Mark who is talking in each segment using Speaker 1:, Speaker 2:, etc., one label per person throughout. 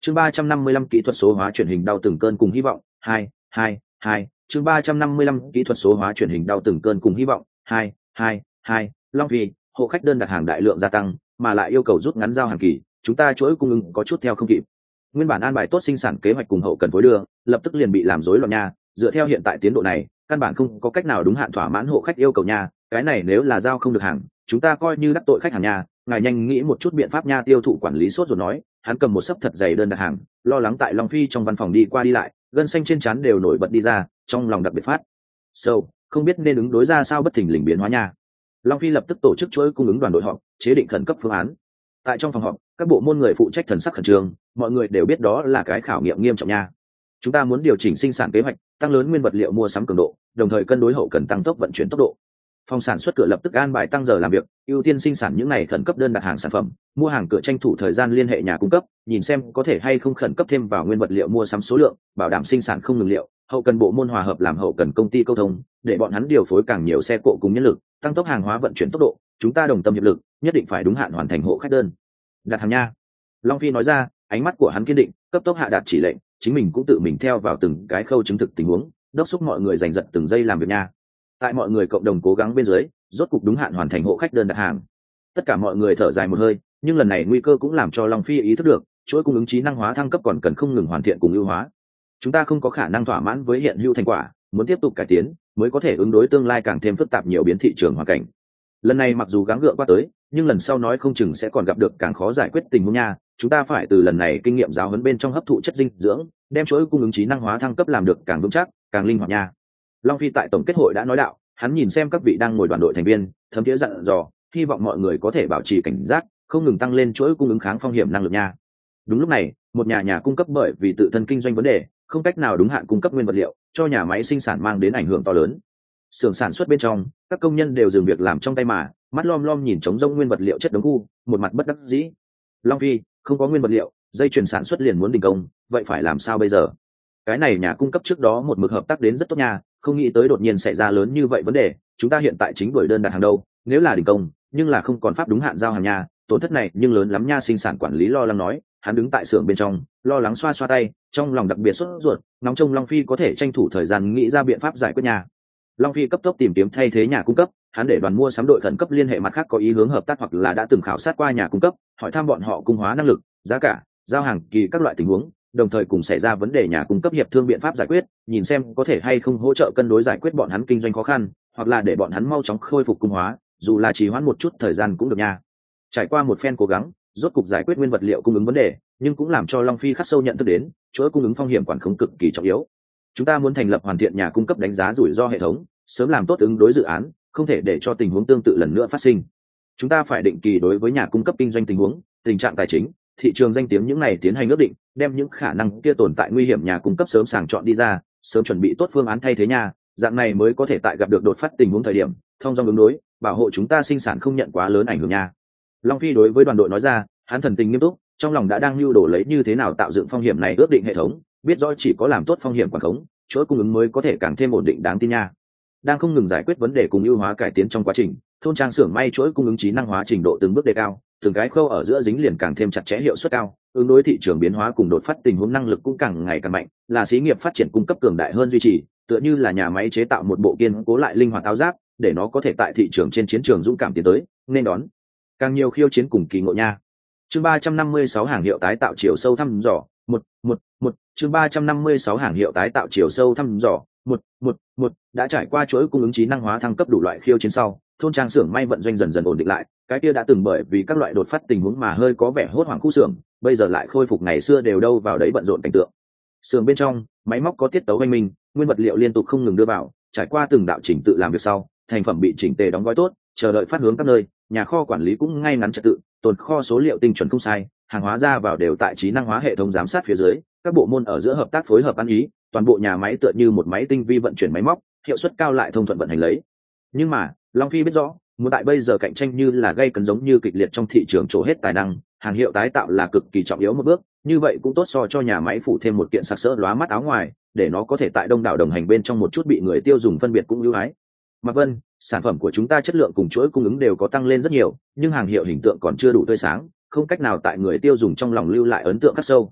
Speaker 1: Chương 355 kỹ thuật số hóa truyền hình đau từng cơn cùng hy vọng, 2. Chương 355 kỹ thuật số hóa truyền hình đau từng cơn cùng hy vọng, 2. Long Phi, hộ khách đơn đặt hàng đại lượng gia tăng, mà lại yêu cầu rút ngắn giao hàng kỳ, chúng ta chuỗi cung ứng có chút theo không kịp. Nguyên bản an bài tốt sinh sản kế hoạch cùng hậu cần phối đưa, lập tức liền bị làm rối loạn nha, dựa theo hiện tại tiến độ này, căn bản không có cách nào đúng hạn thỏa mãn hộ khách yêu cầu nha, cái này nếu là giao không được hàng, chúng ta coi như đắc tội khách hàng nha, ngài nhanh nghĩ một chút biện pháp nha. Tiêu thụ quản lý sốt rồi nói, hắn cầm một sấp thật dày đơn đặt hàng, lo lắng tại Long Phi trong văn phòng đi qua đi lại, gân xanh trên trán đều nổi bật đi ra, trong lòng đặc biệt phát sâu, không biết nên ứng đối ra sao bất thình lình biến hóa nha. Long Phi lập tức tổ chức chuỗi cung ứng đoàn đội họp, chế định khẩn cấp phương án. Tại trong phòng họp, các bộ môn người phụ trách thần sắc khẩn trương, mọi người đều biết đó là cái khảo nghiệm nghiêm trọng nha. Chúng ta muốn điều chỉnh sinh sản kế hoạch, tăng lớn nguyên vật liệu mua sắm cường độ, đồng thời cân đối hậu cần tăng tốc vận chuyển tốc độ. Phòng sản xuất cửa lập tức an bài tăng giờ làm việc, ưu tiên sinh sản những ngày khẩn cấp đơn đặt hàng sản phẩm, mua hàng cửa tranh thủ thời gian liên hệ nhà cung cấp, nhìn xem có thể hay không khẩn cấp thêm vào nguyên vật liệu mua sắm số lượng, bảo đảm sinh sản không ngừng liệu. Hậu cần bộ môn hòa hợp làm hậu cần công ty câu thông, để bọn hắn điều phối càng nhiều xe cộ cùng nhân lực, tăng tốc hàng hóa vận chuyển tốc độ. Chúng ta đồng tâm hiệp lực, nhất định phải đúng hạn hoàn thành hộ khách đơn đặt hàng nha. Long Phi nói ra, ánh mắt của hắn kiên định, cấp tốc hạ đạt chỉ lệnh, chính mình cũng tự mình theo vào từng cái khâu chứng thực tình huống, đốc thúc mọi người giành giật từng giây làm việc nha. Tại mọi người cộng đồng cố gắng bên dưới, rốt cục đúng hạn hoàn thành hộ khách đơn đặt hàng. Tất cả mọi người thở dài một hơi, nhưng lần này nguy cơ cũng làm cho Long Phi ý thức được, chuỗi cung ứng trí năng hóa thăng cấp còn cần không ngừng hoàn thiện cùng ưu hóa. Chúng ta không có khả năng thỏa mãn với hiện hữu thành quả, muốn tiếp tục cải tiến, mới có thể ứng đối tương lai càng thêm phức tạp nhiều biến thị trường hoàn cảnh. Lần này mặc dù gắng gượng qua tới, nhưng lần sau nói không chừng sẽ còn gặp được càng khó giải quyết tình huống nha. Chúng ta phải từ lần này kinh nghiệm giáo huấn bên trong hấp thụ chất dinh dưỡng, đem chuỗi cung ứng trí năng hóa thăng cấp làm được càng vững chắc, càng linh hoạt nha. Long Phi tại tổng kết hội đã nói đạo, hắn nhìn xem các vị đang ngồi đoàn đội thành viên, thấm thiế dặn dò, hy vọng mọi người có thể bảo trì cảnh giác, không ngừng tăng lên chuỗi cung ứng kháng phong hiểm năng lực nha. Đúng lúc này, một nhà cung cấp bởi vì tự thân kinh doanh vấn đề, không cách nào đúng hạn cung cấp nguyên vật liệu, cho nhà máy sinh sản mang đến ảnh hưởng to lớn. Xưởng sản xuất bên trong, các công nhân đều dừng việc làm trong tay mà, mắt lom lom nhìn trống rỗng nguyên vật liệu chất đống khu, một mặt bất đắc dĩ. Long Phi, không có nguyên vật liệu, dây chuyền sản xuất liền muốn đình công, vậy phải làm sao bây giờ? Cái này nhà cung cấp trước đó một mực hợp tác đến rất tốt nha, không nghĩ tới đột nhiên xảy ra lớn như vậy vấn đề, chúng ta hiện tại chính đuổi đơn đặt hàng đâu, nếu là đình công, nhưng là không còn pháp đúng hạn giao hàng nha, tổn thất này nhưng lớn lắm nha. Sinh sản quản lý lo lắng nói, hắn đứng tại xưởng bên trong, lo lắng xoa xoa tay, trong lòng đặc biệt sốt ruột, nóng trông Long Phi có thể tranh thủ thời gian nghĩ ra biện pháp giải quyết nha. Long Phi cấp tốc tìm kiếm thay thế nhà cung cấp, hắn để đoàn mua sắm đội khẩn cấp liên hệ mặt khác có ý hướng hợp tác hoặc là đã từng khảo sát qua nhà cung cấp, hỏi thăm bọn họ cung hóa năng lực, giá cả, giao hàng kỳ các loại tình huống, đồng thời cùng xảy ra vấn đề nhà cung cấp hiệp thương biện pháp giải quyết, nhìn xem có thể hay không hỗ trợ cân đối giải quyết bọn hắn kinh doanh khó khăn, hoặc là để bọn hắn mau chóng khôi phục cung hóa, dù là trì hoãn một chút thời gian cũng được nha. Trải qua một phen cố gắng, rốt cục giải quyết nguyên vật liệu cung ứng vấn đề, nhưng cũng làm cho Long Phi khắc sâu nhận thức đến, chuỗi cung ứng phong hiểm quản khống cực kỳ trọng yếu. Chúng ta muốn thành lập hoàn thiện nhà cung cấp đánh giá rủi ro hệ thống, sớm làm tốt ứng đối dự án, không thể để cho tình huống tương tự lần nữa phát sinh. Chúng ta phải định kỳ đối với nhà cung cấp kinh doanh tình huống, tình trạng tài chính, thị trường danh tiếng những này tiến hành ước định, đem những khả năng kia tồn tại nguy hiểm nhà cung cấp sớm sàng chọn đi ra, sớm chuẩn bị tốt phương án thay thế nhà, dạng này mới có thể tại gặp được đột phát tình huống thời điểm, thông dong ứng đối, bảo hộ chúng ta sinh sản không nhận quá lớn ảnh hưởng nha. Long Phi đối với đoàn đội nói ra, hắn thần tình nghiêm túc, trong lòng đã đang lưu đổ lấy như thế nào tạo dựng phong hiểm này ước định hệ thống, biết rõ chỉ có làm tốt phong hiểm quản khống, chuỗi cung ứng mới có thể càng thêm ổn định đáng tin nha. Đang không ngừng giải quyết vấn đề cùng ưu hóa cải tiến trong quá trình, thôn trang xưởng may chuỗi cung ứng trí năng hóa trình độ từng bước đề cao, từng cái khâu ở giữa dính liền càng thêm chặt chẽ, hiệu suất cao, ứng đối thị trường biến hóa cùng đột phát tình huống năng lực cũng càng ngày càng mạnh, là xí nghiệp phát triển cung cấp cường đại hơn duy trì, tựa như là nhà máy chế tạo một bộ kiên cố lại linh hoạt áo giáp, để nó có thể tại thị trường trên chiến trường dũng cảm tiến tới, nên đón càng nhiều khiêu chiến cùng kỳ ngộ nha. Chương 356 hàng hiệu tái tạo chiều sâu thăm dò, chương 356 hàng hiệu tái tạo chiều sâu thăm dò, đã trải qua chuỗi cung ứng trí năng hóa thăng cấp đủ loại khiêu chiến sau, thôn trang xưởng may vận doanh dần dần ổn định lại, cái kia đã từng bởi vì các loại đột phát tình huống mà hơi có vẻ hốt hoảng khu xưởng, bây giờ lại khôi phục ngày xưa đều đâu vào đấy bận rộn cảnh tượng. Xưởng bên trong, máy móc có tiết tấu oanh minh, nguyên vật liệu liên tục không ngừng đưa vào, trải qua từng đạo chỉnh tự làm việc sau, thành phẩm bị chỉnh tề đóng gói tốt, chờ đợi phát hướng các nơi, nhà kho quản lý cũng ngay ngắn trật tự, tồn kho số liệu tinh chuẩn không sai, hàng hóa ra vào đều tại trí năng hóa hệ thống giám sát phía dưới, các bộ môn ở giữa hợp tác phối hợp ăn ý, toàn bộ nhà máy tựa như một máy tinh vi vận chuyển máy móc, hiệu suất cao lại thông thuận vận hành lấy. Nhưng mà, Long Phi biết rõ, muốn tại bây giờ cạnh tranh như là gây cấn giống như kịch liệt trong thị trường trổ hết tài năng, hàng hiệu tái tạo là cực kỳ trọng yếu một bước, như vậy cũng tốt so cho nhà máy phủ thêm một kiện sặc sỡ lóa mắt áo ngoài, để nó có thể tại đông đảo đồng hành bên trong một chút bị người tiêu dùng phân biệt cũng ưu ái. Mạc Vân, sản phẩm của chúng ta chất lượng cùng chuỗi cung ứng đều có tăng lên rất nhiều, nhưng hàng hiệu hình tượng còn chưa đủ tươi sáng, không cách nào tại người tiêu dùng trong lòng lưu lại ấn tượng khắc sâu.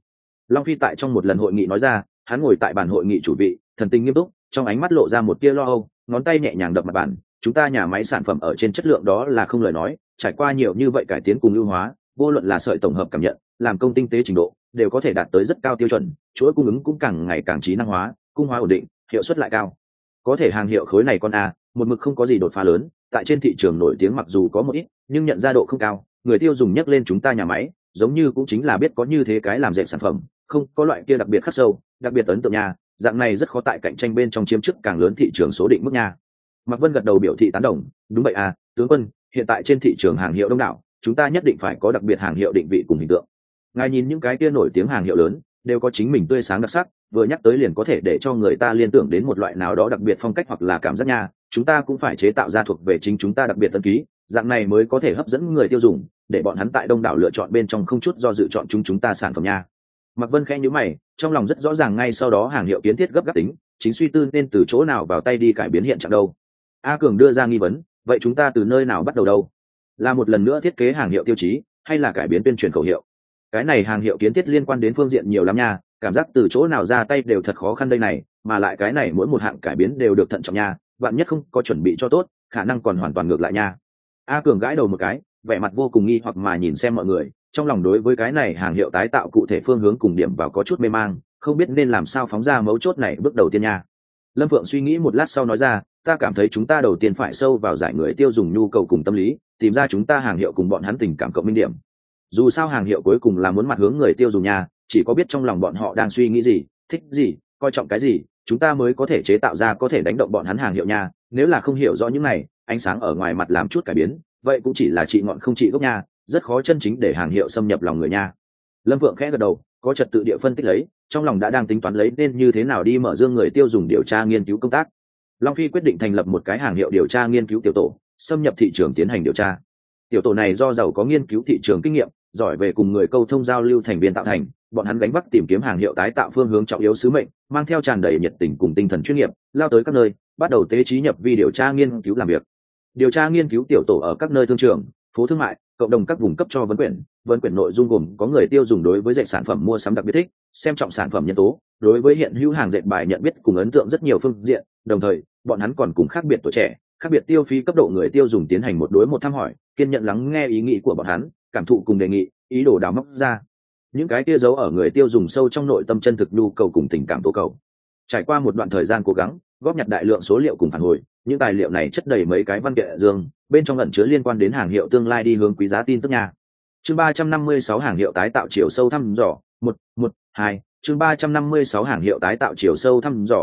Speaker 1: Long Phi tại trong một lần hội nghị nói ra, hắn ngồi tại bàn hội nghị chủ vị, thần tình nghiêm túc, trong ánh mắt lộ ra một tia lo âu, ngón tay nhẹ nhàng đập mặt bàn. Chúng ta nhà máy sản phẩm ở trên chất lượng đó là không lời nói, trải qua nhiều như vậy cải tiến cùng ưu hóa, vô luận là sợi tổng hợp cảm nhận, làm công tinh tế trình độ, đều có thể đạt tới rất cao tiêu chuẩn, chuỗi cung ứng cũng càng ngày càng trí năng hóa, cung hóa ổn định, hiệu suất lại cao. Có thể hàng hiệu khối này con một mực không có gì đột phá lớn, tại trên thị trường nổi tiếng mặc dù có một ít, nhưng nhận ra độ không cao, người tiêu dùng nhắc lên chúng ta nhà máy, giống như cũng chính là biết có như thế cái làm dệt sản phẩm, không có loại kia đặc biệt khắc sâu, đặc biệt ấn tượng nha, dạng này rất khó tại cạnh tranh bên trong chiếm chức càng lớn thị trường số định mức nha. Mạc Vân gật đầu biểu thị tán đồng, đúng vậy tướng quân, hiện tại trên thị trường hàng hiệu đông đảo, chúng ta nhất định phải có đặc biệt hàng hiệu định vị cùng hình tượng. Ngài nhìn những cái kia nổi tiếng hàng hiệu lớn, đều có chính mình tươi sáng đặc sắc, vừa nhắc tới liền có thể để cho người ta liên tưởng đến một loại nào đó đặc biệt phong cách hoặc là cảm giác nha, chúng ta cũng phải chế tạo ra thuộc về chính chúng ta đặc biệt tân ký, dạng này mới có thể hấp dẫn người tiêu dùng, để bọn hắn tại đông đảo lựa chọn bên trong không chút do dự chọn chúng ta sản phẩm nha. Mạc Vân khẽ nhíu mày, trong lòng rất rõ ràng ngay sau đó hàng hiệu kiến thiết gấp gáp tính, chính suy tư nên từ chỗ nào vào tay đi cải biến hiện trạng đâu. A Cường đưa ra nghi vấn, vậy chúng ta từ nơi nào bắt đầu đâu? Là một lần nữa thiết kế hàng hiệu tiêu chí, hay là cải biến tuyên truyền khẩu hiệu? Cái này hàng hiệu kiến thiết liên quan đến phương diện nhiều lắm nha, cảm giác từ chỗ nào ra tay đều thật khó khăn đây này, mà lại cái này mỗi một hạng cải biến đều được thận trọng nha, bạn nhất không có chuẩn bị cho tốt, khả năng còn hoàn toàn ngược lại nha. A Cường gãi đầu một cái, vẻ mặt vô cùng nghi hoặc mà nhìn xem mọi người, trong lòng đối với cái này hàng hiệu tái tạo cụ thể phương hướng cùng điểm vào có chút mê mang, không biết nên làm sao phóng ra mấu chốt này bước đầu tiên nha. Lâm Phượng suy nghĩ một lát sau nói ra, ta cảm thấy chúng ta đầu tiên phải sâu vào giải người tiêu dùng nhu cầu cùng tâm lý, tìm ra chúng ta hàng hiệu cùng bọn hắn tình cảm cộng minh điểm. Dù sao hàng hiệu cuối cùng là muốn mặt hướng người tiêu dùng nha, chỉ có biết trong lòng bọn họ đang suy nghĩ gì, thích gì, coi trọng cái gì, chúng ta mới có thể chế tạo ra có thể đánh động bọn hắn hàng hiệu nha. Nếu là không hiểu rõ những này, ánh sáng ở ngoài mặt làm chút cải biến, vậy cũng chỉ là trị ngọn không trị gốc nha, rất khó chân chính để hàng hiệu xâm nhập lòng người nha. Lâm Vượng khẽ gật đầu, có trật tự địa phân tích lấy, trong lòng đã đang tính toán lấy nên như thế nào đi mở dương người tiêu dùng điều tra nghiên cứu công tác. Long Phi quyết định thành lập một cái hàng hiệu điều tra nghiên cứu tiểu tổ, xâm nhập thị trường tiến hành điều tra. Tiểu tổ này do giàu có nghiên cứu thị trường kinh nghiệm, giỏi về cùng người câu thông giao lưu thành viên tạo thành, bọn hắn gánh vác tìm kiếm hàng hiệu tái tạo phương hướng trọng yếu sứ mệnh, mang theo tràn đầy nhiệt tình cùng tinh thần chuyên nghiệp, lao tới các nơi, bắt đầu tế trí nhập vi điều tra nghiên cứu làm việc. Điều tra nghiên cứu tiểu tổ ở các nơi thương trường, phố thương mại, cộng đồng các vùng cấp cho vấn quyển nội dung gồm có người tiêu dùng đối với dệt sản phẩm mua sắm đặc biệt thích, xem trọng sản phẩm nhân tố, đối với hiện hữu hàng dệt bài nhận biết cùng ấn tượng rất nhiều phương diện, đồng thời bọn hắn còn cùng khác biệt tuổi trẻ, khác biệt tiêu phí cấp độ người tiêu dùng tiến hành một đối một thăm hỏi, kiên nhận lắng nghe ý nghĩ của bọn hắn, cảm thụ cùng đề nghị, ý đồ đào móc ra những cái kia giấu ở người tiêu dùng sâu trong nội tâm chân thực nhu cầu cùng tình cảm tố cầu. Trải qua một đoạn thời gian cố gắng góp nhặt đại lượng số liệu cùng phản hồi, những tài liệu này chất đầy mấy cái văn kiện dương, bên trong ẩn chứa liên quan đến hàng hiệu tương lai đi hướng quý giá tin tức nha. Chương 356 hàng hiệu tái tạo chiều sâu thăm dò 112. Chương 356 hàng hiệu tái tạo chiều sâu thăm dò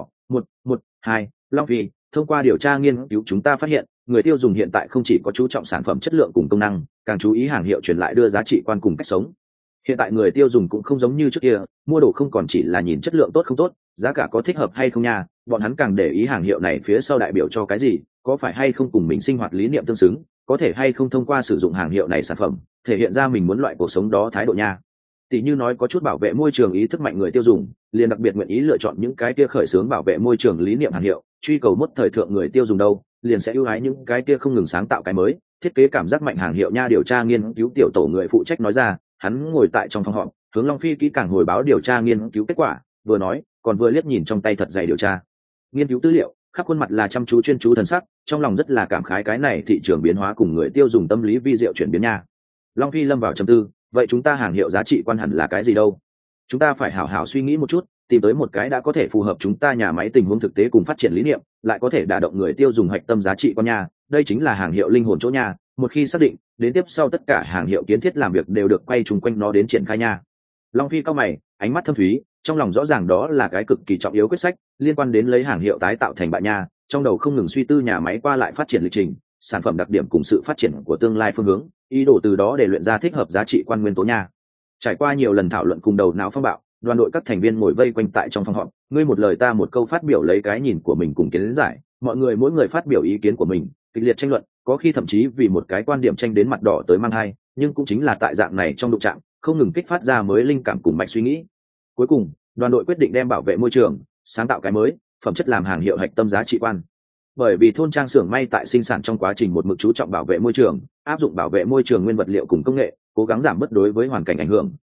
Speaker 1: 112. Long Phi, thông qua điều tra nghiên cứu chúng ta phát hiện, người tiêu dùng hiện tại không chỉ có chú trọng sản phẩm chất lượng cùng công năng, càng chú ý hàng hiệu truyền lại đưa giá trị quan cùng cách sống. Hiện tại người tiêu dùng cũng không giống như trước kia, mua đồ không còn chỉ là nhìn chất lượng tốt không tốt, giá cả có thích hợp hay không nha, bọn hắn càng để ý hàng hiệu này phía sau đại biểu cho cái gì, có phải hay không cùng mình sinh hoạt lý niệm tương xứng, có thể hay không thông qua sử dụng hàng hiệu này sản phẩm thể hiện ra mình muốn loại cuộc sống đó thái độ nha. Tỷ như nói có chút bảo vệ môi trường ý thức mạnh người tiêu dùng, liền đặc biệt nguyện ý lựa chọn những cái kia khởi xướng bảo vệ môi trường lý niệm hàng hiệu, truy cầu mất thời thượng người tiêu dùng đâu, liền sẽ ưu ái những cái kia không ngừng sáng tạo cái mới, thiết kế cảm giác mạnh hàng hiệu nha. Điều tra nghiên cứu tiểu tổ người phụ trách nói ra, hắn ngồi tại trong phòng họp, hướng Long Phi kỹ càng hồi báo điều tra nghiên cứu kết quả, vừa nói còn vừa liếc nhìn trong tay thật dày điều tra nghiên cứu tư liệu, khắp khuôn mặt là chăm chú chuyên chú thần sắc, trong lòng rất là cảm khái cái này thị trường biến hóa cùng người tiêu dùng tâm lý vi diệu chuyển biến nha. Long Phi lâm vào trầm tư, vậy chúng ta hàng hiệu giá trị quan hẳn là cái gì đâu? Chúng ta phải hảo hảo suy nghĩ một chút, tìm tới một cái đã có thể phù hợp chúng ta nhà máy tình huống thực tế cùng phát triển lý niệm, lại có thể đả động người tiêu dùng hạch tâm giá trị quan nha. Đây chính là hàng hiệu linh hồn chỗ nha. Một khi xác định, đến tiếp sau tất cả hàng hiệu kiến thiết làm việc đều được quay chung quanh nó đến triển khai nha. Long Phi cao mày, ánh mắt thâm thúy, trong lòng rõ ràng đó là cái cực kỳ trọng yếu quyết sách, liên quan đến lấy hàng hiệu tái tạo thành bại nha. Trong đầu không ngừng suy tư nhà máy qua lại phát triển lịch trình, sản phẩm đặc điểm cùng sự phát triển của tương lai phương hướng, ý đồ từ đó để luyện ra thích hợp giá trị quan nguyên tố nha. Trải qua nhiều lần thảo luận cùng đầu não phong bạo, đoàn đội các thành viên ngồi vây quanh tại trong phòng họp, ngươi một lời ta một câu phát biểu lấy cái nhìn của mình cùng kiến giải, mọi người mỗi người phát biểu ý kiến của mình, kịch liệt tranh luận, có khi thậm chí vì một cái quan điểm tranh đến mặt đỏ tới mang hai, nhưng cũng chính là tại dạng này trong đụng trạng, không ngừng kích phát ra mới linh cảm cùng mạch suy nghĩ. Cuối cùng, đoàn đội quyết định đem bảo vệ môi trường, sáng tạo cái mới, phẩm chất làm hàng hiệu hạch tâm giá trị quan. Bởi vì thôn trang xưởng may tại sinh sản trong quá trình một mực chú trọng bảo vệ môi trường, áp dụng bảo vệ môi trường nguyên vật liệu cùng công nghệ, cố gắng giảm bớt đối với hoàn cảnh ảnh hưởng,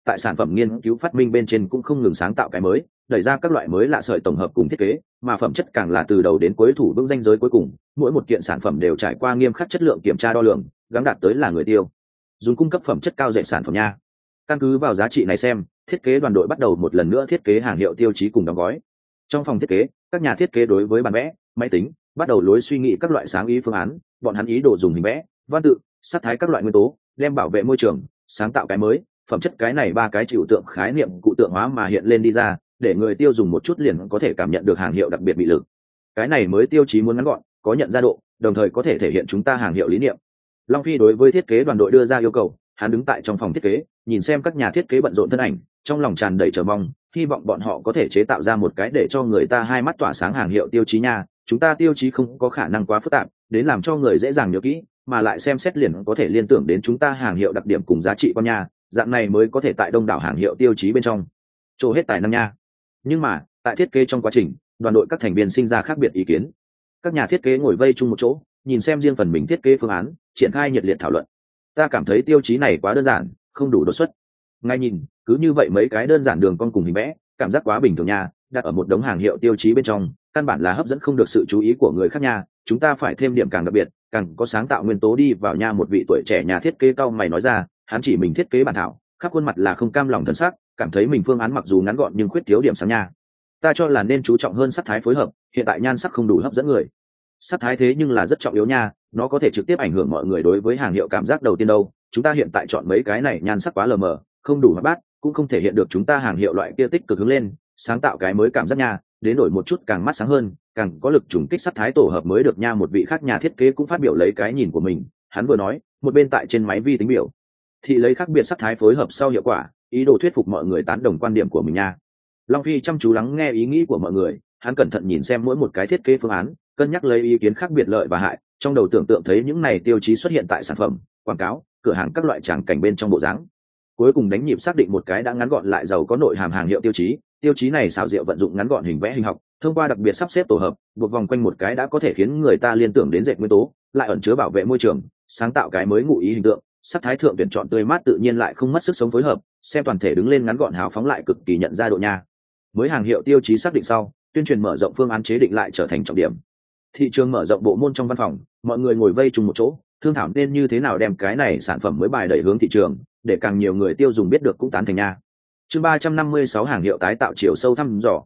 Speaker 1: tại sản phẩm nghiên cứu phát minh bên trên cũng không ngừng sáng tạo cái mới, đẩy ra các loại mới lạ sợi tổng hợp cùng thiết kế, mà phẩm chất càng là từ đầu đến cuối thủ vững ranh giới cuối cùng, mỗi một kiện sản phẩm đều trải qua nghiêm khắc chất lượng kiểm tra đo lường, gắng đạt tới là người tiêu dùng cung cấp phẩm chất cao dạy sản phẩm nha. Căn cứ vào giá trị này xem, thiết kế đoàn đội bắt đầu một lần nữa thiết kế hàng hiệu tiêu chí cùng đóng gói. Trong phòng thiết kế, các nhà thiết kế đối với bản vẽ, máy tính bắt đầu lối suy nghĩ các loại sáng ý phương án, bọn hắn ý đồ dùng hình vẽ, văn tự, sắc thái các loại nguyên tố, đem bảo vệ môi trường, sáng tạo cái mới, phẩm chất cái này ba cái trừu tượng khái niệm cụ tượng hóa mà hiện lên đi ra, để người tiêu dùng một chút liền có thể cảm nhận được hàng hiệu đặc biệt bị lực. Cái này mới tiêu chí muốn ngắn gọn, có nhận ra độ, đồng thời có thể thể hiện chúng ta hàng hiệu lý niệm. Long Phi đối với thiết kế đoàn đội đưa ra yêu cầu, hắn đứng tại trong phòng thiết kế, nhìn xem các nhà thiết kế bận rộn thân ảnh, trong lòng tràn đầy chờ mong, hy vọng bọn họ có thể chế tạo ra một cái để cho người ta hai mắt tỏa sáng hàng hiệu tiêu chí nha. Chúng ta tiêu chí không có khả năng quá phức tạp, đến làm cho người dễ dàng nhớ kỹ, mà lại xem xét liền có thể liên tưởng đến chúng ta hàng hiệu đặc điểm cùng giá trị con nha, dạng này mới có thể tại đông đảo hàng hiệu tiêu chí bên trong trổ hết tài năng nha. Nhưng mà tại thiết kế trong quá trình, đoàn đội các thành viên sinh ra khác biệt ý kiến. Các nhà thiết kế ngồi vây chung một chỗ, nhìn xem riêng phần mình thiết kế phương án, triển khai nhiệt liệt thảo luận. Ta cảm thấy tiêu chí này quá đơn giản, không đủ đột xuất. Ngay nhìn, cứ như vậy mấy cái đơn giản đường cong cùng hình vẽ, cảm giác quá bình thường nha, đặt ở một đống hàng hiệu tiêu chí bên trong, căn bản là hấp dẫn không được sự chú ý của người khác nha. Chúng ta phải thêm điểm càng đặc biệt, càng có sáng tạo nguyên tố đi vào nha. Một vị tuổi trẻ nhà thiết kế cao mày nói ra, hắn chỉ mình thiết kế bản thảo, khắp khuôn mặt là không cam lòng thân sắc, cảm thấy mình phương án mặc dù ngắn gọn nhưng khuyết thiếu điểm sáng nha. Ta cho là nên chú trọng hơn sắc thái phối hợp, hiện tại nhan sắc không đủ hấp dẫn người. Sắc thái thế nhưng là rất trọng yếu nha, nó có thể trực tiếp ảnh hưởng mọi người đối với hàng hiệu cảm giác đầu tiên đâu. Chúng ta hiện tại chọn mấy cái này nhan sắc quá lờ mờ, không đủ hoạt bát, cũng không thể hiện được chúng ta hàng hiệu loại kia tích cực hướng lên, sáng tạo cái mới cảm giác nha, đến đổi một chút càng mắt sáng hơn, càng có lực trùng kích sắc thái tổ hợp mới được nha. Một vị khác nhà thiết kế cũng phát biểu lấy cái nhìn của mình, hắn vừa nói, một bên tại trên máy vi tính biểu thì lấy khác biệt sắc thái phối hợp sau hiệu quả, ý đồ thuyết phục mọi người tán đồng quan điểm của mình nha. Long Phi chăm chú lắng nghe ý nghĩ của mọi người, hắn cẩn thận nhìn xem mỗi một cái thiết kế phương án, cân nhắc lấy ý kiến khác biệt lợi và hại, trong đầu tưởng tượng thấy những này tiêu chí xuất hiện tại sản phẩm, quảng cáo, cửa hàng các loại tràng cảnh bên trong bộ dáng. Cuối cùng đánh nhịp xác định một cái đã ngắn gọn lại giàu có nội hàm hàng hiệu tiêu chí. Tiêu chí này xảo diệu vận dụng ngắn gọn hình vẽ hình học, thông qua đặc biệt sắp xếp tổ hợp, buộc vòng quanh một cái đã có thể khiến người ta liên tưởng đến dệt nguyên tố, lại ẩn chứa bảo vệ môi trường, sáng tạo cái mới ngụ ý hình tượng, sắc thái thượng tuyển chọn tươi mát tự nhiên lại không mất sức sống phối hợp, xem toàn thể đứng lên ngắn gọn hào phóng lại cực kỳ nhận ra độ nha. Mới hàng hiệu tiêu chí xác định sau, tuyên truyền mở rộng phương án chế định lại trở thành trọng điểm. Thị trường mở rộng bộ môn trong văn phòng, mọi người ngồi vây chung một chỗ, thương thảo nên như thế nào đem cái này sản phẩm mới bài đẩy hướng thị trường, để càng nhiều người tiêu dùng biết được cũng tán thành nha. Chương 356 hàng hiệu tái tạo chiều sâu thăm dò,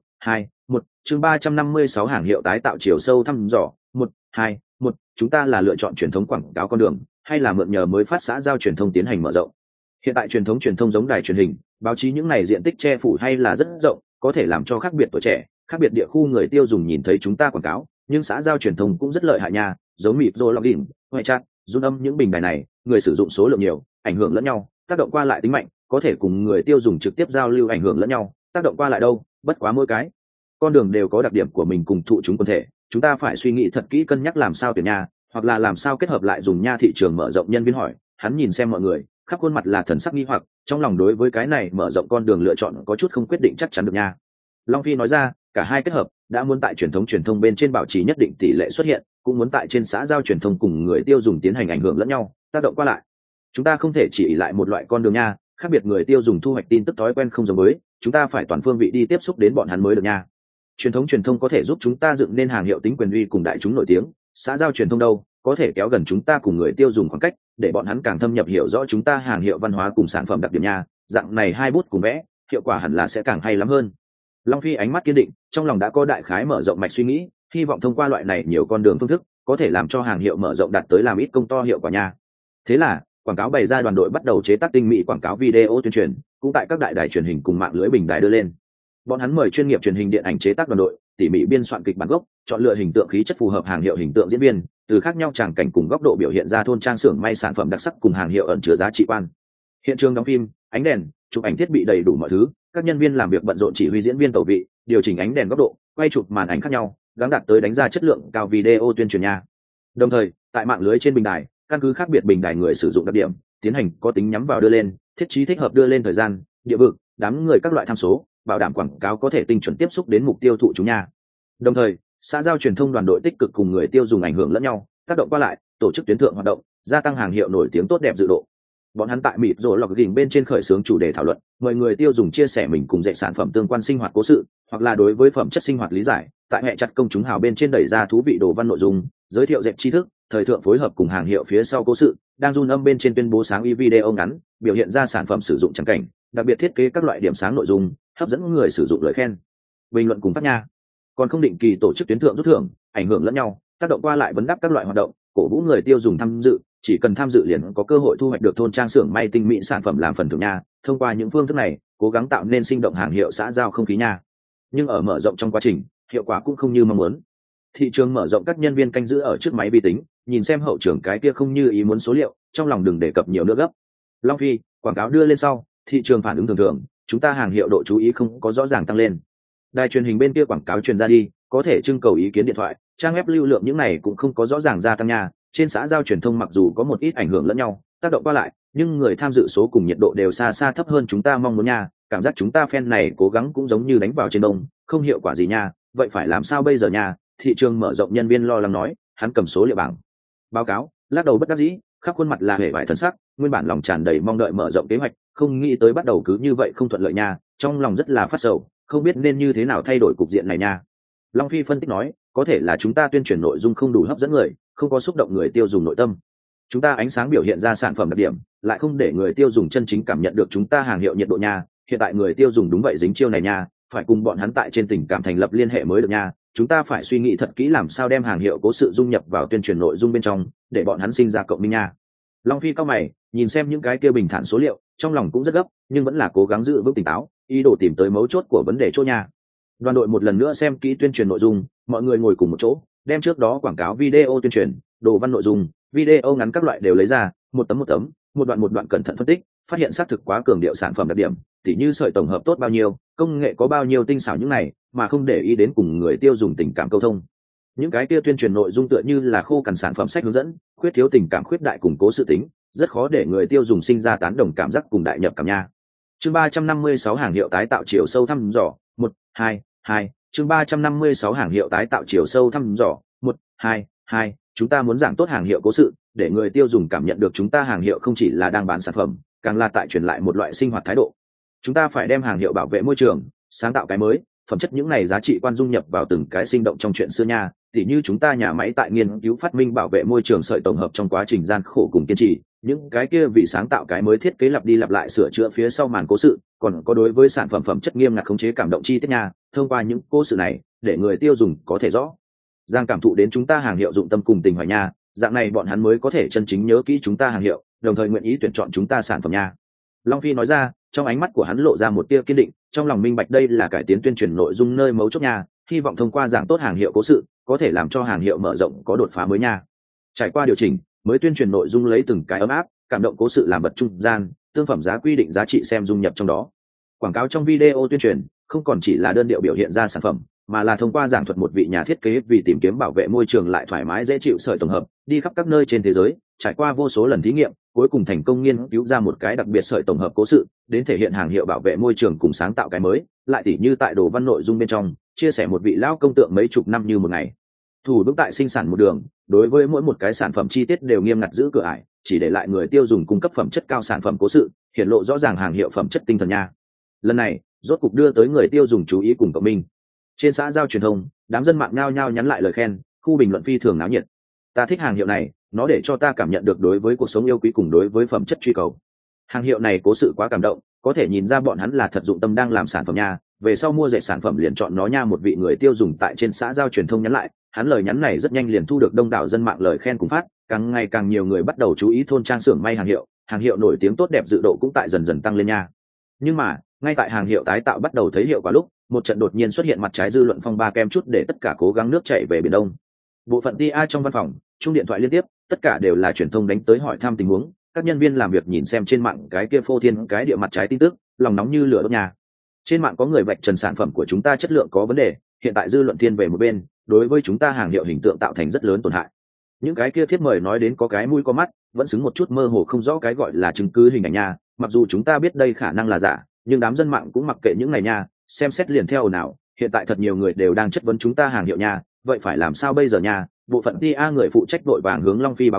Speaker 1: 1 chương 356 hàng hiệu tái tạo chiều sâu thăm dò, 1 chúng ta là lựa chọn truyền thống quảng cáo con đường, hay là mượn nhờ mới phát xã giao truyền thông tiến hành mở rộng. Hiện tại truyền thống giống đài truyền hình, báo chí những này diện tích che phủ hay là rất rộng, có thể làm cho khác biệt tuổi trẻ, khác biệt địa khu người tiêu dùng nhìn thấy chúng ta quảng cáo, nhưng xã giao truyền thông cũng rất lợi hại nha, giống mịp rồi login, ngoại chat, run âm những bình đài này, người sử dụng số lượng nhiều, ảnh hưởng lẫn nhau, tác động qua lại tính mạnh, có thể cùng người tiêu dùng trực tiếp giao lưu ảnh hưởng lẫn nhau, tác động qua lại đâu, bất quá mỗi cái con đường đều có đặc điểm của mình cùng thụ chúng quần thể, chúng ta phải suy nghĩ thật kỹ cân nhắc làm sao tuyển nha, hoặc là làm sao kết hợp lại dùng nha. Thị trường mở rộng nhân viên hỏi, hắn nhìn xem mọi người, khắp khuôn mặt là thần sắc nghi hoặc, trong lòng đối với cái này mở rộng con đường lựa chọn có chút không quyết định chắc chắn được nha. Long Phi nói ra, cả hai kết hợp, đã muốn tại truyền thông bên trên bảo trì nhất định tỷ lệ xuất hiện, cũng muốn tại trên xã giao truyền thông cùng người tiêu dùng tiến hành ảnh hưởng lẫn nhau, tác động qua lại. Chúng ta không thể chỉ lại một loại con đường nha, khác biệt người tiêu dùng thu hoạch tin tức thói quen không giống với, chúng ta phải toàn phương vị đi tiếp xúc đến bọn hắn mới được nha. Truyền thông có thể giúp chúng ta dựng nên hàng hiệu tính quyền uy cùng đại chúng nổi tiếng, xã giao truyền thông đâu, có thể kéo gần chúng ta cùng người tiêu dùng khoảng cách, để bọn hắn càng thâm nhập hiểu rõ chúng ta hàng hiệu văn hóa cùng sản phẩm đặc điểm nha. Dạng này hai bút cùng vẽ, hiệu quả hẳn là sẽ càng hay lắm hơn. Long Phi ánh mắt kiên định, trong lòng đã có đại khái mở rộng mạch suy nghĩ, hy vọng thông qua loại này nhiều con đường phương thức, có thể làm cho hàng hiệu mở rộng đạt tới làm ít công to hiệu quả nha. Thế là, quảng cáo bày ra đoàn đội bắt đầu chế tác tinh mỹ quảng cáo video tuyên truyền, cũng tại các đại đài truyền hình cùng mạng lưới bình đài đưa lên. Bọn hắn mời chuyên nghiệp truyền hình điện ảnh chế tác đoàn đội, tỉ mỉ biên soạn kịch bản gốc, chọn lựa hình tượng khí chất phù hợp hàng hiệu hình tượng diễn viên, từ khác nhau tràng cảnh cùng góc độ biểu hiện ra thôn trang xưởng may sản phẩm đặc sắc cùng hàng hiệu ẩn chứa giá trị quan. Hiện trường đóng phim, ánh đèn, chụp ảnh thiết bị đầy đủ mọi thứ, các nhân viên làm việc bận rộn chỉ huy diễn viên tẩu vị, điều chỉnh ánh đèn góc độ, quay chụp màn ảnh khác nhau, gắng đạt tới đánh ra chất lượng cao video tuyên truyền nha. Đồng thời, tại mạng lưới trên bình đài, căn cứ khác biệt bình đài người sử dụng đặc điểm, tiến hành có tính nhắm vào đưa lên, thiết trí thích hợp đưa lên thời gian, địa vực, đám người các loại tham số, bảo đảm quảng cáo có thể tinh chuẩn tiếp xúc đến mục tiêu thụ chúng nha. Đồng thời, xã giao truyền thông đoàn đội tích cực cùng người tiêu dùng ảnh hưởng lẫn nhau, tác động qua lại, tổ chức tuyến thượng hoạt động, gia tăng hàng hiệu nổi tiếng tốt đẹp dự độ. Bọn hắn tại mịt rổ lọc gỉnh bên trên khởi xướng chủ đề thảo luận, mời người tiêu dùng chia sẻ mình cùng dạy sản phẩm tương quan sinh hoạt cố sự, hoặc là đối với phẩm chất sinh hoạt lý giải, tại mẹ chặt công chúng hào bên trên đẩy ra thú vị đồ văn nội dung, giới thiệu dạy tri thức, thời thượng phối hợp cùng hàng hiệu phía sau cố sự, đang run âm bên trên tuyên bố sáng y video ngắn, biểu hiện ra sản phẩm sử dụng chẳng cảnh, đặc biệt thiết kế các loại điểm sáng nội dung, hấp dẫn người sử dụng lời khen, bình luận cùng phát nha. Còn không định kỳ tổ chức tuyến thượng rút thưởng, ảnh hưởng lẫn nhau, tác động qua lại vấn đáp các loại hoạt động, cổ vũ người tiêu dùng tham dự, chỉ cần tham dự liền có cơ hội thu hoạch được thôn trang xưởng may tinh mỹ sản phẩm làm phần thưởng nha. Thông qua những phương thức này, cố gắng tạo nên sinh động hàng hiệu xã giao không khí nha. Nhưng ở mở rộng trong quá trình, hiệu quả cũng không như mong muốn. Thị trường mở rộng, các nhân viên canh giữ ở trước máy vi tính, nhìn xem hậu trường cái kia không như ý muốn số liệu, trong lòng đừng đề cập nhiều nữa gấp. Long Phi, quảng cáo đưa lên sau, thị trường phản ứng thường thường, chúng ta hàng hiệu độ chú ý không có rõ ràng tăng lên. Đài truyền hình bên kia quảng cáo truyền ra đi, có thể trưng cầu ý kiến điện thoại, trang web lưu lượng những này cũng không có rõ ràng gia tăng nha. Trên xã giao truyền thông mặc dù có một ít ảnh hưởng lẫn nhau, tác động qua lại, nhưng người tham dự số cùng nhiệt độ đều xa xa thấp hơn chúng ta mong muốn nha. Cảm giác chúng ta fan này cố gắng cũng giống như đánh vào trên đông, không hiệu quả gì nha. Vậy phải làm sao bây giờ nha? Thị trường mở rộng nhân viên lo lắng nói, hắn cầm số liệu bảng báo cáo, lắc đầu bất đắc dĩ, khắp khuôn mặt là hề vải thần sắc, nguyên bản lòng tràn đầy mong đợi mở rộng kế hoạch, không nghĩ tới bắt đầu cứ như vậy không thuận lợi nha, trong lòng rất là phát sầu, không biết nên như thế nào thay đổi cục diện này nha. Long Phi phân tích nói, có thể là chúng ta tuyên truyền nội dung không đủ hấp dẫn người, không có xúc động người tiêu dùng nội tâm. Chúng ta ánh sáng biểu hiện ra sản phẩm đặc điểm, lại không để người tiêu dùng chân chính cảm nhận được chúng ta hàng hiệu nhiệt độ nha. Hiện tại người tiêu dùng đúng vậy dính chiêu này nha, phải cùng bọn hắn tại trên tình cảm thành lập liên hệ mới được nha. Chúng ta phải suy nghĩ thật kỹ làm sao đem hàng hiệu cố sự dung nhập vào tuyên truyền nội dung bên trong, để bọn hắn sinh ra cộng minh nha. Long Phi cao mày, nhìn xem những cái kia bình thản số liệu, trong lòng cũng rất gấp, nhưng vẫn là cố gắng giữ vững tỉnh táo, ý đồ tìm tới mấu chốt của vấn đề chỗ nha. Đoàn đội một lần nữa xem kỹ tuyên truyền nội dung, mọi người ngồi cùng một chỗ, đem trước đó quảng cáo video tuyên truyền, đồ văn nội dung, video ngắn các loại đều lấy ra, một tấm, một đoạn cẩn thận phân tích, phát hiện xác thực quá cường điệu sản phẩm đặc điểm, tỉ như sợi tổng hợp tốt bao nhiêu, công nghệ có bao nhiêu tinh xảo những này, mà không để ý đến cùng người tiêu dùng tình cảm câu thông. Những cái kia tuyên truyền nội dung tựa như là khô cằn sản phẩm sách hướng dẫn, khuyết thiếu tình cảm, khuyết đại củng cố sự tính, rất khó để người tiêu dùng sinh ra tán đồng cảm giác cùng đại nhập cảm nha. Chương 356 hàng hiệu tái tạo chiều sâu thăm dò, 1, 2, 2, chương 356 hàng hiệu tái tạo chiều sâu thăm dò, 1, 2, 2, chúng ta muốn giảng tốt hàng hiệu cố sự, để người tiêu dùng cảm nhận được chúng ta hàng hiệu không chỉ là đang bán sản phẩm, càng là tại truyền lại một loại sinh hoạt thái độ. Chúng ta phải đem hàng hiệu bảo vệ môi trường, sáng tạo cái mới, phẩm chất những này giá trị quan dung nhập vào từng cái sinh động trong chuyện xưa nha, tỉ như chúng ta nhà máy tại nghiên cứu phát minh bảo vệ môi trường sợi tổng hợp trong quá trình gian khổ cùng kiên trì, những cái kia vì sáng tạo cái mới thiết kế lặp đi lặp lại sửa chữa phía sau màn cố sự, còn có đối với sản phẩm phẩm chất nghiêm ngặt khống chế cảm động chi tiết nha, thông qua những cố sự này, để người tiêu dùng có thể rõ ràng cảm thụ đến chúng ta hàng hiệu dụng tâm cùng tình hoài nha, dạng này bọn hắn mới có thể chân chính nhớ kỹ chúng ta hàng hiệu, đồng thời nguyện ý tuyển chọn chúng ta sản phẩm nha. Long Phi nói ra, trong ánh mắt của hắn lộ ra một tia kiên định, trong lòng minh bạch đây là cải tiến tuyên truyền nội dung nơi mấu chốt nha, hy vọng thông qua giảng tốt hàng hiệu cố sự, có thể làm cho hàng hiệu mở rộng có đột phá mới nha. Trải qua điều chỉnh, mới tuyên truyền nội dung lấy từng cái ấm áp, cảm động cố sự làm bật trung gian, tương phẩm giá quy định giá trị xem dung nhập trong đó. Quảng cáo trong video tuyên truyền không còn chỉ là đơn điệu biểu hiện ra sản phẩm, mà là thông qua giảng thuật một vị nhà thiết kế vì tìm kiếm bảo vệ môi trường lại thoải mái dễ chịu sợi tổng hợp, đi khắp các nơi trên thế giới, trải qua vô số lần thí nghiệm, cuối cùng thành công nghiên cứu ra một cái đặc biệt sợi tổng hợp cố sự, đến thể hiện hàng hiệu bảo vệ môi trường cùng sáng tạo cái mới, lại tỉ như tại đồ văn nội dung bên trong, chia sẻ một vị lão công tượng mấy chục năm như một ngày. Thủ vững tại sinh sản một đường, đối với mỗi một cái sản phẩm chi tiết đều nghiêm ngặt giữ cửa ải, chỉ để lại người tiêu dùng cung cấp phẩm chất cao sản phẩm cố sự, hiển lộ rõ ràng hàng hiệu phẩm chất tinh thần nha. Lần này, rốt cục đưa tới người tiêu dùng chú ý cùng cộng minh. Trên xã giao truyền thông, đám dân mạng nhao nhao nhắn lại lời khen, khu bình luận phi thường náo nhiệt. Ta thích hàng hiệu này, nó để cho ta cảm nhận được đối với cuộc sống yêu quý cùng đối với phẩm chất truy cầu. Hàng hiệu này cố sự quá cảm động, có thể nhìn ra bọn hắn là thật dụng tâm đang làm sản phẩm nha, về sau mua dệt sản phẩm liền chọn nó nha. Một vị người tiêu dùng tại trên xã giao truyền thông nhắn lại, hắn lời nhắn này rất nhanh liền thu được đông đảo dân mạng lời khen cùng phát, càng ngày càng nhiều người bắt đầu chú ý thôn trang xưởng may hàng hiệu nổi tiếng tốt đẹp dự độ cũng tại dần dần tăng lên nha. Nhưng mà, ngay tại hàng hiệu tái tạo bắt đầu thấy hiệu quả lúc, một trận đột nhiên xuất hiện mặt trái dư luận phong ba kem chút để tất cả cố gắng nước chảy về biển đông. Bộ phận TA trong văn phòng, chung điện thoại liên tiếp, tất cả đều là truyền thông đánh tới hỏi thăm tình huống, các nhân viên làm việc nhìn xem trên mạng cái kia phô thiên cái địa mặt trái tin tức, lòng nóng như lửa đốt nhà. Trên mạng có người vạch trần sản phẩm của chúng ta chất lượng có vấn đề, hiện tại dư luận thiên về một bên, đối với chúng ta hàng hiệu hình tượng tạo thành rất lớn tổn hại. Những cái kia thiết mời nói đến có cái mũi có mắt, vẫn xứng một chút mơ hồ không rõ cái gọi là chứng cứ hình ảnh nha, mặc dù chúng ta biết đây khả năng là giả, nhưng đám dân mạng cũng mặc kệ những này nha, xem xét liền theo nào, hiện tại thật nhiều người đều đang chất vấn chúng ta hàng hiệu nha, vậy phải làm sao bây giờ nha? Bộ phận TA người phụ trách vội vàng hướng Long Phi báo cáo,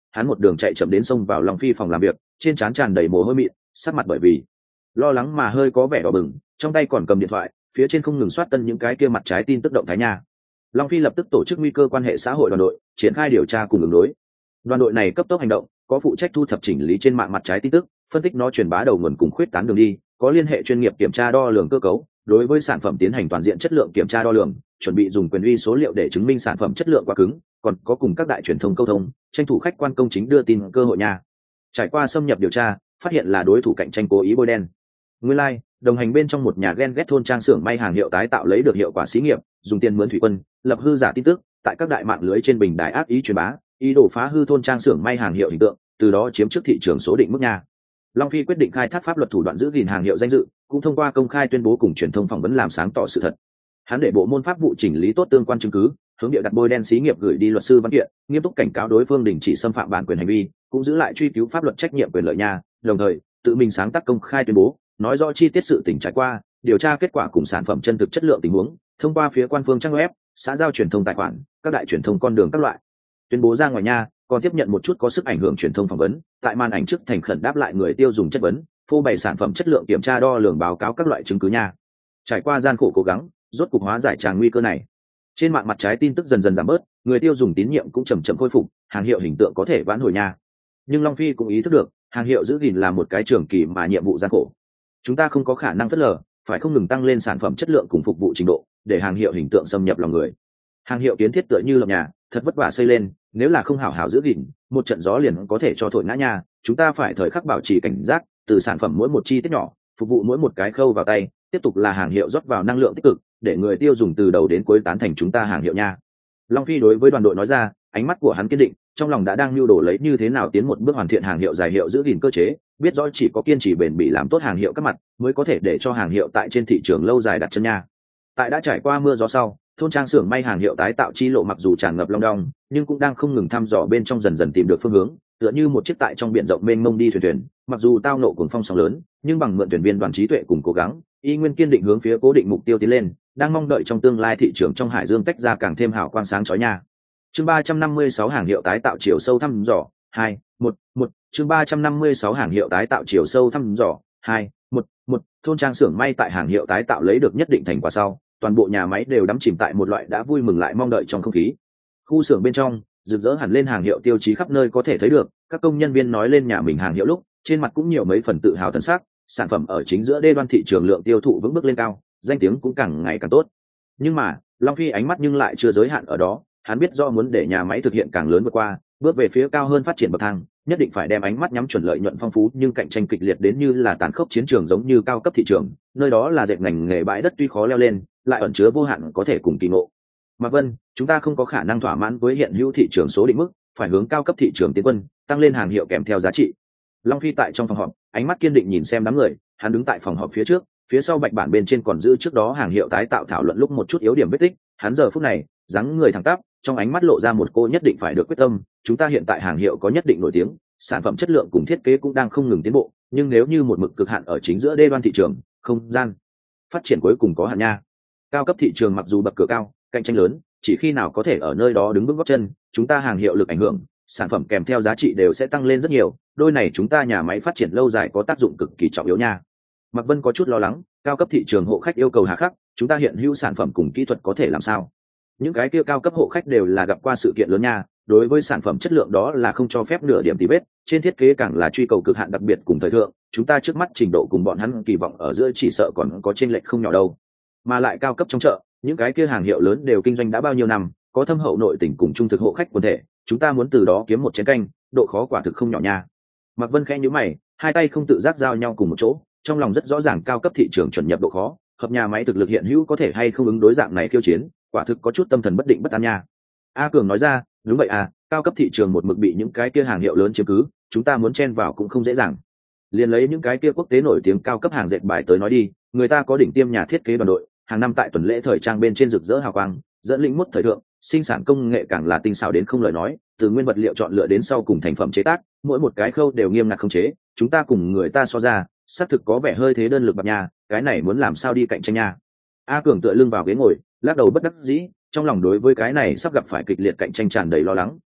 Speaker 1: hắn một đường chạy chậm đến xông vào Long Phi phòng làm việc, trên trán tràn đầy mồ hôi mịn, sắc mặt bởi vì lo lắng mà hơi có vẻ đỏ bừng, trong tay còn cầm điện thoại, phía trên không ngừng soát tân những cái kia mặt trái tin tức động thái nha. Long Phi lập tức tổ chức nguy cơ quan hệ xã hội đoàn đội, triển khai điều tra cùng ứng đối. Đoàn đội này cấp tốc hành động, có phụ trách thu thập chỉnh lý trên mạng mặt trái tin tức, phân tích nó truyền bá đầu nguồn cùng khuyết tán đường đi, có liên hệ chuyên nghiệp kiểm tra đo lường cơ cấu, đối với sản phẩm tiến hành toàn diện chất lượng kiểm tra đo lường, chuẩn bị dùng quyền uy số liệu để chứng minh sản phẩm chất lượng quá cứng, còn có cùng các đại truyền thông câu thông, tranh thủ khách quan công chính đưa tin cơ hội nha. Trải qua xâm nhập điều tra, phát hiện là đối thủ cạnh tranh cố ý bôi đen. Nguyên lai, đồng hành bên trong một nhà ghen ghét thôn trang xưởng may hàng hiệu tái tạo lấy được hiệu quả xí nghiệp, dùng tiền mướn thủy quân, lập hư giả tin tức, tại các đại mạng lưới trên bình đài ác ý truyền bá, ý đồ phá hư thôn trang xưởng may hàng hiệu hình tượng, từ đó chiếm trước thị trường số định mức nha. Long Phi quyết định khai thác pháp luật thủ đoạn giữ gìn hàng hiệu danh dự, cũng thông qua công khai tuyên bố cùng truyền thông phỏng vấn làm sáng tỏ sự thật. Hắn để bộ môn pháp vụ chỉnh lý tốt tương quan chứng cứ, hướng địa đặt bôi đen xí nghiệp gửi đi luật sư văn kiện, nghiêm túc cảnh cáo đối phương đình chỉ xâm phạm bản quyền hành vi, cũng giữ lại truy cứu pháp luật trách nhiệm quyền lợi nha. Đồng thời, tự mình sáng tác công khai tuyên bố, nói rõ chi tiết sự tình trải qua, điều tra kết quả cùng sản phẩm chân thực chất lượng tình huống, thông qua phía quan phương trang web, xã giao truyền thông tài khoản, các đại truyền thông con đường các loại. Tuyên bố ra ngoài nha, còn tiếp nhận một chút có sức ảnh hưởng truyền thông phỏng vấn, tại màn ảnh trước thành khẩn đáp lại người tiêu dùng chất vấn, phô bày sản phẩm chất lượng kiểm tra đo lường báo cáo các loại chứng cứ nha. Trải qua gian khổ cố gắng, rốt cục hóa giải tràng nguy cơ này. Trên mạng mặt trái tin tức dần dần giảm bớt, người tiêu dùng tín nhiệm cũng chậm chậm khôi phục, hàng hiệu hình tượng có thể vãn hồi nha. Nhưng Long Phi cũng ý thức được, hàng hiệu giữ gìn là một cái trường kỳ mà nhiệm vụ gian khổ. Chúng ta không có khả năng phớt lờ, phải không ngừng tăng lên sản phẩm chất lượng cùng phục vụ trình độ, để hàng hiệu hình tượng xâm nhập lòng người. Hàng hiệu kiến thiết tựa như lập nhà, thật vất vả xây lên, nếu là không hảo hảo giữ gìn, một trận gió liền có thể cho thổi ngã nhà. Chúng ta phải thời khắc bảo trì cảnh giác, từ sản phẩm mỗi một chi tiết nhỏ, phục vụ mỗi một cái khâu vào tay, tiếp tục là hàng hiệu rót vào năng lượng tích cực, để người tiêu dùng từ đầu đến cuối tán thành chúng ta hàng hiệu nha. Long Phi đối với đoàn đội nói ra, ánh mắt của hắn kiên định, trong lòng đã đang nưu đồ lấy như thế nào tiến một bước hoàn thiện hàng hiệu dài hiệu giữ gìn cơ chế, biết rõ chỉ có kiên trì bền bỉ làm tốt hàng hiệu các mặt, mới có thể để cho hàng hiệu tại trên thị trường lâu dài đặt chân nha. Tại đã trải qua mưa gió sau, thôn trang xưởng may hàng hiệu tái tạo chi lộ mặc dù tràn ngập long đong, nhưng cũng đang không ngừng thăm dò bên trong dần dần tìm được phương hướng, tựa như một chiếc tại trong biển rộng mênh mông đi thuyền, mặc dù tao nộ cuồng phong sóng lớn, nhưng bằng mượn thuyền viên đoàn trí tuệ cùng cố gắng, y nguyên kiên định hướng phía cố định mục tiêu tiến lên, đang mong đợi trong tương lai thị trường trong hải dương tách ra càng thêm hào quang sáng chói nha. Chương 356 hàng hiệu tái tạo chiều sâu thăm dò 2-1-1. Chương 356 hàng hiệu tái tạo chiều sâu thăm dò 2-1-1. Thôn trang xưởng may tại hàng hiệu tái tạo lấy được nhất định thành quả sau, toàn bộ nhà máy đều đắm chìm tại một loại đã vui mừng lại mong đợi trong không khí. Khu xưởng bên trong rực rỡ hẳn lên hàng hiệu tiêu chí khắp nơi có thể thấy được, các công nhân viên nói lên nhà mình hàng hiệu lúc, trên mặt cũng nhiều mấy phần tự hào thần sắc, sản phẩm ở chính giữa đê đoan thị trường lượng tiêu thụ vững bước lên cao, danh tiếng cũng càng ngày càng tốt. Nhưng mà, Long Phi ánh mắt nhưng lại chưa giới hạn ở đó, hắn biết do muốn để nhà máy thực hiện càng lớn vượt qua, bước về phía cao hơn phát triển bậc thang, nhất định phải đem ánh mắt nhắm chuẩn lợi nhuận phong phú nhưng cạnh tranh kịch liệt đến như là tàn khốc chiến trường giống như cao cấp thị trường, nơi đó là dệt ngành nghề bãi đất tuy khó leo lên, lại ẩn chứa vô hạn có thể cùng kỳ ngộ. Mạc Vân, chúng ta không có khả năng thỏa mãn với hiện hữu thị trường số định mức, phải hướng cao cấp thị trường tiến quân, tăng lên hàng hiệu kèm theo giá trị. Long Phi tại trong phòng họp, ánh mắt kiên định nhìn xem đám người, hắn đứng tại phòng họp phía trước, phía sau bạch bản bên trên còn giữ trước đó hàng hiệu tái tạo thảo luận lúc một chút yếu điểm vết tích, hắn giờ phút này, dáng người thẳng tắp, trong ánh mắt lộ ra một cô nhất định phải được quyết tâm. Chúng ta hiện tại hàng hiệu có nhất định nổi tiếng, sản phẩm chất lượng cùng thiết kế cũng đang không ngừng tiến bộ, nhưng nếu như một mực cực hạn ở chính giữa đê đoan thị trường, không gian phát triển cuối cùng có hạn nha. Cao cấp thị trường mặc dù bậc cửa cao, cạnh tranh lớn, chỉ khi nào có thể ở nơi đó đứng vững gót chân, chúng ta hàng hiệu lực ảnh hưởng, sản phẩm kèm theo giá trị đều sẽ tăng lên rất nhiều, đôi này chúng ta nhà máy phát triển lâu dài có tác dụng cực kỳ trọng yếu nha. Mạc Vân có chút lo lắng, cao cấp thị trường hộ khách yêu cầu hà khắc, chúng ta hiện hữu sản phẩm cùng kỹ thuật có thể làm sao? Những cái kia cao cấp hộ khách đều là gặp qua sự kiện lớn nha, đối với sản phẩm chất lượng đó là không cho phép nửa điểm tì vết, trên thiết kế càng là truy cầu cực hạn đặc biệt cùng thời thượng, chúng ta trước mắt trình độ cùng bọn hắn kỳ vọng ở giữa chỉ sợ còn có chênh lệch không nhỏ đâu. Mà lại cao cấp trong chợ, những cái kia hàng hiệu lớn đều kinh doanh đã bao nhiêu năm, có thâm hậu nội tình cùng trung thực hộ khách quần thể, chúng ta muốn từ đó kiếm một chén canh, độ khó quả thực không nhỏ nha. Mạc Vân khẽ nhíu mày, hai tay không tự giác giao nhau cùng một chỗ, trong lòng rất rõ ràng cao cấp thị trường chuẩn nhập độ khó, hợp nhà máy thực lực hiện hữu có thể hay không ứng đối dạng này khiêu chiến, quả thực có chút tâm thần bất định bất an nha. A Cường nói ra, đúng vậy à, cao cấp thị trường một mực bị những cái kia hàng hiệu lớn chiếm cứ, chúng ta muốn chen vào cũng không dễ dàng. Liền lấy những cái kia quốc tế nổi tiếng cao cấp hàng dệt bài tới nói đi, người ta có đỉnh tiêm nhà thiết kế đoàn đội, hàng năm tại tuần lễ thời trang bên trên rực rỡ hào quang, dẫn lĩnh mốt thời thượng, sinh sản công nghệ càng là tinh xảo đến không lời nói, từ nguyên vật liệu chọn lựa đến sau cùng thành phẩm chế tác, mỗi một cái khâu đều nghiêm ngặt khống chế, chúng ta cùng người ta so ra, xác thực có vẻ hơi thế đơn lực bạc nha, cái này muốn làm sao đi cạnh tranh nha. A Cường tựa lưng vào ghế ngồi, lắc đầu bất đắc dĩ, trong lòng đối với cái này sắp gặp phải kịch liệt cạnh tranh tràn đầy lo lắng,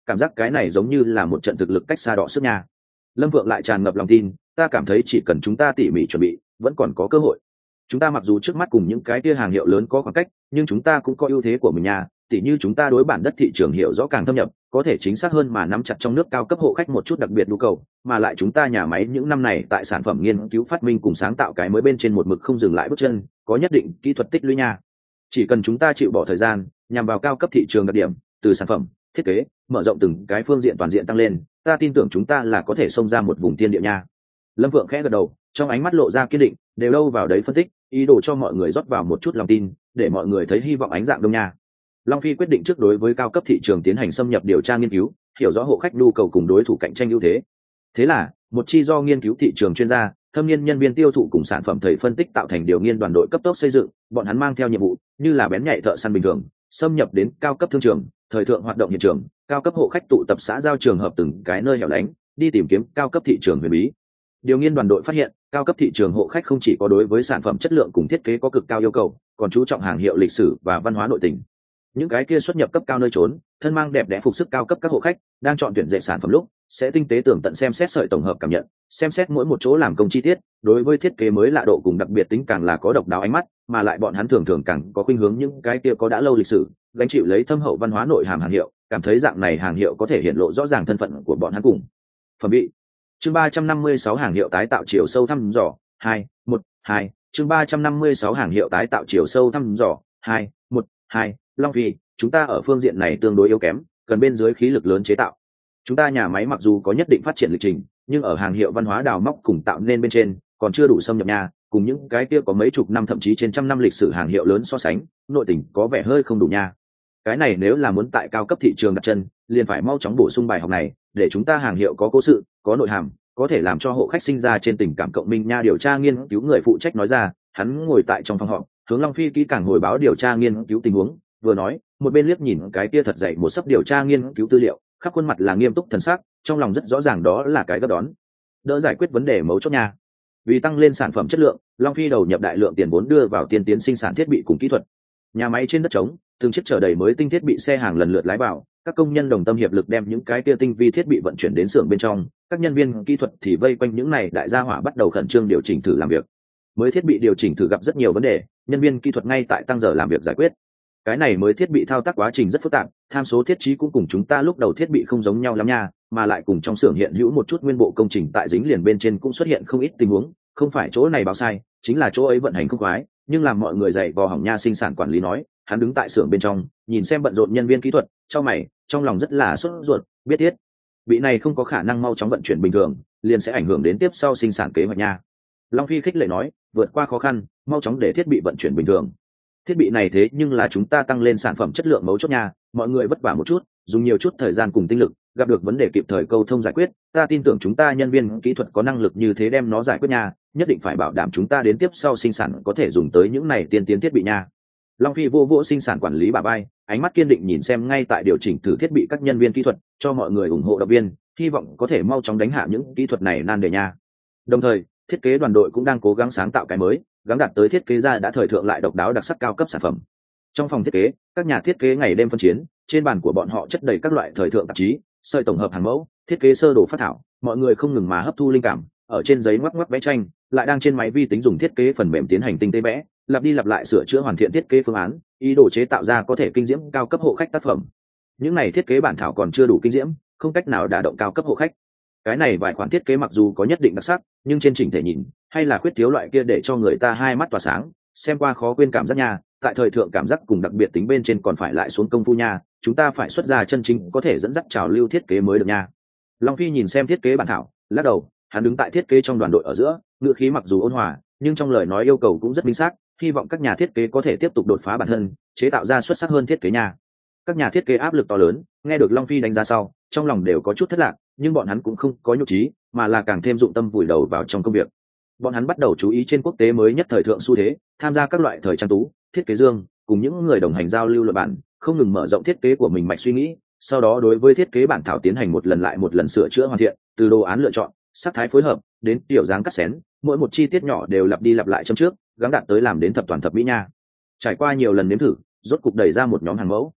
Speaker 1: cảm giác cái này giống như là một trận thực lực cách xa đọ sức nha. Lâm Vượng lại tràn ngập lòng tin, ta cảm thấy chỉ cần chúng ta tỉ mỉ chuẩn bị vẫn còn có cơ hội. Chúng ta mặc dù trước mắt cùng những cái kia hàng hiệu lớn có khoảng cách, nhưng chúng ta cũng có ưu thế của mình nha, tỉ như chúng ta đối bản đất thị trường hiểu rõ càng thâm nhập, có thể chính xác hơn mà nắm chặt trong nước cao cấp hộ khách một chút đặc biệt nhu cầu, mà lại chúng ta nhà máy những năm này tại sản phẩm nghiên cứu phát minh cùng sáng tạo cái mới bên trên một mực không dừng lại bước chân, có nhất định kỹ thuật tích lũy nha. Chỉ cần chúng ta chịu bỏ thời gian nhằm vào cao cấp thị trường đặc điểm, từ sản phẩm, thiết kế, mở rộng từng cái phương diện toàn diện tăng lên, ta tin tưởng chúng ta là có thể xông ra một vùng tiên địa nha. Lâm Vượng khẽ gật đầu, trong ánh mắt lộ ra kiên định, đều đâu vào đấy phân tích, ý đồ cho mọi người rót vào một chút lòng tin, để mọi người thấy hy vọng ánh dạng đông nha. Long Phi quyết định trước đối với cao cấp thị trường tiến hành xâm nhập điều tra nghiên cứu, hiểu rõ hộ khách nhu cầu cùng đối thủ cạnh tranh ưu thế. Thế là, một chi do nghiên cứu thị trường chuyên gia, thâm niên nhân viên tiêu thụ cùng sản phẩm thầy phân tích tạo thành điều nghiên đoàn đội cấp tốc xây dựng, bọn hắn mang theo nhiệm vụ, như là bén nhạy thợ săn bình thường, xâm nhập đến cao cấp thương trường, thời thượng hoạt động hiện trường, cao cấp hộ khách tụ tập xã giao trường hợp từng cái nơi hẻo lánh, đi tìm kiếm cao cấp thị trường huyền bí. Điều nghiên đoàn đội phát hiện, cao cấp thị trường hộ khách không chỉ có đối với sản phẩm chất lượng cùng thiết kế có cực cao yêu cầu, còn chú trọng hàng hiệu lịch sử và văn hóa nội tình. Những cái kia xuất nhập cấp cao nơi trốn, thân mang đẹp đẽ phục sức cao cấp các hộ khách, đang chọn tuyển dệt sản phẩm lúc, sẽ tinh tế tường tận xem xét sợi tổng hợp cảm nhận, xem xét mỗi một chỗ làm công chi tiết, đối với thiết kế mới lạ độ cùng đặc biệt tính càng là có độc đáo ánh mắt, mà lại bọn hắn thường thường càng có khuynh hướng những cái kia có đã lâu lịch sử, gánh chịu lấy thâm hậu văn hóa nội hàm hàng hiệu, cảm thấy dạng này hàng hiệu có thể hiện lộ rõ ràng thân phận của bọn hắn cùng phẩm vị. Chương 356 hàng hiệu tái tạo chiều sâu thăm dò 2-1-2. Chương 356 hàng hiệu tái tạo chiều sâu thăm dò 2-1-2. Long Phi, chúng ta ở phương diện này tương đối yếu kém, cần bên dưới khí lực lớn chế tạo. Chúng ta nhà máy mặc dù có nhất định phát triển lịch trình, nhưng ở hàng hiệu văn hóa đào móc cùng tạo nên bên trên còn chưa đủ xâm nhập nhà, cùng những cái kia có mấy chục năm thậm chí trên trăm năm lịch sử hàng hiệu lớn so sánh, nội tình có vẻ hơi không đủ nha. Cái này nếu là muốn tại cao cấp thị trường đặt chân, liền phải mau chóng bổ sung bài học này, để chúng ta hàng hiệu có cố sự, có nội hàm, có thể làm cho hộ khách sinh ra trên tình cảm cộng minh nha. Điều tra nghiên cứu người phụ trách nói ra, hắn ngồi tại trong phòng họp, hướng Long Phi kỹ càng hồi báo điều tra nghiên cứu tình huống, vừa nói, một bên liếc nhìn cái kia thật dày một sấp điều tra nghiên cứu tư liệu, khắp khuôn mặt là nghiêm túc thần sắc, trong lòng rất rõ ràng đó là cái gấp đón đỡ giải quyết vấn đề mấu chốt nha. Vì tăng lên sản phẩm chất lượng, Long Phi đầu nhập đại lượng tiền vốn đưa vào tiên tiến sinh sản thiết bị cùng kỹ thuật. Nhà máy trên đất trống, từng chiếc chở đầy mới tinh thiết bị xe hàng lần lượt lái vào, các công nhân đồng tâm hiệp lực đem những cái kia tinh vi thiết bị vận chuyển đến xưởng bên trong, các nhân viên kỹ thuật thì vây quanh những này đại gia hỏa bắt đầu khẩn trương điều chỉnh thử làm việc. Mới thiết bị điều chỉnh thử gặp rất nhiều vấn đề, nhân viên kỹ thuật ngay tại tăng giờ làm việc giải quyết. Cái này mới thiết bị thao tác quá trình rất phức tạp, tham số thiết trí cũng cùng chúng ta lúc đầu thiết bị không giống nhau lắm nha, mà lại cùng trong xưởng hiện hữu một chút nguyên bộ công trình tại dính liền bên trên cũng xuất hiện không ít tình huống, không phải chỗ này báo sai, chính là chỗ ấy vận hành không khoái, nhưng làm mọi người dậy vò hỏng nha. Sinh sản quản lý nói, hắn đứng tại xưởng bên trong, nhìn xem bận rộn nhân viên kỹ thuật, trong mày, trong lòng rất là sốt ruột, biết thiết bị này không có khả năng mau chóng vận chuyển bình thường, liền sẽ ảnh hưởng đến tiếp sau sinh sản kế hoạch nha. Long Phi khích lệ nói, vượt qua khó khăn, mau chóng để thiết bị vận chuyển bình thường. Thiết bị này thế nhưng là chúng ta tăng lên sản phẩm chất lượng mấu chốt nha, mọi người vất vả một chút, dùng nhiều chút thời gian cùng tinh lực, gặp được vấn đề kịp thời câu thông giải quyết, ta tin tưởng chúng ta nhân viên kỹ thuật có năng lực như thế đem nó giải quyết nha, nhất định phải bảo đảm chúng ta đến tiếp sau sinh sản có thể dùng tới những này tiên tiến thiết bị nha. Long Phi vô vỗ sinh sản quản lý bà bay, ánh mắt kiên định nhìn xem ngay tại điều chỉnh thử thiết bị các nhân viên kỹ thuật, cho mọi người ủng hộ động viên, hy vọng có thể mau chóng đánh hạ những kỹ thuật này nan đề nha. Đồng thời, thiết kế đoàn đội cũng đang cố gắng sáng tạo cái mới, gắng đạt tới thiết kế ra đã thời thượng lại độc đáo đặc sắc cao cấp sản phẩm. Trong phòng thiết kế, các nhà thiết kế ngày đêm phân chiến, trên bàn của bọn họ chất đầy các loại thời thượng tạp chí, sợi tổng hợp hàng mẫu, thiết kế sơ đồ phát thảo, mọi người không ngừng mà hấp thu linh cảm, ở trên giấy ngoắc ngoắc vẽ tranh, lại đang trên máy vi tính dùng thiết kế phần mềm tiến hành tinh tế vẽ, lặp đi lặp lại sửa chữa hoàn thiện thiết kế phương án, ý đồ chế tạo ra có thể kinh diễm cao cấp hộ khách tác phẩm. Những này thiết kế bản thảo còn chưa đủ kinh diễm, không cách nào đả động cao cấp hộ khách. Cái này vài khoản thiết kế mặc dù có nhất định đặc sắc, nhưng trên chỉnh thể nhìn hay là khuyết thiếu loại kia để cho người ta hai mắt tỏa sáng, xem qua khó quên cảm giác nha. Tại thời thượng cảm giác cùng đặc biệt tính bên trên còn phải lại xuống công phu nha, chúng ta phải xuất ra chân chính có thể dẫn dắt trào lưu thiết kế mới được nha. Long Phi nhìn xem thiết kế bản thảo, lắc đầu, hắn đứng tại thiết kế trong đoàn đội ở giữa, ngữ khí mặc dù ôn hòa, nhưng trong lời nói yêu cầu cũng rất minh xác, hy vọng các nhà thiết kế có thể tiếp tục đột phá bản thân, chế tạo ra xuất sắc hơn thiết kế nha. Các nhà thiết kế áp lực to lớn, nghe được Long Phi đánh giá sau, trong lòng đều có chút thất lạc, nhưng bọn hắn cũng không có nhục trí, mà là càng thêm dụng tâm vùi đầu vào trong công việc. Bọn hắn bắt đầu chú ý trên quốc tế mới nhất thời thượng xu thế, tham gia các loại thời trang tú, thiết kế dương, cùng những người đồng hành giao lưu luận bản, không ngừng mở rộng thiết kế của mình mạch suy nghĩ, sau đó đối với thiết kế bản thảo tiến hành một lần lại một lần sửa chữa hoàn thiện, từ đồ án lựa chọn, sắc thái phối hợp, đến kiểu dáng cắt xén, mỗi một chi tiết nhỏ đều lặp đi lặp lại trong trước, gắng đạt tới làm đến thập toàn thập mỹ nha. Trải qua nhiều lần nếm thử, rốt cục đẩy ra một nhóm hàng mẫu.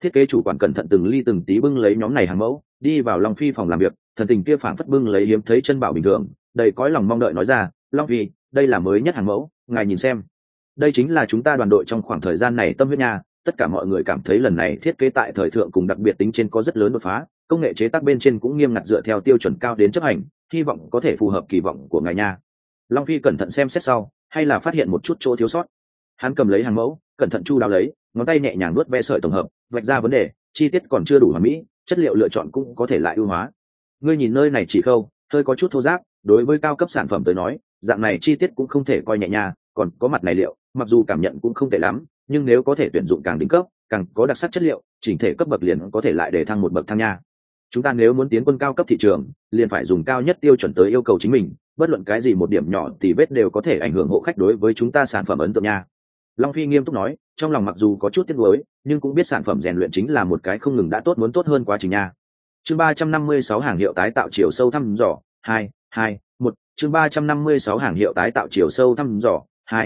Speaker 1: Thiết kế chủ quản cẩn thận từng ly từng tí bưng lấy nhóm này hàng mẫu đi vào Long Phi phòng làm việc, thần tình kia phảng phất bưng lấy hiếm thấy chân bảo bình thường, đầy cõi lòng mong đợi nói ra: Long Phi, đây là mới nhất hàng mẫu, ngài nhìn xem. Đây chính là chúng ta đoàn đội trong khoảng thời gian này tâm huyết nha. Tất cả mọi người cảm thấy lần này thiết kế tại thời thượng cùng đặc biệt tính trên có rất lớn đột phá, công nghệ chế tác bên trên cũng nghiêm ngặt dựa theo tiêu chuẩn cao đến chấp hành, hy vọng có thể phù hợp kỳ vọng của ngài nha. Long Phi cẩn thận xem xét sau, hay là phát hiện một chút chỗ thiếu sót. Hắn cầm lấy hàng mẫu, cẩn thận chu đáo lấy, ngón tay nhẹ nhàng nuốt ve sợi tổng hợp, vạch ra vấn đề, chi tiết còn chưa đủ hoàn mỹ, chất liệu lựa chọn cũng có thể lại ưu hóa. Ngươi nhìn nơi này chỉ khâu, hơi có chút thô ráp, đối với cao cấp sản phẩm tới nói, dạng này chi tiết cũng không thể coi nhẹ nha. Còn có mặt này liệu, mặc dù cảm nhận cũng không tệ lắm, nhưng nếu có thể tuyển dụng càng đỉnh cấp, càng có đặc sắc chất liệu, chỉnh thể cấp bậc liền có thể lại để thăng một bậc thang nha. Chúng ta nếu muốn tiến quân cao cấp thị trường, liền phải dùng cao nhất tiêu chuẩn tới yêu cầu chính mình, bất luận cái gì một điểm nhỏ thì vết đều có thể ảnh hưởng hộ khách đối với chúng ta sản phẩm ấn tượng nha. Long Phi nghiêm túc nói, trong lòng mặc dù có chút tiếc nuối, nhưng cũng biết sản phẩm rèn luyện chính là một cái không ngừng đã tốt muốn tốt hơn quá trình nha. Chương 356 hàng hiệu tái tạo chiều sâu thăm dò 1. Chương 356 hàng hiệu tái tạo chiều sâu thăm dò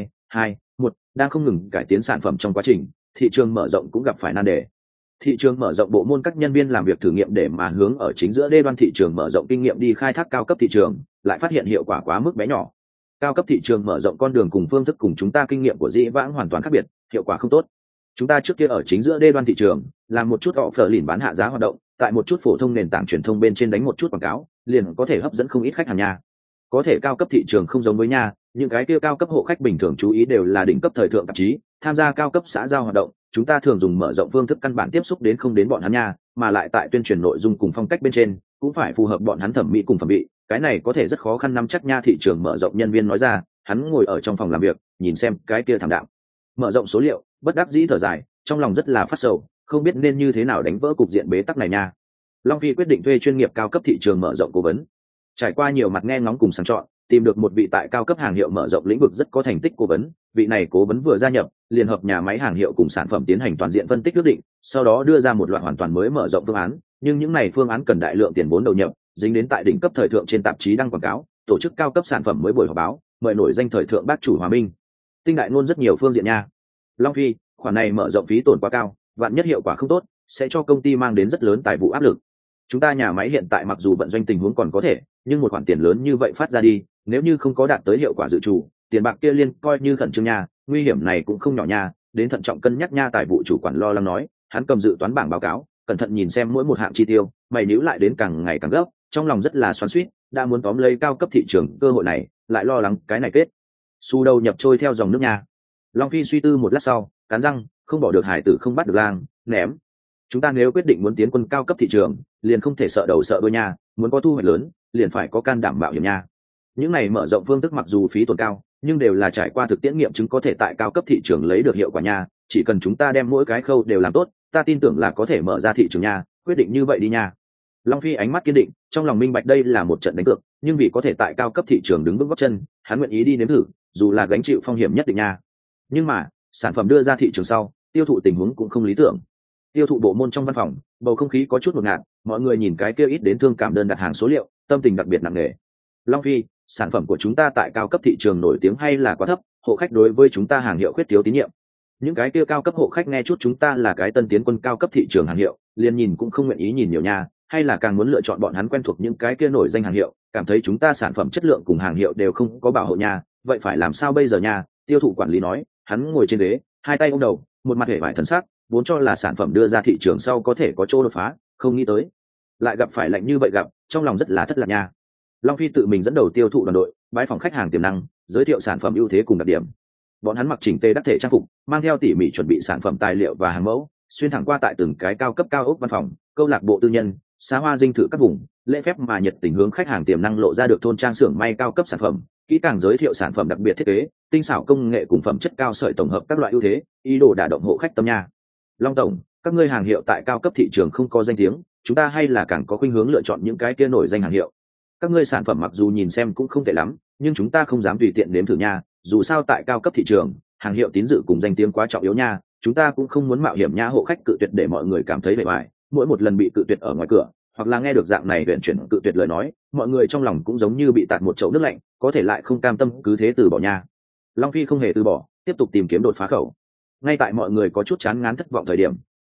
Speaker 1: 1. Đang không ngừng cải tiến sản phẩm trong quá trình, thị trường mở rộng cũng gặp phải nan đề. Thị trường mở rộng bộ môn các nhân viên làm việc thử nghiệm để mà hướng ở chính giữa đê đoan thị trường mở rộng kinh nghiệm đi khai thác cao cấp thị trường, lại phát hiện hiệu quả quá mức bé nhỏ. Cao cấp thị trường mở rộng con đường cùng phương thức cùng chúng ta kinh nghiệm của dĩ vãng hoàn toàn khác biệt, hiệu quả không tốt. Chúng ta trước kia ở chính giữa đê đoan thị trường, làm một chút offer lìn bán hạ giá hoạt động, tại một chút phổ thông nền tảng truyền thông bên trên đánh một chút quảng cáo, liền có thể hấp dẫn không ít khách hàng nhà. Có thể cao cấp thị trường không giống với nhà, những cái kia cao cấp hộ khách bình thường chú ý đều là đỉnh cấp thời thượng tạp chí, tham gia cao cấp xã giao hoạt động, chúng ta thường dùng mở rộng phương thức căn bản tiếp xúc đến không đến bọn hắn nha, mà lại tại tuyên truyền nội dung cùng phong cách bên trên, cũng phải phù hợp bọn hắn thẩm mỹ cùng phẩm vị, cái này có thể rất khó khăn nắm chắc nha. Thị trường mở rộng nhân viên nói ra, hắn ngồi ở trong phòng làm việc, nhìn xem cái kia thảm đạm mở rộng số liệu, bất đắc dĩ thở dài, trong lòng rất là phát sầu, không biết nên như thế nào đánh vỡ cục diện bế tắc này nha. Long Phi quyết định thuê chuyên nghiệp cao cấp thị trường mở rộng cố vấn. Trải qua nhiều mặt nghe ngóng cùng sàng chọn, tìm được một vị tại cao cấp hàng hiệu mở rộng lĩnh vực rất có thành tích cố vấn. Vị này cố vấn vừa gia nhập, liên hợp nhà máy hàng hiệu cùng sản phẩm tiến hành toàn diện phân tích quyết định, sau đó đưa ra một loạt hoàn toàn mới mở rộng phương án. Nhưng những này phương án cần đại lượng tiền vốn đầu nhập, dính đến tại đỉnh cấp thời thượng trên tạp chí đăng quảng cáo, tổ chức cao cấp sản phẩm mới buổi họp báo, mời nổi danh thời thượng bác chủ Hòa Minh. Tinh đại luôn rất nhiều phương diện nha. Long Phi, khoản này mở rộng phí tổn quá cao, vạn nhất hiệu quả không tốt, sẽ cho công ty mang đến rất lớn tài vụ áp lực. Chúng ta nhà máy hiện tại mặc dù vận doanh tình huống còn có thể, nhưng một khoản tiền lớn như vậy phát ra đi, nếu như không có đạt tới hiệu quả dự trù, tiền bạc kia liên coi như khẩn trương nha, nguy hiểm này cũng không nhỏ nha, đến thận trọng cân nhắc nha. Tài vụ chủ quản lo lắng nói, hắn cầm dự toán bảng báo cáo, cẩn thận nhìn xem mỗi một hạng chi tiêu, mày níu lại đến càng ngày càng gấp, trong lòng rất là xoắn xuýt, đã muốn tóm lấy cao cấp thị trường cơ hội này, lại lo lắng cái này kết xu đầu nhập trôi theo dòng nước nha. Long Phi suy tư một lát sau, cắn răng, không bỏ được hải tử không bắt được lang, ném. Chúng ta nếu quyết định muốn tiến quân cao cấp thị trường, liền không thể sợ đầu sợ đuôi nha, muốn có thu hoạch lớn, liền phải có can đảm mạo hiểm nha. Những này mở rộng phương thức mặc dù phí tổn cao, nhưng đều là trải qua thực tiễn nghiệm chứng có thể tại cao cấp thị trường lấy được hiệu quả nha. Chỉ cần chúng ta đem mỗi cái khâu đều làm tốt, ta tin tưởng là có thể mở ra thị trường nha. Quyết định như vậy đi nha. Long Phi ánh mắt kiên định, trong lòng minh bạch đây là một trận đánh cược, nhưng vì có thể tại cao cấp thị trường đứng vững gót chân, hắn nguyện ý đi nếm thử, dù là gánh chịu phong hiểm nhất định nha. Nhưng mà sản phẩm đưa ra thị trường sau, tiêu thụ tình huống cũng không lý tưởng. Tiêu thụ bộ môn trong văn phòng, bầu không khí có chút ngột ngạt, mọi người nhìn cái kia ít đến thương cảm đơn đặt hàng số liệu, tâm tình đặc biệt nặng nề. Long Phi, sản phẩm của chúng ta tại cao cấp thị trường nổi tiếng hay là quá thấp, hộ khách đối với chúng ta hàng hiệu khuyết thiếu tín nhiệm. Những cái kia cao cấp hộ khách nghe chút chúng ta là cái tân tiến quân cao cấp thị trường hàng hiệu, liền nhìn cũng không nguyện ý nhìn nhiều nha, hay là càng muốn lựa chọn bọn hắn quen thuộc những cái kia nổi danh hàng hiệu, cảm thấy chúng ta sản phẩm chất lượng cùng hàng hiệu đều không có bảo hộ nha. Vậy phải làm sao bây giờ nha? Tiêu thụ quản lý nói, hắn ngồi trên ghế, hai tay ôm đầu, một mặt hề vải thần sắc, vốn cho là sản phẩm đưa ra thị trường sau có thể có chỗ đột phá, không nghĩ tới lại gặp phải lạnh như vậy gặp, trong lòng rất là thất lạc nha. Long Phi tự mình dẫn đầu tiêu thụ đoàn đội, bãi phòng khách hàng tiềm năng, giới thiệu sản phẩm ưu thế cùng đặc điểm. Bọn hắn mặc chỉnh tề đắc thể trang phục, mang theo tỉ mỉ chuẩn bị sản phẩm tài liệu và hàng mẫu, xuyên thẳng qua tại từng cái cao cấp cao ốc văn phòng, câu lạc bộ tư nhân, xá hoa dinh thự các vùng, lễ phép mà nhiệt tình hướng khách hàng tiềm năng lộ ra được thôn trang xưởng may cao cấp sản phẩm, kỹ càng giới thiệu sản phẩm đặc biệt thiết kế, tinh xảo công nghệ cùng phẩm chất cao sợi tổng hợp các loại ưu thế, ý đồ đả động hộ khách tâm nha. Long tổng, các ngươi hàng hiệu tại cao cấp thị trường không có danh tiếng, chúng ta hay là càng có khuynh hướng lựa chọn những cái kia nổi danh hàng hiệu. Các ngươi sản phẩm mặc dù nhìn xem cũng không tệ lắm, nhưng chúng ta không dám tùy tiện nếm thử nha, dù sao tại cao cấp thị trường, hàng hiệu tín dự cùng danh tiếng quá trọng yếu nha, chúng ta cũng không muốn mạo hiểm nha. Hộ khách cự tuyệt để mọi người cảm thấy bề bại, mỗi một lần bị cự tuyệt ở ngoài cửa, hoặc là nghe được dạng này tuyển chuyển cự tuyệt lời nói, mọi người trong lòng cũng giống như bị tạt một chậu nước lạnh, có thể lại không cam tâm cứ thế từ bỏ nha. Long Phi không hề từ bỏ, tiếp tục tìm kiếm đột phá khẩu. Ngay tại mọi người có chút chán ngán thất vọng thời điểm,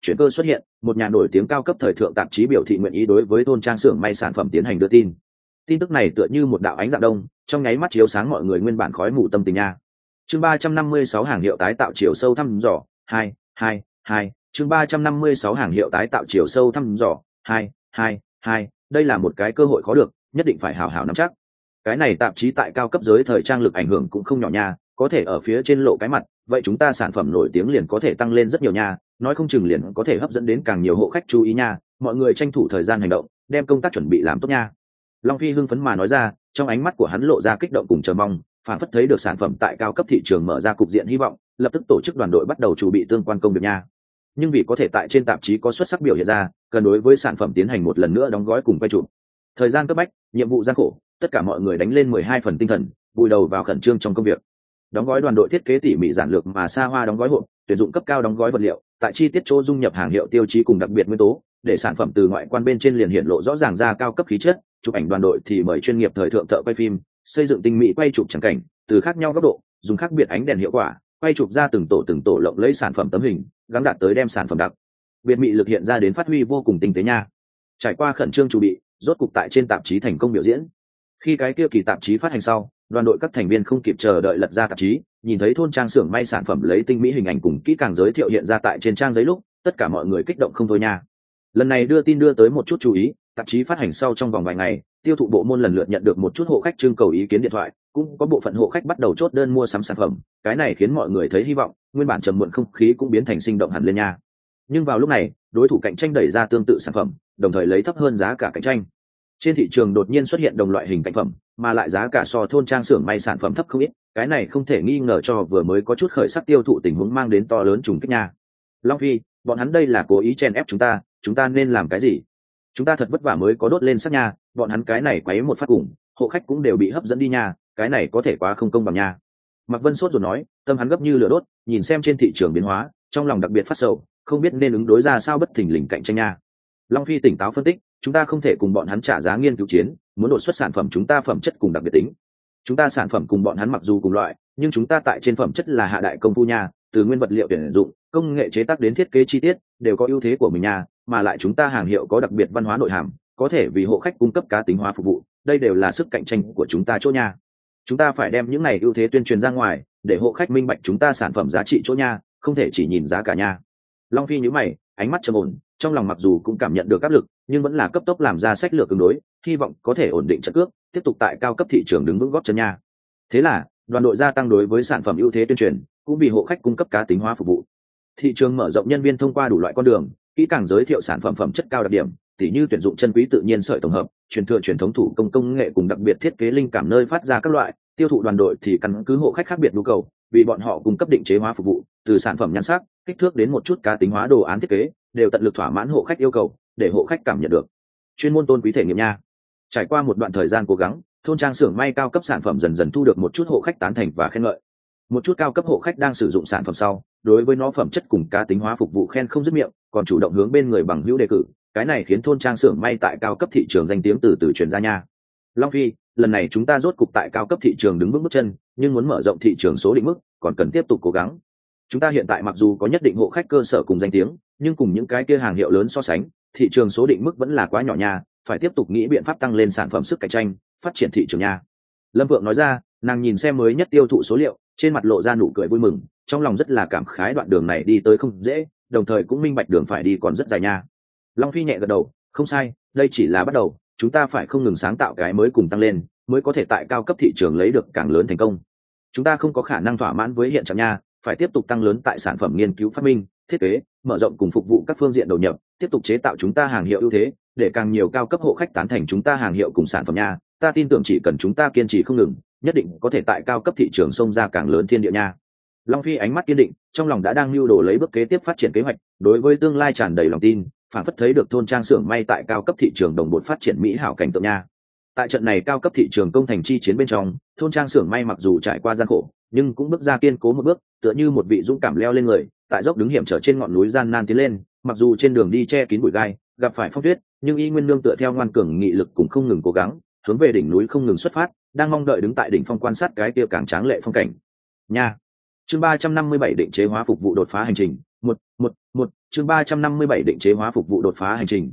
Speaker 1: chuyển cơ xuất hiện, một nhà nổi tiếng cao cấp thời thượng tạp chí biểu thị nguyện ý đối với thôn trang xưởng may sản phẩm tiến hành đưa tin. Tin tức này tựa như một đạo ánh dạng đông, trong nháy mắt chiếu sáng mọi người nguyên bản khói mù tâm tình nha. Chương 356 hàng hiệu tái tạo chiều sâu thăm dò 222, chương 356 hàng hiệu tái tạo chiều sâu thăm dò 222, đây là một cái cơ hội khó được, nhất định phải hào hào nắm chắc. Cái này tạp chí tại cao cấp giới thời trang lực ảnh hưởng cũng không nhỏ nha, có thể ở phía trên lộ cái mặt, vậy chúng ta sản phẩm nổi tiếng liền có thể tăng lên rất nhiều nha, nói không chừng liền có thể hấp dẫn đến càng nhiều hộ khách chú ý nha, mọi người tranh thủ thời gian hành động, đem công tác chuẩn bị làm tốt nha. Long Phi hưng phấn mà nói ra, trong ánh mắt của hắn lộ ra kích động cùng chờ mong, phản phất thấy được sản phẩm tại cao cấp thị trường mở ra cục diện hy vọng, lập tức tổ chức đoàn đội bắt đầu chuẩn bị tương quan công việc nha. Nhưng vì có thể tại trên tạp chí có xuất sắc biểu hiện ra, cần đối với sản phẩm tiến hành một lần nữa đóng gói cùng quay chụp. Thời gian cấp bách, nhiệm vụ gian khổ, tất cả mọi người đánh lên 12 phần tinh thần, vùi đầu vào khẩn trương trong công việc. Đóng gói đoàn đội thiết kế tỉ mỉ giản lược mà xa hoa đóng gói hộp, tuyển dụng cấp cao đóng gói vật liệu, tại chi tiết chỗ dung nhập hàng hiệu tiêu chí cùng đặc biệt nguyên tố, để sản phẩm từ ngoại quan bên trên liền hiện lộ rõ ràng ra cao cấp khí chất. Chụp ảnh đoàn đội thì mời chuyên nghiệp thời thượng thợ quay phim, xây dựng tinh mỹ quay chụp chẳng cảnh, từ khác nhau góc độ, dùng khác biệt ánh đèn hiệu quả, quay chụp ra từng tổ lộng lấy sản phẩm tấm hình, gắng đạt tới đem sản phẩm đặc biệt mị lực hiện ra đến phát huy vô cùng tinh tế nha. Trải qua khẩn trương chuẩn bị, rốt cục tại trên tạp chí thành công biểu diễn. Khi cái kia kỳ tạp chí phát hành sau, đoàn đội các thành viên không kịp chờ đợi lật ra tạp chí, nhìn thấy thôn trang xưởng may sản phẩm lấy tinh mỹ hình ảnh cùng kỹ càng giới thiệu hiện ra tại trên trang giấy lúc, tất cả mọi người kích động không thôi nha. Lần này đưa tin đưa tới một chút chú ý, tạp chí phát hành sau trong vòng vài ngày, tiêu thụ bộ môn lần lượt nhận được một chút hộ khách trưng cầu ý kiến điện thoại, cũng có bộ phận hộ khách bắt đầu chốt đơn mua sắm sản phẩm, cái này khiến mọi người thấy hy vọng, nguyên bản trầm muộn không khí cũng biến thành sinh động hẳn lên nha. Nhưng vào lúc này, đối thủ cạnh tranh đẩy ra tương tự sản phẩm, đồng thời lấy thấp hơn giá cả cạnh tranh. Trên thị trường đột nhiên xuất hiện đồng loại hình cạnh phẩm, mà lại giá cả so thôn trang xưởng may sản phẩm thấp không ít, cái này không thể nghi ngờ cho vừa mới có chút khởi sắc tiêu thụ tình huống mang đến to lớn trùng kích nha. Long Phi, bọn hắn đây là cố ý chen ép chúng ta nên làm cái gì? Chúng ta thật vất vả mới có đốt lên sắc nha, bọn hắn cái này quấy một phát cùng, hộ khách cũng đều bị hấp dẫn đi nha, cái này có thể quá không công bằng nha. Mạc Vân sốt rồi nói, tâm hắn gấp như lửa đốt, nhìn xem trên thị trường biến hóa, trong lòng đặc biệt phát sầu, không biết nên ứng đối ra sao bất thình lình cạnh tranh nha. Long Phi tỉnh táo phân tích, chúng ta không thể cùng bọn hắn trả giá nghiên cứu chiến, muốn đột xuất sản phẩm chúng ta phẩm chất cùng đặc biệt tính. Chúng ta sản phẩm cùng bọn hắn mặc dù cùng loại, nhưng chúng ta tại trên phẩm chất là hạ đại công phu nha, từ nguyên vật liệu tuyển dụng, công nghệ chế tác đến thiết kế chi tiết, đều có ưu thế của mình nha, mà lại chúng ta hàng hiệu có đặc biệt văn hóa nội hàm, có thể vì hộ khách cung cấp cá tính hóa phục vụ, đây đều là sức cạnh tranh của chúng ta chỗ nha. Chúng ta phải đem những này ưu thế tuyên truyền ra ngoài, để hộ khách minh bạch chúng ta sản phẩm giá trị chỗ nha, không thể chỉ nhìn giá cả nha. Long Phi nhíu mày, ánh mắt trầm ổn, trong lòng mặc dù cũng cảm nhận được áp lực, nhưng vẫn là cấp tốc làm ra sách lược ứng đối, hy vọng có thể ổn định trận cước, tiếp tục tại cao cấp thị trường đứng vững gót chân nha. Thế là, đoàn đội gia tăng đối với sản phẩm ưu thế tuyên truyền, cũng vì hộ khách cung cấp cá tính hóa phục vụ. Thị trường mở rộng nhân viên thông qua đủ loại con đường, kỹ càng giới thiệu sản phẩm phẩm chất cao đặc điểm, tỉ như tuyển dụng chân quý tự nhiên sợi tổng hợp, truyền thừa truyền thống thủ công công nghệ cùng đặc biệt thiết kế linh cảm nơi phát ra các loại. Tiêu thụ đoàn đội thì căn cứ hộ khách khác biệt nhu cầu, vì bọn họ cung cấp định chế hóa phục vụ, từ sản phẩm nhan sắc, kích thước đến một chút cá tính hóa đồ án thiết kế, đều tận lực thỏa mãn hộ khách yêu cầu, để hộ khách cảm nhận được chuyên môn tôn quý thể nghiệm nha. Trải qua một đoạn thời gian cố gắng, thôn trang xưởng may cao cấp sản phẩm dần dần thu được một chút hộ khách tán thành và khen ngợi. Một chút cao cấp hộ khách đang sử dụng sản phẩm sau, đối với nó phẩm chất cùng cá tính hóa phục vụ khen không dứt miệng, còn chủ động hướng bên người bằng hữu đề cử, cái này khiến thôn trang xưởng may tại cao cấp thị trường danh tiếng từ từ truyền ra nha. Long Phi, lần này chúng ta rốt cục tại cao cấp thị trường đứng vững bước chân, nhưng muốn mở rộng thị trường số định mức, còn cần tiếp tục cố gắng. Chúng ta hiện tại mặc dù có nhất định hộ khách cơ sở cùng danh tiếng, nhưng cùng những cái kia hàng hiệu lớn so sánh, thị trường số định mức vẫn là quá nhỏ nha, phải tiếp tục nghĩ biện pháp tăng lên sản phẩm sức cạnh tranh, phát triển thị trường nha. Lâm Vượng nói ra, nàng nhìn xem mới nhất tiêu thụ số liệu, trên mặt lộ ra nụ cười vui mừng, trong lòng rất là cảm khái đoạn đường này đi tới không dễ, đồng thời cũng minh bạch đường phải đi còn rất dài nha. Long Phi nhẹ gật đầu, không sai, đây chỉ là bắt đầu, chúng ta phải không ngừng sáng tạo cái mới cùng tăng lên, mới có thể tại cao cấp thị trường lấy được càng lớn thành công. Chúng ta không có khả năng thỏa mãn với hiện trạng nha, phải tiếp tục tăng lớn tại sản phẩm nghiên cứu phát minh, thiết kế, mở rộng cùng phục vụ các phương diện đầu nhập, tiếp tục chế tạo chúng ta hàng hiệu ưu thế, để càng nhiều cao cấp hộ khách tán thành chúng ta hàng hiệu cùng sản phẩm nha. Ta tin tưởng chỉ cần chúng ta kiên trì không ngừng, nhất định có thể tại cao cấp thị trường xông ra càng lớn thiên địa nha. Long Phi ánh mắt kiên định, trong lòng đã đang mưu đồ lấy bước kế tiếp phát triển kế hoạch, đối với tương lai tràn đầy lòng tin, phản phất thấy được thôn trang xưởng may tại cao cấp thị trường đồng bộ phát triển mỹ hảo cảnh tượng nha. Tại trận này cao cấp thị trường công thành chi chiến bên trong, thôn trang xưởng may mặc dù trải qua gian khổ, nhưng cũng bước ra kiên cố một bước, tựa như một vị dũng cảm leo lên người, tại dốc đứng hiểm trở trên ngọn núi gian nan tiến lên, mặc dù trên đường đi che kín bụi gai, gặp phải phong tuyết, nhưng y nguyên nương tựa theo ngoan cường nghị lực cùng không ngừng cố gắng, hướng về đỉnh núi không ngừng xuất phát, đang mong đợi đứng tại đỉnh phong quan sát cái kia càng tráng lệ phong cảnh. Nha. Chương 357 định chế hóa phục vụ đột phá hành trình, Chương 357 định chế hóa phục vụ đột phá hành trình.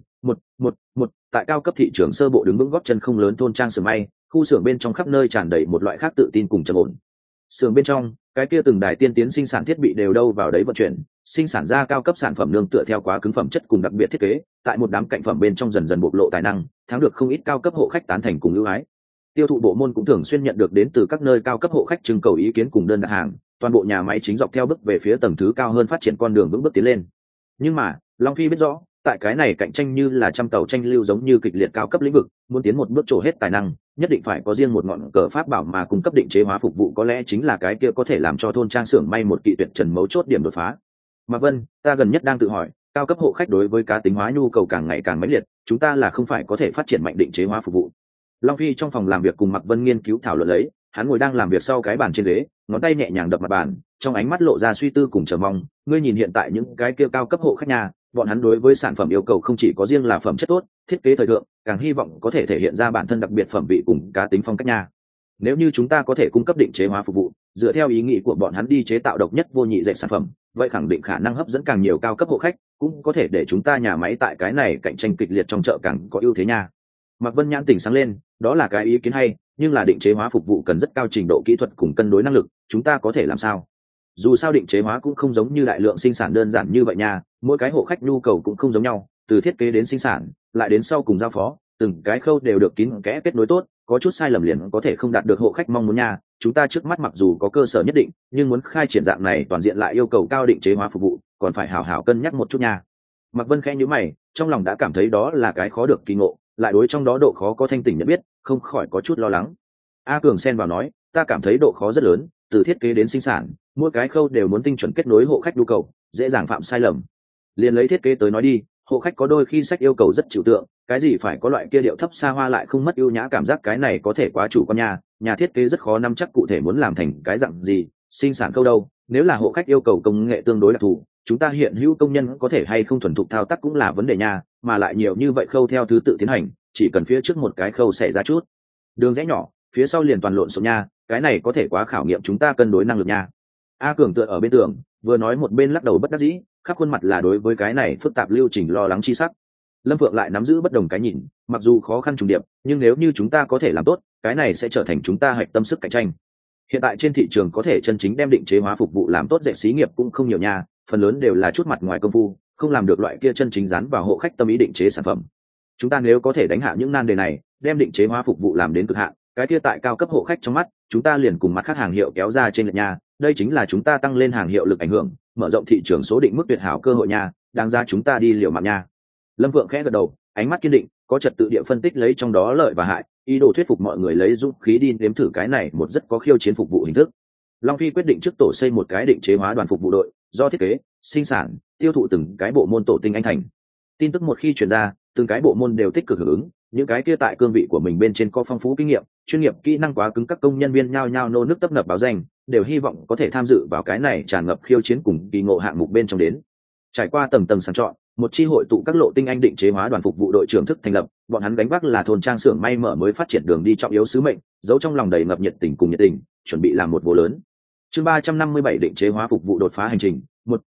Speaker 1: Tại cao cấp thị trường sơ bộ đứng vững gót chân không lớn thôn trang xưởng may, khu xưởng bên trong khắp nơi tràn đầy một loại khác tự tin cùng trầm ổn. Xưởng bên trong, cái kia từng đài tiên tiến sinh sản thiết bị đều đâu vào đấy vận chuyển, sinh sản ra cao cấp sản phẩm nương tựa theo quá cứng phẩm chất cùng đặc biệt thiết kế, tại một đám cạnh phẩm bên trong dần dần bộc lộ tài năng, thắng được không ít cao cấp hộ khách tán thành cùng ưu ái. Tiêu thụ bộ môn cũng thường xuyên nhận được đến từ các nơi cao cấp hộ khách trưng cầu ý kiến cùng đơn đặt hàng, toàn bộ nhà máy chính dọc theo bước về phía tầng thứ cao hơn phát triển con đường vững bước tiến lên. Nhưng mà Long Phi biết rõ, tại cái này cạnh tranh như là trăm tàu tranh lưu giống như kịch liệt cao cấp lĩnh vực, muốn tiến một bước trổ hết tài năng, nhất định phải có riêng một ngọn cờ pháp bảo mà cung cấp định chế hóa phục vụ, có lẽ chính là cái kia có thể làm cho thôn trang xưởng may một kỵ tuyệt trần mấu chốt điểm đột phá. Mạc Vân, ta gần nhất đang tự hỏi, cao cấp hộ khách đối với cá tính hóa nhu cầu càng ngày càng mãnh liệt, chúng ta là không phải có thể phát triển mạnh định chế hóa phục vụ. Long Phi trong phòng làm việc cùng Mạc Vân nghiên cứu thảo luận lấy, hắn ngồi đang làm việc sau cái bàn trên ghế, ngón tay nhẹ nhàng đập mặt bàn, trong ánh mắt lộ ra suy tư cùng chờ mong. Ngươi nhìn hiện tại những cái kia cao cấp hộ khách nhà, bọn hắn đối với sản phẩm yêu cầu không chỉ có riêng là phẩm chất tốt, thiết kế thời thượng, càng hy vọng có thể thể hiện ra bản thân đặc biệt phẩm vị cùng cá tính phong cách nhà. Nếu như chúng ta có thể cung cấp định chế hóa phục vụ, dựa theo ý nghĩ của bọn hắn đi chế tạo độc nhất vô nhị dệt sản phẩm, vậy khẳng định khả năng hấp dẫn càng nhiều cao cấp hộ khách, cũng có thể để chúng ta nhà máy tại cái này cạnh tranh kịch liệt trong chợ càng có ưu thế nha. Mạc Vân nhãn tỉnh sáng lên, đó là cái ý kiến hay, nhưng là định chế hóa phục vụ cần rất cao trình độ kỹ thuật cùng cân đối năng lực, chúng ta có thể làm sao? Dù sao định chế hóa cũng không giống như đại lượng sinh sản đơn giản như vậy nha, mỗi cái hộ khách nhu cầu cũng không giống nhau, từ thiết kế đến sinh sản, lại đến sau cùng giao phó, từng cái khâu đều được kín kẽ kết nối tốt, có chút sai lầm liền có thể không đạt được hộ khách mong muốn nha. Chúng ta trước mắt mặc dù có cơ sở nhất định, nhưng muốn khai triển dạng này toàn diện lại yêu cầu cao định chế hóa phục vụ, còn phải hảo hảo cân nhắc một chút nha. Mạc Vân khẽ nhíu mày, trong lòng đã cảm thấy đó là cái khó được kỳ ngộ, lại đối trong đó độ khó có thanh tỉnh nhận biết, không khỏi có chút lo lắng. A Cường xen vào nói, ta cảm thấy độ khó rất lớn, từ thiết kế đến sinh sản, mỗi cái khâu đều muốn tinh chuẩn kết nối hộ khách nhu cầu, dễ dàng phạm sai lầm. Liền lấy thiết kế tới nói đi, hộ khách có đôi khi sách yêu cầu rất trừu tượng, cái gì phải có loại kia điệu thấp xa hoa lại không mất ưu nhã cảm giác, cái này có thể quá chủ quan nhà thiết kế rất khó nắm chắc cụ thể muốn làm thành cái dạng gì, sinh sản câu đâu, nếu là hộ khách yêu cầu công nghệ tương đối đặc thù, chúng ta hiện hữu công nhân có thể hay không thuần thục thao tác cũng là vấn đề nha, mà lại nhiều như vậy khâu theo thứ tự tiến hành, chỉ cần phía trước một cái khâu xảy ra chút đường rẽ nhỏ, phía sau liền toàn lộn xộn nha, cái này có thể quá khảo nghiệm chúng ta cân đối năng lực nha. A Cường tựa ở bên tường, vừa nói một bên lắc đầu bất đắc dĩ, khắp khuôn mặt là đối với cái này phức tạp lưu trình lo lắng chi sắc. Lâm Phượng lại nắm giữ bất đồng cái nhìn, mặc dù khó khăn trùng điệp, nhưng nếu như chúng ta có thể làm tốt, cái này sẽ trở thành chúng ta hạch tâm sức cạnh tranh. Hiện tại trên thị trường có thể chân chính đem định chế hóa phục vụ làm tốt dệt xí nghiệp cũng không nhiều nha, phần lớn đều là chút mặt ngoài công phu, không làm được loại kia chân chính dán vào hộ khách tâm ý định chế sản phẩm. Chúng ta nếu có thể đánh hạ những nan đề này, đem định chế hóa phục vụ làm đến cực hạn, cái kia tại cao cấp hộ khách trong mắt, chúng ta liền cùng mặt khác hàng hiệu kéo ra trên lệch nha, đây chính là chúng ta tăng lên hàng hiệu lực ảnh hưởng, mở rộng thị trường số định mức tuyệt hảo cơ hội nha, đáng ra chúng ta đi liều mạng nha. Lâm Vượng khẽ gật đầu, ánh mắt kiên định, có trật tự địa phân tích lấy trong đó lợi và hại, ý đồ thuyết phục mọi người lấy dũng khí đi nếm thử cái này một rất có khiêu chiến phục vụ hình thức. Long Phi quyết định trước tổ xây một cái định chế hóa đoàn phục vụ đội, do thiết kế, sinh sản, tiêu thụ từng cái bộ môn tổ tinh anh thành. Tin tức một khi truyền ra, từng cái bộ môn đều tích cực hưởng ứng, những cái kia tại cương vị của mình bên trên có phong phú kinh nghiệm, chuyên nghiệp kỹ năng quá cứng các công nhân viên nhao nhao nô nức tấp nập báo danh, đều hy vọng có thể tham dự vào cái này tràn ngập khiêu chiến cùng kỳ ngộ hạng mục bên trong đến. Trải qua tầng tầng sàng chọn, một chi hội tụ các lộ tinh anh định chế hóa đoàn phục vụ đội trưởng thức thành lập, bọn hắn gánh vác là thôn trang xưởng may mở mới phát triển đường đi trọng yếu sứ mệnh, giấu trong lòng đầy ngập nhiệt tình cùng nhiệt tình, chuẩn bị làm một vô lớn. Chương 357 định chế hóa phục vụ đột phá hành trình.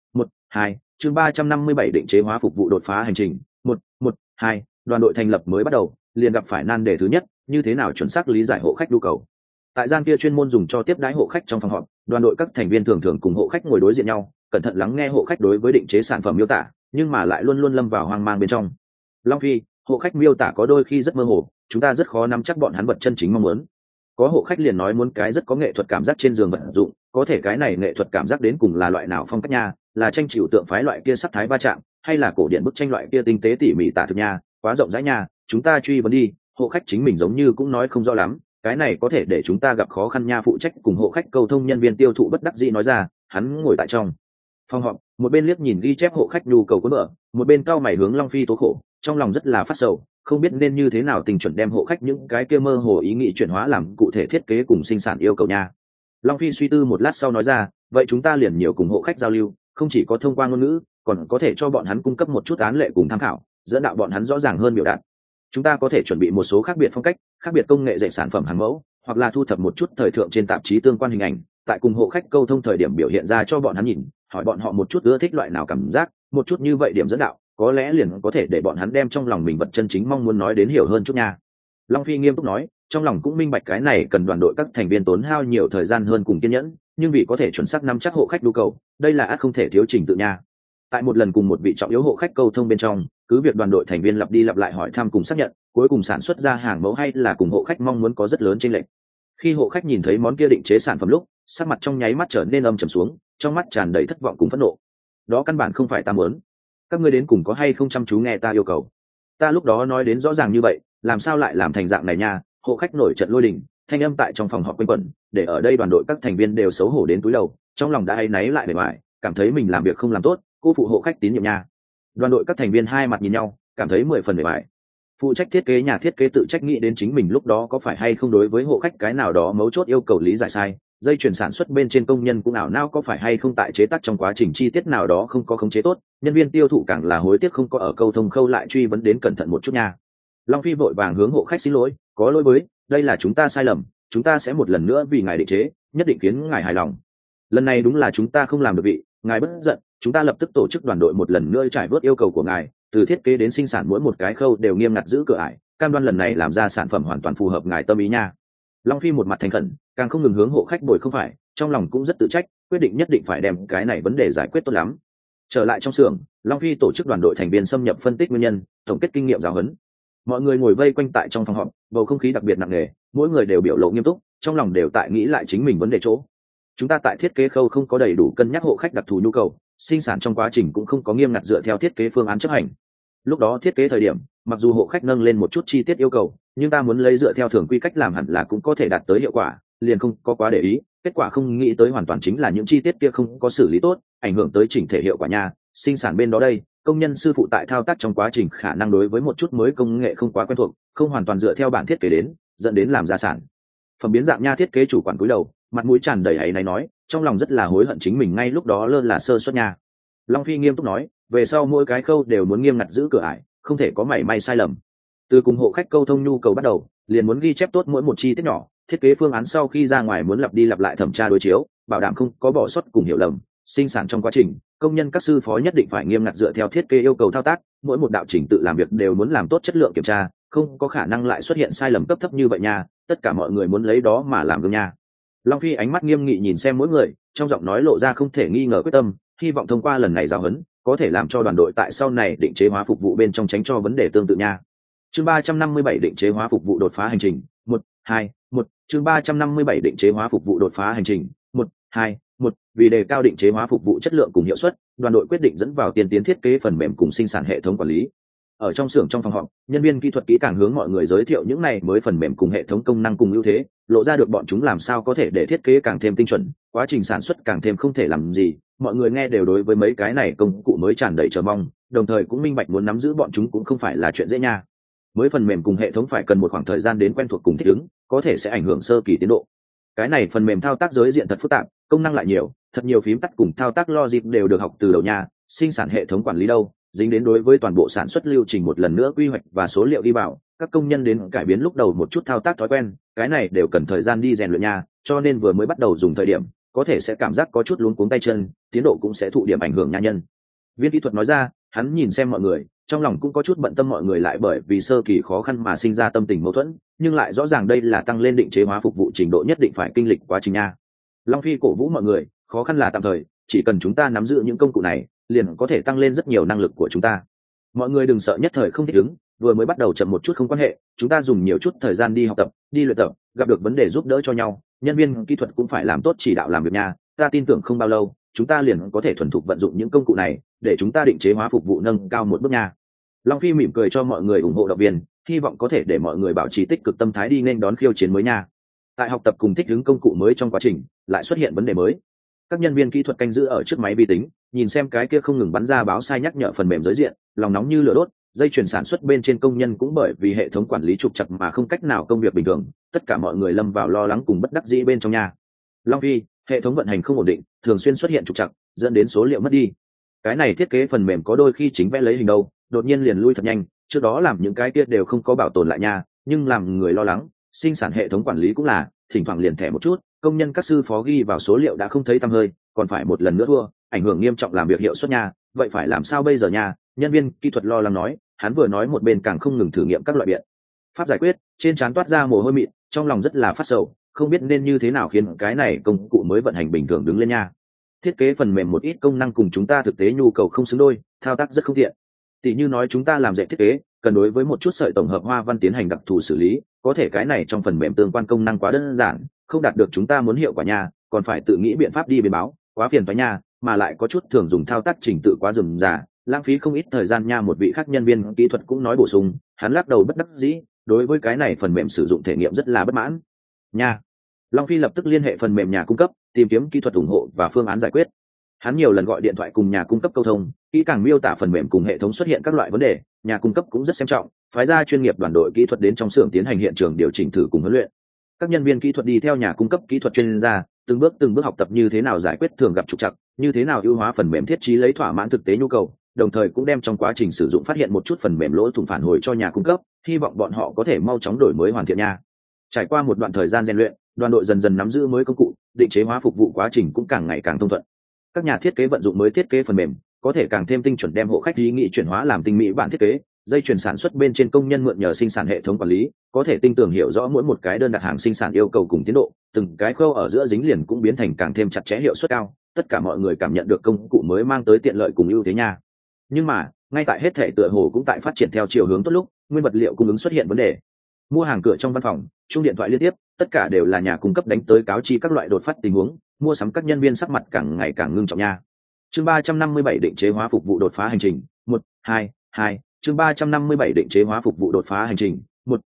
Speaker 1: 112. Chương 357 định chế hóa phục vụ đột phá hành trình. 112. Đoàn đội thành lập mới bắt đầu, liền gặp phải nan đề thứ nhất, như thế nào chuẩn xác lý giải hộ khách nhu cầu. Tại gian kia chuyên môn dùng cho tiếp đãi hộ khách trong phòng họp, đoàn đội các thành viên thường thường cùng hộ khách ngồi đối diện nhau, cẩn thận lắng nghe hộ khách đối với định chế sản phẩm miêu tả, nhưng mà lại luôn luôn lâm vào hoang mang bên trong. Long Phi, hộ khách miêu tả có đôi khi rất mơ hồ, chúng ta rất khó nắm chắc bọn hắn vật chân chính mong muốn. Có hộ khách liền nói muốn cái rất có nghệ thuật cảm giác trên giường vận dụng, có thể cái này nghệ thuật cảm giác đến cùng là loại nào phong cách nha, là tranh chịu tượng phái loại kia sắc thái va chạm, hay là cổ điển bức tranh loại kia tinh tế tỉ mỉ tả thực nha, quá rộng rãi nha, chúng ta truy vấn đi, hộ khách chính mình giống như cũng nói không rõ lắm, cái này có thể để chúng ta gặp khó khăn nha. Phụ trách cùng hộ khách cầu thông nhân viên tiêu thụ bất đắc dĩ nói ra, hắn ngồi tại trong phòng họp, một bên liếc nhìn ghi chép hộ khách nhu cầu cuốn vở, một bên cau mày hướng Long Phi tố khổ, trong lòng rất là phát sầu, không biết nên như thế nào tình chuẩn đem hộ khách những cái kia mơ hồ ý nghĩ chuyển hóa làm cụ thể thiết kế cùng sinh sản yêu cầu nha. Long Phi suy tư một lát sau nói ra, vậy chúng ta liền nhiều cùng hộ khách giao lưu, không chỉ có thông qua ngôn ngữ, còn có thể cho bọn hắn cung cấp một chút án lệ cùng tham khảo, dẫn đạo bọn hắn rõ ràng hơn biểu đạt. Chúng ta có thể chuẩn bị một số khác biệt phong cách, khác biệt công nghệ dạy sản phẩm hàng mẫu, hoặc là thu thập một chút thời thượng trên tạp chí tương quan hình ảnh, tại cùng hộ khách câu thông thời điểm biểu hiện ra cho bọn hắn nhìn, hỏi bọn họ một chút ưa thích loại nào cảm giác, một chút như vậy điểm dẫn đạo có lẽ liền có thể để bọn hắn đem trong lòng mình vật chân chính mong muốn nói đến hiểu hơn chút nha. Long Phi nghiêm túc nói, trong lòng cũng minh bạch cái này cần đoàn đội các thành viên tốn hao nhiều thời gian hơn cùng kiên nhẫn, nhưng vì có thể chuẩn xác nắm chắc hộ khách nhu cầu, đây là ắt không thể thiếu trình tự nha. Tại một lần cùng một vị trọng yếu hộ khách câu thông bên trong, cứ việc đoàn đội thành viên lặp đi lặp lại hỏi thăm cùng xác nhận, cuối cùng sản xuất ra hàng mẫu hay là cùng hộ khách mong muốn có rất lớn chênh lệch. Khi hộ khách nhìn thấy món kia định chế sản phẩm lúc, sắc mặt trong nháy mắt trở nên âm trầm xuống, trong mắt tràn đầy thất vọng cùng phẫn nộ. Đó căn bản không phải ta muốn. Các ngươi đến cùng có hay không chăm chú nghe ta yêu cầu? Ta lúc đó nói đến rõ ràng như vậy, làm sao lại làm thành dạng này nha? Hộ khách nổi trận lôi đình, thanh âm tại trong phòng họp quanh quẩn, để ở đây đoàn đội các thành viên đều xấu hổ đến túi đầu, trong lòng đã áy náy lại bề bại, cảm thấy mình làm việc không làm tốt, cô phụ hộ khách tín nhiệm nha. Đoàn đội các thành viên hai mặt nhìn nhau, cảm thấy 10 phần bề bại. Phụ trách thiết kế nhà thiết kế tự trách nghĩ đến chính mình lúc đó có phải hay không đối với hộ khách cái nào đó mấu chốt yêu cầu lý giải sai, dây chuyển sản xuất bên trên công nhân cũng ảo não có phải hay không tại chế tác trong quá trình chi tiết nào đó không có khống chế tốt, nhân viên tiêu thụ càng là hối tiếc không có ở câu thông khâu lại truy vấn đến cẩn thận một chút nha. Long Phi vội vàng hướng hộ khách xin lỗi, có lỗi với, đây là chúng ta sai lầm, chúng ta sẽ một lần nữa vì ngài định chế, nhất định khiến ngài hài lòng. Lần này đúng là chúng ta không làm được vị, ngài bất giận, chúng ta lập tức tổ chức đoàn đội một lần nữa trải vớt yêu cầu của ngài, từ thiết kế đến sinh sản mỗi một cái khâu đều nghiêm ngặt giữ cửa ải, cam đoan lần này làm ra sản phẩm hoàn toàn phù hợp ngài tâm ý nha. Long Phi một mặt thành khẩn, càng không ngừng hướng hộ khách bồi không phải, trong lòng cũng rất tự trách, quyết định nhất định phải đem cái này vấn đề giải quyết tốt lắm. Trở lại trong xưởng, Long Phi tổ chức đoàn đội thành viên xâm nhập phân tích nguyên nhân, tổng kết kinh nghiệm giáo huấn. Mọi người ngồi vây quanh tại trong phòng họp, bầu không khí đặc biệt nặng nề, mỗi người đều biểu lộ nghiêm túc, trong lòng đều tại nghĩ lại chính mình vấn đề chỗ. Chúng ta tại thiết kế khâu không có đầy đủ cân nhắc hộ khách đặc thù nhu cầu, sinh sản trong quá trình cũng không có nghiêm ngặt dựa theo thiết kế phương án chấp hành. Lúc đó thiết kế thời điểm, mặc dù hộ khách nâng lên một chút chi tiết yêu cầu, nhưng ta muốn lấy dựa theo thường quy cách làm hẳn là cũng có thể đạt tới hiệu quả, liền không có quá để ý, kết quả không nghĩ tới hoàn toàn chính là những chi tiết kia không có xử lý tốt, ảnh hưởng tới chỉnh thể hiệu quả nha. Sinh sản bên đó đây, công nhân sư phụ tại thao tác trong quá trình khả năng đối với một chút mới công nghệ không quá quen thuộc, không hoàn toàn dựa theo bản thiết kế đến, dẫn đến làm ra sản phẩm biến dạng nha. Thiết kế chủ quản cúi đầu, mặt mũi tràn đầy áy náy nói, trong lòng rất là hối hận chính mình ngay lúc đó lơ là sơ suất nha. Long Phi nghiêm túc nói, về sau mỗi cái khâu đều muốn nghiêm ngặt giữ cửa ải, không thể có mảy may sai lầm. Từ cùng hộ khách câu thông nhu cầu bắt đầu, liền muốn ghi chép tốt mỗi một chi tiết nhỏ, thiết kế phương án sau khi ra ngoài muốn lặp đi lặp lại thẩm tra đối chiếu, bảo đảm không có bỏ sót cùng hiểu lầm. Sinh sản trong quá trình, công nhân các sư phó nhất định phải nghiêm ngặt dựa theo thiết kế yêu cầu thao tác, mỗi một đạo trình tự làm việc đều muốn làm tốt chất lượng kiểm tra, không có khả năng lại xuất hiện sai lầm cấp thấp như vậy nha. Tất cả mọi người muốn lấy đó mà làm gương nha. Long Phi ánh mắt nghiêm nghị nhìn xem mỗi người, trong giọng nói lộ ra không thể nghi ngờ quyết tâm, hy vọng thông qua lần này giáo huấn có thể làm cho đoàn đội tại sau này định chế hóa phục vụ bên trong tránh cho vấn đề tương tự nha. Chương 357 định chế hóa phục vụ đột phá hành trình 1-2-1. Chương 357 định chế hóa phục vụ đột phá hành trình 1-2-1. Vì đề cao định chế hóa phục vụ chất lượng cùng hiệu suất, đoàn đội quyết định dẫn vào tiên tiến thiết kế phần mềm cùng sinh sản hệ thống quản lý. Ở trong xưởng trong phòng họp, nhân viên kỹ thuật kỹ càng hướng mọi người giới thiệu những này mới phần mềm cùng hệ thống công năng cùng ưu thế, lộ ra được bọn chúng làm sao có thể để thiết kế càng thêm tinh chuẩn, quá trình sản xuất càng thêm không thể làm gì. Mọi người nghe đều đối với mấy cái này công cụ mới tràn đầy chờ mong, đồng thời cũng minh bạch muốn nắm giữ bọn chúng cũng không phải là chuyện dễ nha. Mới phần mềm cùng hệ thống phải cần một khoảng thời gian đến quen thuộc cùng thích ứng, có thể sẽ ảnh hưởng sơ kỳ tiến độ. Cái này phần mềm thao tác giới diện thật phức tạp, công năng lại nhiều, thật nhiều phím tắt cùng thao tác logic đều được học từ đầu nha. Sinh sản hệ thống quản lý đâu, dính đến đối với toàn bộ sản xuất lưu trình một lần nữa quy hoạch và số liệu đi vào, các công nhân đến cải biến lúc đầu một chút thao tác thói quen, cái này đều cần thời gian đi rèn luyện nha, cho nên vừa mới bắt đầu dùng thời điểm, có thể sẽ cảm giác có chút luống cuống tay chân, tiến độ cũng sẽ thụ điểm ảnh hưởng nha. Nhân viên kỹ thuật nói ra, hắn nhìn xem mọi người, trong lòng cũng có chút bận tâm mọi người lại bởi vì sơ kỳ khó khăn mà sinh ra tâm tình mâu thuẫn, nhưng lại rõ ràng đây là tăng lên định chế hóa phục vụ trình độ nhất định phải kinh lịch quá trình nha. Long Phi cổ vũ mọi người, khó khăn là tạm thời, chỉ cần chúng ta nắm giữ những công cụ này, liền có thể tăng lên rất nhiều năng lực của chúng ta. Mọi người đừng sợ nhất thời không thích ứng, vừa mới bắt đầu chậm một chút không quan hệ, chúng ta dùng nhiều chút thời gian đi học tập, đi luyện tập, gặp được vấn đề giúp đỡ cho nhau, nhân viên kỹ thuật cũng phải làm tốt chỉ đạo làm việc nha. Ta tin tưởng không bao lâu, chúng ta liền có thể thuần thục vận dụng những công cụ này, để chúng ta định chế hóa phục vụ nâng cao một bước nha. Long Phi mỉm cười cho mọi người ủng hộ động viên, hy vọng có thể để mọi người bảo trì tích cực tâm thái đi nên đón khiêu chiến mới nha. Tại học tập cùng thích ứng công cụ mới trong quá trình, lại xuất hiện vấn đề mới. Các nhân viên kỹ thuật canh giữ ở trước máy vi tính, nhìn xem cái kia không ngừng bắn ra báo sai nhắc nhở phần mềm giới diện, lòng nóng như lửa đốt. Dây chuyển sản xuất bên trên công nhân cũng bởi vì hệ thống quản lý trục trặc mà không cách nào công việc bình thường, tất cả mọi người lâm vào lo lắng cùng bất đắc dĩ bên trong nhà. Long Phi, hệ thống vận hành không ổn định, thường xuyên xuất hiện trục trặc, dẫn đến số liệu mất đi. Cái này thiết kế phần mềm có đôi khi chính vẽ lấy hình đâu, đột nhiên liền lui thật nhanh, trước đó làm những cái kia đều không có bảo tồn lại nha, nhưng làm người lo lắng, sinh sản hệ thống quản lý cũng là, thỉnh thoảng liền thẻ một chút, công nhân các sư phó ghi vào số liệu đã không thấy tăm hơi, còn phải một lần nữa thua, ảnh hưởng nghiêm trọng làm việc hiệu suất nha, vậy phải làm sao bây giờ nha? Nhân viên kỹ thuật lo lắng nói, hắn vừa nói một bên càng không ngừng thử nghiệm các loại biện pháp giải quyết, trên trán toát ra mồ hôi mịn, trong lòng rất là phát sầu, không biết nên như thế nào khiến cái này công cụ mới vận hành bình thường đứng lên nha. Thiết kế phần mềm một ít công năng cùng chúng ta thực tế nhu cầu không xứng đôi, thao tác rất không tiện. Tỷ như nói chúng ta làm dệt thiết kế, cần đối với một chút sợi tổng hợp hoa văn tiến hành đặc thù xử lý, có thể cái này trong phần mềm tương quan công năng quá đơn giản, không đạt được chúng ta muốn hiệu quả nha, còn phải tự nghĩ biện pháp đi biến báo, quá phiền toái nha, mà lại có chút thường dùng thao tác trình tự quá rườm rà, lãng phí không ít thời gian nha. Một vị khác nhân viên kỹ thuật cũng nói bổ sung, hắn lắc đầu bất đắc dĩ, đối với cái này phần mềm sử dụng thể nghiệm rất là bất mãn nha. Long Phi lập tức liên hệ phần mềm nhà cung cấp, tìm kiếm kỹ thuật ủng hộ và phương án giải quyết. Hắn nhiều lần gọi điện thoại cùng nhà cung cấp câu thông, kỹ càng miêu tả phần mềm cùng hệ thống xuất hiện các loại vấn đề, nhà cung cấp cũng rất xem trọng, phái ra chuyên nghiệp đoàn đội kỹ thuật đến trong xưởng tiến hành hiện trường điều chỉnh thử cùng huấn luyện. Các nhân viên kỹ thuật đi theo nhà cung cấp kỹ thuật chuyên gia, từng bước học tập như thế nào giải quyết thường gặp trục trặc, như thế nào ưu hóa phần mềm thiết trí lấy thỏa mãn thực tế nhu cầu, đồng thời cũng đem trong quá trình sử dụng phát hiện một chút phần mềm lỗ thủng phản hồi cho nhà cung cấp, hy vọng bọn họ có thể mau chóng đổi mới hoàn thiện nha. Trải qua một đoạn thời gian rèn luyện, đoàn đội dần dần nắm giữ mới công cụ, định chế hóa phục vụ quá trình cũng càng ngày càng thông thuận. Các nhà thiết kế vận dụng mới thiết kế phần mềm, có thể càng thêm tinh chuẩn đem hộ khách ý nghĩ chuyển hóa làm tinh mỹ bản thiết kế. Dây chuyển sản xuất bên trên công nhân mượn nhờ sinh sản hệ thống quản lý, có thể tinh tường hiểu rõ mỗi một cái đơn đặt hàng sinh sản yêu cầu cùng tiến độ, từng cái khâu ở giữa dính liền cũng biến thành càng thêm chặt chẽ, hiệu suất cao. Tất cả mọi người cảm nhận được công cụ mới mang tới tiện lợi cùng ưu thế nha. Nhưng mà ngay tại hết thể tựa hồ cũng tại phát triển theo chiều hướng tốt lúc, nguyên vật liệu cung ứng xuất hiện vấn đề. Mua hàng cửa trong văn phòng, chuông điện thoại liên tiếp, tất cả đều là nhà cung cấp đánh tới cáo chi các loại đột phát tình huống, mua sắm các nhân viên sắc mặt càng ngày càng ngưng trọng nha. Chương 357 định chế hóa phục vụ đột phá hành trình 122. Chương 357 định chế hóa phục vụ đột phá hành trình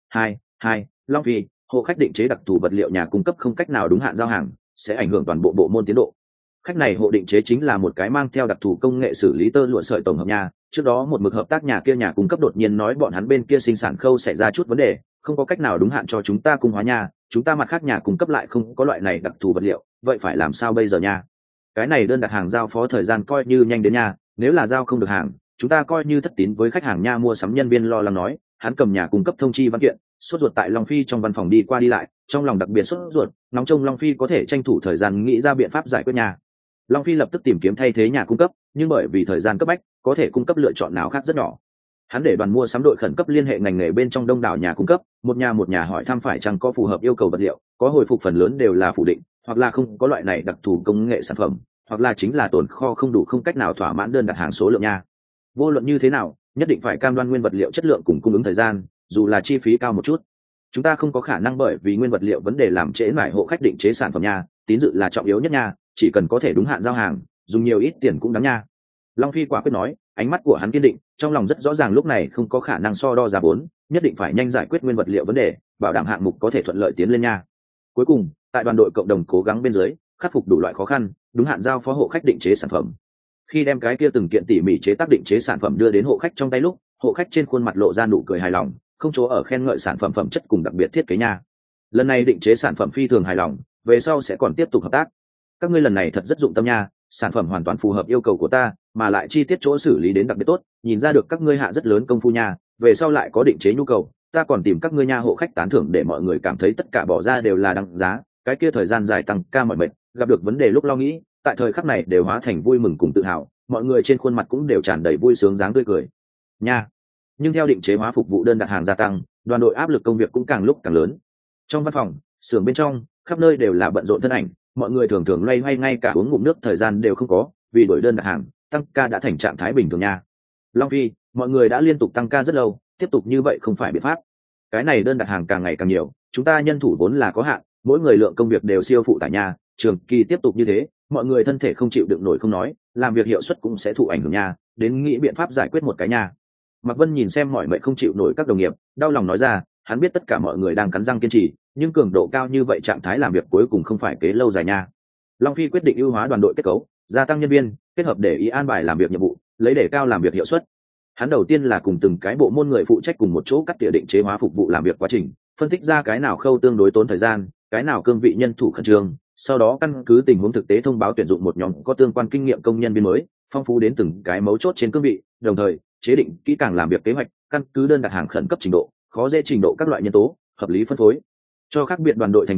Speaker 1: 122. Long Phi, hộ khách định chế đặc thù vật liệu nhà cung cấp không cách nào đúng hạn giao hàng, sẽ ảnh hưởng toàn bộ bộ môn tiến độ. Khách này hộ định chế chính là một cái mang theo đặc thù công nghệ xử lý tơ lụa sợi tổng hợp nha. Trước đó một mực hợp tác nhà kia nhà cung cấp đột nhiên nói bọn hắn bên kia sinh sản khâu xảy ra chút vấn đề, không có cách nào đúng hạn cho chúng ta cung hóa nha, chúng ta mặt khác nhà cung cấp lại không có loại này đặc thù vật liệu, vậy phải làm sao bây giờ nha? Cái này đơn đặt hàng giao phó thời gian coi như nhanh đến nha, nếu là giao không được hàng, chúng ta coi như thất tín với khách hàng nha. Mua sắm nhân viên lo lắng nói, hắn cầm nhà cung cấp thông chi văn kiện, sốt ruột tại Long Phi trong văn phòng đi qua đi lại, trong lòng đặc biệt sốt ruột, nóng trông Long Phi có thể tranh thủ thời gian nghĩ ra biện pháp giải quyết nha. Long Phi lập tức tìm kiếm thay thế nhà cung cấp, nhưng bởi vì thời gian cấp bách, có thể cung cấp lựa chọn nào khác rất nhỏ. Hắn để đoàn mua sắm đội khẩn cấp liên hệ ngành nghề bên trong đông đảo nhà cung cấp, một nhà hỏi thăm phải chăng có phù hợp yêu cầu vật liệu, có hồi phục phần lớn đều là phủ định, hoặc là không có loại này đặc thù công nghệ sản phẩm, hoặc là chính là tồn kho không đủ, không cách nào thỏa mãn đơn đặt hàng số lượng nha. Vô luận như thế nào, nhất định phải cam đoan nguyên vật liệu chất lượng cùng cung ứng thời gian, dù là chi phí cao một chút. Chúng ta không có khả năng bởi vì nguyên vật liệu vấn đề làm trễ nải hộ khách định chế sản phẩm nha, tín dự là trọng yếu nhất nha, chỉ cần có thể đúng hạn giao hàng, dùng nhiều ít tiền cũng đáng nha. Long Phi quả quyết nói, ánh mắt của hắn kiên định, trong lòng rất rõ ràng lúc này không có khả năng so đo giá vốn, nhất định phải nhanh giải quyết nguyên vật liệu vấn đề, bảo đảm hạng mục có thể thuận lợi tiến lên nha. Cuối cùng, tại đoàn đội cộng đồng cố gắng bên dưới, khắc phục đủ loại khó khăn, đúng hạn giao phó hộ khách định chế sản phẩm. Khi đem cái kia từng kiện tỉ mỉ chế tác định chế sản phẩm đưa đến hộ khách trong tay lúc, hộ khách trên khuôn mặt lộ ra nụ cười hài lòng, không chỗ ở khen ngợi sản phẩm phẩm chất cùng đặc biệt thiết kế nha. Lần này định chế sản phẩm phi thường hài lòng, về sau sẽ còn tiếp tục hợp tác. Các ngươi lần này thật rất dụng tâm nha, sản phẩm hoàn toàn phù hợp yêu cầu của ta, mà lại chi tiết chỗ xử lý đến đặc biệt tốt, nhìn ra được các ngươi hạ rất lớn công phu nha. Về sau lại có định chế nhu cầu, ta còn tìm các ngươi nha. Hộ khách tán thưởng để mọi người cảm thấy tất cả bỏ ra đều là đăng giá. Cái kia thời gian dài tăng ca mỏi mệt, gặp được vấn đề lúc lo nghĩ, tại thời khắc này đều hóa thành vui mừng cùng tự hào, mọi người trên khuôn mặt cũng đều tràn đầy vui sướng dáng tươi cười nha. Nhưng theo định chế hóa phục vụ đơn đặt hàng gia tăng, đoàn đội áp lực công việc cũng càng lúc càng lớn. Trong văn phòng, xưởng bên trong, khắp nơi đều là bận rộn thân ảnh, mọi người thường thường loay hoay, ngay cả uống ngụm nước thời gian đều không có, vì đổi đơn đặt hàng, tăng ca đã thành trạng thái bình thường nha. Long Phi, mọi người đã liên tục tăng ca rất lâu, tiếp tục như vậy không phải biện pháp. Cái này đơn đặt hàng càng ngày càng nhiều, chúng ta nhân thủ vốn là có hạn, mỗi người lượng công việc đều siêu phụ tải nha, trường kỳ tiếp tục như thế, mọi người thân thể không chịu đựng nổi không nói, làm việc hiệu suất cũng sẽ thụ ảnh hưởng nha, đến nghĩ biện pháp giải quyết một cái nha. Mạc Vân nhìn xem mọi mệnh không chịu nổi các đồng nghiệp, đau lòng nói ra, hắn biết tất cả mọi người đang cắn răng kiên trì, nhưng cường độ cao như vậy trạng thái làm việc cuối cùng không phải kế lâu dài nha. Long Phi quyết định ưu hóa đoàn đội kết cấu, gia tăng nhân viên, kết hợp để ý an bài làm việc nhiệm vụ, lấy để cao làm việc hiệu suất. Hắn đầu tiên là cùng từng cái bộ môn người phụ trách cùng một chỗ cắt tỉa định chế hóa phục vụ làm việc quá trình, phân tích ra cái nào khâu tương đối tốn thời gian, cái nào cương vị nhân thủ khẩn trương, sau đó căn cứ tình huống thực tế thông báo tuyển dụng một nhóm có tương quan kinh nghiệm công nhân viên mới, phong phú đến từng cái mấu chốt trên cương vị, đồng thời chế định kỹ càng làm việc kế hoạch, căn cứ đơn đặt hàng khẩn cấp trình độ, khó dễ trình độ các loại nhân tố, hợp lý phân phối cho khác biệt đoàn đội thành viên,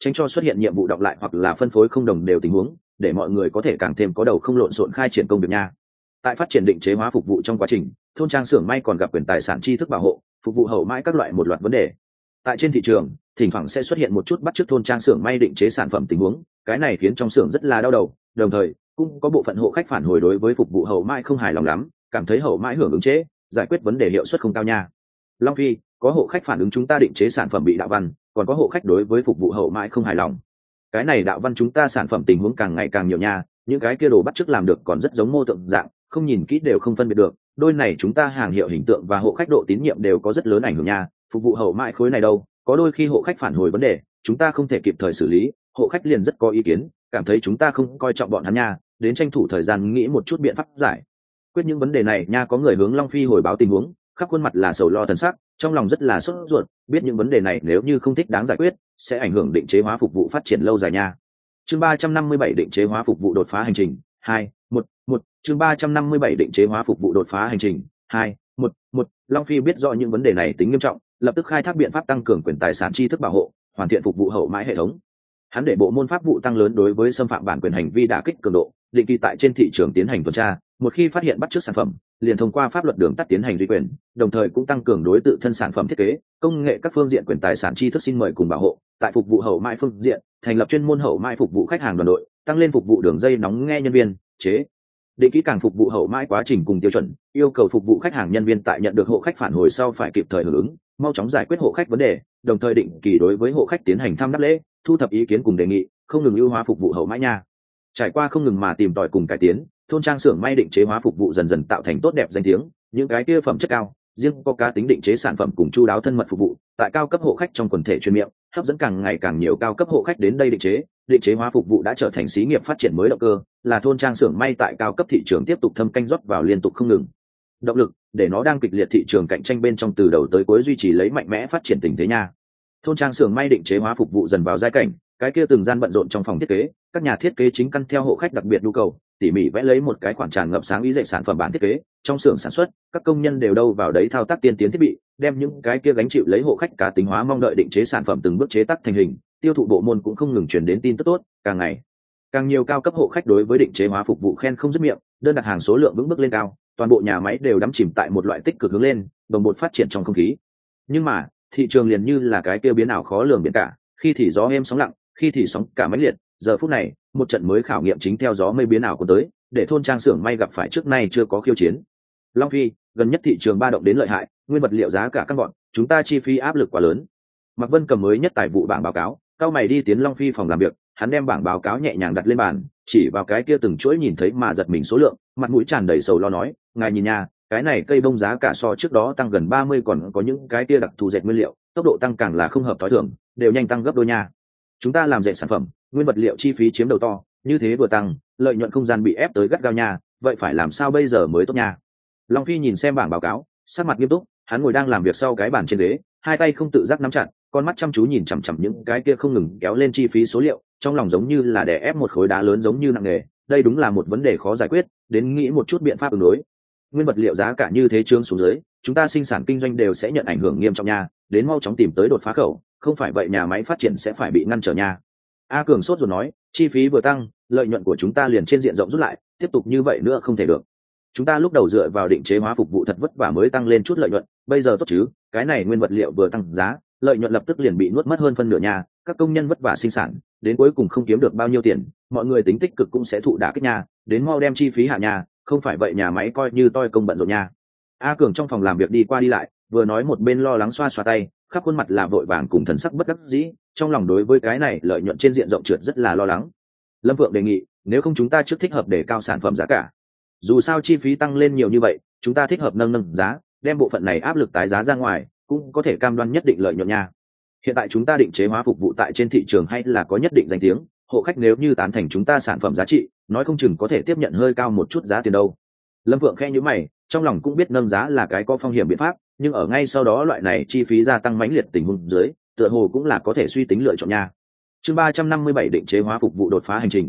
Speaker 1: tránh cho xuất hiện nhiệm vụ đọc lại hoặc là phân phối không đồng đều tình huống, để mọi người có thể càng thêm có đầu không lộn xộn khai triển công việc nha. Tại phát triển định chế hóa phục vụ trong quá trình, thôn trang xưởng may còn gặp quyền tài sản tri thức bảo hộ, phục vụ hậu mãi các loại một loạt vấn đề. Tại trên thị trường, thỉnh thoảng sẽ xuất hiện một chút bắt chước thôn trang xưởng may định chế sản phẩm tình huống, cái này khiến trong xưởng rất là đau đầu, đồng thời cũng có bộ phận hộ khách phản hồi đối với phục vụ hậu mãi không hài lòng lắm, cảm thấy hậu mãi hưởng ứng chế, giải quyết vấn đề hiệu suất không cao nha. Long Phi, có hộ khách phản ứng chúng ta định chế sản phẩm bị đạo văn, còn có hộ khách đối với phục vụ hậu mãi không hài lòng. Cái này đạo văn chúng ta sản phẩm tình huống càng ngày càng nhiều nha, những cái kia đồ bắt chước làm được còn rất giống mô tượng dạng, không nhìn kỹ đều không phân biệt được, đôi này chúng ta hàng hiệu hình tượng và hộ khách độ tín nhiệm đều có rất lớn ảnh hưởng nha. Phục vụ hậu mãi khối này đâu, có đôi khi hộ khách phản hồi vấn đề chúng ta không thể kịp thời xử lý, hộ khách liền rất có ý kiến, cảm thấy chúng ta không coi trọng bọn hắn nha, đến tranh thủ thời gian nghĩ một chút biện pháp giải quyết những vấn đề này nha. Có người hướng Long Phi hồi báo tình huống, khắp khuôn mặt là sầu lo thần sắc, trong lòng rất là sốt ruột, biết những vấn đề này nếu như không thích đáng giải quyết sẽ ảnh hưởng định chế hóa phục vụ phát triển lâu dài nha. Chương 357 định chế hóa phục vụ đột phá hành trình 2-1-1. Chương 357 định chế hóa phục vụ đột phá hành trình 2-1-1. Long Phi biết rõ những vấn đề này tính nghiêm trọng, lập tức khai thác biện pháp tăng cường quyền tài sản tri thức bảo hộ, hoàn thiện phục vụ hậu mãi hệ thống. Hắn để bộ môn pháp vụ tăng lớn đối với xâm phạm bản quyền hành vi đả kích cường độ, định kỳ tại trên thị trường tiến hành tuần tra, một khi phát hiện bắt chước sản phẩm liền thông qua pháp luật đường tắt tiến hành duy quyền, đồng thời cũng tăng cường đối tự thân sản phẩm thiết kế công nghệ các phương diện quyền tài sản tri thức xin mời cùng bảo hộ. Tại phục vụ hậu mãi phương diện, thành lập chuyên môn hậu mãi phục vụ khách hàng đoàn đội, tăng lên phục vụ đường dây nóng nghe nhân viên chế định kỹ càng phục vụ hậu mãi quá trình cùng tiêu chuẩn, yêu cầu phục vụ khách hàng nhân viên tại nhận được hộ khách phản hồi sau phải kịp thời hưởng ứng, mau chóng giải quyết hộ khách vấn đề, đồng thời định kỳ đối với hộ khách tiến hành thăm đáp lễ, thu thập ý kiến cùng đề nghị, không ngừng ưu hóa phục vụ hậu mãi nha. Trải qua không ngừng mà tìm tòi cùng cải tiến, thôn trang xưởng may định chế hóa phục vụ dần dần tạo thành tốt đẹp danh tiếng, những cái kia phẩm chất cao, riêng có cá tính định chế sản phẩm cùng chu đáo thân mật phục vụ, tại cao cấp hộ khách trong quần thể chuyên miệng, hấp dẫn càng ngày càng nhiều cao cấp hộ khách đến đây định chế hóa phục vụ đã trở thành xí nghiệp phát triển mới động cơ, là thôn trang xưởng may tại cao cấp thị trường tiếp tục thâm canh rót vào liên tục không ngừng động lực, để nó đang kịch liệt thị trường cạnh tranh bên trong từ đầu tới cuối duy trì lấy mạnh mẽ phát triển tình thế nha. Thôn trang xưởng may định chế hóa phục vụ dần vào giai cảnh, cái kia từng gian bận rộn trong phòng thiết kế, các nhà thiết kế chính căn theo hộ khách đặc biệt nhu cầu, tỉ mỉ vẽ lấy một cái khoảng tràn ngập sáng ý dạy sản phẩm bản thiết kế. Trong xưởng sản xuất, các công nhân đều đâu vào đấy thao tác tiên tiến thiết bị, đem những cái kia gánh chịu lấy hộ khách cá tính hóa mong đợi định chế sản phẩm từng bước chế tác thành hình. Tiêu thụ bộ môn cũng không ngừng truyền đến tin tức tốt, càng ngày càng nhiều cao cấp hộ khách đối với định chế hóa phục vụ khen không dứt miệng, đơn đặt hàng số lượng vững bước lên cao, toàn bộ nhà máy đều đắm chìm tại một loại tích cực hướng lên, đồng bộ phát triển trong không khí. Nhưng mà thị trường liền như là cái kia biến ảo khó lường biển cả, khi thì gió êm sóng lặng, khi thì sóng cả mãnh liệt. Giờ phút này, một trận mới khảo nghiệm chính theo gió mây biến ảo của tới, để thôn trang xưởng may gặp phải trước nay chưa có khiêu chiến. Long Phi, gần nhất thị trường ba động đến lợi hại, nguyên vật liệu giá cả căng gọn, chúng ta chi phí áp lực quá lớn. Mạc Vân cầm mới nhất tài vụ bảng báo cáo, cao mày đi tiến Long Phi phòng làm việc, hắn đem bảng báo cáo nhẹ nhàng đặt lên bàn, chỉ vào cái kia từng chuỗi nhìn thấy mà giật mình số lượng, mặt mũi tràn đầy sầu lo nói, ngài nhìn nha, cái này cây bông giá cả so trước đó tăng gần 30, còn có những cái kia đặc thù dệt nguyên liệu, tốc độ tăng càng là không hợp thói thường, đều nhanh tăng gấp đôi nha. Chúng ta làm dệt sản phẩm, nguyên vật liệu chi phí chiếm đầu to, như thế vừa tăng, lợi nhuận không gian bị ép tới gắt gao nha, vậy phải làm sao bây giờ mới tốt nha. Long Phi nhìn xem bảng báo cáo, sắc mặt nghiêm túc, hắn ngồi đang làm việc sau cái bàn trên ghế, hai tay không tự giác nắm chặt, con mắt chăm chú nhìn chằm chằm những cái kia không ngừng kéo lên chi phí số liệu, trong lòng giống như là đè ép một khối đá lớn giống như nặng nề. Đây đúng là một vấn đề khó giải quyết, đến nghĩ một chút biện pháp ứng đối. Nguyên vật liệu giá cả như thế trướng xuống dưới, chúng ta sinh sản kinh doanh đều sẽ nhận ảnh hưởng nghiêm trọng nha, đến mau chóng tìm tới đột phá khẩu, không phải vậy nhà máy phát triển sẽ phải bị ngăn trở nha. A Cường sốt rồi nói, chi phí vừa tăng, lợi nhuận của chúng ta liền trên diện rộng rút lại, tiếp tục như vậy nữa không thể được. Chúng ta lúc đầu dựa vào định chế hóa phục vụ thật vất vả mới tăng lên chút lợi nhuận, bây giờ tốt chứ, cái này nguyên vật liệu vừa tăng giá, lợi nhuận lập tức liền bị nuốt mất hơn phân nửa nhà, các công nhân vất vả sinh sản, đến cuối cùng không kiếm được bao nhiêu tiền, mọi người tính tích cực cũng sẽ thụ đả kích nhà, đến mau đem chi phí hạ nhà, không phải vậy nhà máy coi như toi công bận rộn nha. A Cường trong phòng làm việc đi qua đi lại, vừa nói một bên lo lắng xoa xoa tay, khắp khuôn mặt là vội vàng cùng thần sắc bất đắc dĩ, trong lòng đối với cái này lợi nhuận trên diện rộng trượt rất là lo lắng. Lâm Vượng đề nghị, nếu không chúng ta trước thích hợp để cao sản phẩm giá cả. Dù sao chi phí tăng lên nhiều như vậy, chúng ta thích hợp nâng giá, đem bộ phận này áp lực tái giá ra ngoài, cũng có thể cam đoan nhất định lợi nhuận nha. Hiện tại chúng ta định chế hóa phục vụ tại trên thị trường hay là có nhất định danh tiếng, hộ khách nếu như tán thành chúng ta sản phẩm giá trị, nói không chừng có thể tiếp nhận hơi cao một chút giá tiền đâu. Lâm Vượng khẽ nhíu mày, trong lòng cũng biết nâng giá là cái có phong hiểm biện pháp, nhưng ở ngay sau đó loại này chi phí gia tăng mãnh liệt tình huống dưới, tựa hồ cũng là có thể suy tính lựa chọn nha. Chương 357 định chế hóa phục vụ đột phá hành trình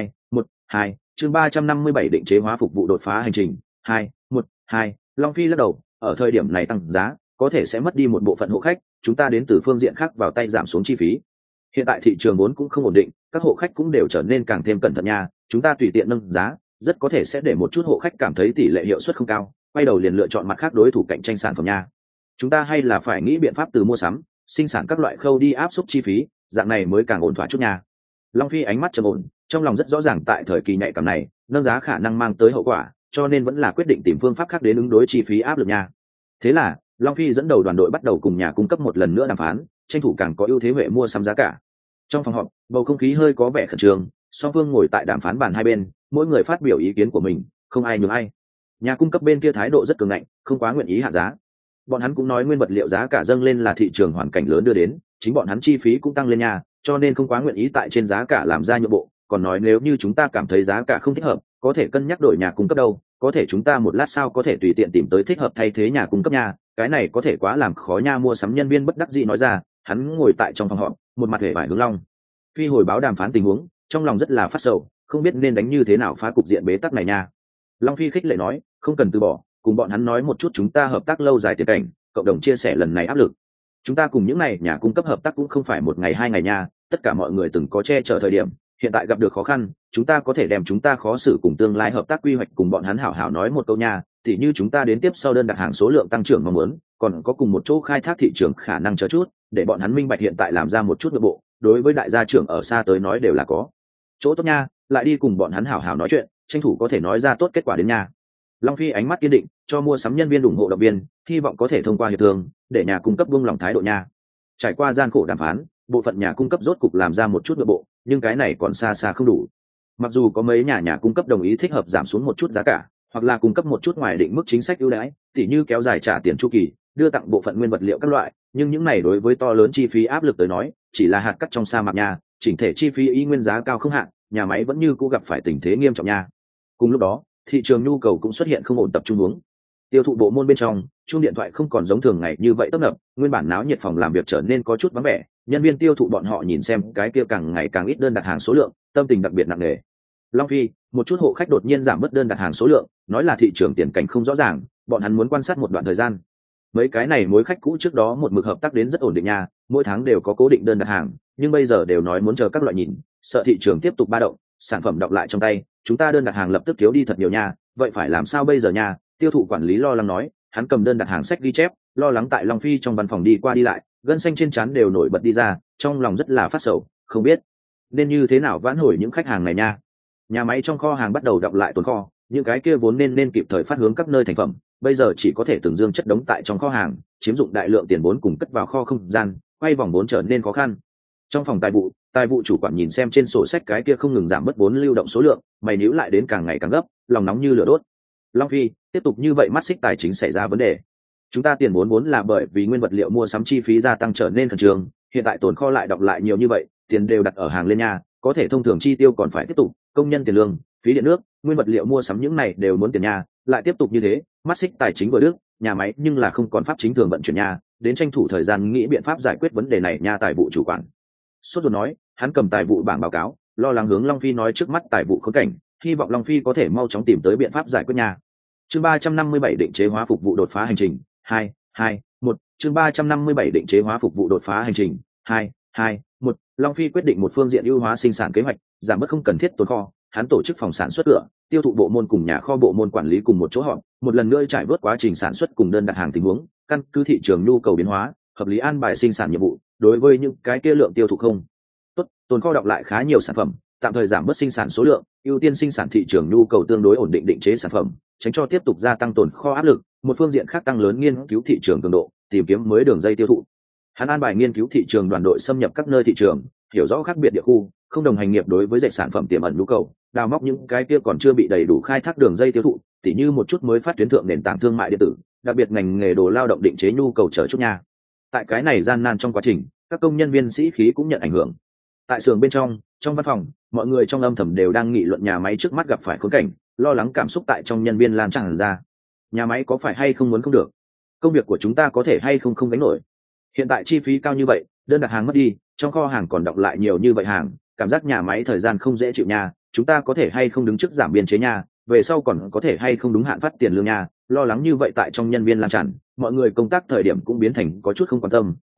Speaker 1: 2-1-2. Chương 357 định chế hóa phục vụ đột phá hành trình 2-1-2. Long Phi lắc đầu, ở thời điểm này tăng giá, có thể sẽ mất đi một bộ phận hộ khách, chúng ta đến từ phương diện khác vào tay giảm xuống chi phí. Hiện tại thị trường vốn cũng không ổn định, các hộ khách cũng đều trở nên càng thêm cẩn thận nha, chúng ta tùy tiện nâng giá rất có thể sẽ để một chút hộ khách cảm thấy tỷ lệ hiệu suất không cao, quay đầu liền lựa chọn mặt khác đối thủ cạnh tranh sản phẩm nha. Chúng ta hay là phải nghĩ biện pháp từ mua sắm, sinh sản các loại khâu đi áp suất chi phí, dạng này mới càng ổn thỏa chút nha. Long Phi ánh mắt trầm ổn, trong lòng rất rõ ràng tại thời kỳ nhạy cảm này, nâng giá khả năng mang tới hậu quả, cho nên vẫn là quyết định tìm phương pháp khác đến ứng đối chi phí áp lực nha. Thế là, Long Phi dẫn đầu đoàn đội bắt đầu cùng nhà cung cấp một lần nữa đàm phán, tranh thủ càng có ưu thế huệ mua sắm giá cả. Trong phòng họp, bầu không khí hơi có vẻ khẩn trương, song phương ngồi tại đàm phán bàn hai bên, mỗi người phát biểu ý kiến của mình, không ai nhường ai. Nhà cung cấp bên kia thái độ rất cường ngạnh, không quá nguyện ý hạ giá. Bọn hắn cũng nói nguyên vật liệu giá cả dâng lên là thị trường hoàn cảnh lớn đưa đến, chính bọn hắn chi phí cũng tăng lên nha, cho nên không quá nguyện ý tại trên giá cả làm ra nhượng bộ. Còn nói nếu như chúng ta cảm thấy giá cả không thích hợp, có thể cân nhắc đổi nhà cung cấp đâu, có thể chúng ta một lát sau có thể tùy tiện tìm tới thích hợp thay thế nhà cung cấp nha, cái này có thể quá làm khó nha. Mua sắm nhân viên bất đắc dĩ nói ra, hắn ngồi tại trong phòng họp, một mặt hề vải hướng Long Phi hồi báo đàm phán tình huống, trong lòng rất là phát sầu, không biết nên đánh như thế nào phá cục diện bế tắc này nha. Long Phi khích lệ nói, không cần từ bỏ, cùng bọn hắn nói một chút chúng ta hợp tác lâu dài tiền cảnh, cộng đồng chia sẻ lần này áp lực. Chúng ta cùng những này nhà cung cấp hợp tác cũng không phải một ngày hai ngày nha, tất cả mọi người từng có che chở thời điểm, hiện tại gặp được khó khăn, chúng ta có thể đem chúng ta khó xử cùng tương lai hợp tác quy hoạch cùng bọn hắn hảo hảo nói một câu nha, tỉ như chúng ta đến tiếp sau đơn đặt hàng số lượng tăng trưởng mong muốn, còn có cùng một chỗ khai thác thị trường khả năng chờ chút, để bọn hắn minh bạch hiện tại làm ra một chút nội bộ, đối với đại gia trưởng ở xa tới nói đều là có chỗ tốt nha, lại đi cùng bọn hắn hảo hảo nói chuyện, tranh thủ có thể nói ra tốt kết quả đến nha. Long Phi ánh mắt kiên định, cho mua sắm nhân viên ủng hộ động viên, hy vọng có thể thông qua hiệp thương, để nhà cung cấp buông lòng thái độ nha. Trải qua gian khổ đàm phán, bộ phận nhà cung cấp rốt cục làm ra một chút nội bộ, nhưng cái này còn xa xa không đủ. Mặc dù có mấy nhà cung cấp đồng ý thích hợp giảm xuống một chút giá cả, hoặc là cung cấp một chút ngoài định mức chính sách ưu đãi, tỉ như kéo dài trả tiền chu kỳ, đưa tặng bộ phận nguyên vật liệu các loại, nhưng những này đối với to lớn chi phí áp lực tới nói, chỉ là hạt cát trong sa mạc nha, chỉnh thể chi phí y nguyên giá cao không hạn, nhà máy vẫn như cũ gặp phải tình thế nghiêm trọng nha. Cùng lúc đó, thị trường nhu cầu cũng xuất hiện không ổn tập trung hướng. Tiêu thụ bộ môn bên trong, chuông điện thoại không còn giống thường ngày như vậy tấp nập, nguyên bản náo nhiệt phòng làm việc trở nên có chút vắng vẻ, nhân viên tiêu thụ bọn họ nhìn xem cái kia càng ngày càng ít đơn đặt hàng số lượng, tâm tình đặc biệt nặng nề. Long Phi, một chút hộ khách đột nhiên giảm bớt đơn đặt hàng số lượng, nói là thị trường tiền cảnh không rõ ràng, bọn hắn muốn quan sát một đoạn thời gian. Mấy cái này mối khách cũ trước đó một mực hợp tác đến rất ổn định nha, mỗi tháng đều có cố định đơn đặt hàng, nhưng bây giờ đều nói muốn chờ các loại nhìn, sợ thị trường tiếp tục ba động, sản phẩm đọng lại trong tay, chúng ta đơn đặt hàng lập tức thiếu đi thật nhiều nha, vậy phải làm sao bây giờ nha? Tiêu thụ quản lý lo lắng nói, hắn cầm đơn đặt hàng sách ghi chép, lo lắng tại Long Phi trong văn phòng đi qua đi lại, gân xanh trên trán đều nổi bật đi ra, trong lòng rất là phát sầu, không biết nên như thế nào vãn hồi những khách hàng này nha. Nhà máy trong kho hàng bắt đầu đọng lại tồn kho, những cái kia vốn nên kịp thời phát hướng các nơi thành phẩm, bây giờ chỉ có thể từng dương chất đống tại trong kho hàng, chiếm dụng đại lượng tiền vốn cùng cất vào kho không gian, quay vòng vốn trở nên khó khăn. Trong phòng tài vụ chủ quản nhìn xem trên sổ sách cái kia không ngừng giảm bớt vốn lưu động số lượng, mày níu lại đến càng ngày càng gấp, lòng nóng như lửa đốt. Long Phi, tiếp tục như vậy mắt xích tài chính xảy ra vấn đề. Chúng ta tiền vốn là bởi vì nguyên vật liệu mua sắm chi phí gia tăng trở nên khẩn trương, hiện tại tồn kho lại đọc lại nhiều như vậy, tiền đều đặt ở hàng lên nhà, có thể thông thường chi tiêu còn phải tiếp tục, công nhân tiền lương, phí điện nước, nguyên vật liệu mua sắm những này đều muốn tiền nhà, lại tiếp tục như thế, mắt xích tài chính vừa đức, nhà máy nhưng là không còn pháp chính thường vận chuyển nhà, đến tranh thủ thời gian nghĩ biện pháp giải quyết vấn đề này nha. Tài vụ chủ quản sốt ruột nói, hắn cầm tài vụ bảng báo cáo, lo lắng hướng Long Phi nói trước mắt tài vụ khốn cảnh, hy vọng Long Phi có thể mau chóng tìm tới biện pháp giải quyết nha. Chương 357 định chế hóa phục vụ đột phá hành trình 221. Chương 357 định chế hóa phục vụ đột phá hành trình 221. Long Phi quyết định một phương diện ưu hóa sinh sản kế hoạch, giảm bớt không cần thiết tồn kho, hắn tổ chức phòng sản xuất cửa, tiêu thụ bộ môn cùng nhà kho bộ môn quản lý cùng một chỗ họp, một lần nữa trải bớt quá trình sản xuất cùng đơn đặt hàng tình huống, căn cứ thị trường nhu cầu biến hóa, hợp lý an bài sinh sản nhiệm vụ. Đối với những cái kia lượng tiêu thụ không tốt, tồn kho đọc lại khá nhiều sản phẩm, tạm thời giảm bớt sinh sản số lượng, ưu tiên sinh sản thị trường nhu cầu tương đối ổn định định chế sản phẩm, tránh cho tiếp tục gia tăng tồn kho áp lực. Một phương diện khác tăng lớn nghiên cứu thị trường cường độ, tìm kiếm mới đường dây tiêu thụ. Hắn an bài nghiên cứu thị trường đoàn đội xâm nhập các nơi thị trường, hiểu rõ khác biệt địa khu, không đồng hành nghiệp đối với dệt sản phẩm tiềm ẩn nhu cầu, đào móc những cái kia còn chưa bị đầy đủ khai thác đường dây tiêu thụ, tỉ như một chút mới phát tuyến thượng nền tảng thương mại điện tử, đặc biệt ngành nghề đồ lao động định chế nhu cầu chờ chút nha. Tại cái này gian nan trong quá trình, các công nhân viên sĩ khí cũng nhận ảnh hưởng. Tại xưởng bên trong văn phòng, mọi người trong âm thầm đều đang nghị luận nhà máy trước mắt gặp phải khốn cảnh, lo lắng cảm xúc tại trong nhân viên lan tràn ra. Nhà máy có phải hay không muốn không được? Công việc của chúng ta có thể hay không không gánh nổi? Hiện tại chi phí cao như vậy, đơn đặt hàng mất đi, trong kho hàng còn đọng lại nhiều như vậy hàng, cảm giác nhà máy thời gian không dễ chịu nha. Chúng ta có thể hay không đứng trước giảm biên chế nha, về sau còn có thể hay không đúng hạn phát tiền lương nha. Lo lắng như vậy tại trong nhân viên lan tràn, mọi người công tác thời điểm cũng biến thành có chút không quan tâm,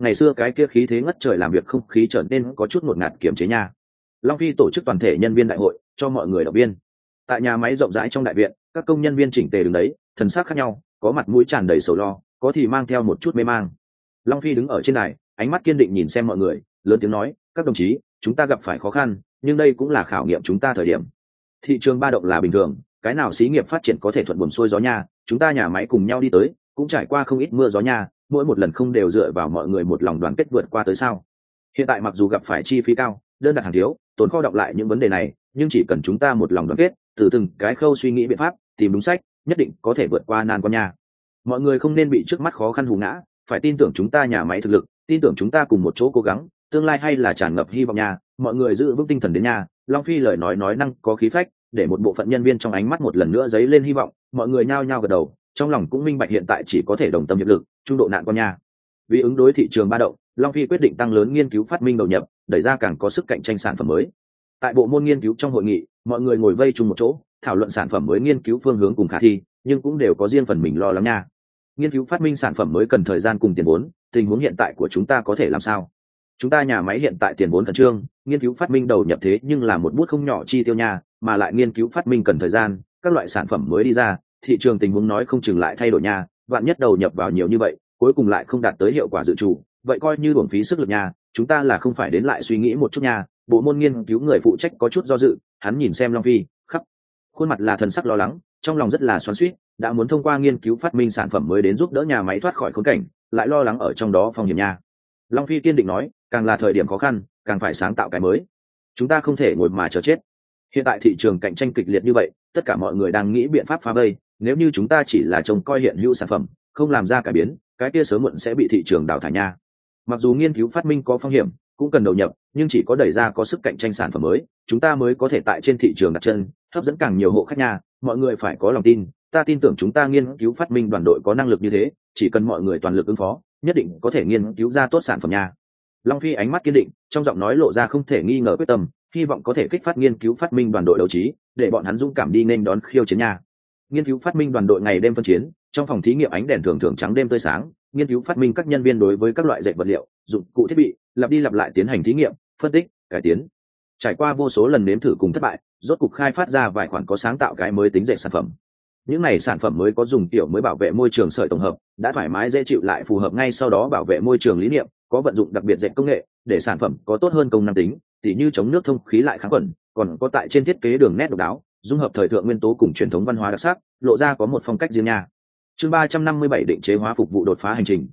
Speaker 1: ngày xưa cái kia khí thế ngất trời làm việc không khí trở nên có chút ngột ngạt kiềm chế nha. Long Phi tổ chức toàn thể nhân viên đại hội cho mọi người động viên. Tại nhà máy rộng rãi trong đại viện, các công nhân viên chỉnh tề đứng đấy, thần sắc khác nhau, có mặt mũi tràn đầy sầu lo, có thì mang theo một chút mê mang. Long Phi đứng ở trên đài, ánh mắt kiên định nhìn xem mọi người, lớn tiếng nói, các đồng chí, chúng ta gặp phải khó khăn, nhưng đây cũng là khảo nghiệm chúng ta thời điểm. Thị trường ba động là bình thường, cái nào xí nghiệp phát triển có thể thuận buồm xuôi gió nha, chúng ta nhà máy cùng nhau đi tới, cũng trải qua không ít mưa gió nha, mỗi một lần không đều dựa vào mọi người một lòng đoàn kết vượt qua tới sao. Hiện tại mặc dù gặp phải chi phí cao, đơn đặt hàng thiếu, tồn kho đọng lại những vấn đề này, nhưng chỉ cần chúng ta một lòng đoàn kết, từ từng cái khâu suy nghĩ biện pháp, tìm đúng sách, nhất định có thể vượt qua nan quan nha. Mọi người không nên bị trước mắt khó khăn hù ngã, phải tin tưởng chúng ta nhà máy thực lực, tin tưởng chúng ta cùng một chỗ cố gắng, tương lai hay là tràn ngập hy vọng nha. Mọi người giữ vững tinh thần đến nha. Long Phi lời nói năng có khí phách, để một bộ phận nhân viên trong ánh mắt một lần nữa dấy lên hy vọng. Mọi người nhao nhao gật đầu, trong lòng cũng minh bạch hiện tại chỉ có thể đồng tâm hiệp lực, trung độ nạn con nha. Vì ứng đối thị trường ba động, Long Phi quyết định tăng lớn nghiên cứu phát minh đầu nhập, đẩy ra càng có sức cạnh tranh sản phẩm mới. Tại bộ môn nghiên cứu trong hội nghị, mọi người ngồi vây chung một chỗ, thảo luận sản phẩm mới nghiên cứu phương hướng cùng khả thi, nhưng cũng đều có riêng phần mình lo lắng nha. Nghiên cứu phát minh sản phẩm mới cần thời gian cùng tiền vốn, tình huống hiện tại của chúng ta có thể làm sao? Chúng ta nhà máy hiện tại tiền vốn khẩn trương, nghiên cứu phát minh đầu nhập thế nhưng là một bút không nhỏ chi tiêu nha, mà lại nghiên cứu phát minh cần thời gian, các loại sản phẩm mới đi ra, thị trường tình huống nói không chừng lại thay đổi nha, vạn nhất đầu nhập vào nhiều như vậy, cuối cùng lại không đạt tới hiệu quả dự trù, vậy coi như uổng phí sức lực nha, chúng ta là không phải đến lại suy nghĩ một chút nha. Bộ môn nghiên cứu người phụ trách có chút do dự, hắn nhìn xem Long Phi, khắp khuôn mặt là thần sắc lo lắng, trong lòng rất là xoắn xuýt, đã muốn thông qua nghiên cứu phát minh sản phẩm mới đến giúp đỡ nhà máy thoát khỏi khốn cảnh, lại lo lắng ở trong đó phong hiểm nha. Long Phi kiên định nói, càng là thời điểm khó khăn, càng phải sáng tạo cái mới. Chúng ta không thể ngồi mà chờ chết. Hiện tại thị trường cạnh tranh kịch liệt như vậy, tất cả mọi người đang nghĩ biện pháp phá vây, nếu như chúng ta chỉ là trông coi hiện hữu sản phẩm, không làm ra cải biến, cái kia sớm muộn sẽ bị thị trường đào thải nha. Mặc dù nghiên cứu phát minh có phong hiểm, cũng cần đầu nhập, nhưng chỉ có đẩy ra có sức cạnh tranh sản phẩm mới, chúng ta mới có thể tại trên thị trường đặt chân, hấp dẫn càng nhiều hộ khách nha. Mọi người phải có lòng tin, ta tin tưởng chúng ta nghiên cứu phát minh đoàn đội có năng lực như thế, chỉ cần mọi người toàn lực ứng phó, nhất định có thể nghiên cứu ra tốt sản phẩm nha. Long Phi ánh mắt kiên định, trong giọng nói lộ ra không thể nghi ngờ quyết tâm, hy vọng có thể kích phát nghiên cứu phát minh đoàn đội đấu trí, để bọn hắn dũng cảm đi nên đón khiêu chiến nha. Nghiên cứu phát minh đoàn đội ngày đêm phân chiến, trong phòng thí nghiệm ánh đèn thường thường trắng đêm tươi sáng, nghiên cứu phát minh các nhân viên đối với các loại dệt vật liệu, dụng cụ thiết bị, lặp đi lặp lại tiến hành thí nghiệm, phân tích, cải tiến. Trải qua vô số lần nếm thử cùng thất bại, rốt cục khai phát ra vài khoản có sáng tạo cái mới tính dệt sản phẩm. Những này sản phẩm mới có dùng kiểu mới bảo vệ môi trường sợi tổng hợp, đã thoải mái dễ chịu lại phù hợp ngay sau đó bảo vệ môi trường lý niệm, có vận dụng đặc biệt dệt công nghệ, để sản phẩm có tốt hơn công năng tính, tỉ như chống nước thông khí lại kháng khuẩn, còn có tại trên thiết kế đường nét độc đáo, dung hợp thời thượng nguyên tố cùng truyền thống văn hóa đặc sắc, lộ ra có một phong cách riêng nha. Chương 357 định chế hóa phục vụ đột phá hành trình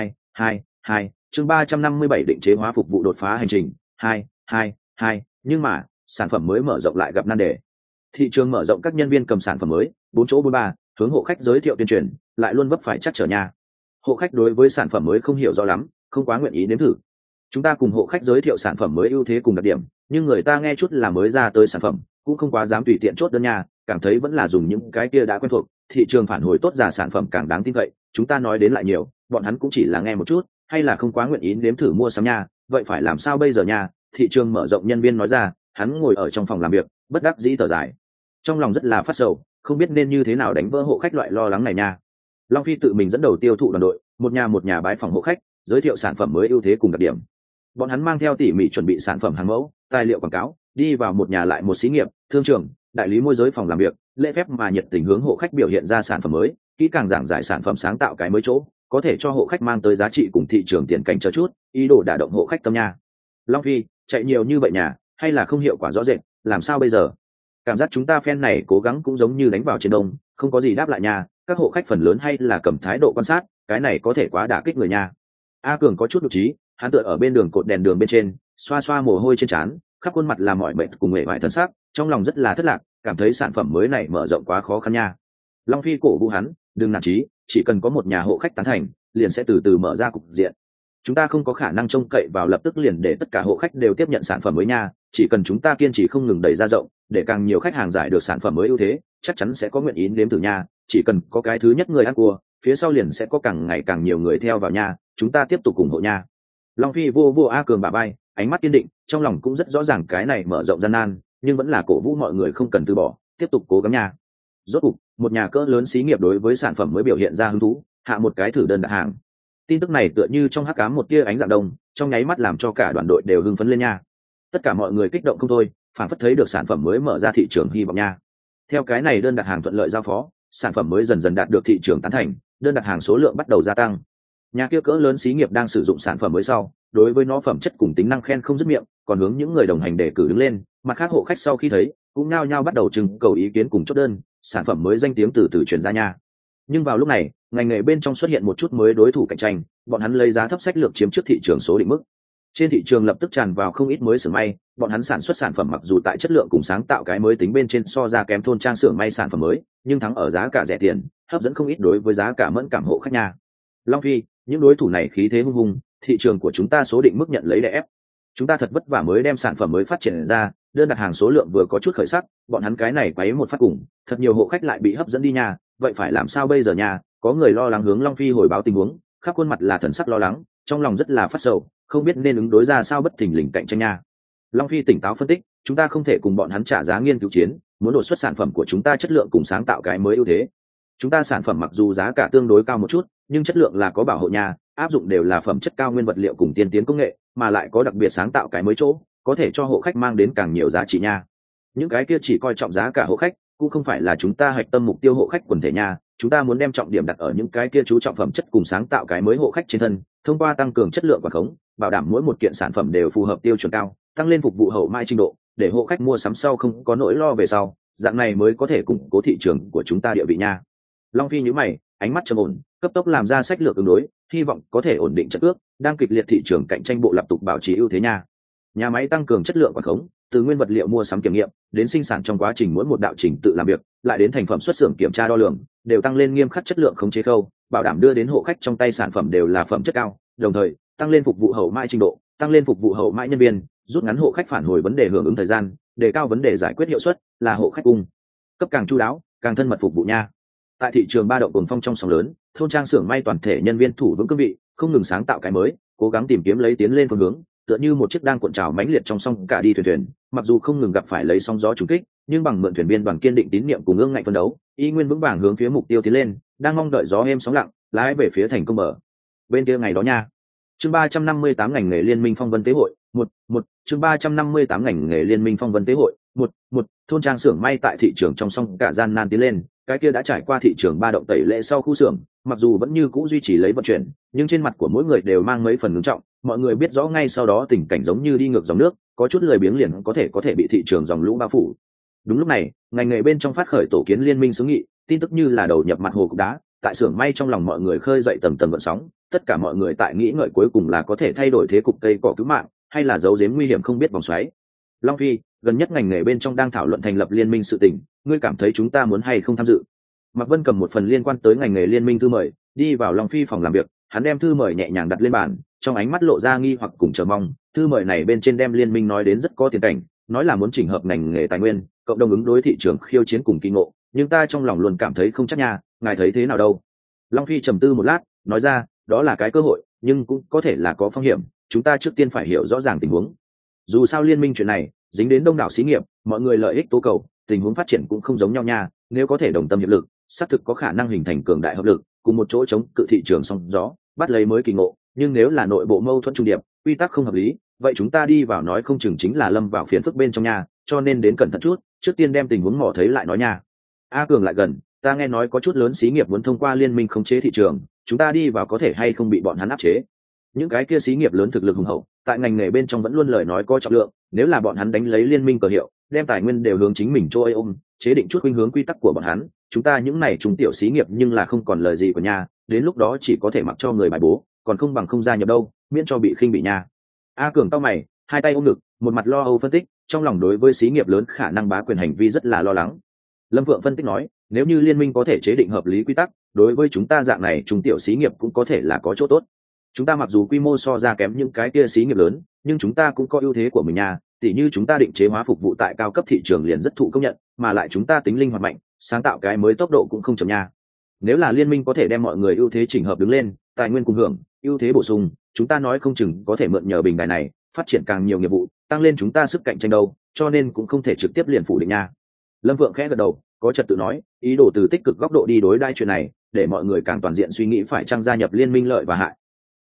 Speaker 1: 222. Chương 357 định chế hóa phục vụ đột phá hành trình 222. Nhưng mà sản phẩm mới mở rộng lại gặp nan đề. Thị trường mở rộng, các nhân viên cầm sản phẩm mới 4 chỗ 43, hướng hộ khách giới thiệu tuyên truyền, lại luôn vấp phải chắc trở nha. Hộ khách đối với sản phẩm mới không hiểu rõ lắm, không quá nguyện ý nếm thử. Chúng ta cùng hộ khách giới thiệu sản phẩm mới ưu thế cùng đặc điểm, nhưng người ta nghe chút là mới ra tới sản phẩm, cũng không quá dám tùy tiện chốt đơn nha, cảm thấy vẫn là dùng những cái kia đã quen thuộc. Thị trường phản hồi tốt, giả sản phẩm càng đáng tin cậy, chúng ta nói đến lại nhiều, bọn hắn cũng chỉ là nghe một chút, hay là không quá nguyện ý nếm thử mua sắm nha. Vậy phải làm sao bây giờ nha? Thị trường mở rộng nhân viên nói ra, hắn ngồi ở trong phòng làm việc, bất đắc dĩ thở dài, trong lòng rất là phát sầu, không biết nên như thế nào đánh vỡ hộ khách loại lo lắng này nha. Long Phi tự mình dẫn đầu tiêu thụ đoàn đội, một nhà bái phòng hộ khách, giới thiệu sản phẩm mới ưu thế cùng đặc điểm. Bọn hắn mang theo tỉ mỉ chuẩn bị sản phẩm hàng mẫu, tài liệu quảng cáo, đi vào một nhà lại một xí nghiệp, thương trường, đại lý môi giới phòng làm việc, lễ phép mà nhiệt tình hướng hộ khách biểu hiện ra sản phẩm mới, kỹ càng giảng giải sản phẩm sáng tạo cái mới chỗ, có thể cho hộ khách mang tới giá trị cùng thị trường tiền cảnh chờ chút, ý đồ đả động hộ khách tâm nha. Long Phi, chạy nhiều như vậy nhà, hay là không hiệu quả rõ rệt, làm sao bây giờ? Cảm giác chúng ta phen này cố gắng cũng giống như đánh vào trên đông, không có gì đáp lại nhà, các hộ khách phần lớn hay là cầm thái độ quan sát, cái này có thể quá đả kích người nha. A Cường có chút đột trí, hắn tựa ở bên đường cột đèn đường bên trên, xoa xoa mồ hôi trên trán, khắp khuôn mặt là mỏi mệt cùng mệt mỏi thân xác, trong lòng rất là thất lạc, cảm thấy sản phẩm mới này mở rộng quá khó khăn nha. Long Phi cổ vũ hắn, đừng nản chí, chỉ cần có một nhà hộ khách tán thành, liền sẽ từ từ mở ra cục diện. Chúng ta không có khả năng trông cậy vào lập tức liền để tất cả hộ khách đều tiếp nhận sản phẩm mới nha, chỉ cần chúng ta kiên trì không ngừng đẩy ra rộng, để càng nhiều khách hàng giải được sản phẩm mới ưu thế, chắc chắn sẽ có nguyện ý nếm thử nha. Chỉ cần có cái thứ nhất người ăn cua, phía sau liền sẽ có càng ngày càng nhiều người theo vào nha, chúng ta tiếp tục ủng hộ nha. Long Phi vô A Cường bả vai, ánh mắt kiên định, trong lòng cũng rất rõ ràng cái này mở rộng gian nan, nhưng vẫn là cổ vũ mọi người không cần từ bỏ, tiếp tục cố gắng nha. Rốt cục, một nhà cỡ lớn xí nghiệp đối với sản phẩm mới biểu hiện ra hứng thú, hạ một cái thử đơn đặt hàng. Tin tức này tựa như trong hắc ám một tia ánh dạng đông, trong nháy mắt làm cho cả đoàn đội đều hưng phấn lên nha. Tất cả mọi người kích động không thôi, phản phất thấy được sản phẩm mới mở ra thị trường hy vọng nha. Theo cái này đơn đặt hàng thuận lợi giao phó, sản phẩm mới dần dần đạt được thị trường tán thành, đơn đặt hàng số lượng bắt đầu gia tăng. Nhà kia cỡ lớn xí nghiệp đang sử dụng sản phẩm mới sau, đối với nó phẩm chất cùng tính năng khen không dứt miệng, còn hướng những người đồng hành đề cử đứng lên, mặt khác hộ khách sau khi thấy, cũng nhao nhao bắt đầu trưng cầu ý kiến cùng chốt đơn, sản phẩm mới danh tiếng từ từ truyền ra nha. Nhưng vào lúc này, ngành nghề bên trong xuất hiện một chút mới đối thủ cạnh tranh, bọn hắn lấy giá thấp sách lược chiếm trước thị trường số định mức. Trên thị trường lập tức tràn vào không ít mới xưởng may, bọn hắn sản xuất sản phẩm mặc dù tại chất lượng cùng sáng tạo cái mới tính bên trên so ra kém thôn trang xưởng may sản phẩm mới, nhưng thắng ở giá cả rẻ tiền, hấp dẫn không ít đối với giá cả mẫn cảm hộ khách nhà. Long Phi, những đối thủ này khí thế hung hùng, thị trường của chúng ta số định mức nhận lấy đè ép. Chúng ta thật vất vả mới đem sản phẩm mới phát triển ra, đơn đặt hàng số lượng vừa có chút khởi sắc, bọn hắn cái này quấy một phát cùng, thật nhiều hộ khách lại bị hấp dẫn đi nhà, vậy phải làm sao bây giờ nhà? Có người lo lắng hướng Long Phi hồi báo tình huống, khắp khuôn mặt là thần sắc lo lắng, trong lòng rất là phát sầu, không biết nên ứng đối ra sao bất thình lình cạnh tranh nha. Long Phi tỉnh táo phân tích, chúng ta không thể cùng bọn hắn trả giá nghiên cứu chiến, muốn đột xuất sản phẩm của chúng ta chất lượng cùng sáng tạo cái mới ưu thế. Chúng ta sản phẩm mặc dù giá cả tương đối cao một chút, nhưng chất lượng là có bảo hộ nhà, áp dụng đều là phẩm chất cao nguyên vật liệu cùng tiên tiến công nghệ, mà lại có đặc biệt sáng tạo cái mới chỗ, có thể cho hộ khách mang đến càng nhiều giá trị nha. Những cái kia chỉ coi trọng giá cả hộ khách, cũng không phải là chúng ta hoạch tâm mục tiêu hộ khách quần thể nha. Chúng ta muốn đem trọng điểm đặt ở những cái kia chú trọng phẩm chất cùng sáng tạo cái mới hộ khách trên thân, thông qua tăng cường chất lượng quản khống, bảo đảm mỗi một kiện sản phẩm đều phù hợp tiêu chuẩn cao, tăng lên phục vụ hậu mãi trình độ, để hộ khách mua sắm sau không có nỗi lo về sau, dạng này mới có thể củng cố thị trường của chúng ta địa vị nha. Long Phi nhíu mày, ánh mắt trầm ổn, cấp tốc làm ra sách lược ứng đối, hy vọng có thể ổn định chất ước, đang kịch liệt thị trường cạnh tranh bộ lập tục bảo trì ưu thế nha. Nhà máy tăng cường chất lượng quản khống, từ nguyên vật liệu mua sắm kiểm nghiệm, đến sinh sản trong quá trình mỗi một đạo trình tự làm việc, lại đến thành phẩm xuất xưởng kiểm tra đo lường, đều tăng lên nghiêm khắc chất lượng khống chế khâu, bảo đảm đưa đến hộ khách trong tay sản phẩm đều là phẩm chất cao, đồng thời tăng lên phục vụ hậu mãi trình độ, tăng lên phục vụ hậu mãi nhân viên, rút ngắn hộ khách phản hồi vấn đề hưởng ứng thời gian, đề cao vấn đề giải quyết hiệu suất, là hộ khách cung cấp càng chu đáo, càng thân mật phục vụ nha. Tại thị trường ba động cuồng phong trong sóng lớn, thôn trang xưởng may toàn thể nhân viên thủ vững cương vị, không ngừng sáng tạo cái mới, cố gắng tìm kiếm lấy tiến lên phương hướng, tựa như một chiếc đang cuộn trào mãnh liệt trong sông cả đi thuyền, mặc dù không ngừng gặp phải lấy sóng gió trùng kích, nhưng bằng mượn thuyền viên đoàn kiên định tín niệm cùng ương ngạnh phấn đấu, y nguyên vững vàng hướng phía mục tiêu tiến lên, đang mong đợi gió êm sóng lặng, lái về phía thành công bờ. Bên kia ngày đó nha. Chương 358 ngành nghề liên minh phong vân tế hội, một chương 358 ngành nghề liên minh phong vân tế hội, một thôn trang xưởng may tại thị trường trong sông cả gian nan tiến lên, cái kia đã trải qua thị trường ba động tẩy lệ sau khu xưởng, mặc dù vẫn như cũ duy trì lấy vận chuyển, nhưng trên mặt của mỗi người đều mang mấy phần ngưng trọng, mọi người biết rõ ngay sau đó tình cảnh giống như đi ngược dòng nước, có chút lười biếng liền có thể bị thị trường dòng lũ bao phủ. Đúng lúc này, ngành nghề bên trong phát khởi tổ kiến liên minh xướng nghị, tin tức như là đầu nhập mặt hồ cục đá, tại xưởng may trong lòng mọi người khơi dậy tầng tầng gợn sóng, tất cả mọi người tại nghĩ ngợi cuối cùng là có thể thay đổi thế cục cây cỏ cứu mạng, hay là giấu giếm nguy hiểm không biết vòng xoáy. Long Phi, gần nhất ngành nghề bên trong đang thảo luận thành lập liên minh sự tình, ngươi cảm thấy chúng ta muốn hay không tham dự? Mạc Vân cầm một phần liên quan tới ngành nghề liên minh thư mời, đi vào Long Phi phòng làm việc, hắn đem thư mời nhẹ nhàng đặt lên bàn, trong ánh mắt lộ ra nghi hoặc cùng chờ mong. Thư mời này bên trên đem liên minh nói đến rất có tiền cảnh, nói là muốn chỉnh hợp ngành nghề tài nguyên, cộng đồng ứng đối thị trường khiêu chiến cùng kỳ ngộ, nhưng ta trong lòng luôn cảm thấy không chắc nha, ngài thấy thế nào đâu? Long Phi trầm tư một lát, nói ra, đó là cái cơ hội, nhưng cũng có thể là có phong hiểm, chúng ta trước tiên phải hiểu rõ ràng tình huống. Dù sao liên minh chuyện này dính đến đông đảo xí nghiệp, mọi người lợi ích tố cầu, tình huống phát triển cũng không giống nhau nha, nếu có thể đồng tâm hiệp lực, xác thực có khả năng hình thành cường đại hợp lực, cùng một chỗ chống cự thị trường sóng gió, bắt lấy mới kỳ ngộ, nhưng nếu là nội bộ mâu thuẫn trung điệp, quy tắc không hợp lý, vậy chúng ta đi vào nói không chừng chính là lâm vào phiền phức bên trong nhà, cho nên đến cẩn thận chút, trước tiên đem tình huống mò thấy lại nói nha. A Cường lại gần, ta nghe nói có chút lớn xí nghiệp muốn thông qua liên minh khống chế thị trường, chúng ta đi vào có thể hay không bị bọn hắn áp chế? Những cái kia xí nghiệp lớn thực lực hùng hậu, tại ngành nghề bên trong vẫn luôn lời nói có trọng lượng, nếu là bọn hắn đánh lấy liên minh cờ hiệu, đem tài nguyên đều hướng chính mình trôi ôm, chế định chút khuynh hướng quy tắc của bọn hắn, chúng ta những này trung tiểu xí nghiệp nhưng là không còn lời gì của nhà, đến lúc đó chỉ có thể mặc cho người bài bố, còn không bằng không gia nhập đâu, miễn cho bị khinh bị nhà. A Cường cau mày, hai tay ôm ngực, một mặt lo âu phân tích, trong lòng đối với xí nghiệp lớn khả năng bá quyền hành vi rất là lo lắng. Lâm Vượng phân tích nói, nếu như liên minh có thể chế định hợp lý quy tắc, đối với chúng ta dạng này trung tiểu xí nghiệp cũng có thể là có chỗ tốt. Chúng ta mặc dù quy mô so ra kém những cái kia xí nghiệp lớn, nhưng chúng ta cũng có ưu thế của mình nha, tỉ như chúng ta định chế hóa phục vụ tại cao cấp thị trường liền rất thụ công nhận, mà lại chúng ta tính linh hoạt mạnh, sáng tạo cái mới tốc độ cũng không chậm nha. Nếu là liên minh có thể đem mọi người ưu thế chỉnh hợp đứng lên, tài nguyên cùng hưởng, ưu thế bổ sung, chúng ta nói không chừng có thể mượn nhờ bình đài này, phát triển càng nhiều nghiệp vụ, tăng lên chúng ta sức cạnh tranh đâu, cho nên cũng không thể trực tiếp liền phủ định nha. Lâm Vượng khẽ gật đầu, có trật tự nói, ý đồ từ tích cực góc độ đi đối đãi chuyện này, để mọi người càng toàn diện suy nghĩ phải chăng gia nhập liên minh lợi và hại.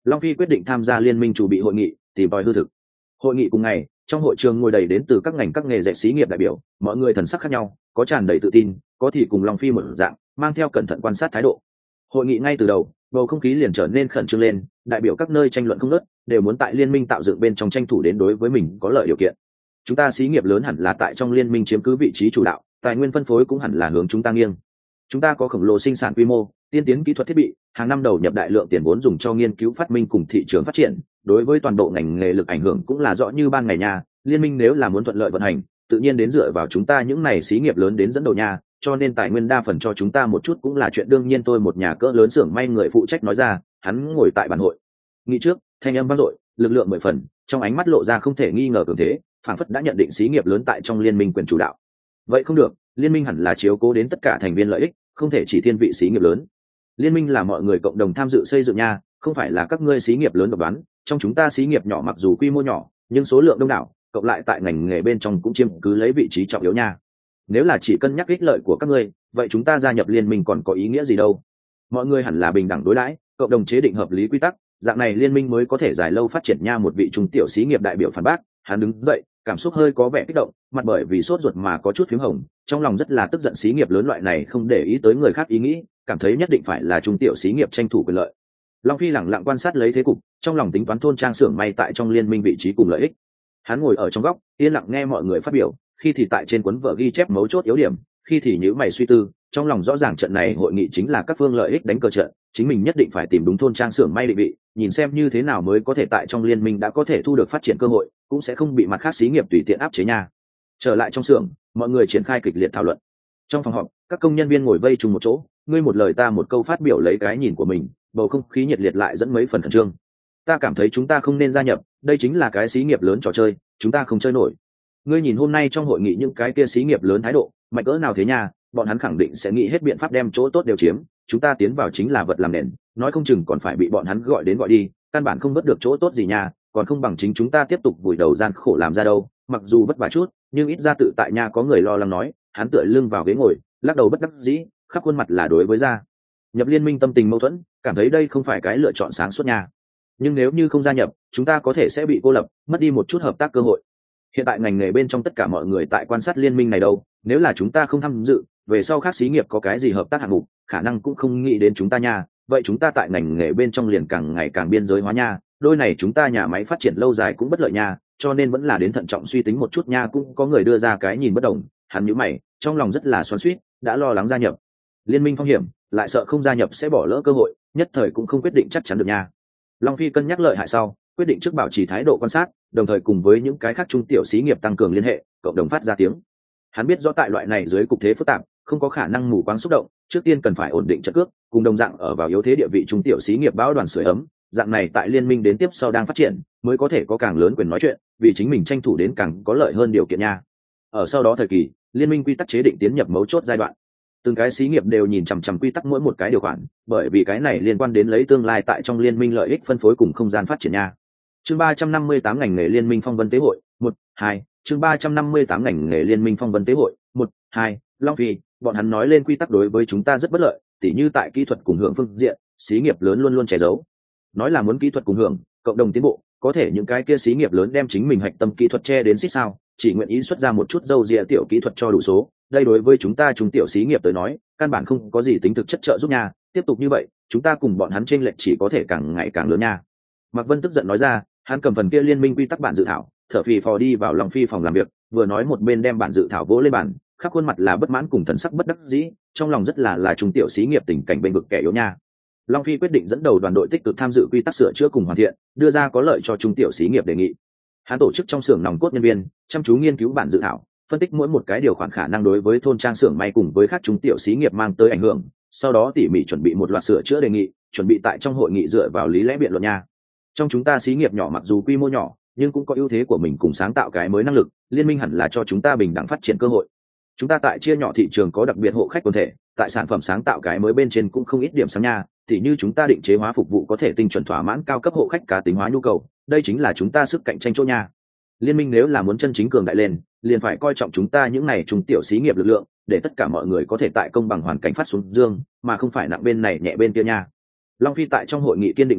Speaker 1: Long Phi quyết định tham gia liên minh chủ bị hội nghị, tìm tòi hư thực. Hội nghị cùng ngày, trong hội trường ngồi đầy đến từ các ngành các nghề dạy xí nghiệp đại biểu, mọi người thần sắc khác nhau, có tràn đầy tự tin, có thì cùng Long Phi một dạng, mang theo cẩn thận quan sát thái độ. Hội nghị ngay từ đầu, bầu không khí liền trở nên khẩn trương lên, đại biểu các nơi tranh luận không ngớt, đều muốn tại liên minh tạo dựng bên trong tranh thủ đến đối với mình có lợi điều kiện. Chúng ta xí nghiệp lớn hẳn là tại trong liên minh chiếm cứ vị trí chủ đạo, tài nguyên phân phối cũng hẳn là hướng chúng ta nghiêng. Chúng ta có khổng lồ sinh sản quy mô, tiên tiến kỹ thuật thiết bị, hàng năm đầu nhập đại lượng tiền vốn dùng cho nghiên cứu phát minh cùng thị trường phát triển, đối với toàn bộ ngành nghề lực ảnh hưởng cũng là rõ như ban ngày nha. Liên minh nếu là muốn thuận lợi vận hành, tự nhiên đến dựa vào chúng ta những này xí nghiệp lớn đến dẫn đầu nha, cho nên tài nguyên đa phần cho chúng ta một chút cũng là chuyện đương nhiên. Tôi một nhà cỡ lớn xưởng may người phụ trách nói ra, hắn ngồi tại bàn hội nghị trước, thanh âm vang dội, lực lượng 10 phần, trong ánh mắt lộ ra không thể nghi ngờ cường thế, phảng phất đã nhận định xí nghiệp lớn tại trong liên minh quyền chủ đạo. Vậy không được, liên minh hẳn là chiếu cố đến tất cả thành viên lợi ích, không thể chỉ thiên vị xí nghiệp lớn. Liên minh là mọi người cộng đồng tham dự xây dựng nha, không phải là các ngươi xí nghiệp lớn độc đoán. Trong chúng ta xí nghiệp nhỏ mặc dù quy mô nhỏ, nhưng số lượng đông đảo, cộng lại tại ngành nghề bên trong cũng chiếm cứ lấy vị trí trọng yếu nha. Nếu là chỉ cân nhắc ích lợi của các ngươi, vậy chúng ta gia nhập liên minh còn có ý nghĩa gì đâu? Mọi người hẳn là bình đẳng đối đãi, cộng đồng chế định hợp lý quy tắc, dạng này liên minh mới có thể dài lâu phát triển nha. Một vị trung tiểu xí nghiệp đại biểu phản bác, hắn đứng dậy, cảm xúc hơi có vẻ kích động, mặt bởi vì sốt ruột mà có chút phím hồng, trong lòng rất là tức giận. Xí nghiệp lớn loại này không để ý tới người khác ý nghĩ, cảm thấy nhất định phải là trung tiểu xí nghiệp tranh thủ quyền lợi. Long Phi lẳng lặng quan sát lấy thế cục, trong lòng tính toán thôn trang xưởng may tại trong liên minh vị trí cùng lợi ích. Hắn ngồi ở trong góc, yên lặng nghe mọi người phát biểu, khi thì tại trên cuốn vở ghi chép mấu chốt yếu điểm, khi thì nhíu mày suy tư, trong lòng rõ ràng trận này hội nghị chính là các phương lợi ích đánh cờ trận, chính mình nhất định phải tìm đúng thôn trang xưởng may định vị, nhìn xem như thế nào mới có thể tại trong liên minh đã có thể thu được phát triển cơ hội, cũng sẽ không bị mặt khác xí nghiệp tùy tiện áp chế nha. Trở lại trong xưởng, mọi người triển khai kịch liệt thảo luận. Trong phòng họp, các công nhân viên ngồi vây chung một chỗ, ngươi một lời ta một câu phát biểu lấy cái nhìn của mình, bầu không khí nhiệt liệt lại dẫn mấy phần khẩn trương. Ta cảm thấy chúng ta không nên gia nhập, đây chính là cái xí nghiệp lớn trò chơi, chúng ta không chơi nổi. Ngươi nhìn hôm nay trong hội nghị những cái kia xí nghiệp lớn thái độ mạnh cỡ nào thế nha, bọn hắn khẳng định sẽ nghĩ hết biện pháp đem chỗ tốt đều chiếm, chúng ta tiến vào chính là vật làm nền, nói không chừng còn phải bị bọn hắn gọi đến gọi đi, căn bản không vớt được chỗ tốt gì nha, còn không bằng chính chúng ta tiếp tục vùi đầu gian khổ làm ra đâu. Mặc dù vất vả chút, nhưng ít ra tự tại nha. Có người lo lắng nói, hắn tựa lưng vào ghế ngồi, lắc đầu bất đắc dĩ, khắp khuôn mặt là đối với gia nhập liên minh tâm tình mâu thuẫn, cảm thấy đây không phải cái lựa chọn sáng suốt nha. Nhưng nếu như không gia nhập, chúng ta có thể sẽ bị cô lập, mất đi một chút hợp tác cơ hội. Hiện tại ngành nghề bên trong tất cả mọi người tại quan sát liên minh này đâu, nếu là chúng ta không tham dự, về sau khác xí nghiệp có cái gì hợp tác hạng mục, khả năng cũng không nghĩ đến chúng ta nha. Vậy chúng ta tại ngành nghề bên trong liền càng ngày càng biên giới hóa nha, đôi này chúng ta nhà máy phát triển lâu dài cũng bất lợi nha, cho nên vẫn là đến thận trọng suy tính một chút nha. Cũng có người đưa ra cái nhìn bất đồng, hắn nhíu mày, trong lòng rất là xoắn xuýt, đã lo lắng gia nhập liên minh phong hiểm, lại sợ không gia nhập sẽ bỏ lỡ cơ hội, nhất thời cũng không quyết định chắc chắn được nha. Long Phi cân nhắc lợi hại sau, quyết định trước bảo trì thái độ quan sát, đồng thời cùng với những cái khác trung tiểu xí nghiệp tăng cường liên hệ, cộng đồng phát ra tiếng. Hắn biết rõ tại loại này dưới cục thế phức tạp, không có khả năng mù quáng xúc động, trước tiên cần phải ổn định trận cước, cùng đồng dạng ở vào yếu thế địa vị trung tiểu xí nghiệp bão đoàn sưởi ấm, dạng này tại liên minh đến tiếp sau đang phát triển, mới có thể có càng lớn quyền nói chuyện, vì chính mình tranh thủ đến càng có lợi hơn điều kiện nha. Ở sau đó thời kỳ, liên minh quy tắc chế định tiến nhập mấu chốt giai đoạn. Từng cái xí nghiệp đều nhìn chằm chằm quy tắc mỗi một cái điều khoản, bởi vì cái này liên quan đến lấy tương lai tại trong liên minh lợi ích phân phối cùng không gian phát triển nha. Chương 358 ngành nghề liên minh phong vân tế hội 1-2. Chương 358 ngành nghề liên minh phong vân tế hội 1-2. Long Phi, bọn hắn nói lên quy tắc đối với chúng ta rất bất lợi, tỉ như tại kỹ thuật cùng hưởng phương diện, xí nghiệp lớn luôn luôn che giấu. Nói là muốn kỹ thuật cùng hưởng, cộng đồng tiến bộ, có thể những cái kia xí nghiệp lớn đem chính mình hạch tâm kỹ thuật che đến xích sao, chỉ nguyện ý xuất ra một chút dâu dịa tiểu kỹ thuật cho đủ số. Đây đối với chúng ta trung tiểu xí nghiệp tới nói, căn bản không có gì tính thực chất trợ giúp nha. Tiếp tục như vậy, chúng ta cùng bọn hắn chênh lệch chỉ có thể càng ngày càng lớn nha. Mạc Vân tức giận nói ra, hắn cầm phần kia liên minh quy tắc bản dự thảo, thở phì phò đi vào Long Phi phòng làm việc, vừa nói một bên đem bản dự thảo vỗ lên bàn, khắp khuôn mặt là bất mãn cùng thần sắc bất đắc dĩ, trong lòng rất là trung tiểu xí nghiệp tình cảnh bên vực kẻ yếu nha. Long Phi quyết định dẫn đầu đoàn đội tích cực tham dự quy tắc sửa chữa cùng hoàn thiện, đưa ra có lợi cho trung tiểu xí nghiệp đề nghị. Hắn tổ chức trong xưởng nòng cốt nhân viên, chăm chú nghiên cứu bản dự thảo, phân tích mỗi một cái điều khoản khả năng đối với thôn trang xưởng may cùng với các trung tiểu xí nghiệp mang tới ảnh hưởng, sau đó tỉ mỉ chuẩn bị một loạt sửa chữa đề nghị, chuẩn bị tại trong hội nghị dựa vào lý lẽ biện luận nha. Trong chúng ta xí nghiệp nhỏ mặc dù quy mô nhỏ, nhưng cũng có ưu thế của mình cùng sáng tạo cái mới năng lực, liên minh hẳn là cho chúng ta bình đẳng phát triển cơ hội. Chúng ta tại chia nhỏ thị trường có đặc biệt hộ khách quần thể, tại sản phẩm sáng tạo cái mới bên trên cũng không ít điểm sáng nha, thì như chúng ta định chế hóa phục vụ có thể tinh chuẩn thỏa mãn cao cấp hộ khách cá tính hóa nhu cầu, đây chính là chúng ta sức cạnh tranh chỗ nha. Liên minh nếu là muốn chân chính cường đại lên, liền phải coi trọng chúng ta những này trung tiểu xí nghiệp lực lượng, để tất cả mọi người có thể tại công bằng hoàn cảnh phát xuống dương, mà không phải nặng bên này nhẹ bên kia nha. Long Phi tại trong hội nghị kiên định nói,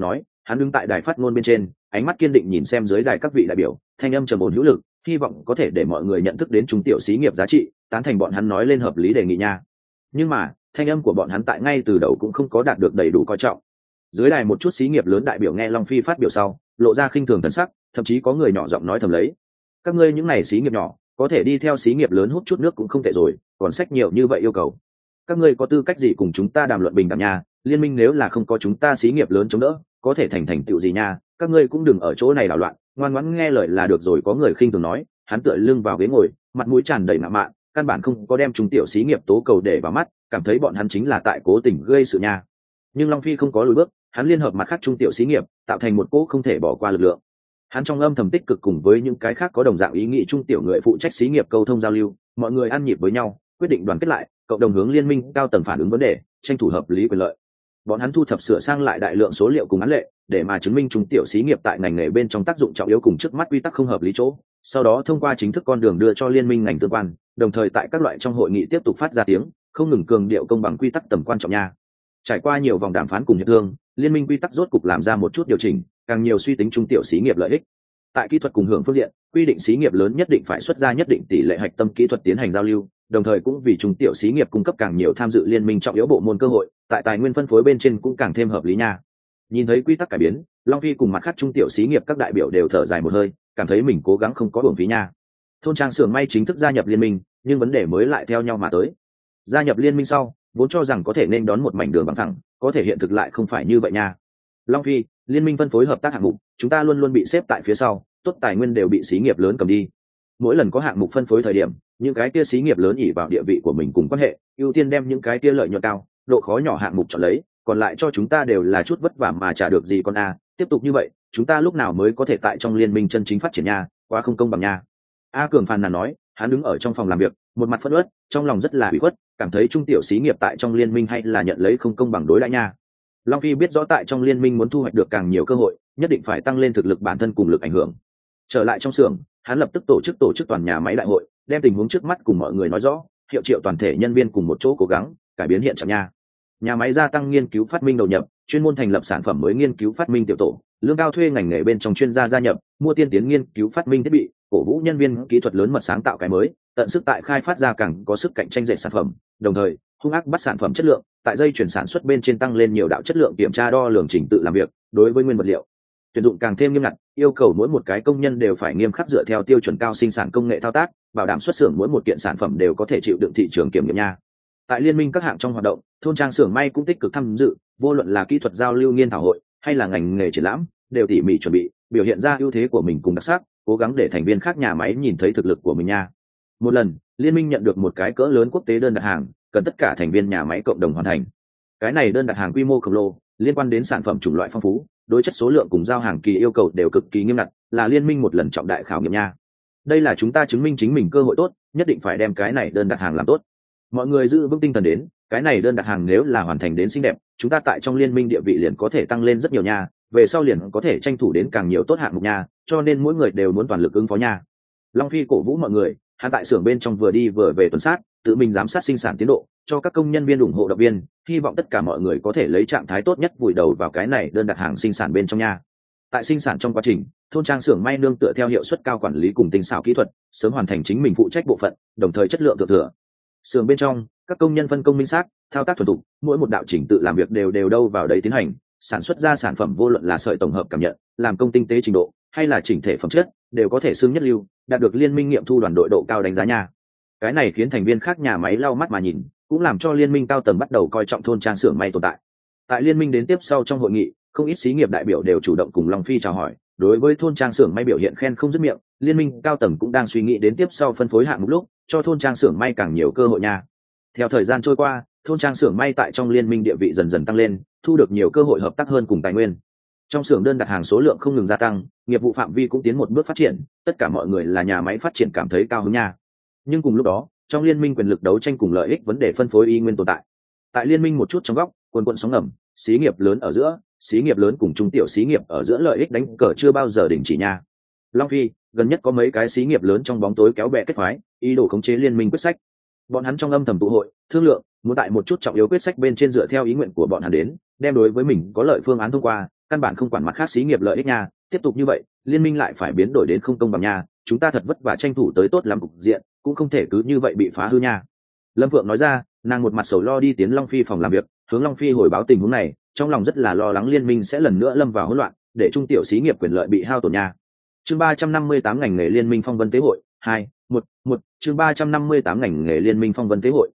Speaker 1: hắn đứng tại đài phát ngôn bên trên, ánh mắt kiên định nhìn xem dưới đài các vị đại biểu, thanh âm trầm ổn hữu lực, hy vọng có thể để mọi người nhận thức đến trung tiểu xí nghiệp giá trị, tán thành bọn hắn nói lên hợp lý đề nghị nha. Nhưng mà thanh âm của bọn hắn tại ngay từ đầu cũng không có đạt được đầy đủ coi trọng. Dưới đài một chút xí nghiệp lớn đại biểu nghe Long Phi phát biểu sau, lộ ra khinh thường thần sắc, thậm chí có người nhỏ giọng nói thầm lấy: các ngươi những này xí nghiệp nhỏ có thể đi theo xí nghiệp lớn hút chút nước cũng không tệ rồi, còn sách nhiều như vậy yêu cầu, các ngươi có tư cách gì cùng chúng ta đàm luận bình đẳng nha? Liên minh nếu là không có chúng ta xí nghiệp lớn chống đỡ, có thể thành tựu gì nha? Các ngươi cũng đừng ở chỗ này đảo loạn, ngoan ngoãn nghe lời là được rồi. Có người khinh thường nói, hắn tựa lưng vào ghế ngồi, mặt mũi tràn đầy ngạo mạn, căn bản không có đem trung tiểu xí nghiệp tố cầu để vào mắt, cảm thấy bọn hắn chính là tại cố tình gây sự nha. Nhưng Long Phi không có lùi bước, hắn liên hợp mặt khác trung tiểu xí nghiệp, tạo thành một cỗ không thể bỏ qua lực lượng. Hắn trong âm thầm tích cực cùng với những cái khác có đồng dạng ý nghĩ trung tiểu người phụ trách xí nghiệp câu thông giao lưu, mọi người ăn nhịp với nhau, quyết định đoàn kết lại, cộng đồng hướng liên minh cao tầng phản ứng vấn đề, tranh thủ hợp lý quyền lợi. Bọn hắn thu thập sửa sang lại đại lượng số liệu cùng án lệ, để mà chứng minh trung tiểu xí nghiệp tại ngành nghề bên trong tác dụng trọng yếu cùng trước mắt quy tắc không hợp lý chỗ, sau đó thông qua chính thức con đường đưa cho liên minh ngành tương quan, đồng thời tại các loại trong hội nghị tiếp tục phát ra tiếng, không ngừng cường điệu công bằng quy tắc tầm quan trọng nha. Trải qua nhiều vòng đàm phán cùng hiệp thương, liên minh quy tắc rốt cục làm ra một chút điều chỉnh, càng nhiều suy tính trung tiểu xí nghiệp lợi ích. Tại kỹ thuật cùng hưởng phương diện, quy định xí nghiệp lớn nhất định phải xuất ra nhất định tỷ lệ hạch tâm kỹ thuật tiến hành giao lưu, đồng thời cũng vì trung tiểu xí nghiệp cung cấp càng nhiều tham dự liên minh trọng yếu bộ môn cơ hội, tại tài nguyên phân phối bên trên cũng càng thêm hợp lý nha. Nhìn thấy quy tắc cải biến, Long Phi cùng mặt khác trung tiểu xí nghiệp các đại biểu đều thở dài một hơi, cảm thấy mình cố gắng không có uổng phí nha. Thôn trang xưởng may chính thức gia nhập liên minh, nhưng vấn đề mới lại theo nhau mà tới. Gia nhập liên minh sau, vốn cho rằng có thể nên đón một mảnh đường bằng thẳng, có thể hiện thực lại không phải như vậy nha. Long Phi, liên minh phân phối hợp tác hạng mục, chúng ta luôn luôn bị xếp tại phía sau, tốt tài nguyên đều bị xí nghiệp lớn cầm đi. Mỗi lần có hạng mục phân phối thời điểm, những cái kia xí nghiệp lớn ỉ vào địa vị của mình cùng quan hệ, ưu tiên đem những cái kia lợi nhuận cao, độ khó nhỏ hạng mục chọn lấy, còn lại cho chúng ta đều là chút vất vả mà trả được gì con a. Tiếp tục như vậy, chúng ta lúc nào mới có thể tại trong liên minh chân chính phát triển nha, quá không công bằng nha. A Cường phàn nàn nói, hắn đứng ở trong phòng làm việc, một mặt phẫn uất, trong lòng rất là ủy khuất, cảm thấy trung tiểu xí nghiệp tại trong liên minh hay là nhận lấy không công bằng đối đãi nha. Long Phi biết rõ tại trong liên minh muốn thu hoạch được càng nhiều cơ hội, nhất định phải tăng lên thực lực bản thân cùng lực ảnh hưởng. Trở lại trong xưởng, hắn lập tức tổ chức toàn nhà máy đại hội, đem tình huống trước mắt cùng mọi người nói rõ, hiệu triệu toàn thể nhân viên cùng một chỗ cố gắng cải biến hiện trạng nha. Nhà máy gia tăng nghiên cứu phát minh đầu nhập, chuyên môn thành lập sản phẩm mới nghiên cứu phát minh tiểu tổ, lương cao thuê ngành nghề bên trong chuyên gia gia nhập, mua tiên tiến nghiên cứu phát minh thiết bị, cổ vũ nhân viên kỹ thuật lớn mật sáng tạo cái mới, tận sức tại khai phát ra càng có sức cạnh tranh dệt sản phẩm, đồng thời hung ác bắt sản phẩm chất lượng, tại dây chuyển sản xuất bên trên tăng lên nhiều đạo chất lượng kiểm tra đo lường trình tự làm việc, đối với nguyên vật liệu tuyển dụng càng thêm nghiêm ngặt, yêu cầu mỗi một cái công nhân đều phải nghiêm khắc dựa theo tiêu chuẩn cao sinh sản công nghệ thao tác, bảo đảm xuất xưởng mỗi một kiện sản phẩm đều có thể chịu đựng thị trường kiểm nghiệm nha. Tại liên minh các hạng trong hoạt động, thôn trang xưởng may cũng tích cực tham dự, vô luận là kỹ thuật giao lưu nghiên thảo hội hay là ngành nghề triển lãm, đều tỉ mỉ chuẩn bị, biểu hiện ra ưu thế của mình cùng đặc sắc, cố gắng để thành viên khác nhà máy nhìn thấy thực lực của mình nha. Một lần, liên minh nhận được một cái cỡ lớn quốc tế đơn đặt hàng, cần tất cả thành viên nhà máy cộng đồng hoàn thành. Cái này đơn đặt hàng quy mô khổng lồ, liên quan đến sản phẩm chủng loại phong phú, đối chất số lượng cùng giao hàng kỳ yêu cầu đều cực kỳ nghiêm ngặt, là liên minh một lần trọng đại khảo nghiệm nha. Đây là chúng ta chứng minh chính mình cơ hội tốt, nhất định phải đem cái này đơn đặt hàng làm tốt. Mọi người giữ vững tinh thần đến, cái này đơn đặt hàng nếu là hoàn thành đến xinh đẹp, chúng ta tại trong liên minh địa vị liền có thể tăng lên rất nhiều nha, về sau liền có thể tranh thủ đến càng nhiều tốt hạng mục nha, cho nên mỗi người đều muốn toàn lực ứng phó nha. Long Phi cổ vũ mọi người, hắn tại xưởng bên trong vừa đi vừa về tuần sát, tự mình giám sát sinh sản tiến độ, cho các công nhân viên ủng hộ động viên, hy vọng tất cả mọi người có thể lấy trạng thái tốt nhất vùi đầu vào cái này đơn đặt hàng sinh sản bên trong nha. Tại sinh sản trong quá trình, thôn trang xưởng may nương tựa theo hiệu suất cao quản lý cùng tinh xảo kỹ thuật, sớm hoàn thành chính mình phụ trách bộ phận, đồng thời chất lượng thượng thừa. Xưởng bên trong, các công nhân phân công minh xác, thao tác thuần thục, mỗi một đạo chỉnh tự làm việc đều đâu vào đấy tiến hành, sản xuất ra sản phẩm vô luận là sợi tổng hợp cảm nhận, làm công tinh tế trình độ, hay là chỉnh thể phẩm chất, đều có thể xưng nhất lưu, đạt được liên minh nghiệm thu đoàn đội độ cao đánh giá nha. Cái này khiến thành viên khác nhà máy lau mắt mà nhìn, cũng làm cho liên minh cao tầng bắt đầu coi trọng thôn trang xưởng may tồn tại. Tại liên minh đến tiếp sau trong hội nghị, không ít xí nghiệp đại biểu đều chủ động cùng Long Phi chào hỏi, đối với thôn trang xưởng may biểu hiện khen không dứt miệng, liên minh cao tầng cũng đang suy nghĩ đến tiếp sau phân phối hạng mục lúc, cho thôn trang xưởng may càng nhiều cơ hội nha. Theo thời gian trôi qua, thôn trang xưởng may tại trong liên minh địa vị dần dần tăng lên, thu được nhiều cơ hội hợp tác hơn cùng tài nguyên. Trong xưởng đơn đặt hàng số lượng không ngừng gia tăng, nghiệp vụ phạm vi cũng tiến một bước phát triển, tất cả mọi người là nhà máy phát triển cảm thấy cao hứng nha. Nhưng cùng lúc đó, trong liên minh quyền lực đấu tranh cùng lợi ích vấn đề phân phối y nguyên tồn tại. Tại liên minh một chút trong góc, quần sóng ngầm, xí nghiệp lớn ở giữa, xí nghiệp lớn cùng trung tiểu xí nghiệp ở giữa lợi ích đánh cờ chưa bao giờ đình chỉ nha. Long Phi, gần nhất có mấy cái xí nghiệp lớn trong bóng tối kéo bè kết phái, ý đồ khống chế liên minh quyết sách. Bọn hắn trong âm thầm tụ hội, thương lượng, muốn tại một chút trọng yếu quyết sách bên trên dựa theo ý nguyện của bọn hắn đến, đem đối với mình có lợi phương án thông qua, căn bản không quản mặt khác xí nghiệp lợi ích nha, tiếp tục như vậy liên minh lại phải biến đổi đến không công bằng nha, chúng ta thật vất vả tranh thủ tới tốt lắm cục diện cũng không thể cứ như vậy bị phá hư nha. Lâm Phượng nói ra, nàng một mặt sầu lo đi tiến Long Phi phòng làm việc, hướng Long Phi hồi báo tình huống này, trong lòng rất là lo lắng liên minh sẽ lần nữa lâm vào hỗn loạn, để trung tiểu xí nghiệp quyền lợi bị hao tổn nha. Chương 358 ngành nghề liên minh phong vân tế hội 2-1-1 chương 358 ngành nghề liên minh phong vân tế hội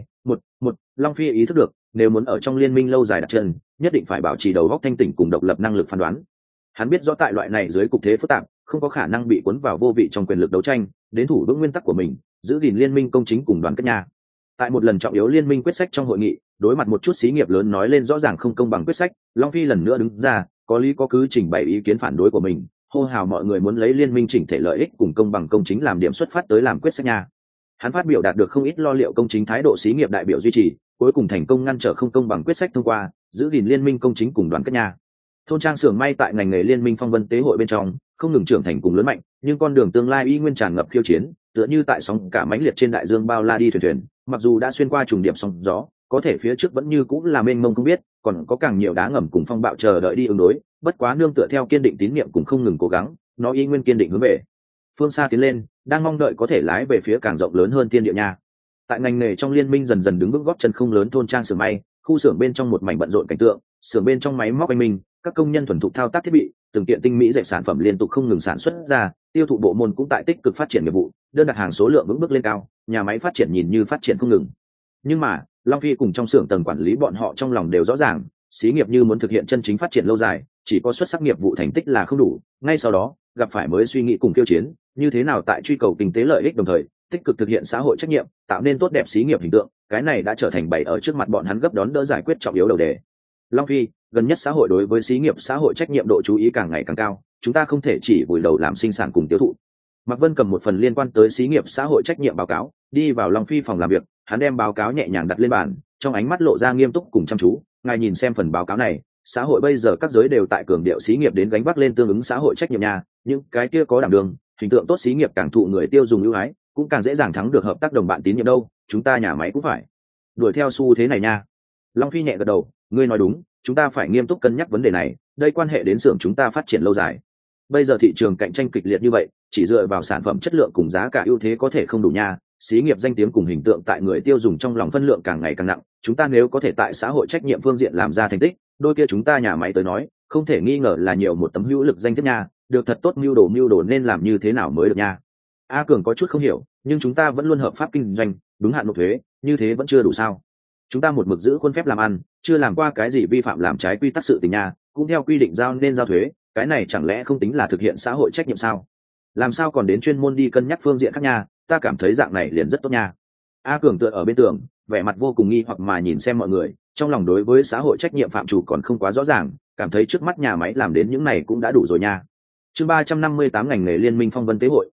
Speaker 1: 2-1-1 Long Phi ý thức được, nếu muốn ở trong liên minh lâu dài đặt chân, nhất định phải bảo trì đầu óc thanh tỉnh cùng độc lập năng lực phán đoán. Hắn biết rõ tại loại này dưới cục thế phức tạp, không có khả năng bị cuốn vào vô vị trong quyền lực đấu tranh, đến thủ vững nguyên tắc của mình, giữ gìn liên minh công chính cùng đoàn kết nha. Tại một lần trọng yếu liên minh quyết sách trong hội nghị, đối mặt một chút xí nghiệp lớn nói lên rõ ràng không công bằng quyết sách, Long Phi lần nữa đứng ra, có lý có cứ trình bày ý kiến phản đối của mình, hô hào mọi người muốn lấy liên minh chỉnh thể lợi ích cùng công bằng công chính làm điểm xuất phát tới làm quyết sách nha. Hắn phát biểu đạt được không ít lo liệu công chính thái độ xí nghiệp đại biểu duy trì, cuối cùng thành công ngăn trở không công bằng quyết sách thông qua, giữ gìn liên minh công chính cùng đoàn kết nha. Thôn trang xưởng may tại ngành nghề liên minh phong vân tế hội bên trong không ngừng trưởng thành cùng lớn mạnh, nhưng con đường tương lai y nguyên tràn ngập khiêu chiến, tựa như tại sóng cả mãnh liệt trên đại dương bao la đi thuyền, mặc dù đã xuyên qua trùng điểm sóng gió, có thể phía trước vẫn như cũng là mênh mông không biết, còn có càng nhiều đá ngầm cùng phong bạo chờ đợi đi ứng đối, bất quá nương tựa theo kiên định tín niệm cùng không ngừng cố gắng, nó y nguyên kiên định hướng về phương xa tiến lên, đang mong đợi có thể lái về phía càng rộng lớn hơn thiên địa nha. Tại ngành nghề trong liên minh dần dần đứng vững góp chân không lớn thôn trang xưởng may, khu xưởng bên trong một mảnh bận rộn cảnh tượng, xưởng bên trong máy móc anh minh, các công nhân thuần thục thao tác thiết bị, từng kiện tinh mỹ dệt sản phẩm liên tục không ngừng sản xuất ra, tiêu thụ bộ môn cũng tại tích cực phát triển nghiệp vụ, đơn đặt hàng số lượng vững bước lên cao, nhà máy phát triển nhìn như phát triển không ngừng. Nhưng mà Long Phi cùng trong xưởng tầng quản lý bọn họ trong lòng đều rõ ràng, xí nghiệp như muốn thực hiện chân chính phát triển lâu dài, chỉ có xuất sắc nghiệp vụ thành tích là không đủ, ngay sau đó gặp phải mới suy nghĩ cùng kiêu chiến, như thế nào tại truy cầu kinh tế lợi ích đồng thời tích cực thực hiện xã hội trách nhiệm, tạo nên tốt đẹp xí nghiệp hình tượng, cái này đã trở thành bày ở trước mặt bọn hắn gấp đón đỡ giải quyết trọng yếu đầu đề. Long Phi, gần nhất xã hội đối với xí nghiệp xã hội trách nhiệm độ chú ý càng ngày càng cao, chúng ta không thể chỉ vùi đầu làm sinh sản cùng tiêu thụ. Mạc Vân cầm một phần liên quan tới xí nghiệp xã hội trách nhiệm báo cáo, đi vào Long Phi phòng làm việc, hắn đem báo cáo nhẹ nhàng đặt lên bàn, trong ánh mắt lộ ra nghiêm túc cùng chăm chú. Ngài nhìn xem phần báo cáo này, xã hội bây giờ các giới đều tại cường điệu xí nghiệp đến gánh vác lên tương ứng xã hội trách nhiệm nhà, những cái kia có đảm đường, hình tượng tốt xí nghiệp càng thụ người tiêu dùng ưu ái, cũng càng dễ dàng thắng được hợp tác đồng bạn tín nhiệm đâu, chúng ta nhà máy cũng phải đuổi theo xu thế này nha. Long Phi nhẹ gật đầu, ngươi nói đúng, chúng ta phải nghiêm túc cân nhắc vấn đề này, đây quan hệ đến xưởng chúng ta phát triển lâu dài. Bây giờ thị trường cạnh tranh kịch liệt như vậy, chỉ dựa vào sản phẩm chất lượng cùng giá cả ưu thế có thể không đủ nha, xí nghiệp danh tiếng cùng hình tượng tại người tiêu dùng trong lòng phân lượng càng ngày càng nặng, chúng ta nếu có thể tại xã hội trách nhiệm phương diện làm ra thành tích, đôi kia chúng ta nhà máy tới nói, không thể nghi ngờ là nhiều một tấm hữu lực danh thiếp nha, được thật tốt mưu đồ nên làm như thế nào mới được nha. A Cường có chút không hiểu, nhưng chúng ta vẫn luôn hợp pháp kinh doanh, đúng hạn nộp thuế, như thế vẫn chưa đủ sao? Chúng ta một mực giữ khuôn phép làm ăn, chưa làm qua cái gì vi phạm làm trái quy tắc sự tình nha, cũng theo quy định giao nên giao thuế, cái này chẳng lẽ không tính là thực hiện xã hội trách nhiệm sao? Làm sao còn đến chuyên môn đi cân nhắc phương diện khác nha, ta cảm thấy dạng này liền rất tốt nha. A Cường tựa ở bên tường, vẻ mặt vô cùng nghi hoặc mà nhìn xem mọi người, trong lòng đối với xã hội trách nhiệm phạm chủ còn không quá rõ ràng, cảm thấy trước mắt nhà máy làm đến những này cũng đã đủ rồi nha. Chương 358 ngành nghề liên minh phong vân tế hội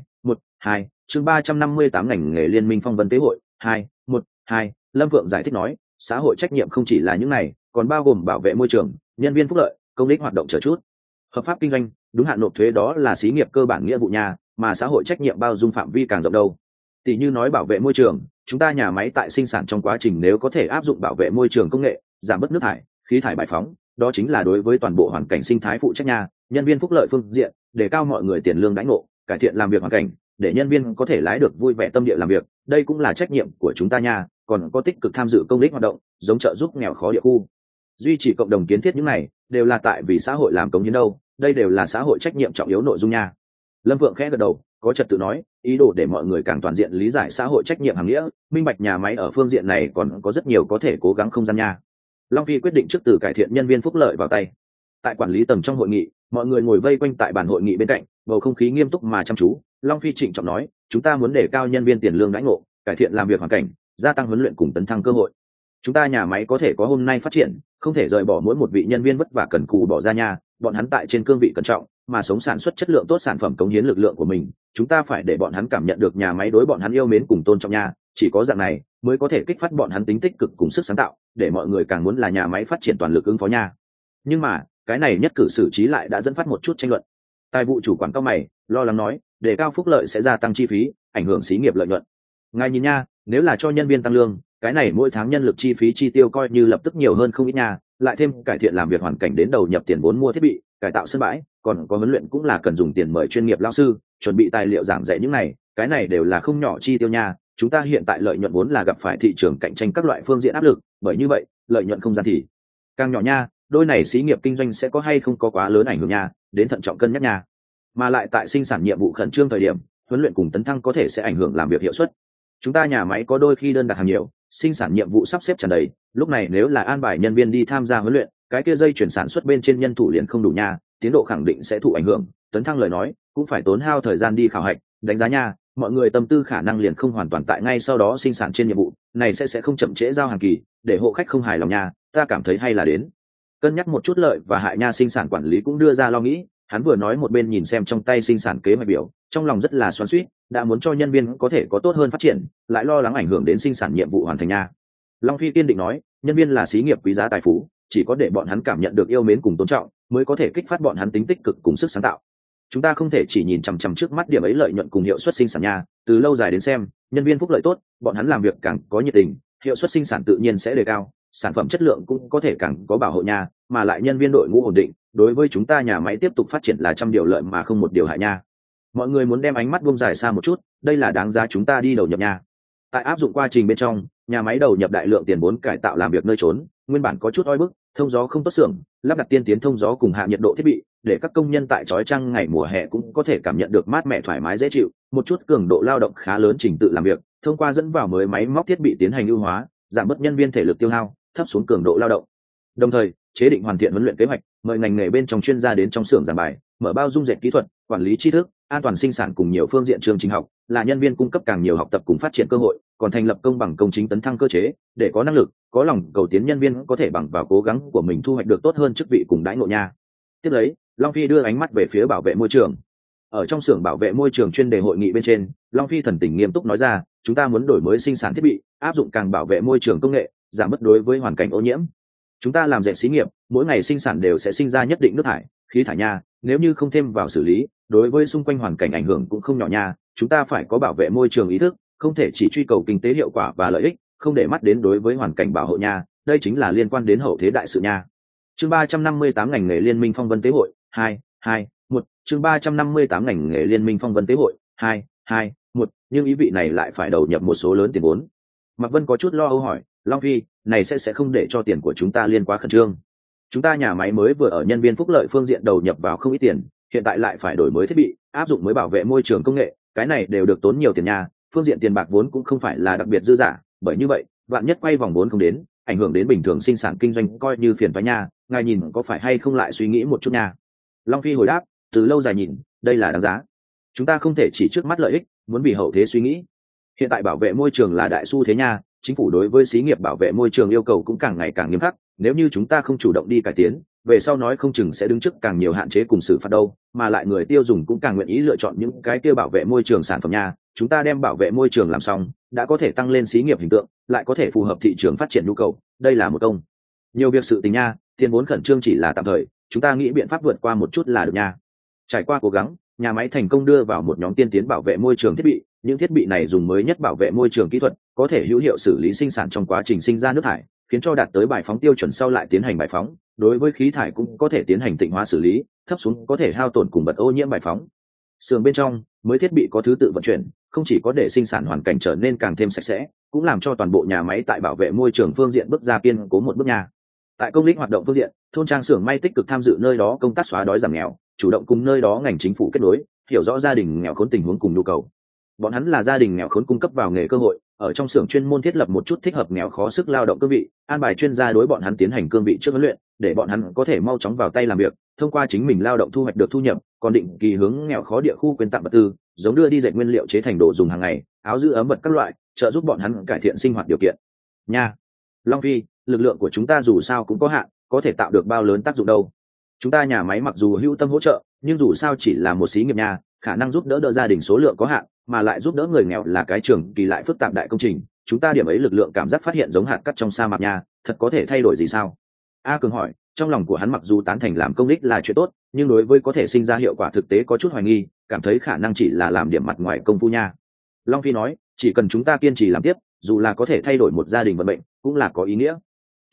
Speaker 1: 2-1-2 chương 358 ngành nghề liên minh phong vân tế hội 2-1-2 Lâm Vượng giải thích nói, xã hội trách nhiệm không chỉ là những này, còn bao gồm bảo vệ môi trường, nhân viên phúc lợi, công ích hoạt động chờ chút. Hợp pháp kinh doanh, đúng hạn nộp thuế đó là xí nghiệp cơ bản nghĩa vụ nhà, mà xã hội trách nhiệm bao dung phạm vi càng rộng đâu. Tỷ như nói bảo vệ môi trường, chúng ta nhà máy tại sinh sản trong quá trình nếu có thể áp dụng bảo vệ môi trường công nghệ, giảm bớt nước thải, khí thải bài phóng, đó chính là đối với toàn bộ hoàn cảnh sinh thái phụ trách nhà, nhân viên phúc lợi phương diện, để cao mọi người tiền lương đãi ngộ, cải thiện làm việc hoàn cảnh, để nhân viên có thể lái được vui vẻ tâm địa làm việc, đây cũng là trách nhiệm của chúng ta nha. Còn có tích cực tham dự công ích hoạt động, giống trợ giúp nghèo khó địa khu, duy trì cộng đồng kiến thiết, những này đều là tại vì xã hội làm cống hiến đâu, đây đều là xã hội trách nhiệm trọng yếu nội dung nha. Lâm Vượng khẽ gật đầu, có trật tự nói, ý đồ để mọi người càng toàn diện lý giải xã hội trách nhiệm hàng nghĩa, minh bạch nhà máy ở phương diện này còn có rất nhiều có thể cố gắng không gian nha. Long Phi quyết định trước từ cải thiện nhân viên phúc lợi vào tay. Tại quản lý tầng trong hội nghị, mọi người ngồi vây quanh tại bàn hội nghị bên cạnh, bầu không khí nghiêm túc mà chăm chú. Long Phi trịnh trọng nói, chúng ta muốn đề cao nhân viên tiền lương đãi ngộ, cải thiện làm việc hoàn cảnh, gia tăng huấn luyện cùng tấn thăng cơ hội. Chúng ta nhà máy có thể có hôm nay phát triển, không thể rời bỏ mỗi một vị nhân viên vất vả cần cù bỏ ra nhà, bọn hắn tại trên cương vị cẩn trọng mà sống sản xuất chất lượng tốt sản phẩm cống hiến lực lượng của mình, chúng ta phải để bọn hắn cảm nhận được nhà máy đối bọn hắn yêu mến cùng tôn trọng nha, chỉ có dạng này mới có thể kích phát bọn hắn tính tích cực cùng sức sáng tạo, để mọi người càng muốn là nhà máy phát triển toàn lực ứng phó nha. Nhưng mà cái này nhất cử xử trí lại đã dẫn phát một chút tranh luận. Tài vụ chủ quản cao mày lo lắng nói, đề cao phúc lợi sẽ gia tăng chi phí, ảnh hưởng xí nghiệp lợi nhuận. Ngài nhìn nha, nếu là cho nhân viên tăng lương, cái này mỗi tháng nhân lực chi phí chi tiêu coi như lập tức nhiều hơn không ít nha, lại thêm cải thiện làm việc hoàn cảnh đến đầu nhập tiền vốn mua thiết bị, cải tạo sân bãi, còn có huấn luyện cũng là cần dùng tiền mời chuyên nghiệp lao sư, chuẩn bị tài liệu giảng dạy những này, cái này đều là không nhỏ chi tiêu nha. Chúng ta hiện tại lợi nhuận vốn là gặp phải thị trường cạnh tranh các loại phương diện áp lực, bởi như vậy lợi nhuận không gian thì càng nhỏ nha. Đôi này xí nghiệp kinh doanh sẽ có hay không có quá lớn ảnh hưởng nha, đến thận trọng cân nhắc nha. Mà lại tại sinh sản nhiệm vụ khẩn trương thời điểm, huấn luyện cùng tấn thăng có thể sẽ ảnh hưởng làm việc hiệu suất. Chúng ta nhà máy có đôi khi đơn đặt hàng nhiều, sinh sản nhiệm vụ sắp xếp tràn đầy, lúc này nếu là an bài nhân viên đi tham gia huấn luyện, cái kia dây chuyển sản xuất bên trên nhân thủ liền không đủ nha, tiến độ khẳng định sẽ thụ ảnh hưởng. Tấn thăng lời nói cũng phải tốn hao thời gian đi khảo hạch đánh giá nha, mọi người tâm tư khả năng liền không hoàn toàn tại ngay sau đó sinh sản trên nhiệm vụ này, sẽ không chậm trễ giao hàng kỳ, để hộ khách không hài lòng nha. Ta cảm thấy hay là đến cân nhắc một chút lợi và hại nha. Sinh sản quản lý cũng đưa ra lo nghĩ, hắn vừa nói một bên nhìn xem trong tay sinh sản kế hoạch biểu, trong lòng rất là xoắn xuýt, đã muốn cho nhân viên có thể có tốt hơn phát triển, lại lo lắng ảnh hưởng đến sinh sản nhiệm vụ hoàn thành nha. Long Phi kiên định nói, nhân viên là xí nghiệp quý giá tài phú, chỉ có để bọn hắn cảm nhận được yêu mến cùng tôn trọng mới có thể kích phát bọn hắn tính tích cực cùng sức sáng tạo. Chúng ta không thể chỉ nhìn chằm chằm trước mắt điểm ấy lợi nhuận cùng hiệu suất sinh sản nha, từ lâu dài đến xem, nhân viên phúc lợi tốt, bọn hắn làm việc càng có nhiệt tình, hiệu suất sinh sản tự nhiên sẽ đề cao, sản phẩm chất lượng cũng có thể càng có bảo hộ nha, mà lại nhân viên đội ngũ ổn định, đối với chúng ta nhà máy tiếp tục phát triển là trăm điều lợi mà không một điều hại nha. Mọi người muốn đem ánh mắt buông dài xa một chút, đây là đáng giá chúng ta đi đầu nhập nha. Tại áp dụng quá trình bên trong, nhà máy đầu nhập đại lượng tiền vốn cải tạo làm việc nơi trốn, nguyên bản có chút oi bức, thông gió không tốt xưởng, lắp đặt tiên tiến thông gió cùng hạ nhiệt độ thiết bị, để các công nhân tại chói chang ngày mùa hè cũng có thể cảm nhận được mát mẻ thoải mái dễ chịu. Một chút cường độ lao động khá lớn trình tự làm việc, thông qua dẫn vào mới máy móc thiết bị tiến hành ưu hóa, giảm bớt nhân viên thể lực tiêu hao, thấp xuống cường độ lao động. Đồng thời, chế định hoàn thiện huấn luyện kế hoạch, mời ngành nghề bên trong chuyên gia đến trong xưởng giảng bài, mở bao dung dệt kỹ thuật, quản lý tri thức, an toàn sinh sản cùng nhiều phương diện chương trình học, là nhân viên cung cấp càng nhiều học tập cùng phát triển cơ hội, còn thành lập công bằng công chính tấn thăng cơ chế, để có năng lực, có lòng cầu tiến nhân viên có thể bằng vào cố gắng của mình thu hoạch được tốt hơn chức vị cùng đãi ngộ nha. Tiếp lấy, Long Phi đưa ánh mắt về phía bảo vệ môi trường. Ở trong xưởng bảo vệ môi trường chuyên đề hội nghị bên trên, Long Phi thần tình nghiêm túc nói ra, chúng ta muốn đổi mới sinh sản thiết bị, áp dụng càng bảo vệ môi trường công nghệ, giảm bớt đối với hoàn cảnh ô nhiễm. Chúng ta làm dệt xí nghiệp, mỗi ngày sinh sản đều sẽ sinh ra nhất định nước thải, khí thải nha, nếu như không thêm vào xử lý, đối với xung quanh hoàn cảnh ảnh hưởng cũng không nhỏ nha. Chúng ta phải có bảo vệ môi trường ý thức, không thể chỉ truy cầu kinh tế hiệu quả và lợi ích, không để mắt đến đối với hoàn cảnh bảo hộ nha, đây chính là liên quan đến hậu thế đại sự nha. Chương 358 ngành nghề liên minh phong vân tế hội 221, chương 358 ngành nghề liên minh phong vân tế hội 221, nhưng ý vị này lại phải đầu nhập một số lớn tiền vốn. Mạc Vân có chút lo âu hỏi, Long Phi, này sẽ không để cho tiền của chúng ta liên quá khẩn trương. Chúng ta nhà máy mới vừa ở nhân viên phúc lợi phương diện đầu nhập vào không ít tiền, hiện tại lại phải đổi mới thiết bị, áp dụng mới bảo vệ môi trường công nghệ, cái này đều được tốn nhiều tiền nhà, phương diện tiền bạc vốn cũng không phải là đặc biệt dư dả, bởi như vậy, vạn nhất quay vòng vốn không đến, ảnh hưởng đến bình thường sinh sản kinh doanh coi như phiền toái nha, ngài nhìn có phải hay không lại suy nghĩ một chút nha. Long Phi hồi đáp, từ lâu dài nhìn, đây là đáng giá. Chúng ta không thể chỉ trước mắt lợi ích, muốn vì hậu thế suy nghĩ. Hiện tại bảo vệ môi trường là đại xu thế nha, chính phủ đối với xí nghiệp bảo vệ môi trường yêu cầu cũng càng ngày càng nghiêm khắc, nếu như chúng ta không chủ động đi cải tiến, về sau nói không chừng sẽ đứng trước càng nhiều hạn chế cùng xử phạt đâu, mà lại người tiêu dùng cũng càng nguyện ý lựa chọn những cái kia bảo vệ môi trường sản phẩm nha. Chúng ta đem bảo vệ môi trường làm xong, đã có thể tăng lên xí nghiệp hình tượng, lại có thể phù hợp thị trường phát triển nhu cầu, đây là một công nhiều việc sự tình nha. Tiền vốn khẩn trương chỉ là tạm thời, chúng ta nghĩ biện pháp vượt qua một chút là được nha. Trải qua cố gắng, nhà máy thành công đưa vào một nhóm tiên tiến bảo vệ môi trường thiết bị, những thiết bị này dùng mới nhất bảo vệ môi trường kỹ thuật, có thể hữu hiệu xử lý sinh sản trong quá trình sinh ra nước thải, khiến cho đạt tới bài phóng tiêu chuẩn sau lại tiến hành bài phóng, đối với khí thải cũng có thể tiến hành tịnh hóa xử lý, thấp xuống có thể hao tổn cùng bật ô nhiễm bài phóng. Xưởng bên trong mới thiết bị có thứ tự vận chuyển, không chỉ có để sinh sản hoàn cảnh trở nên càng thêm sạch sẽ, cũng làm cho toàn bộ nhà máy tại bảo vệ môi trường phương diện bước ra kiên cố một bước nha. Tại công lý hoạt động phương diện, thôn trang xưởng may tích cực tham dự nơi đó công tác xóa đói giảm nghèo, chủ động cùng nơi đó ngành chính phủ kết nối, hiểu rõ gia đình nghèo khốn tình huống cùng nhu cầu. Bọn hắn là gia đình nghèo khốn cung cấp vào nghề cơ hội, ở trong xưởng chuyên môn thiết lập một chút thích hợp nghèo khó sức lao động cương vị, an bài chuyên gia đối bọn hắn tiến hành cương vị trước huấn luyện, để bọn hắn có thể mau chóng vào tay làm việc, thông qua chính mình lao động thu hoạch được thu nhập, còn định kỳ hướng nghèo khó địa khu quyên tặng vật tư, giống đưa đi dệt nguyên liệu chế thành đồ dùng hàng ngày, áo giữ ấm vật các loại, trợ giúp bọn hắn cải thiện sinh hoạt điều kiện. Nha, Long Phi, lực lượng của chúng ta dù sao cũng có hạn, có thể tạo được bao lớn tác dụng đâu. Chúng ta nhà máy mặc dù hữu tâm hỗ trợ, nhưng dù sao chỉ là một xí nghiệp nhà, khả năng giúp đỡ gia đình số lượng có hạn, mà lại giúp đỡ người nghèo là cái trường kỳ lại phức tạp đại công trình. Chúng ta điểm ấy lực lượng cảm giác phát hiện giống hạt cát trong sa mạc nha, thật có thể thay đổi gì sao? A Cường hỏi, trong lòng của hắn mặc dù tán thành làm công đích là chuyện tốt, nhưng đối với có thể sinh ra hiệu quả thực tế có chút hoài nghi, cảm thấy khả năng chỉ là làm điểm mặt ngoài công phu nha. Long Phi nói, chỉ cần chúng ta kiên trì làm tiếp, dù là có thể thay đổi một gia đình vận mệnh, cũng là có ý nghĩa.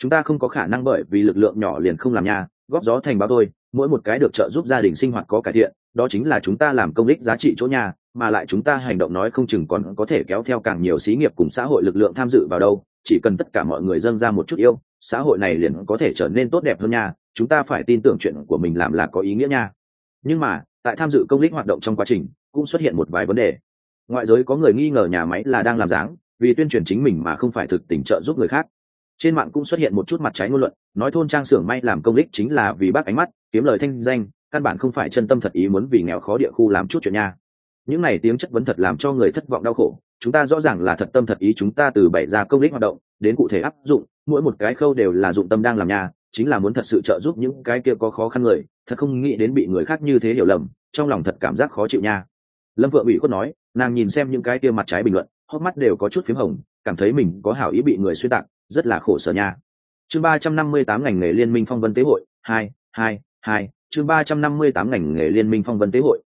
Speaker 1: chúng ta không có khả năng bởi vì lực lượng nhỏ liền không làm nha, góp gió thành bão thôi. Mỗi một cái được trợ giúp gia đình sinh hoạt có cải thiện, đó chính là chúng ta làm công ích giá trị chỗ nhà, mà lại chúng ta hành động nói không chừng còn có thể kéo theo càng nhiều xí nghiệp cùng xã hội lực lượng tham dự vào đâu. Chỉ cần tất cả mọi người dâng ra một chút yêu, xã hội này liền có thể trở nên tốt đẹp hơn nha. Chúng ta phải tin tưởng chuyện của mình làm là có ý nghĩa nha. Nhưng mà tại tham dự công ích hoạt động trong quá trình cũng xuất hiện một vài vấn đề. Ngoại giới có người nghi ngờ nhà máy là đang làm dáng, vì tuyên truyền chính mình mà không phải thực tình trợ giúp người khác. Trên mạng cũng xuất hiện một chút mặt trái ngôn luận, nói thôn trang xưởng may làm công ích chính là vì bác ánh mắt, kiếm lời thanh danh, căn bản không phải chân tâm thật ý muốn vì nghèo khó địa khu làm chút chuyện nha. Những này tiếng chất vấn thật làm cho người thất vọng đau khổ. Chúng ta rõ ràng là thật tâm thật ý, chúng ta từ bày ra công ích hoạt động đến cụ thể áp dụng, mỗi một cái khâu đều là dụng tâm đang làm nha, chính là muốn thật sự trợ giúp những cái kia có khó khăn người, thật không nghĩ đến bị người khác như thế hiểu lầm, trong lòng thật cảm giác khó chịu nha. Lâm Vượng ủy khuất nói, nàng nhìn xem những cái kia mặt trái bình luận, hốc mắt đều có chút phím hồng, cảm thấy mình có hảo ý bị người xuyên tạc, rất là khổ sở nha. Chương 358 ngành nghề liên minh phong vân tế hội 222, chương 358 ngành nghề liên minh phong vân tế hội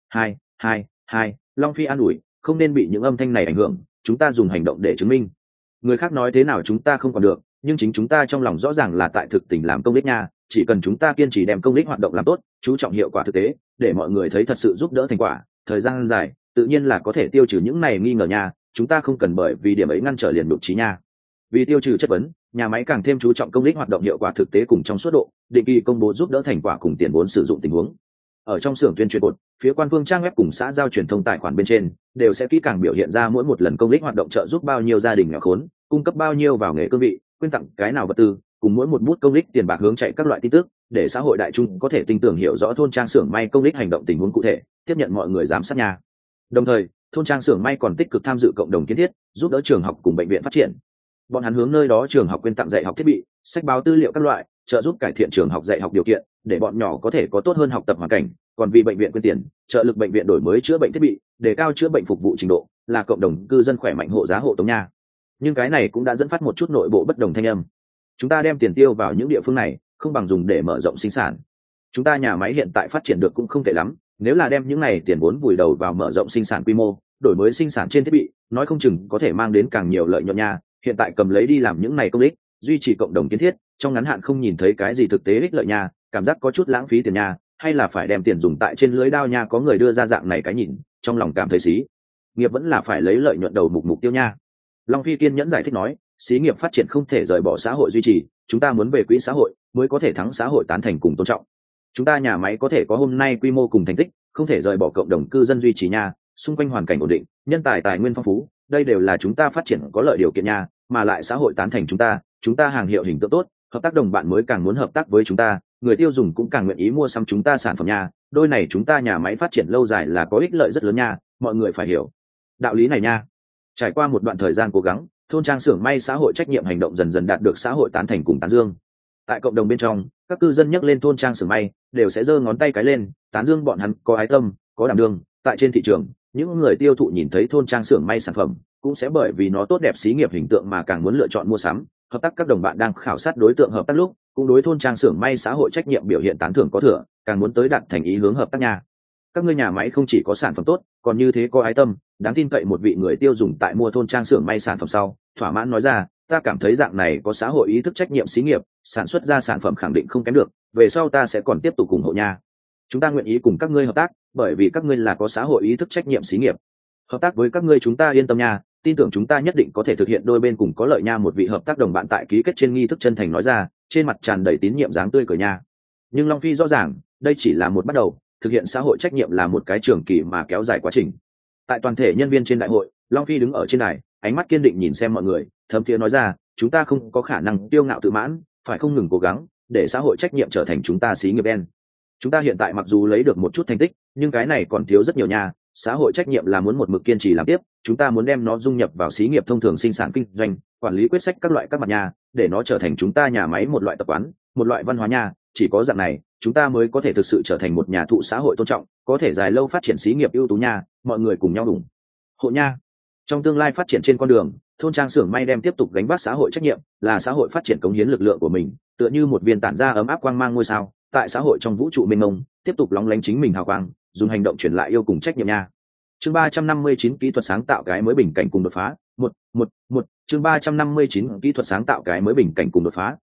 Speaker 1: 222, Long Phi an ủi, không nên bị những âm thanh này ảnh hưởng, chúng ta dùng hành động để chứng minh. Người khác nói thế nào chúng ta không còn được, nhưng chính chúng ta trong lòng rõ ràng là tại thực tình làm công ích nha, chỉ cần chúng ta kiên trì đem công ích hoạt động làm tốt, chú trọng hiệu quả thực tế, để mọi người thấy thật sự giúp đỡ thành quả, thời gian dài, tự nhiên là có thể tiêu trừ những này nghi ngờ nha, chúng ta không cần bởi vì điểm ấy ngăn trở liền đột trí nha. Vì tiêu trừ chất vấn, nhà máy càng thêm chú trọng công ích hoạt động hiệu quả thực tế cùng trong suốt độ, định kỳ công bố giúp đỡ thành quả cùng tiền vốn sử dụng tình huống. Ở trong xưởng tuyên truyền bột, phía quan phương trang web cùng xã giao truyền thông tài khoản bên trên đều sẽ kỹ càng biểu hiện ra mỗi một lần công ích hoạt động trợ giúp bao nhiêu gia đình nghèo khốn, cung cấp bao nhiêu vào nghề cương vị, quyên tặng cái nào vật tư, cùng mỗi một bút công ích tiền bạc hướng chạy các loại tin tức, để xã hội đại chúng có thể tin tưởng hiểu rõ thôn trang xưởng may công ích hành động tình huống cụ thể, tiếp nhận mọi người giám sát nhà. Đồng thời, thôn trang xưởng may còn tích cực tham dự cộng đồng kiến thiết, giúp đỡ trường học cùng bệnh viện phát triển. Bọn hắn hướng nơi đó trường học quyên tặng dạy học thiết bị, sách báo tư liệu các loại, trợ giúp cải thiện trường học dạy học điều kiện, để bọn nhỏ có thể có tốt hơn học tập hoàn cảnh. Còn vì bệnh viện quyên tiền, trợ lực bệnh viện đổi mới chữa bệnh thiết bị, để cao chữa bệnh phục vụ trình độ, là cộng đồng cư dân khỏe mạnh hộ giá hộ tống nha. Nhưng cái này cũng đã dẫn phát một chút nội bộ bất đồng thanh âm. Chúng ta đem tiền tiêu vào những địa phương này, không bằng dùng để mở rộng sinh sản. Chúng ta nhà máy hiện tại phát triển được cũng không tệ lắm, nếu là đem những này tiền vốn vùi đầu vào mở rộng sinh sản quy mô, đổi mới sinh sản trên thiết bị, nói không chừng có thể mang đến càng nhiều lợi nhuận nha. Hiện tại cầm lấy đi làm những này công ích, duy trì cộng đồng kiến thiết, trong ngắn hạn không nhìn thấy cái gì thực tế ích lợi nha, cảm giác có chút lãng phí tiền nha, hay là phải đem tiền dùng tại trên lưới đao nha. Có người đưa ra dạng này cái nhìn, trong lòng cảm thấy xí nghiệp vẫn là phải lấy lợi nhuận đầu mục tiêu nha. Long Phi kiên nhẫn giải thích nói, xí nghiệp phát triển không thể rời bỏ xã hội duy trì, chúng ta muốn về quỹ xã hội mới có thể thắng xã hội tán thành cùng tôn trọng. Chúng ta nhà máy có thể có hôm nay quy mô cùng thành tích, không thể rời bỏ cộng đồng cư dân duy trì nha, xung quanh hoàn cảnh ổn định, nhân tài tài nguyên phong phú, đây đều là chúng ta phát triển có lợi điều kiện nha, mà lại xã hội tán thành chúng ta hàng hiệu hình tượng tốt, hợp tác đồng bạn mới càng muốn hợp tác với chúng ta, người tiêu dùng cũng càng nguyện ý mua sắm chúng ta sản phẩm nha, đôi này chúng ta nhà máy phát triển lâu dài là có ích lợi rất lớn nha, mọi người phải hiểu đạo lý này nha. Trải qua một đoạn thời gian cố gắng, thôn trang xưởng may xã hội trách nhiệm hành động dần dần đạt được xã hội tán thành cùng tán dương. Tại cộng đồng bên trong, các cư dân nhắc lên thôn trang xưởng may đều sẽ giơ ngón tay cái lên, tán dương bọn hắn có ái tâm, có đảm đương. Tại trên thị trường, những người tiêu thụ nhìn thấy thôn trang xưởng may sản phẩm cũng sẽ bởi vì nó tốt đẹp xí nghiệp hình tượng mà càng muốn lựa chọn mua sắm. Hợp tác các đồng bạn đang khảo sát đối tượng hợp tác lúc, cũng đối thôn trang xưởng may xã hội trách nhiệm biểu hiện tán thưởng có thừa, càng muốn tới đặt thành ý hướng hợp tác nha. Các ngươi nhà máy không chỉ có sản phẩm tốt, còn như thế có ái tâm, đáng tin cậy. Một vị người tiêu dùng tại mua thôn trang xưởng may sản phẩm sau thỏa mãn nói ra, ta cảm thấy dạng này có xã hội ý thức trách nhiệm xí nghiệp, sản xuất ra sản phẩm khẳng định không kém được, về sau ta sẽ còn tiếp tục ủng hộ nha. Chúng ta nguyện ý cùng các ngươi hợp tác, bởi vì các ngươi là có xã hội ý thức trách nhiệm xí nghiệp. Hợp tác với các ngươi chúng ta yên tâm nha, tin tưởng chúng ta nhất định có thể thực hiện đôi bên cùng có lợi nha. Một vị hợp tác đồng bạn tại ký kết trên nghi thức chân thành nói ra, trên mặt tràn đầy tín nhiệm dáng tươi cười nha. Nhưng Long Phi rõ ràng, đây chỉ là một bắt đầu, thực hiện xã hội trách nhiệm là một cái trường kỳ mà kéo dài quá trình. Tại toàn thể nhân viên trên đại hội, Long Phi đứng ở trên đài, ánh mắt kiên định nhìn xem mọi người, thấm thiế nói ra, chúng ta không có khả năng kiêu ngạo tự mãn, phải không ngừng cố gắng để xã hội trách nhiệm trở thành chúng ta xí nghiệp đen. Chúng ta hiện tại mặc dù lấy được một chút thành tích, nhưng cái này còn thiếu rất nhiều nha. Xã hội trách nhiệm là muốn một mực kiên trì làm tiếp, chúng ta muốn đem nó dung nhập vào xí nghiệp thông thường sinh sản kinh doanh, quản lý quyết sách các loại các mặt nha, để nó trở thành chúng ta nhà máy một loại tập quán, một loại văn hóa nha. Chỉ có dạng này, chúng ta mới có thể thực sự trở thành một nhà thụ xã hội tôn trọng, có thể dài lâu phát triển xí nghiệp ưu tú nha. Mọi người cùng nhau ủng hộ nha. Trong tương lai phát triển trên con đường, thôn trang xưởng may đem tiếp tục gánh vác xã hội trách nhiệm, là xã hội phát triển cống hiến lực lượng của mình, tựa như một viên tản ra ấm áp quang mang ngôi sao, tại xã hội trong vũ trụ mênh mông, tiếp tục lóng lánh chính mình hào quang, dùng hành động truyền lại yêu cùng trách nhiệm nha. Chương 359 kỹ thuật sáng tạo cái mới bình cảnh cùng đột phá. Chương 359 kỹ thuật sáng tạo cái mới bình cảnh cùng đột phá.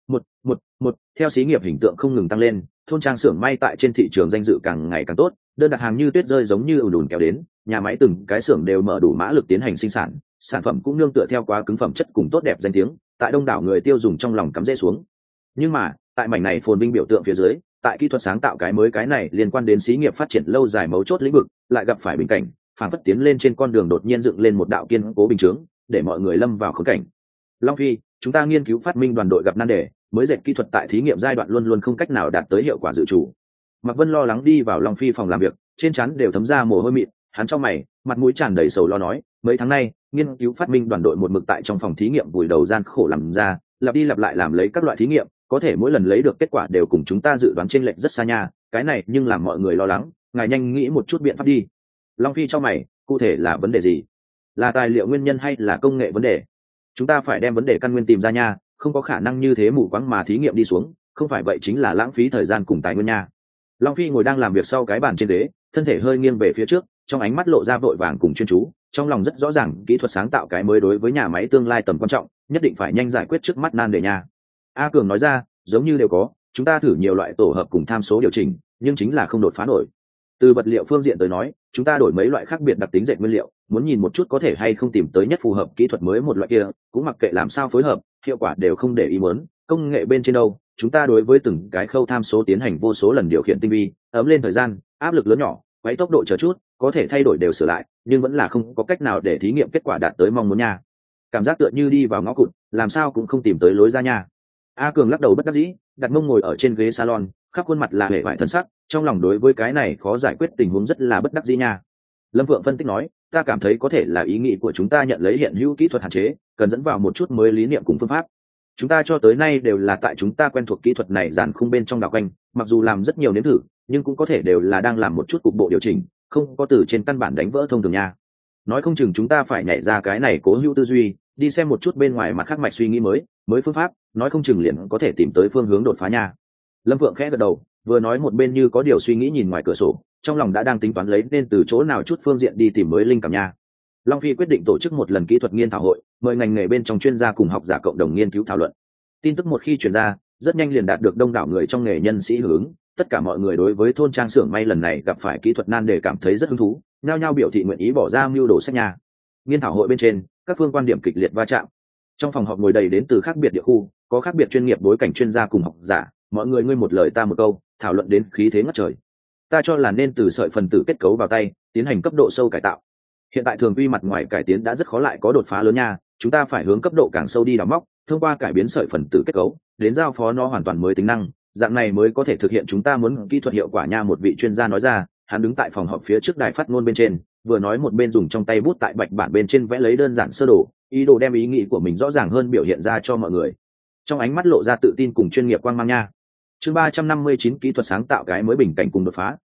Speaker 1: Theo xí nghiệp hình tượng không ngừng tăng lên, thôn trang xưởng may tại trên thị trường danh dự càng ngày càng tốt, đơn đặt hàng như tuyết rơi giống như ùn ùn kéo đến, nhà máy từng cái xưởng đều mở đủ mã lực tiến hành sinh sản, sản phẩm cũng nương tựa theo quá cứng phẩm chất cùng tốt đẹp danh tiếng, tại đông đảo người tiêu dùng trong lòng cắm rễ xuống. Nhưng mà, tại mảnh này phồn vinh biểu tượng phía dưới, tại kỹ thuật sáng tạo cái mới cái này liên quan đến xí nghiệp phát triển lâu dài mấu chốt lĩnh vực, lại gặp phải bình cảnh, phản phất tiến lên trên con đường đột nhiên dựng lên một đạo kiên cố bình chướng, để mọi người lâm vào khốn cảnh. Long Phi, chúng ta nghiên cứu phát minh đoàn đội gặp nan đề, mới dệt kỹ thuật tại thí nghiệm giai đoạn luôn luôn không cách nào đạt tới hiệu quả dự chủ. Mạc Vân lo lắng đi vào Long Phi phòng làm việc, trên trán đều thấm ra mồ hôi mịn, hắn trong mày, mặt mũi tràn đầy sầu lo nói, mấy tháng nay, nghiên cứu phát minh đoàn đội một mực tại trong phòng thí nghiệm vùi đầu gian khổ làm ra, lặp đi lặp lại làm lấy các loại thí nghiệm, có thể mỗi lần lấy được kết quả đều cùng chúng ta dự đoán chênh lệch rất xa nha, cái này nhưng làm mọi người lo lắng, ngài nhanh nghĩ một chút biện pháp đi. Long Phi trong mày, cụ thể là vấn đề gì? Là tài liệu nguyên nhân hay là công nghệ vấn đề? Chúng ta phải đem vấn đề căn nguyên tìm ra nha, không có khả năng như thế mù quáng mà thí nghiệm đi xuống, không phải vậy chính là lãng phí thời gian cùng tài nguyên nha. Long Phi ngồi đang làm việc sau cái bàn trên ghế, thân thể hơi nghiêng về phía trước, trong ánh mắt lộ ra vội vàng cùng chuyên chú, trong lòng rất rõ ràng kỹ thuật sáng tạo cái mới đối với nhà máy tương lai tầm quan trọng, nhất định phải nhanh giải quyết trước mắt nan đề nha. A Cường nói ra, giống như đều có, chúng ta thử nhiều loại tổ hợp cùng tham số điều chỉnh, nhưng chính là không đột phá nổi. Từ vật liệu phương diện tới nói, chúng ta đổi mấy loại khác biệt đặc tính dệt nguyên liệu, muốn nhìn một chút có thể hay không tìm tới nhất phù hợp kỹ thuật mới một loại kia, cũng mặc kệ làm sao phối hợp, hiệu quả đều không để ý muốn. Công nghệ bên trên đâu, chúng ta đối với từng cái khâu tham số tiến hành vô số lần điều khiển tinh vi, ấm lên thời gian, áp lực lớn nhỏ, quấy tốc độ chờ chút, có thể thay đổi đều sửa lại, nhưng vẫn là không có cách nào để thí nghiệm kết quả đạt tới mong muốn nha. Cảm giác tựa như đi vào ngõ cụt, làm sao cũng không tìm tới lối ra nha. A Cường lắc đầu bất đắc dĩ, đặt mông ngồi ở trên ghế salon, khắp khuôn mặt là hệ vải thân sắc, trong lòng đối với cái này khó giải quyết tình huống rất là bất đắc dĩ nha. Lâm Vượng phân tích nói, ta cảm thấy có thể là ý nghĩ của chúng ta nhận lấy hiện hữu kỹ thuật hạn chế, cần dẫn vào một chút mới lý niệm cùng phương pháp. Chúng ta cho tới nay đều là tại chúng ta quen thuộc kỹ thuật này dàn khung bên trong đảo quanh, mặc dù làm rất nhiều nếm thử, nhưng cũng có thể đều là đang làm một chút cục bộ điều chỉnh, không có từ trên căn bản đánh vỡ thông thường nha. Nói không chừng chúng ta phải nhảy ra cái này cố hữu tư duy, đi xem một chút bên ngoài mặt khác mạch suy nghĩ mới phương pháp, nói không chừng liền có thể tìm tới phương hướng đột phá nha. Lâm Vượng khẽ gật đầu, vừa nói một bên như có điều suy nghĩ nhìn ngoài cửa sổ, trong lòng đã đang tính toán lấy nên từ chỗ nào chút phương diện đi tìm mới linh cảm nha. Long Phi quyết định tổ chức một lần kỹ thuật nghiên thảo hội, mời ngành nghề bên trong chuyên gia cùng học giả cộng đồng nghiên cứu thảo luận. Tin tức một khi truyền ra, rất nhanh liền đạt được đông đảo người trong nghề nhân sĩ hưởng ứng, tất cả mọi người đối với thôn trang xưởng may lần này gặp phải kỹ thuật nan đề cảm thấy rất hứng thú, nhao nhao biểu thị nguyện ý bỏ ra mưu đồ sách nhà. Nghiên thảo hội bên trên, các phương quan điểm kịch liệt va chạm. Trong phòng họp ngồi đầy đến từ khác biệt địa khu, có khác biệt chuyên nghiệp bối cảnh chuyên gia cùng học giả, mọi người ngươi một lời ta một câu, thảo luận đến khí thế ngất trời. Ta cho là nên từ sợi phần tử kết cấu vào tay, tiến hành cấp độ sâu cải tạo. Hiện tại thường quy mặt ngoài cải tiến đã rất khó lại có đột phá lớn nha, chúng ta phải hướng cấp độ càng sâu đi đào móc, thông qua cải biến sợi phần tử kết cấu, đến giao phó nó hoàn toàn mới tính năng, dạng này mới có thể thực hiện chúng ta muốn kỹ thuật hiệu quả nha. Một vị chuyên gia nói ra, hắn đứng tại phòng họp phía trước đài phát ngôn bên trên, vừa nói một bên dùng trong tay bút tại bạch bản bên trên vẽ lấy đơn giản sơ đồ, ý đồ đem ý nghĩ của mình rõ ràng hơn biểu hiện ra cho mọi người. Trong ánh mắt lộ ra tự tin cùng chuyên nghiệp quang mang nha. Chương 359 kỹ thuật sáng tạo cái mới bình cảnh cùng đột phá.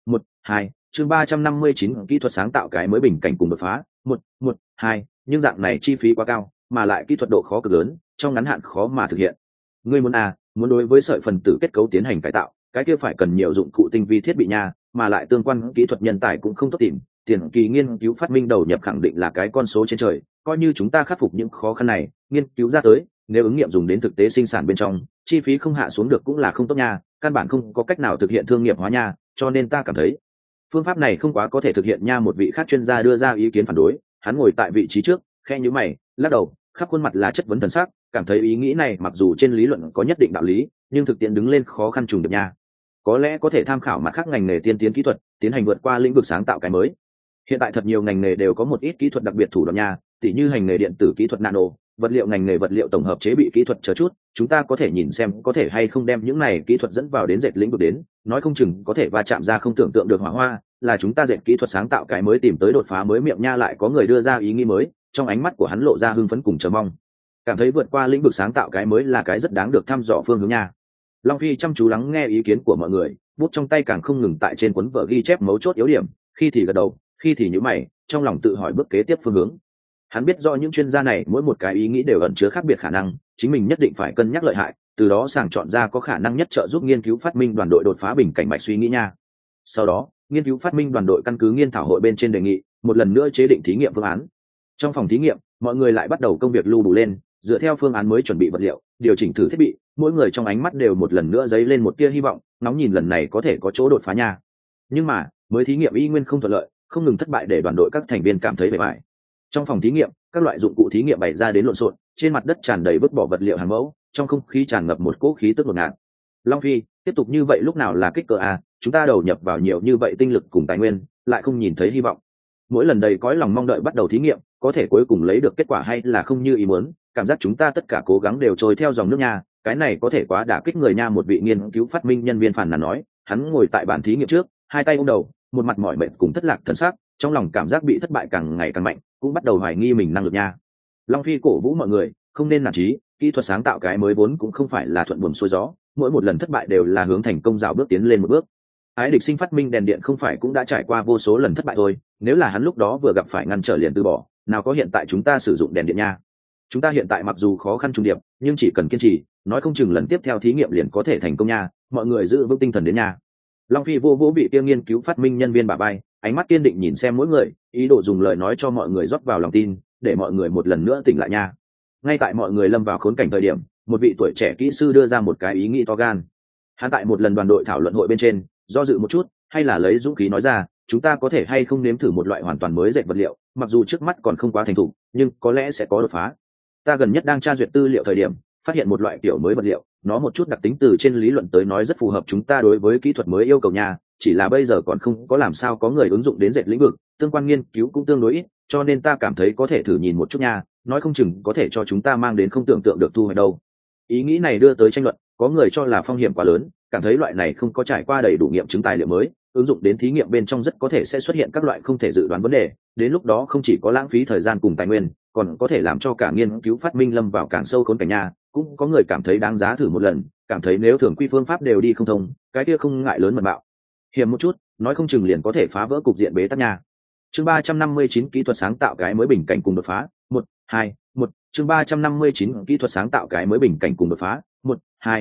Speaker 1: 112 Chương 359 kỹ thuật sáng tạo cái mới bình cảnh cùng đột phá. 112 Nhưng dạng này chi phí quá cao, mà lại kỹ thuật độ khó cực lớn, trong ngắn hạn khó mà thực hiện. Ngươi muốn đối với sợi phần tử kết cấu tiến hành cải tạo, cái kia phải cần nhiều dụng cụ tinh vi thiết bị nha, mà lại tương quan kỹ thuật nhân tài cũng không tốt tìm, tiền kỳ nghiên cứu phát minh đầu nhập khẳng định là cái con số trên trời, coi như chúng ta khắc phục những khó khăn này, nghiên cứu ra tới, nếu ứng nghiệm dùng đến thực tế sinh sản bên trong, chi phí không hạ xuống được cũng là không tốt nha, căn bản không có cách nào thực hiện thương nghiệp hóa nha, cho nên ta cảm thấy phương pháp này không quá có thể thực hiện nha. Một vị khác chuyên gia đưa ra ý kiến phản đối, hắn ngồi tại vị trí trước, khe nhíu mày, lắc đầu, khắp khuôn mặt là chất vấn thần sắc, cảm thấy ý nghĩ này mặc dù trên lý luận có nhất định đạo lý, nhưng thực tiễn đứng lên khó khăn trùng được nha. Có lẽ có thể tham khảo mặt khác ngành nghề tiên tiến kỹ thuật, tiến hành vượt qua lĩnh vực sáng tạo cái mới. Hiện tại thật nhiều ngành nghề đều có một ít kỹ thuật đặc biệt thủ đoạn nha, tỉ như hành nghề điện tử kỹ thuật nano, vật liệu ngành nghề vật liệu tổng hợp chế bị kỹ thuật chờ chút, chúng ta có thể nhìn xem có thể hay không đem những này kỹ thuật dẫn vào đến dệt lĩnh vực đến, nói không chừng có thể va chạm ra không tưởng tượng được hỏa hoa, là chúng ta dệt kỹ thuật sáng tạo cái mới tìm tới đột phá mới miệng nha. Lại có người đưa ra ý nghĩ mới, trong ánh mắt của hắn lộ ra hưng phấn cùng chờ mong, cảm thấy vượt qua lĩnh vực sáng tạo cái mới là cái rất đáng được thăm dò phương hướng nha. Long Phi chăm chú lắng nghe ý kiến của mọi người, bút trong tay càng không ngừng tại trên cuốn vở ghi chép mấu chốt yếu điểm, khi thì gật đầu, khi thì nhíu mày, trong lòng tự hỏi bước kế tiếp phương hướng. Hắn biết rõ những chuyên gia này mỗi một cái ý nghĩ đều ẩn chứa khác biệt khả năng, chính mình nhất định phải cân nhắc lợi hại, từ đó sàng chọn ra có khả năng nhất trợ giúp nghiên cứu phát minh đoàn đội đột phá bình cảnh mạch suy nghĩ nha. Sau đó, nghiên cứu phát minh đoàn đội căn cứ nghiên thảo hội bên trên đề nghị, một lần nữa chế định thí nghiệm phương án. Trong phòng thí nghiệm, mọi người lại bắt đầu công việc lưu đủ lên, dựa theo phương án mới chuẩn bị vật liệu, điều chỉnh thử thiết bị, mỗi người trong ánh mắt đều một lần nữa dấy lên một tia hy vọng, nóng nhìn lần này có thể có chỗ đột phá nha. Nhưng mà mới thí nghiệm y nguyên không thuận lợi, không ngừng thất bại để đoàn đội các thành viên cảm thấy bề bại. Trong phòng thí nghiệm, các loại dụng cụ thí nghiệm bày ra đến lộn xộn, trên mặt đất tràn đầy vứt bỏ vật liệu hàng mẫu, trong không khí tràn ngập một cỗ khí tức ngột ngạt. Long Phi, tiếp tục như vậy lúc nào là kích cỡ à? Chúng ta đầu nhập vào nhiều như vậy tinh lực cùng tài nguyên, lại không nhìn thấy hy vọng. Mỗi lần đầy cõi lòng mong đợi bắt đầu thí nghiệm, có thể cuối cùng lấy được kết quả hay là không như ý muốn, cảm giác chúng ta tất cả cố gắng đều trôi theo dòng nước nha, cái này có thể quá đả kích người nha. Một vị nghiên cứu phát minh nhân viên phàn nàn nói, hắn ngồi tại bàn thí nghiệm trước, hai tay ôm đầu, một mặt mỏi mệt cùng thất lạc thần sắc, trong lòng cảm giác bị thất bại càng ngày càng mạnh, cũng bắt đầu hoài nghi mình năng lực nha. Long Phi cổ vũ mọi người không nên nản chí, kỹ thuật sáng tạo cái mới vốn cũng không phải là thuận buồm xuôi gió, mỗi một lần thất bại đều là hướng thành công rào bước tiến lên một bước. Ái Địch Sinh phát minh đèn điện không phải cũng đã trải qua vô số lần thất bại thôi, nếu là hắn lúc đó vừa gặp phải ngăn trở liền từ bỏ, nào có hiện tại chúng ta sử dụng đèn điện nha. Chúng ta hiện tại mặc dù khó khăn trùng điệp, nhưng chỉ cần kiên trì, nói không chừng lần tiếp theo thí nghiệm liền có thể thành công nha, mọi người giữ vững tinh thần đến nha. Long Phi vô vũ bị tiêu nghiên cứu phát minh nhân viên bả vai, ánh mắt kiên định nhìn xem mỗi người, ý đồ dùng lời nói cho mọi người rót vào lòng tin, để mọi người một lần nữa tỉnh lại nha. Ngay tại mọi người lâm vào khốn cảnh thời điểm, một vị tuổi trẻ kỹ sư đưa ra một cái ý nghĩ to gan. Hắn tại một lần đoàn đội thảo luận hội bên trên, do dự một chút, hay là lấy dũng khí nói ra, chúng ta có thể hay không nếm thử một loại hoàn toàn mới dệt vật liệu, mặc dù trước mắt còn không quá thành thục, nhưng có lẽ sẽ có đột phá. Ta gần nhất đang tra duyệt tư liệu thời điểm, phát hiện một loại kiểu mới vật liệu, nó một chút đặc tính từ trên lý luận tới nói rất phù hợp chúng ta đối với kỹ thuật mới yêu cầu nha, chỉ là bây giờ còn không có làm sao có người ứng dụng đến dệt lĩnh vực, tương quan nghiên cứu cũng tương đối ít, cho nên ta cảm thấy có thể thử nhìn một chút nha, nói không chừng có thể cho chúng ta mang đến không tưởng tượng được thu hoạch đâu. Ý nghĩ này đưa tới tranh luận, có người cho là phong hiểm quá lớn, cảm thấy loại này không có trải qua đầy đủ nghiệm chứng tài liệu mới, ứng dụng đến thí nghiệm bên trong rất có thể sẽ xuất hiện các loại không thể dự đoán vấn đề, đến lúc đó không chỉ có lãng phí thời gian cùng tài nguyên, còn có thể làm cho cả nghiên cứu phát minh lâm vào càng sâu khốn cảnh nha. Cũng có người cảm thấy đáng giá thử một lần, cảm thấy nếu thường quy phương pháp đều đi không thông, cái kia không ngại lớn mật bạo hiểm một chút, nói không chừng liền có thể phá vỡ cục diện bế tắc nha. Chương 359 kỹ thuật sáng tạo cái mới bình cảnh cùng đột phá. 1 chương 359 kỹ thuật sáng tạo cái mới bình cảnh cùng đột phá. 1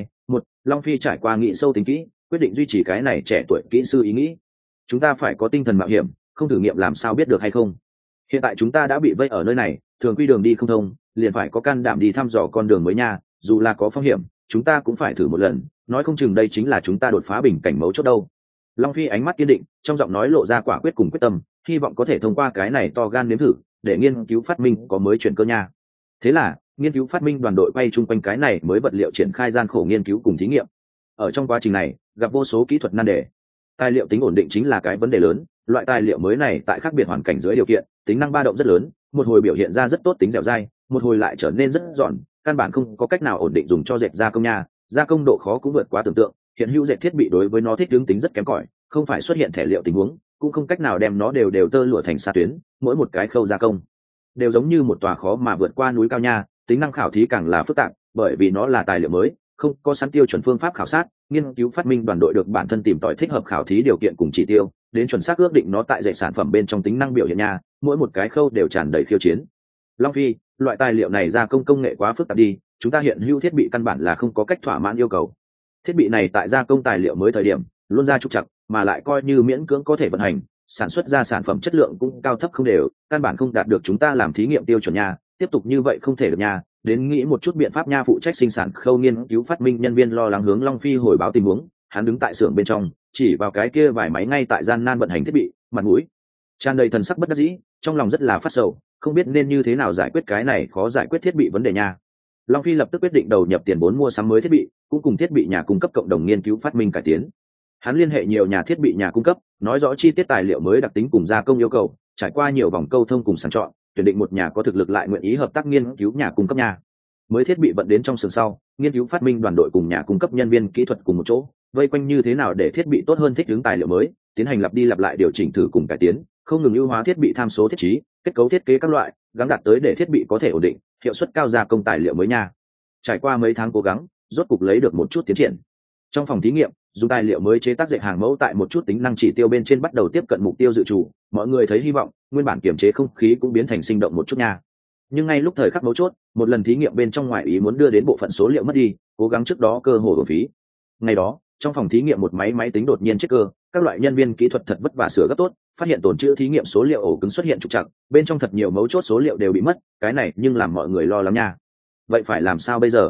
Speaker 1: Long Phi trải qua nghị sâu tính kỹ, quyết định duy trì cái này trẻ tuổi kỹ sư ý nghĩ. Chúng ta phải có tinh thần mạo hiểm, không thử nghiệm làm sao biết được hay không. Hiện tại chúng ta đã bị vây ở nơi này, thường quy đường đi không thông, liền phải có can đảm đi thăm dò con đường mới nha, dù là có phong hiểm, chúng ta cũng phải thử một lần, nói không chừng đây chính là chúng ta đột phá bình cảnh mấu chốt đâu. Long Phi ánh mắt kiên định, trong giọng nói lộ ra quả quyết cùng quyết tâm, hy vọng có thể thông qua cái này to gan nếm thử, để nghiên cứu phát minh có mới chuyển cơ nha. Thế là, nghiên cứu phát minh đoàn đội quay chung quanh cái này mới vật liệu triển khai gian khổ nghiên cứu cùng thí nghiệm. Ở trong quá trình này, gặp vô số kỹ thuật nan đề. Tài liệu tính ổn định chính là cái vấn đề lớn, loại tài liệu mới này tại khác biệt hoàn cảnh dưới điều kiện, tính năng ba động rất lớn, một hồi biểu hiện ra rất tốt tính dẻo dai, một hồi lại trở nên rất giòn, căn bản không có cách nào ổn định dùng cho dệt gia công nha, gia công độ khó cũng vượt quá tưởng tượng, hiện hữu dệt thiết bị đối với nó thích ứng tính rất kém cỏi, không phải xuất hiện thể liệu tình huống, cũng không cách nào đem nó đều tơ lụa thành sa tuyến, mỗi một cái khâu gia công đều giống như một tòa khó mà vượt qua núi cao nha. Tính năng khảo thí càng là phức tạp, bởi vì nó là tài liệu mới, không có sẵn tiêu chuẩn phương pháp khảo sát, nghiên cứu phát minh đoàn đội được bản thân tìm tòi thích hợp khảo thí điều kiện cùng chỉ tiêu, đến chuẩn xác ước định nó tại dệt sản phẩm bên trong tính năng biểu hiện nha, mỗi một cái khâu đều tràn đầy khiêu chiến. Long Phi, loại tài liệu này gia công công nghệ quá phức tạp đi, chúng ta hiện hữu thiết bị căn bản là không có cách thỏa mãn yêu cầu. Thiết bị này tại gia công tài liệu mới thời điểm luôn ra trục trặc, mà lại coi như miễn cưỡng có thể vận hành, sản xuất ra sản phẩm chất lượng cũng cao thấp không đều, căn bản không đạt được chúng ta làm thí nghiệm tiêu chuẩn nha, tiếp tục như vậy không thể được nha, đến nghĩ một chút biện pháp nha. Phụ trách sinh sản khâu nghiên cứu phát minh nhân viên lo lắng hướng Long Phi hồi báo tình huống, hắn đứng tại xưởng bên trong, chỉ vào cái kia vài máy ngay tại gian nan vận hành thiết bị, mặt mũi tràn đầy thần sắc bất đắc dĩ, trong lòng rất là phát sầu, không biết nên như thế nào giải quyết cái này khó giải quyết thiết bị vấn đề nha. Long Phi lập tức quyết định đầu nhập tiền vốn mua sắm mới thiết bị, cũng cùng thiết bị nhà cung cấp cộng đồng nghiên cứu phát minh cải tiến. Hắn liên hệ nhiều nhà thiết bị nhà cung cấp, nói rõ chi tiết tài liệu mới đặc tính cùng gia công yêu cầu, trải qua nhiều vòng câu thông cùng sàng chọn, tuyển định một nhà có thực lực lại nguyện ý hợp tác nghiên cứu nhà cung cấp nhà. Mới thiết bị vận đến trong xưởng sau, nghiên cứu phát minh đoàn đội cùng nhà cung cấp nhân viên kỹ thuật cùng một chỗ, vây quanh như thế nào để thiết bị tốt hơn thích ứng tài liệu mới, tiến hành lặp đi lặp lại điều chỉnh thử cùng cải tiến, không ngừng ưu hóa thiết bị tham số thiết trí, kết cấu thiết kế các loại, gắng đạt tới để thiết bị có thể ổn định, hiệu suất cao gia công tài liệu mới nha. Trải qua mấy tháng cố gắng, rốt cục lấy được một chút tiến triển. Trong phòng thí nghiệm, dùng tài liệu mới chế tác dệt hàng mẫu tại một chút tính năng chỉ tiêu bên trên bắt đầu tiếp cận mục tiêu dự trù, mọi người thấy hy vọng, nguyên bản kiểm chế không khí cũng biến thành sinh động một chút nha. Nhưng ngay lúc thời khắc mấu chốt, một lần thí nghiệm bên trong ngoại ý muốn đưa đến bộ phận số liệu mất đi, cố gắng trước đó cơ hồ uổng phí. Ngày đó, trong phòng thí nghiệm một máy tính đột nhiên chết cơ, các loại nhân viên kỹ thuật thật vất vả sửa gấp tốt, phát hiện tồn trữ thí nghiệm số liệu ổ cứng xuất hiện trục trặc, bên trong thật nhiều mấu chốt số liệu đều bị mất, cái này nhưng làm mọi người lo lắng nha. Vậy phải làm sao bây giờ?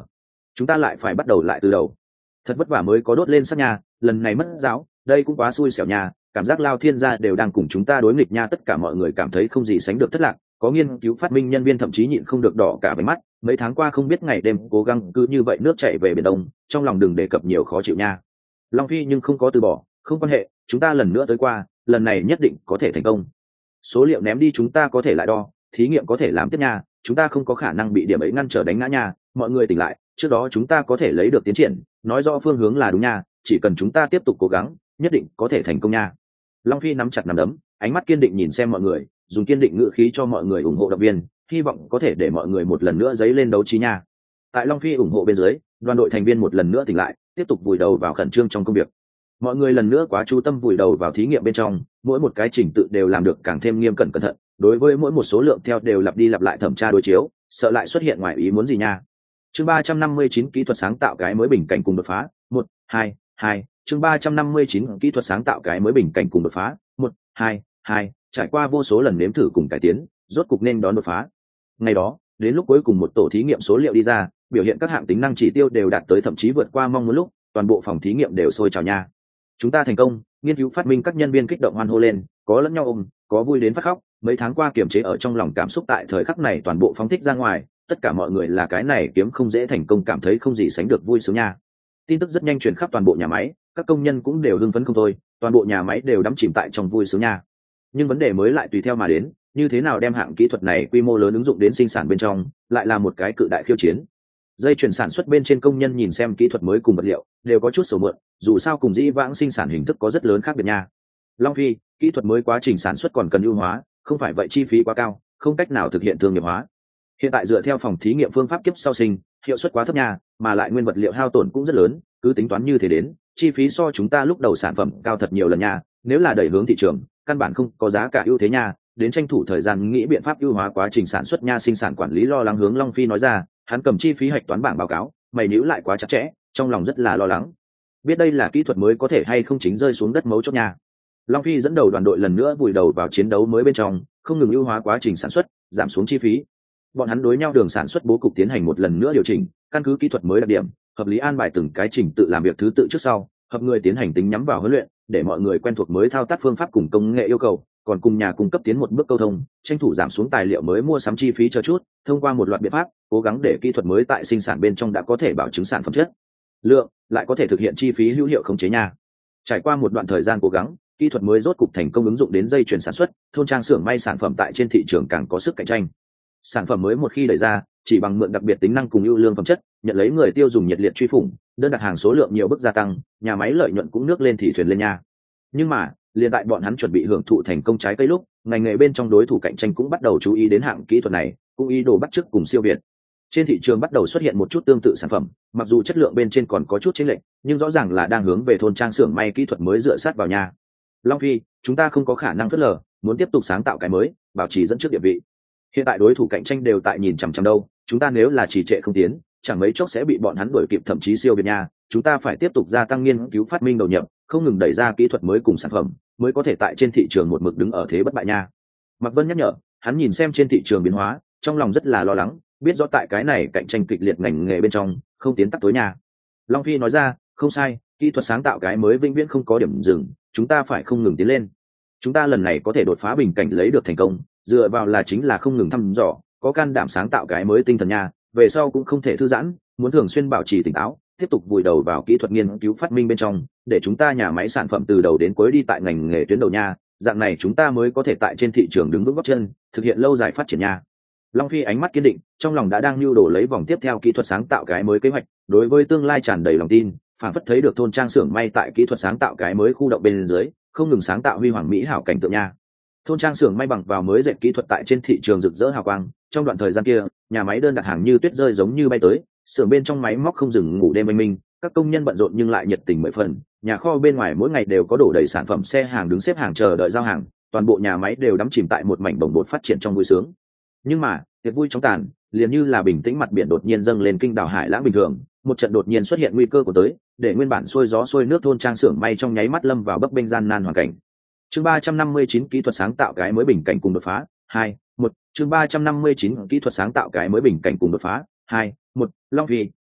Speaker 1: chúng ta lại phải bắt đầu lại từ đầu. Thật vất vả mới có đốt lên sắc nhà, lần này mất giáo, đây cũng quá xui xẻo nhà, cảm giác lao thiên gia đều đang cùng chúng ta đối nghịch nha. Tất cả mọi người cảm thấy không gì sánh được thất lạc, có nghiên cứu phát minh nhân viên thậm chí nhịn không được đỏ cả váy mắt. Mấy tháng qua không biết ngày đêm cố gắng cứ như vậy nước chảy về biển đông, trong lòng đừng đề cập nhiều khó chịu nha. Long Phi nhưng không có từ bỏ, không quan hệ, chúng ta lần nữa tới qua, lần này nhất định có thể thành công. Số liệu ném đi chúng ta có thể lại đo, thí nghiệm có thể làm tiếp nha, chúng ta không có khả năng bị điểm ấy ngăn trở đánh ngã nha. Mọi người tỉnh lại, trước đó chúng ta có thể lấy được tiến triển, nói rõ phương hướng là đúng nha, chỉ cần chúng ta tiếp tục cố gắng, nhất định có thể thành công nha. Long Phi nắm chặt nắm đấm, ánh mắt kiên định nhìn xem mọi người, dùng kiên định ngữ khí cho mọi người ủng hộ động viên, hy vọng có thể để mọi người một lần nữa dấy lên đấu trí nha. Tại Long Phi ủng hộ bên dưới, đoàn đội thành viên một lần nữa tỉnh lại, tiếp tục vùi đầu vào khẩn trương trong công việc. Mọi người lần nữa quá chú tâm vùi đầu vào thí nghiệm bên trong, mỗi một cái trình tự đều làm được càng thêm nghiêm cẩn cẩn thận, đối với mỗi một số lượng theo đều lặp đi lặp lại thẩm tra đối chiếu, sợ lại xuất hiện ngoài ý muốn gì nha. Chương 359 kỹ thuật sáng tạo cái mới bình cảnh cùng đột phá, 1, 2, 2. Chương 359 kỹ thuật sáng tạo cái mới bình cảnh cùng đột phá, 1, 2, 2. Trải qua vô số lần nếm thử cùng cải tiến, rốt cục nên đón đột phá. Ngày đó, đến lúc cuối cùng một tổ thí nghiệm số liệu đi ra, biểu hiện các hạng tính năng chỉ tiêu đều đạt tới thậm chí vượt qua mong muốn lúc, toàn bộ phòng thí nghiệm đều sôi trào nha. Chúng ta thành công, nghiên cứu phát minh các nhân viên kích động hoan hô lên, có lẫn nhau ôm, có vui đến phát khóc. Mấy tháng qua kiềm chế ở trong lòng cảm xúc tại thời khắc này toàn bộ phóng thích ra ngoài, tất cả mọi người là cái này kiếm không dễ thành công cảm thấy không gì sánh được vui sướng nha. Tin tức rất nhanh truyền khắp toàn bộ nhà máy, các công nhân cũng đều hưng phấn không thôi, toàn bộ nhà máy đều đắm chìm tại trong vui sướng nha. Nhưng vấn đề mới lại tùy theo mà đến, như thế nào đem hạng kỹ thuật này quy mô lớn ứng dụng đến sinh sản bên trong, lại là một cái cự đại khiêu chiến. Dây chuyển sản xuất bên trên công nhân nhìn xem kỹ thuật mới cùng vật liệu, đều có chút sầu mượn, dù sao cùng dĩ vãng sinh sản hình thức có rất lớn khác biệt nha. Long Phi, kỹ thuật mới quá trình sản xuất còn cần ưu hóa, không phải vậy chi phí quá cao, không cách nào thực hiện thương nghiệp hóa. Hiện tại dựa theo phòng thí nghiệm phương pháp kiếp sau sinh, hiệu suất quá thấp nha, mà lại nguyên vật liệu hao tổn cũng rất lớn, cứ tính toán như thế đến, chi phí so chúng ta lúc đầu sản phẩm cao thật nhiều lần nha. Nếu là đẩy hướng thị trường, căn bản không có giá cả ưu thế nha, đến tranh thủ thời gian nghĩ biện pháp ưu hóa quá trình sản xuất nha. Sinh sản quản lý lo lắng hướng Long Phi nói ra, hắn cầm chi phí hạch toán bảng báo cáo, mày níu lại quá chặt chẽ, trong lòng rất là lo lắng, biết đây là kỹ thuật mới có thể hay không chính rơi xuống đất mấu chốt nha. Long Phi dẫn đầu đoàn đội lần nữa vùi đầu vào chiến đấu mới bên trong, không ngừng ưu hóa quá trình sản xuất, giảm xuống chi phí. Bọn hắn đối nhau đường sản xuất bố cục tiến hành một lần nữa điều chỉnh, căn cứ kỹ thuật mới đặc điểm, hợp lý an bài từng cái trình tự làm việc thứ tự trước sau, hợp người tiến hành tính nhắm vào huấn luyện, để mọi người quen thuộc mới thao tác phương pháp cùng công nghệ yêu cầu, còn cùng nhà cung cấp tiến một bước câu thông, tranh thủ giảm xuống tài liệu mới mua sắm chi phí cho chút, thông qua một loạt biện pháp, cố gắng để kỹ thuật mới tại sinh sản bên trong đã có thể bảo chứng sản phẩm chất lượng, lại có thể thực hiện chi phí hữu hiệu khống chế nha. Trải qua một đoạn thời gian cố gắng, kỹ thuật mới rốt cục thành công ứng dụng đến dây chuyền sản xuất, thôn trang xưởng may sản phẩm tại trên thị trường càng có sức cạnh tranh. Sản phẩm mới một khi đẩy ra, chỉ bằng mượn đặc biệt tính năng cùng ưu lương phẩm chất, nhận lấy người tiêu dùng nhiệt liệt truy phủng, đơn đặt hàng số lượng nhiều bước gia tăng, nhà máy lợi nhuận cũng nước lên thì thuyền lên nha. Nhưng mà, liền tại bọn hắn chuẩn bị hưởng thụ thành công trái cây lúc, ngành nghề bên trong đối thủ cạnh tranh cũng bắt đầu chú ý đến hạng kỹ thuật này, cũng ý đồ bắt chước cùng siêu việt. Trên thị trường bắt đầu xuất hiện một chút tương tự sản phẩm, mặc dù chất lượng bên trên còn có chút chênh lệch, nhưng rõ ràng là đang hướng về thôn trang xưởng may kỹ thuật mới dựa sát vào nhà. Long Phi, chúng ta không có khả năng phớt lờ, muốn tiếp tục sáng tạo cái mới, bảo trì dẫn trước địa vị. Hiện tại đối thủ cạnh tranh đều tại nhìn chằm chằm đâu, chúng ta nếu là trì trệ không tiến, chẳng mấy chốc sẽ bị bọn hắn đuổi kịp thậm chí siêu việt nha. Chúng ta phải tiếp tục gia tăng nghiên cứu phát minh đầu nhập, không ngừng đẩy ra kỹ thuật mới cùng sản phẩm, mới có thể tại trên thị trường một mực đứng ở thế bất bại nha. Mạc Vân nhắc nhở, hắn nhìn xem trên thị trường biến hóa, trong lòng rất là lo lắng, biết rõ tại cái này cạnh tranh kịch liệt ngành nghề bên trong, không tiến tắc tối nha. Long Phi nói ra, không sai, kỹ thuật sáng tạo cái mới vĩnh viễn không có điểm dừng, chúng ta phải không ngừng tiến lên. Chúng ta lần này có thể đột phá bình cảnh lấy được thành công, dựa vào là chính là không ngừng thăm dò, có can đảm sáng tạo cái mới tinh thần nha. Về sau cũng không thể thư giãn, muốn thường xuyên bảo trì tỉnh táo, tiếp tục vùi đầu vào kỹ thuật nghiên cứu phát minh bên trong, để chúng ta nhà máy sản phẩm từ đầu đến cuối đi tại ngành nghề tuyến đầu nha. Dạng này chúng ta mới có thể tại trên thị trường đứng vững gót chân, thực hiện lâu dài phát triển nha. Long Phi ánh mắt kiên định, trong lòng đã đang lưu đồ lấy vòng tiếp theo kỹ thuật sáng tạo cái mới kế hoạch, đối với tương lai tràn đầy lòng tin, phản phất thấy được thôn trang xưởng may tại kỹ thuật sáng tạo cái mới khu động bên dưới, không ngừng sáng tạo huy hoàng mỹ hảo cảnh tượng nha. Thôn trang xưởng may bằng vào mới dệt kỹ thuật tại trên thị trường rực rỡ hào quang, trong đoạn thời gian kia, nhà máy đơn đặt hàng như tuyết rơi giống như bay tới, xưởng bên trong máy móc không dừng ngủ đêm oanh minh, các công nhân bận rộn nhưng lại nhiệt tình mười phần, nhà kho bên ngoài mỗi ngày đều có đổ đầy sản phẩm xe hàng đứng xếp hàng chờ đợi giao hàng, toàn bộ nhà máy đều đắm chìm tại một mảnh bồng bột phát triển trong vui sướng. Nhưng mà, tiệc vui chóng tàn, liền như là bình tĩnh mặt biển đột nhiên dâng lên kinh đảo hải lãng bình thường, một trận đột nhiên xuất hiện nguy cơ của tới, để nguyên bản xuôi gió xuôi nước thôn trang xưởng may trong nháy mắt lâm vào bấp bênh gian nan hoàn cảnh. Chương 359 kỹ thuật sáng tạo cái mới bình cảnh cùng đột phá, 2, 1. Chương 359 kỹ thuật sáng tạo cái mới bình cảnh cùng đột phá, 2, 1. Long Phi,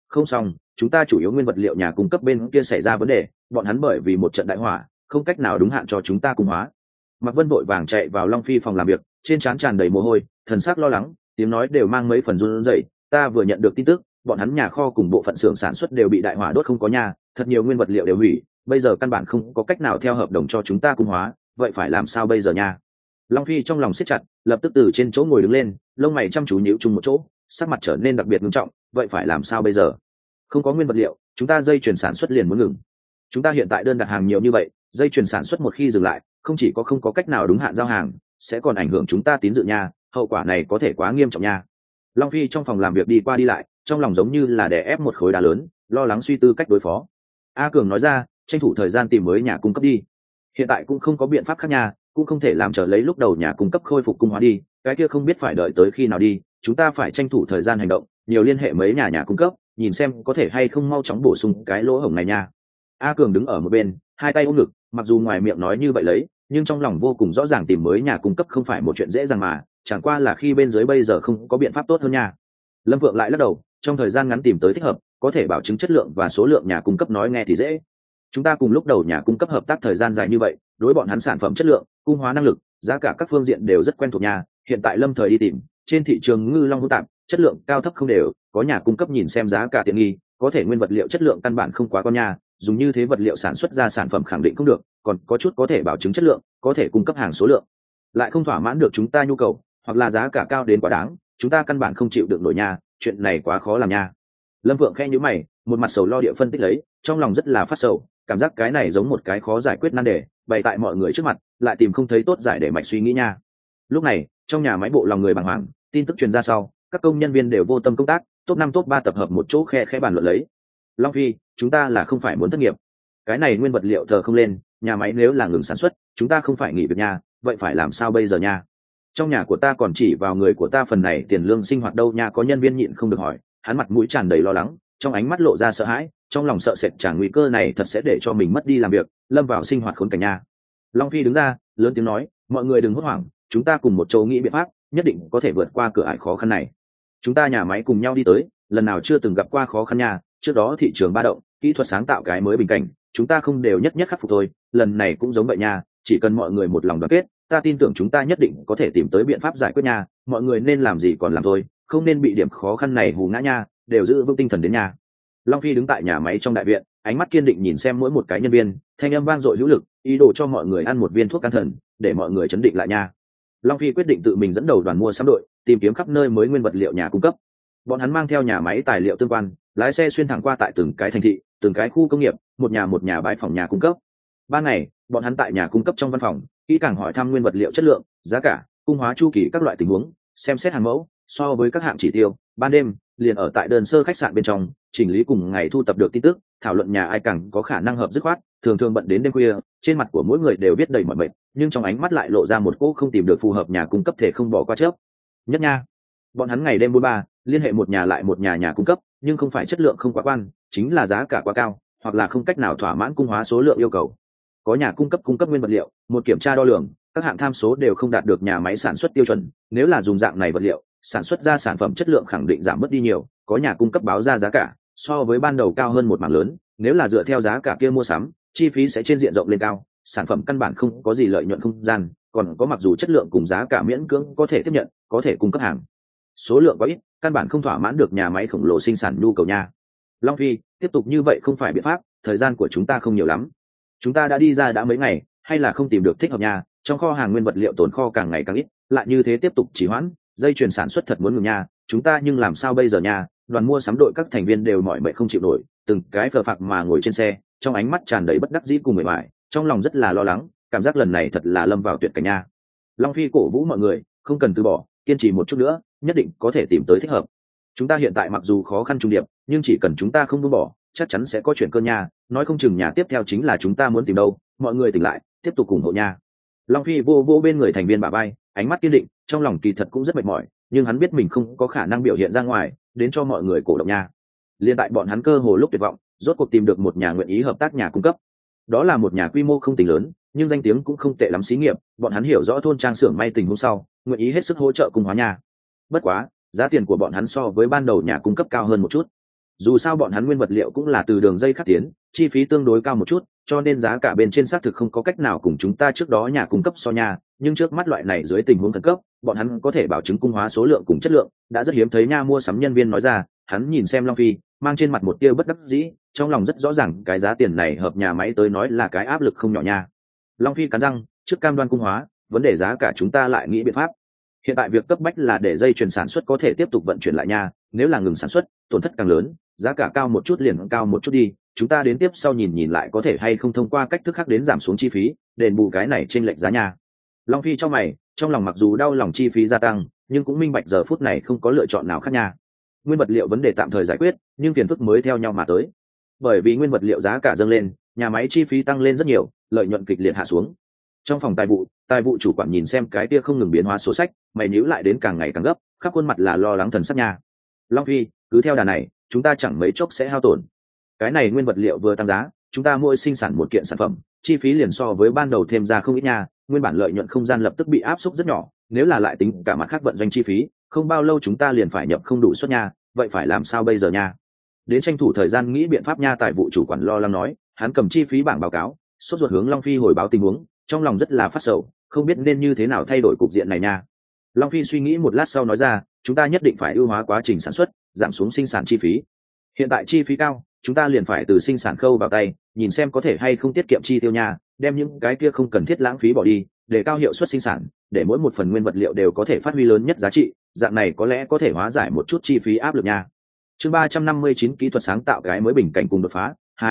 Speaker 1: Không xong, chúng ta chủ yếu nguyên vật liệu nhà cung cấp bên kia xảy ra vấn đề, bọn hắn bởi vì một trận đại hỏa không cách nào đúng hạn cho chúng ta cung hóa. Mạc Vân vội vàng chạy vào Long Phi phòng làm việc, trên trán tràn đầy mồ hôi, thần sắc lo lắng, tiếng nói đều mang mấy phần run rẩy. Ta vừa nhận được tin tức, bọn hắn nhà kho cùng bộ phận xưởng sản xuất đều bị đại hỏa đốt không có nhà, thật nhiều nguyên vật liệu đều hủy, bây giờ căn bản không có cách nào theo hợp đồng cho chúng ta cung hóa, vậy phải làm sao bây giờ nha? Long Phi trong lòng siết chặt, lập tức từ trên chỗ ngồi đứng lên, lông mày chăm chú nhíu chung một chỗ, sắc mặt trở nên đặc biệt nghiêm trọng. Vậy phải làm sao bây giờ? Không có nguyên vật liệu, chúng ta dây chuyền sản xuất liền muốn ngừng. Chúng ta hiện tại đơn đặt hàng nhiều như vậy, dây chuyền sản xuất một khi dừng lại, không chỉ có không có cách nào đúng hạn giao hàng, sẽ còn ảnh hưởng chúng ta tín dự nha, hậu quả này có thể quá nghiêm trọng nha. Long Phi trong phòng làm việc đi qua đi lại, trong lòng giống như là đè ép một khối đá lớn, lo lắng suy tư cách đối phó. A Cường nói ra, tranh thủ thời gian tìm mới nhà cung cấp đi. Hiện tại cũng không có biện pháp khác nha, cũng không thể làm chờ lấy lúc đầu nhà cung cấp khôi phục cung hóa đi, cái kia không biết phải đợi tới khi nào đi, chúng ta phải tranh thủ thời gian hành động, nhiều liên hệ mấy nhà cung cấp, nhìn xem có thể hay không mau chóng bổ sung cái lỗ hổng này nha. A Cường đứng ở một bên, hai tay ôm ngực, mặc dù ngoài miệng nói như vậy lấy, nhưng trong lòng vô cùng rõ ràng tìm mới nhà cung cấp không phải một chuyện dễ dàng mà, chẳng qua là khi bên dưới bây giờ không có biện pháp tốt hơn nha. Lâm Vượng lại lắc đầu, trong thời gian ngắn tìm tới thích hợp, có thể bảo chứng chất lượng và số lượng nhà cung cấp nói nghe thì dễ. Chúng ta cùng lúc đầu nhà cung cấp hợp tác thời gian dài như vậy, đối bọn hắn sản phẩm chất lượng, cung hóa năng lực, giá cả các phương diện đều rất quen thuộc nhà. Hiện tại Lâm thời đi tìm, trên thị trường ngư long hỗn tạp, chất lượng cao thấp không đều, có nhà cung cấp nhìn xem giá cả tiện nghi, có thể nguyên vật liệu chất lượng căn bản không quá con nhà, dùng như thế vật liệu sản xuất ra sản phẩm khẳng định không được, còn có chút có thể bảo chứng chất lượng, có thể cung cấp hàng số lượng, lại không thỏa mãn được chúng ta nhu cầu, hoặc là giá cả cao đến quá đáng, chúng ta căn bản không chịu được nổi nhà, chuyện này quá khó làm nha. Lâm Vượng khẽ nhíu mày, một mặt sầu lo địa phân tích lấy, trong lòng rất là phát sầu, cảm giác cái này giống một cái khó giải quyết nan đề, bày tại mọi người trước mặt, lại tìm không thấy tốt giải để mạch suy nghĩ nha. Lúc này, trong nhà máy bộ lòng người bàng hoàng, tin tức truyền ra sau, các công nhân viên đều vô tâm công tác, top 5 top 3 tập hợp một chỗ khe bàn luận lấy. Long Phi, chúng ta là không phải muốn thất nghiệp. Cái này nguyên vật liệu thờ không lên, nhà máy nếu là ngừng sản xuất, chúng ta không phải nghỉ việc nha, vậy phải làm sao bây giờ nha? Trong nhà của ta còn chỉ vào người của ta phần này tiền lương sinh hoạt đâu nha, có nhân viên nhịn không được hỏi, hắn mặt mũi tràn đầy lo lắng, trong ánh mắt lộ ra sợ hãi, trong lòng sợ sệt chẳng nguy cơ này thật sẽ để cho mình mất đi làm việc, lâm vào sinh hoạt khốn cảnh nha. Long Phi đứng ra, lớn tiếng nói, mọi người đừng hốt hoảng, chúng ta cùng một chỗ nghĩ biện pháp, nhất định có thể vượt qua cửa ải khó khăn này. Chúng ta nhà máy cùng nhau đi tới, lần nào chưa từng gặp qua khó khăn nha, trước đó thị trường ba động, kỹ thuật sáng tạo cái mới bình cảnh, chúng ta không đều nhất nhất khắc phục thôi, lần này cũng giống vậy nha, chỉ cần mọi người một lòng đoàn kết, ta tin tưởng chúng ta nhất định có thể tìm tới biện pháp giải quyết nha, mọi người nên làm gì còn làm thôi, không nên bị điểm khó khăn này hù ngã nha, đều giữ vững tinh thần đến nha. Long Phi đứng tại nhà máy trong đại viện, ánh mắt kiên định nhìn xem mỗi một cái nhân viên, thanh âm vang dội hữu lực, ý đồ cho mọi người ăn một viên thuốc can thần, để mọi người chấn định lại nha. Long Phi quyết định tự mình dẫn đầu đoàn mua sắm đội, tìm kiếm khắp nơi mới nguyên vật liệu nhà cung cấp. Bọn hắn mang theo nhà máy tài liệu tương quan, lái xe xuyên thẳng qua tại từng cái thành thị, từng cái khu công nghiệp, một nhà bãi phòng nhà cung cấp. Ban ngày, bọn hắn tại nhà cung cấp trong văn phòng, kỹ càng hỏi thăm nguyên vật liệu chất lượng, giá cả, cung hóa chu kỳ các loại tình huống, xem xét hàng mẫu, so với các hạng chỉ tiêu. Ban đêm, liền ở tại đơn sơ khách sạn bên trong, chỉnh lý cùng ngày thu tập được tin tức, thảo luận nhà ai càng có khả năng hợp dứt khoát, thường bận đến đêm khuya, trên mặt của mỗi người đều viết đầy mỏi mệt, nhưng trong ánh mắt lại lộ ra một cỗ không tìm được phù hợp nhà cung cấp thể không bỏ qua chớp. Nhất nha, bọn hắn ngày đêm bôn ba, liên hệ một nhà lại một nhà cung cấp, nhưng không phải chất lượng không quá quan, chính là giá cả quá cao, hoặc là không cách nào thỏa mãn cung hóa số lượng yêu cầu. Có nhà cung cấp nguyên vật liệu, một kiểm tra đo lường, các hạng tham số đều không đạt được nhà máy sản xuất tiêu chuẩn, nếu là dùng dạng này vật liệu, sản xuất ra sản phẩm chất lượng khẳng định giảm mất đi nhiều. Có nhà cung cấp báo ra giá cả so với ban đầu cao hơn một mảng lớn, nếu là dựa theo giá cả kia mua sắm, chi phí sẽ trên diện rộng lên cao, sản phẩm căn bản không có gì lợi nhuận không gian, còn có mặc dù chất lượng cùng giá cả miễn cưỡng có thể tiếp nhận, có thể cung cấp hàng, số lượng quá ít, căn bản không thỏa mãn được nhà máy khổng lồ sinh sản nhu cầu nha. Long Phi, tiếp tục như vậy không phải biện pháp, thời gian của chúng ta không nhiều lắm. Chúng ta đã đi ra đã mấy ngày, hay là không tìm được thích hợp nhà, trong kho hàng nguyên vật liệu tồn kho càng ngày càng ít, lại như thế tiếp tục trì hoãn, dây chuyền sản xuất thật muốn ngừng nha, chúng ta nhưng làm sao bây giờ nha? Đoàn mua sắm đội các thành viên đều mỏi mệt không chịu nổi, từng cái phờ phạc mà ngồi trên xe, trong ánh mắt tràn đầy bất đắc dĩ cùng mệt mỏi, trong lòng rất là lo lắng, cảm giác lần này thật là lâm vào tuyệt cảnh nha. Long Phi cổ vũ mọi người, không cần từ bỏ, kiên trì một chút nữa, nhất định có thể tìm tới thích hợp. Chúng ta hiện tại mặc dù khó khăn trùng điệp, nhưng chỉ cần chúng ta không buông bỏ, chắc chắn sẽ có chuyện cơ nha, nói không chừng nhà tiếp theo chính là chúng ta muốn tìm đâu, mọi người tỉnh lại, tiếp tục ủng hộ nha. Long Phi vô bên người thành viên bả vai, ánh mắt kiên định, trong lòng kỳ thật cũng rất mệt mỏi, nhưng hắn biết mình không có khả năng biểu hiện ra ngoài, đến cho mọi người cổ động nha. Liên tại bọn hắn cơ hồ lúc tuyệt vọng, rốt cuộc tìm được một nhà nguyện ý hợp tác nhà cung cấp. Đó là một nhà quy mô không tính lớn, nhưng danh tiếng cũng không tệ lắm xí nghiệp, bọn hắn hiểu rõ thôn trang xưởng may tình huống sau, nguyện ý hết sức hỗ trợ cung hóa nhà. Bất quá, giá tiền của bọn hắn so với ban đầu nhà cung cấp cao hơn một chút. Dù sao bọn hắn nguyên vật liệu cũng là từ đường dây khắc tiến, chi phí tương đối cao một chút, cho nên giá cả bên trên xác thực không có cách nào cùng chúng ta trước đó nhà cung cấp so nha, nhưng trước mắt loại này dưới tình huống khẩn cấp, bọn hắn có thể bảo chứng cung hóa số lượng cùng chất lượng, đã rất hiếm thấy nha. Mua sắm nhân viên nói ra, hắn nhìn xem Long Phi, mang trên mặt một tia bất đắc dĩ, trong lòng rất rõ ràng cái giá tiền này hợp nhà máy tới nói là cái áp lực không nhỏ nha. Long Phi cắn răng, trước cam đoan cung hóa, vấn đề giá cả chúng ta lại nghĩ biện pháp. Hiện tại việc cấp bách là để dây chuyền sản xuất có thể tiếp tục vận chuyển lại nha, nếu là ngừng sản xuất, tổn thất càng lớn, giá cả cao một chút liền cao một chút đi, chúng ta đến tiếp sau nhìn lại có thể hay không thông qua cách thức khác đến giảm xuống chi phí, đền bù cái này trên lệch giá nha. Long Phi trong mày, trong lòng mặc dù đau lòng chi phí gia tăng, nhưng cũng minh bạch giờ phút này không có lựa chọn nào khác nha. Nguyên vật liệu vấn đề tạm thời giải quyết, nhưng phiền phức mới theo nhau mà tới. Bởi vì nguyên vật liệu giá cả dâng lên, nhà máy chi phí tăng lên rất nhiều, lợi nhuận kịch liệt hạ xuống. Trong phòng tài vụ chủ quản nhìn xem cái kia không ngừng biến hóa sổ sách, mày nhíu lại đến càng ngày càng gấp, khắp khuôn mặt là lo lắng thần sắc nha. Long Phi, cứ theo đà này, chúng ta chẳng mấy chốc sẽ hao tổn. Cái này nguyên vật liệu vừa tăng giá, chúng ta mỗi sinh sản một kiện sản phẩm, chi phí liền so với ban đầu thêm ra không ít nha, nguyên bản lợi nhuận không gian lập tức bị áp suất rất nhỏ, nếu là lại tính cả mặt khác vận doanh chi phí, không bao lâu chúng ta liền phải nhập không đủ suất nha, vậy phải làm sao bây giờ nha? Đến tranh thủ thời gian nghĩ biện pháp nha. Tài vụ chủ quản lo lắng nói, hắn cầm chi phí bảng báo cáo, sốt ruột hướng Long Phi hồi báo tình huống, trong lòng rất là phát sầu, không biết nên như thế nào thay đổi cục diện này nha. Long Phi suy nghĩ một lát sau nói ra, chúng ta nhất định phải ưu hóa quá trình sản xuất, giảm xuống sinh sản chi phí. Hiện tại chi phí cao, chúng ta liền phải từ sinh sản khâu vào tay, nhìn xem có thể hay không tiết kiệm chi tiêu nha, đem những cái kia không cần thiết lãng phí bỏ đi, để cao hiệu suất sinh sản, để mỗi một phần nguyên vật liệu đều có thể phát huy lớn nhất giá trị, dạng này có lẽ có thể hóa giải một chút chi phí áp lực nha. Chương 359 kỹ thuật sáng tạo cái mới bình cảnh cùng đột phá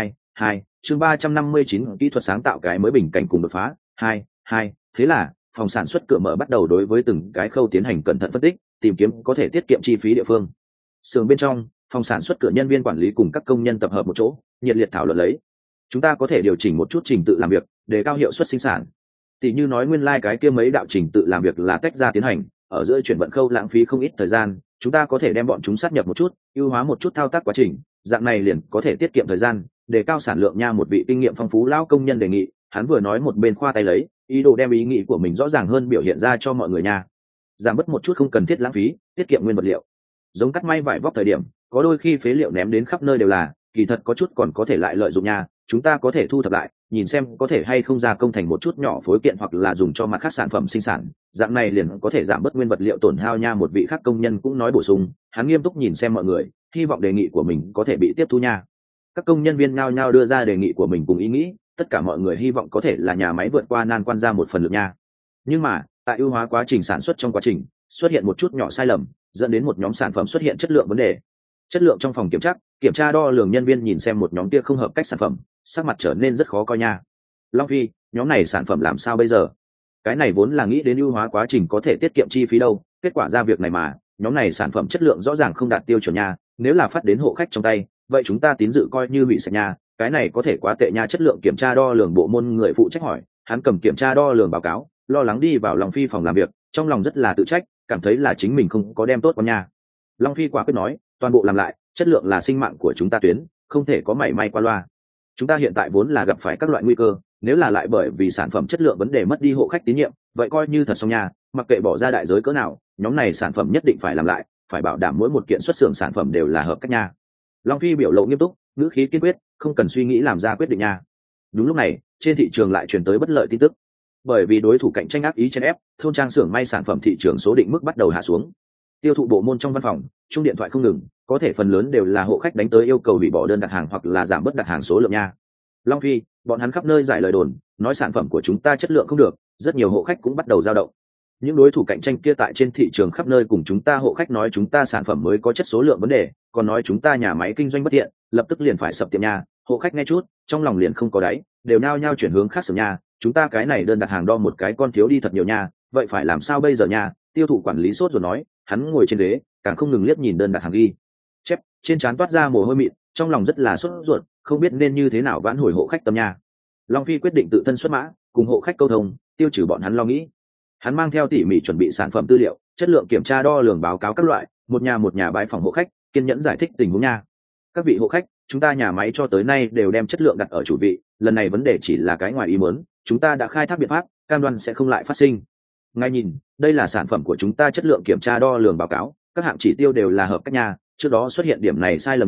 Speaker 1: 2 chương 359 kỹ thuật sáng tạo cái mới bình cảnh cùng đột phá 2 Thế là phòng sản xuất cửa mở bắt đầu đối với từng cái khâu tiến hành cẩn thận phân tích, tìm kiếm có thể tiết kiệm chi phí địa phương. Xưởng bên trong, phòng sản xuất cửa nhân viên quản lý cùng các công nhân tập hợp một chỗ, nhiệt liệt thảo luận lấy. Chúng ta có thể điều chỉnh một chút trình tự làm việc, để cao hiệu suất sinh sản. Tỷ như nói nguyên cái kia mấy đạo trình tự làm việc là tách ra tiến hành, ở giữa chuyển vận khâu lãng phí không ít thời gian, chúng ta có thể đem bọn chúng sát nhập một chút, ưu hóa một chút thao tác quá trình, dạng này liền có thể tiết kiệm thời gian, để cao sản lượng nha. Một vị kinh nghiệm phong phú lão công nhân đề nghị, hắn vừa nói một bên khoa tay lấy, ý đồ đem ý nghĩ của mình rõ ràng hơn biểu hiện ra cho mọi người nha. Giảm bớt một chút không cần thiết lãng phí, tiết kiệm nguyên vật liệu. Giống cắt may vải vóc thời điểm, có đôi khi phế liệu ném đến khắp nơi đều là, kỳ thật có chút còn có thể lại lợi dụng nha, chúng ta có thể thu thập lại, nhìn xem có thể hay không gia công thành một chút nhỏ phối kiện hoặc là dùng cho mặt khác sản phẩm sinh sản, dạng này liền có thể giảm bớt nguyên vật liệu tổn hao nha. Một vị khác công nhân cũng nói bổ sung, hắn nghiêm túc nhìn xem mọi người, hy vọng đề nghị của mình có thể bị tiếp thu nha. Các công nhân viên nhao nhao đưa ra đề nghị của mình cùng ý nghĩ, tất cả mọi người hy vọng có thể là nhà máy vượt qua nan quan ra một phần lực nha. Nhưng mà tại ưu hóa quá trình sản xuất trong quá trình xuất hiện một chút nhỏ sai lầm, dẫn đến một nhóm sản phẩm xuất hiện chất lượng vấn đề. Chất lượng trong phòng kiểm tra đo lường nhân viên nhìn xem một nhóm kia không hợp cách sản phẩm, sắc mặt trở nên rất khó coi nha. Long Phi, nhóm này sản phẩm làm sao bây giờ? Cái này vốn là nghĩ đến ưu hóa quá trình có thể tiết kiệm chi phí đâu, kết quả ra việc này mà nhóm này sản phẩm chất lượng rõ ràng không đạt tiêu chuẩn nha. Nếu là phát đến hộ khách trong tay, vậy chúng ta tín dự coi như bị sạch nha, cái này có thể quá tệ nha. Chất lượng kiểm tra đo lường bộ môn người phụ trách hỏi, hắn cầm kiểm tra đo lường báo cáo, lo lắng đi vào Long Phi phòng làm việc, trong lòng rất là tự trách, cảm thấy là chính mình không có đem tốt con nha. Long Phi quả quyết nói, toàn bộ làm lại, chất lượng là sinh mạng của chúng ta tuyến, không thể có mảy may qua loa. Chúng ta hiện tại vốn là gặp phải các loại nguy cơ, nếu là lại bởi vì sản phẩm chất lượng vấn đề mất đi hộ khách tín nhiệm, vậy coi như thật xong nha. Mặc kệ bỏ ra đại giới cỡ nào, nhóm này sản phẩm nhất định phải làm lại, phải bảo đảm mỗi một kiện xuất xưởng sản phẩm đều là hợp cách nha. Long Phi biểu lộ nghiêm túc, ngữ khí kiên quyết, không cần suy nghĩ làm ra quyết định nha. Đúng lúc này, trên thị trường lại truyền tới bất lợi tin tức. Bởi vì đối thủ cạnh tranh ác ý chen ép, thôn trang xưởng may sản phẩm thị trường số định mức bắt đầu hạ xuống. Tiêu thụ bộ môn trong văn phòng, chung điện thoại không ngừng, có thể phần lớn đều là hộ khách đánh tới yêu cầu hủy bỏ đơn đặt hàng hoặc là giảm bớt đặt hàng số lượng nha. Long Phi, bọn hắn khắp nơi giải lời đồn, nói sản phẩm của chúng ta chất lượng không được, rất nhiều hộ khách cũng bắt đầu dao động. Những đối thủ cạnh tranh kia tại trên thị trường khắp nơi cùng chúng ta hộ khách nói chúng ta sản phẩm mới có chất số lượng vấn đề, còn nói chúng ta nhà máy kinh doanh bất tiện, lập tức liền phải sập tiệm nha. Hộ khách nghe chút, trong lòng liền không có đáy, đều nao nhao chuyển hướng khác xưởng nha. Chúng ta cái này đơn đặt hàng đo một cái con thiếu đi thật nhiều nha, vậy phải làm sao bây giờ nha? Tiêu thụ quản lý sốt rồi nói, hắn ngồi trên ghế, càng không ngừng liếc nhìn đơn đặt hàng ghi chép, trên trán toát ra mồ hôi mịn, trong lòng rất là sốt ruột, không biết nên như thế nào vãn hồi hộ khách tâm nha. Long Phi quyết định tự thân xuất mã, cùng hộ khách câu thông, tiêu trừ bọn hắn lo nghĩ. Hắn mang theo tỉ mỉ chuẩn bị sản phẩm tư liệu, chất lượng kiểm tra đo lường báo cáo các loại, một nhà bái phòng hộ khách, kiên nhẫn giải thích tình huống nha. Các vị hộ khách, chúng ta nhà máy cho tới nay đều đem chất lượng đặt ở chủ vị, lần này vấn đề chỉ là cái ngoài ý muốn, chúng ta đã khai thác biện pháp, cam đoan sẽ không lại phát sinh. Ngay nhìn, đây là sản phẩm của chúng ta chất lượng kiểm tra đo lường báo cáo, các hạng chỉ tiêu đều là hợp cách nha, trước đó xuất hiện điểm này sai lầm nhỏ,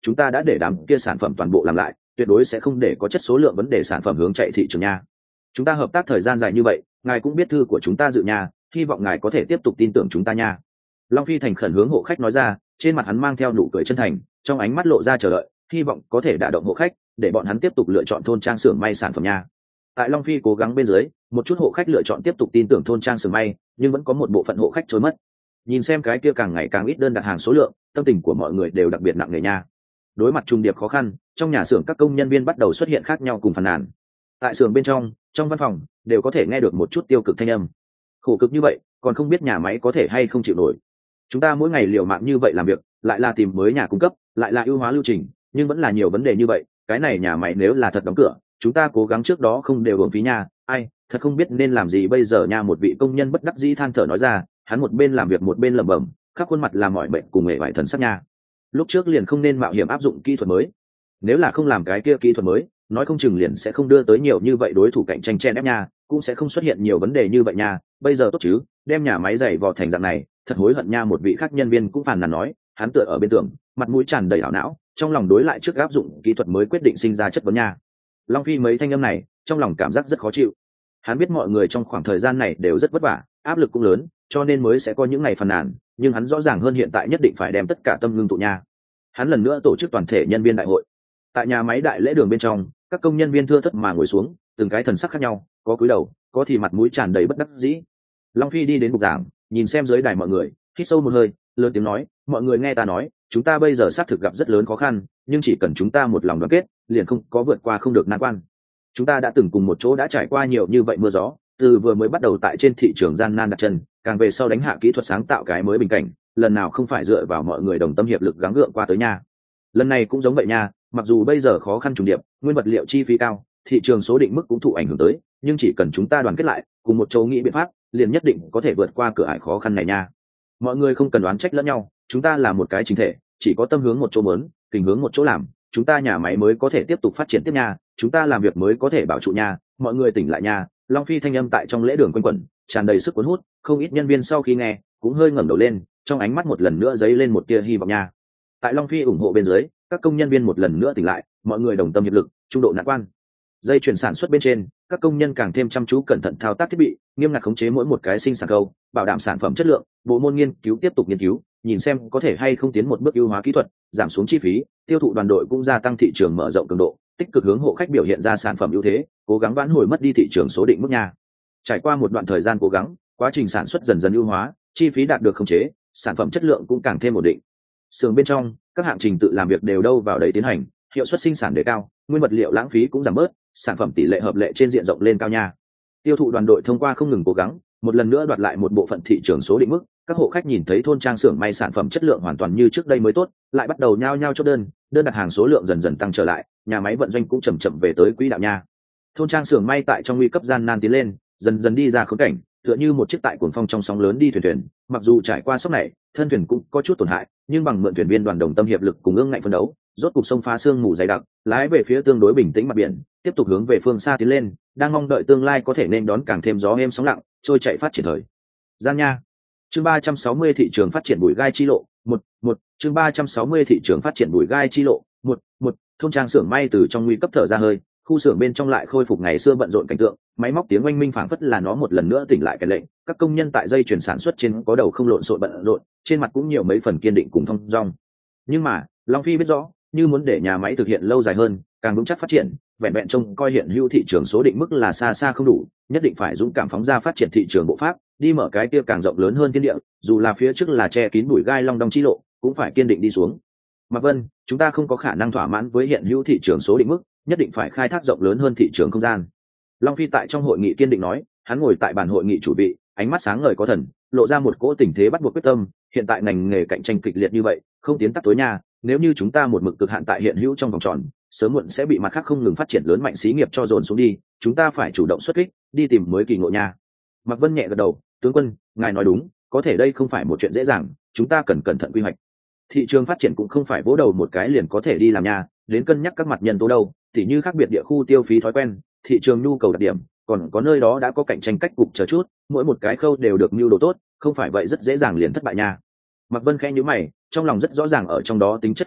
Speaker 1: chúng ta đã để đám kia sản phẩm toàn bộ làm lại, tuyệt đối sẽ không để có chất số lượng vấn đề sản phẩm hướng chạy thị trường nha. Chúng ta hợp tác thời gian dài như vậy, ngài cũng biết thư của chúng ta dự nha, hy vọng ngài có thể tiếp tục tin tưởng chúng ta nha. Long Phi thành khẩn hướng hộ khách nói ra, trên mặt hắn mang theo nụ cười chân thành, trong ánh mắt lộ ra chờ đợi, hy vọng có thể đả động hộ khách, để bọn hắn tiếp tục lựa chọn thôn trang xưởng may sản phẩm nha. Tại Long Phi cố gắng bên dưới, một chút hộ khách lựa chọn tiếp tục tin tưởng thôn trang xưởng may, nhưng vẫn có một bộ phận hộ khách trôi mất. Nhìn xem cái kia càng ngày càng ít đơn đặt hàng số lượng, tâm tình của mọi người đều đặc biệt nặng nề nha. Đối mặt trùng điệp khó khăn, trong nhà xưởng các công nhân viên bắt đầu xuất hiện khác nhau cùng phàn nàn. Tại xưởng bên trong văn phòng đều có thể nghe được một chút tiêu cực thanh âm. Khổ cực như vậy, còn không biết nhà máy có thể hay không chịu nổi. Chúng ta mỗi ngày liều mạng như vậy làm việc, lại là tìm mới nhà cung cấp, lại là ưu hóa lưu trình, nhưng vẫn là nhiều vấn đề như vậy. Cái này nhà máy nếu là thật đóng cửa, chúng ta cố gắng trước đó không đều uổng phí nha. Ai, thật không biết nên làm gì bây giờ nha. Một vị công nhân bất đắc dĩ than thở nói ra, hắn một bên làm việc một bên lẩm bẩm, khắp khuôn mặt là mỏi mệt cùng mệt mỏi thần sắc nha. Lúc trước liền không nên mạo hiểm áp dụng kỹ thuật mới, nếu là không làm cái kia kỹ thuật mới, nói không chừng liền sẽ không đưa tới nhiều như vậy đối thủ cạnh tranh chen ép nha, cũng sẽ không xuất hiện nhiều vấn đề như vậy nha. Bây giờ tốt chứ, đem nhà máy giày vò thành dạng này, thật hối hận nha. Một vị khác nhân viên cũng phàn nàn nói, hắn tựa ở bên tường, mặt mũi tràn đầy ảo não, trong lòng đối lại trước áp dụng kỹ thuật mới quyết định sinh ra chất vấn nha. Long Phi mấy thanh âm này, trong lòng cảm giác rất khó chịu. Hắn biết mọi người trong khoảng thời gian này đều rất vất vả, áp lực cũng lớn, cho nên mới sẽ có những ngày phàn nàn, nhưng hắn rõ ràng hơn hiện tại nhất định phải đem tất cả tâm ngưng tụ nha. Hắn lần nữa tổ chức toàn thể nhân viên đại hội. Tại nhà máy đại lễ đường bên trong, các công nhân viên thưa thất mà ngồi xuống, từng cái thần sắc khác nhau, có cúi đầu, có thì mặt mũi tràn đầy bất đắc dĩ. Long Phi đi đến bục giảng, nhìn xem dưới đài mọi người, hít sâu một hơi, lớn tiếng nói, mọi người nghe ta nói, chúng ta bây giờ xác thực gặp rất lớn khó khăn, nhưng chỉ cần chúng ta một lòng đoàn kết, liền không có vượt qua không được nan quan. Chúng ta đã từng cùng một chỗ đã trải qua nhiều như vậy mưa gió, từ vừa mới bắt đầu tại trên thị trường gian nan đặt chân, càng về sau đánh hạ kỹ thuật sáng tạo cái mới bình cảnh, lần nào không phải dựa vào mọi người đồng tâm hiệp lực gắng gượng qua tới nha. Lần này cũng giống vậy nha, mặc dù bây giờ khó khăn trùng điệp, nguyên vật liệu chi phí cao, thị trường số định mức cũng thụ ảnh hưởng tới, nhưng chỉ cần chúng ta đoàn kết lại, cùng một chỗ nghĩ biện pháp, liền nhất định có thể vượt qua cửa ải khó khăn này nha. Mọi người không cần đoán trách lẫn nhau, chúng ta là một cái chính thể, chỉ có tâm hướng một chỗ muốn, kình hướng một chỗ làm, chúng ta nhà máy mới có thể tiếp tục phát triển tiếp nha, chúng ta làm việc mới có thể bảo trụ nha. Mọi người tỉnh lại nha. Long Phi thanh âm tại trong lễ đường quanh quẩn, tràn đầy sức cuốn hút, không ít nhân viên sau khi nghe cũng hơi ngẩng đầu lên, trong ánh mắt một lần nữa dấy lên một tia hy vọng nha. Tại Long Phi ủng hộ bên dưới, các công nhân viên một lần nữa tỉnh lại, mọi người đồng tâm hiệp lực, trung độ nạn quan. Dây chuyển sản xuất bên trên, các công nhân càng thêm chăm chú cẩn thận thao tác thiết bị, nghiêm ngặt khống chế mỗi một cái sinh sản khâu, bảo đảm sản phẩm chất lượng. Bộ môn nghiên cứu tiếp tục nghiên cứu, nhìn xem có thể hay không tiến một bước ưu hóa kỹ thuật, giảm xuống chi phí. Tiêu thụ đoàn đội cũng gia tăng thị trường mở rộng cường độ, tích cực hướng hộ khách biểu hiện ra sản phẩm ưu thế, cố gắng vãn hồi mất đi thị trường số định mức nha. Trải qua một đoạn thời gian cố gắng, quá trình sản xuất dần dần ưu hóa, chi phí đạt được khống chế, sản phẩm chất lượng cũng càng thêm ổn định. Xưởng bên trong, các hạng trình tự làm việc đều đâu vào đấy tiến hành, hiệu suất sinh sản đề cao, nguyên vật liệu lãng phí cũng giảm bớt, sản phẩm tỷ lệ hợp lệ trên diện rộng lên cao nha. Tiêu thụ đoàn đội thông qua không ngừng cố gắng, một lần nữa đoạt lại một bộ phận thị trường số định mức. Các hộ khách nhìn thấy thôn trang xưởng may sản phẩm chất lượng hoàn toàn như trước đây mới tốt, lại bắt đầu nhao nhao chốt đơn đặt hàng số lượng dần dần tăng trở lại, nhà máy vận doanh cũng chậm chậm về tới quỹ đạo nha. Thôn trang xưởng may tại trong nguy cấp gian nan tiến lên, dần dần đi ra khốn cảnh, tựa như một chiếc tại cuồng phong trong sóng lớn đi thuyền, mặc dù trải qua sốc này, thân thuyền cũng có chút tổn hại, nhưng bằng mượn thuyền viên đoàn đồng tâm hiệp lực cùng ương ngạnh phân đấu, rốt cục sông phá sương mù dày đặc, lái về phía tương đối bình tĩnh mặt biển, tiếp tục hướng về phương xa tiến lên, đang mong đợi tương lai có thể nên đón càng thêm gió êm sóng lặng, trôi chạy phát triển thời gian nha. Chương 360 thị trường phát triển bụi gai chi lộ, chương 360 thị trường phát triển bụi gai chi lộ, thôn trang xưởng may từ trong nguy cấp thở ra hơi, khu xưởng bên trong lại khôi phục ngày xưa bận rộn cảnh tượng, máy móc tiếng oanh minh phảng phất là nó một lần nữa tỉnh lại cái lệnh, các công nhân tại dây chuyển sản xuất trên có đầu không lộn xộn bận rộn, trên mặt cũng nhiều mấy phần kiên định cùng thong dong. Nhưng mà, Long Phi biết rõ, như muốn để nhà máy thực hiện lâu dài hơn, càng vững chắc phát triển, vẹn vẹn trông coi hiện hữu thị trường số định mức là xa xa không đủ, nhất định phải dũng cảm phóng ra phát triển thị trường bộ pháp, đi mở cái kia càng rộng lớn hơn thiên địa, dù là phía trước là che kín bụi gai long đong chi lộ, cũng phải kiên định đi xuống. Mạc Vân, chúng ta không có khả năng thỏa mãn với hiện hữu thị trường số định mức, nhất định phải khai thác rộng lớn hơn thị trường không gian. Long Phi tại trong hội nghị kiên định nói, hắn ngồi tại bàn hội nghị chủ vị, ánh mắt sáng ngời có thần, lộ ra một cỗ tình thế bắt buộc quyết tâm. Hiện tại ngành nghề cạnh tranh kịch liệt như vậy, không tiến tắt tối nha, nếu như chúng ta một mực cực hạn tại hiện hữu trong vòng tròn, sớm muộn sẽ bị mặt khác không ngừng phát triển lớn mạnh xí nghiệp cho dồn xuống đi, chúng ta phải chủ động xuất kích, đi tìm mới kỳ ngộ nha. Mạc Vân nhẹ gật đầu, tướng quân, ngài nói đúng, có thể đây không phải một chuyện dễ dàng, chúng ta cần cẩn thận quy hoạch. Thị trường phát triển cũng không phải vỗ đầu một cái liền có thể đi làm nha, đến cân nhắc các mặt nhân tố đâu, tỉ như khác biệt địa khu tiêu phí thói quen, thị trường nhu cầu đặc điểm, còn có nơi đó đã có cạnh tranh cách cục chờ chút, mỗi một cái khâu đều được mưu đồ tốt, không phải vậy rất dễ dàng liền thất bại nha. Mạc Vân khẽ nhíu mày, trong lòng rất rõ ràng ở trong đó tính chất phức tạp,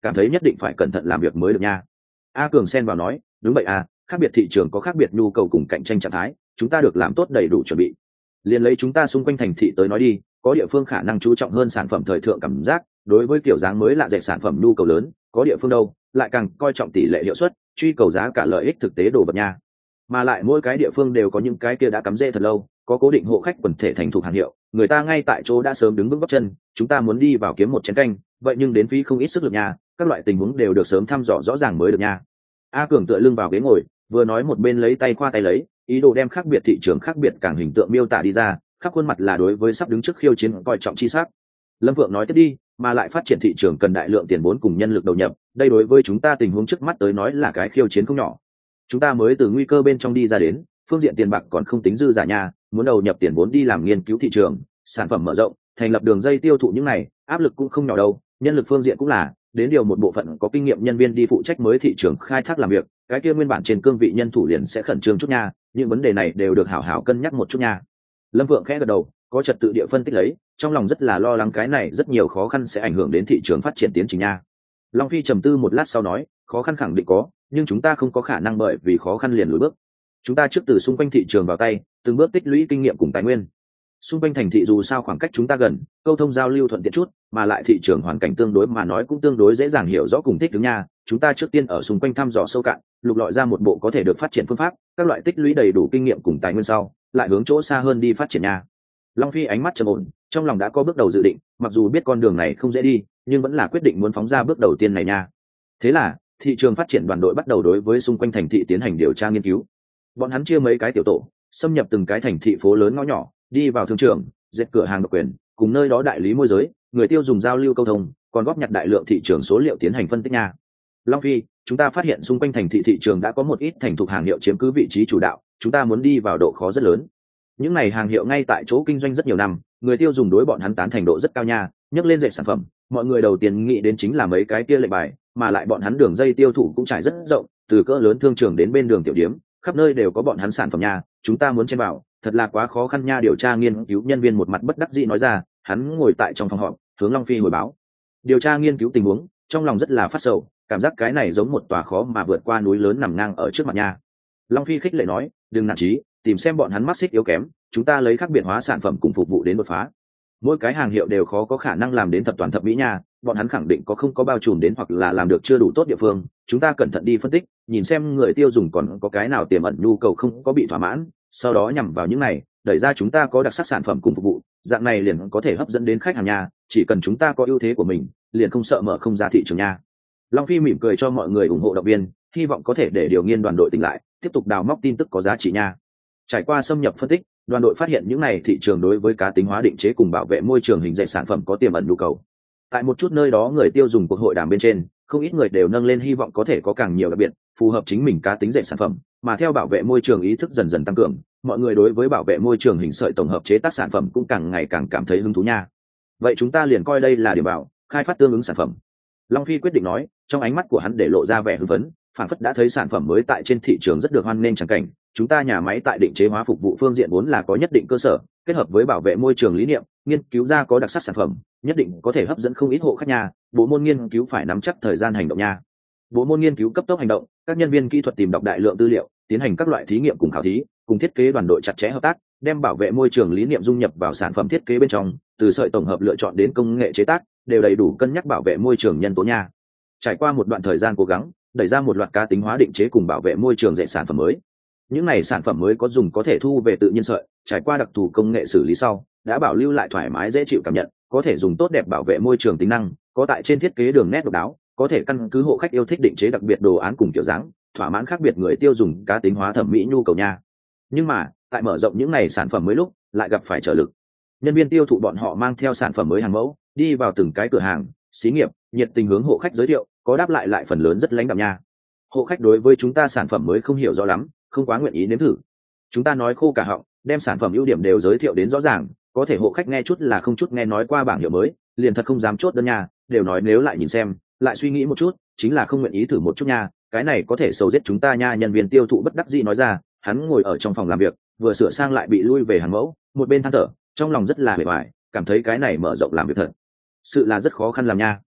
Speaker 1: cảm thấy nhất định phải cẩn thận làm việc mới được nha. A Cường xen vào nói, đúng vậy à, khác biệt thị trường có khác biệt nhu cầu cùng cạnh tranh trạng thái, chúng ta được làm tốt đầy đủ chuẩn bị. Liền lấy chúng ta xung quanh thành thị tới nói đi, có địa phương khả năng chú trọng hơn sản phẩm thời thượng cảm giác, đối với kiểu dáng mới lạ dệt sản phẩm nhu cầu lớn, có địa phương đâu lại càng coi trọng tỷ lệ hiệu suất, truy cầu giá cả lợi ích thực tế đồ vật nha. Mà lại mỗi cái địa phương đều có những cái kia đã cắm rễ thật lâu, có cố định hộ khách quần thể thành thục hàng hiệu, người ta ngay tại chỗ đã sớm đứng vững góc chân, chúng ta muốn đi vào kiếm một chén canh, vậy nhưng đến phí không ít sức lực nha, các loại tình huống đều được sớm thăm dò rõ ràng mới được nha. A Cường tựa lưng vào ghế ngồi, vừa nói một bên lấy tay khoa tay lấy, ý đồ đem khác biệt thị trường khác biệt càng hình tượng miêu tả đi ra, khắp khuôn mặt là đối với sắp đứng trước khiêu chiến coi trọng chi sắc. Lâm Vượng nói tiếp đi, mà lại phát triển thị trường cần đại lượng tiền vốn cùng nhân lực đầu nhập, đây đối với chúng ta tình huống trước mắt tới nói là cái khiêu chiến không nhỏ. Chúng ta mới từ nguy cơ bên trong đi ra đến, phương diện tiền bạc còn không tính dư giả nha, muốn đầu nhập tiền vốn đi làm nghiên cứu thị trường, sản phẩm mở rộng, thành lập đường dây tiêu thụ những này, áp lực cũng không nhỏ đâu, nhân lực phương diện cũng là, đến điều một bộ phận có kinh nghiệm nhân viên đi phụ trách mới thị trường khai thác làm việc, cái kia nguyên bản trên cương vị nhân thủ liền sẽ khẩn trương chút nha, những vấn đề này đều được hảo hảo cân nhắc một chút nha. Lâm Vượng khẽ gật đầu, có trật tự địa phân tích lấy, trong lòng rất là lo lắng cái này rất nhiều khó khăn sẽ ảnh hưởng đến thị trường phát triển tiến trình nha. Long Phi trầm tư một lát sau nói, khó khăn khẳng định có, nhưng chúng ta không có khả năng bởi vì khó khăn liền lùi bước. Chúng ta trước từ xung quanh thị trường vào tay, từng bước tích lũy kinh nghiệm cùng tài nguyên. Xung quanh thành thị dù sao khoảng cách chúng ta gần, câu thông giao lưu thuận tiện chút, mà lại thị trường hoàn cảnh tương đối mà nói cũng tương đối dễ dàng hiểu rõ cùng thích ứng nha. Chúng ta trước tiên ở xung quanh thăm dò sâu cạn, lục lọi ra một bộ có thể được phát triển phương pháp, các loại tích lũy đầy đủ kinh nghiệm cùng tài nguyên sau, lại hướng chỗ xa hơn đi phát triển nha. Long Phi ánh mắt trầm ổn, trong lòng đã có bước đầu dự định, mặc dù biết con đường này không dễ đi, nhưng vẫn là quyết định muốn phóng ra bước đầu tiên này nha. Thế là, thị trường phát triển đoàn đội bắt đầu đối với xung quanh thành thị tiến hành điều tra nghiên cứu. Bọn hắn chia mấy cái tiểu tổ, xâm nhập từng cái thành thị phố lớn ngõ nhỏ, đi vào thương trường, dệt cửa hàng độc quyền, cùng nơi đó đại lý môi giới, người tiêu dùng giao lưu câu thông, còn góp nhặt đại lượng thị trường số liệu tiến hành phân tích nha. Long Phi, chúng ta phát hiện xung quanh thành thị thị trường đã có một ít thành thục hàng hiệu chiếm cứ vị trí chủ đạo, chúng ta muốn đi vào độ khó rất lớn. Những này hàng hiệu ngay tại chỗ kinh doanh rất nhiều năm, người tiêu dùng đối bọn hắn tán thành độ rất cao nha. Nhắc lên dệt sản phẩm, mọi người đầu tiên nghĩ đến chính là mấy cái kia lệnh bài, mà lại bọn hắn đường dây tiêu thụ cũng trải rất rộng, từ cỡ lớn thương trường đến bên đường tiểu điếm, khắp nơi đều có bọn hắn sản phẩm nha. Chúng ta muốn chen vào, thật là quá khó khăn nha. Điều tra nghiên cứu nhân viên một mặt bất đắc dĩ nói ra, hắn ngồi tại trong phòng họp, hướng Long Phi hồi báo. Điều tra nghiên cứu tình huống, trong lòng rất là phát sầu, cảm giác cái này giống một tòa khó mà vượt qua núi lớn nằm ngang ở trước mặt nha. Long Phi khích lệ nói, đừng nản chí, tìm xem bọn hắn mắc xích yếu kém, chúng ta lấy khác biệt hóa sản phẩm cùng phục vụ đến đột phá. Mỗi cái hàng hiệu đều khó có khả năng làm đến thập toàn thập mỹ nha, bọn hắn khẳng định có không có bao trùm đến hoặc là làm được chưa đủ tốt địa phương, chúng ta cẩn thận đi phân tích, nhìn xem người tiêu dùng còn có cái nào tiềm ẩn nhu cầu không có bị thỏa mãn, sau đó nhằm vào những này, đẩy ra chúng ta có đặc sắc sản phẩm cùng phục vụ, dạng này liền có thể hấp dẫn đến khách hàng nha, chỉ cần chúng ta có ưu thế của mình, liền không sợ mở không ra thị trường nha. Long Phi mỉm cười cho mọi người ủng hộ động viên, hy vọng có thể để điều nghiên đoàn đội tỉnh lại, tiếp tục đào móc tin tức có giá trị nha. Trải qua xâm nhập phân tích, đoàn đội phát hiện những này thị trường đối với cá tính hóa định chế cùng bảo vệ môi trường hình dệt sản phẩm có tiềm ẩn nhu cầu. Tại một chút nơi đó người tiêu dùng cuộc hội đàm bên trên, không ít người đều nâng lên hy vọng có thể có càng nhiều đặc biệt, phù hợp chính mình cá tính dệt sản phẩm, mà theo bảo vệ môi trường ý thức dần dần tăng cường, mọi người đối với bảo vệ môi trường hình sợi tổng hợp chế tác sản phẩm cũng càng ngày càng cảm thấy hứng thú nha. Vậy chúng ta liền coi đây là điểm bảo, khai phát tương ứng sản phẩm. Long Phi quyết định nói, trong ánh mắt của hắn để lộ ra vẻ hưng phấn, phản phất đã thấy sản phẩm mới tại trên thị trường rất được hoan nghênh chẳng cảnh. Chúng ta nhà máy tại định chế hóa phục vụ phương diện vốn là có nhất định cơ sở, kết hợp với bảo vệ môi trường lý niệm, nghiên cứu ra có đặc sắc sản phẩm, nhất định có thể hấp dẫn không ít hộ khách nhà. Bộ môn nghiên cứu phải nắm chắc thời gian hành động nha. Bộ môn nghiên cứu cấp tốc hành động, các nhân viên kỹ thuật tìm đọc đại lượng tư liệu, tiến hành các loại thí nghiệm cùng khảo thí, cùng thiết kế đoàn đội chặt chẽ hợp tác, đem bảo vệ môi trường lý niệm dung nhập vào sản phẩm thiết kế bên trong, từ sợi tổng hợp lựa chọn đến công nghệ chế tác, đều đầy đủ cân nhắc bảo vệ môi trường nhân tố nha. Trải qua một đoạn thời gian cố gắng, đẩy ra một loạt cá tính hóa định chế cùng bảo vệ môi trường dệt sản phẩm mới. Những này sản phẩm mới có dùng có thể thu về tự nhiên sợi, trải qua đặc thù công nghệ xử lý sau, đã bảo lưu lại thoải mái dễ chịu cảm nhận, có thể dùng tốt đẹp bảo vệ môi trường tính năng, có tại trên thiết kế đường nét độc đáo, có thể căn cứ hộ khách yêu thích định chế đặc biệt đồ án cùng kiểu dáng, thỏa mãn khác biệt người tiêu dùng cá tính hóa thẩm mỹ nhu cầu nha. Nhưng mà, tại mở rộng những này sản phẩm mới lúc, lại gặp phải trở lực. Nhân viên tiêu thụ bọn họ mang theo sản phẩm mới hàng mẫu, đi vào từng cái cửa hàng, xí nghiệp, nhiệt tình hướng hộ khách giới thiệu, có đáp lại phần lớn rất lãnh đạm nha. Hộ khách đối với chúng ta sản phẩm mới không hiểu rõ lắm, không quá nguyện ý nếm thử. Chúng ta nói khô cả họng, đem sản phẩm ưu điểm đều giới thiệu đến rõ ràng, có thể hộ khách nghe chút là không chút nghe nói qua bảng hiệu mới, liền thật không dám chốt đơn nha, đều nói nếu lại nhìn xem, lại suy nghĩ một chút, chính là không nguyện ý thử một chút nha, cái này có thể xấu giết chúng ta nha. Nhân viên tiêu thụ bất đắc dĩ nói ra, hắn ngồi ở trong phòng làm việc, vừa sửa sang lại bị lui về hàng mẫu, một bên than thở, trong lòng rất là bề bại, cảm thấy cái này mở rộng làm việc thật sự là rất khó khăn làm nha.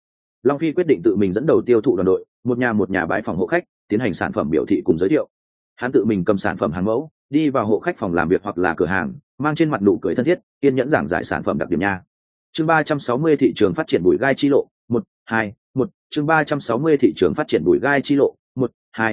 Speaker 1: Long Phi quyết định tự mình dẫn đầu tiêu thụ đoàn đội, một nhà bãi phòng hộ khách, tiến hành sản phẩm biểu thị cùng giới thiệu. Hắn tự mình cầm sản phẩm hàng mẫu, đi vào hộ khách phòng làm việc hoặc là cửa hàng, mang trên mặt nụ cười thân thiết, kiên nhẫn giảng giải sản phẩm đặc điểm nha. Chương 360 thị trường phát triển bụi gai chi lộ, 1 chương 360 thị trường phát triển bụi gai chi lộ, 1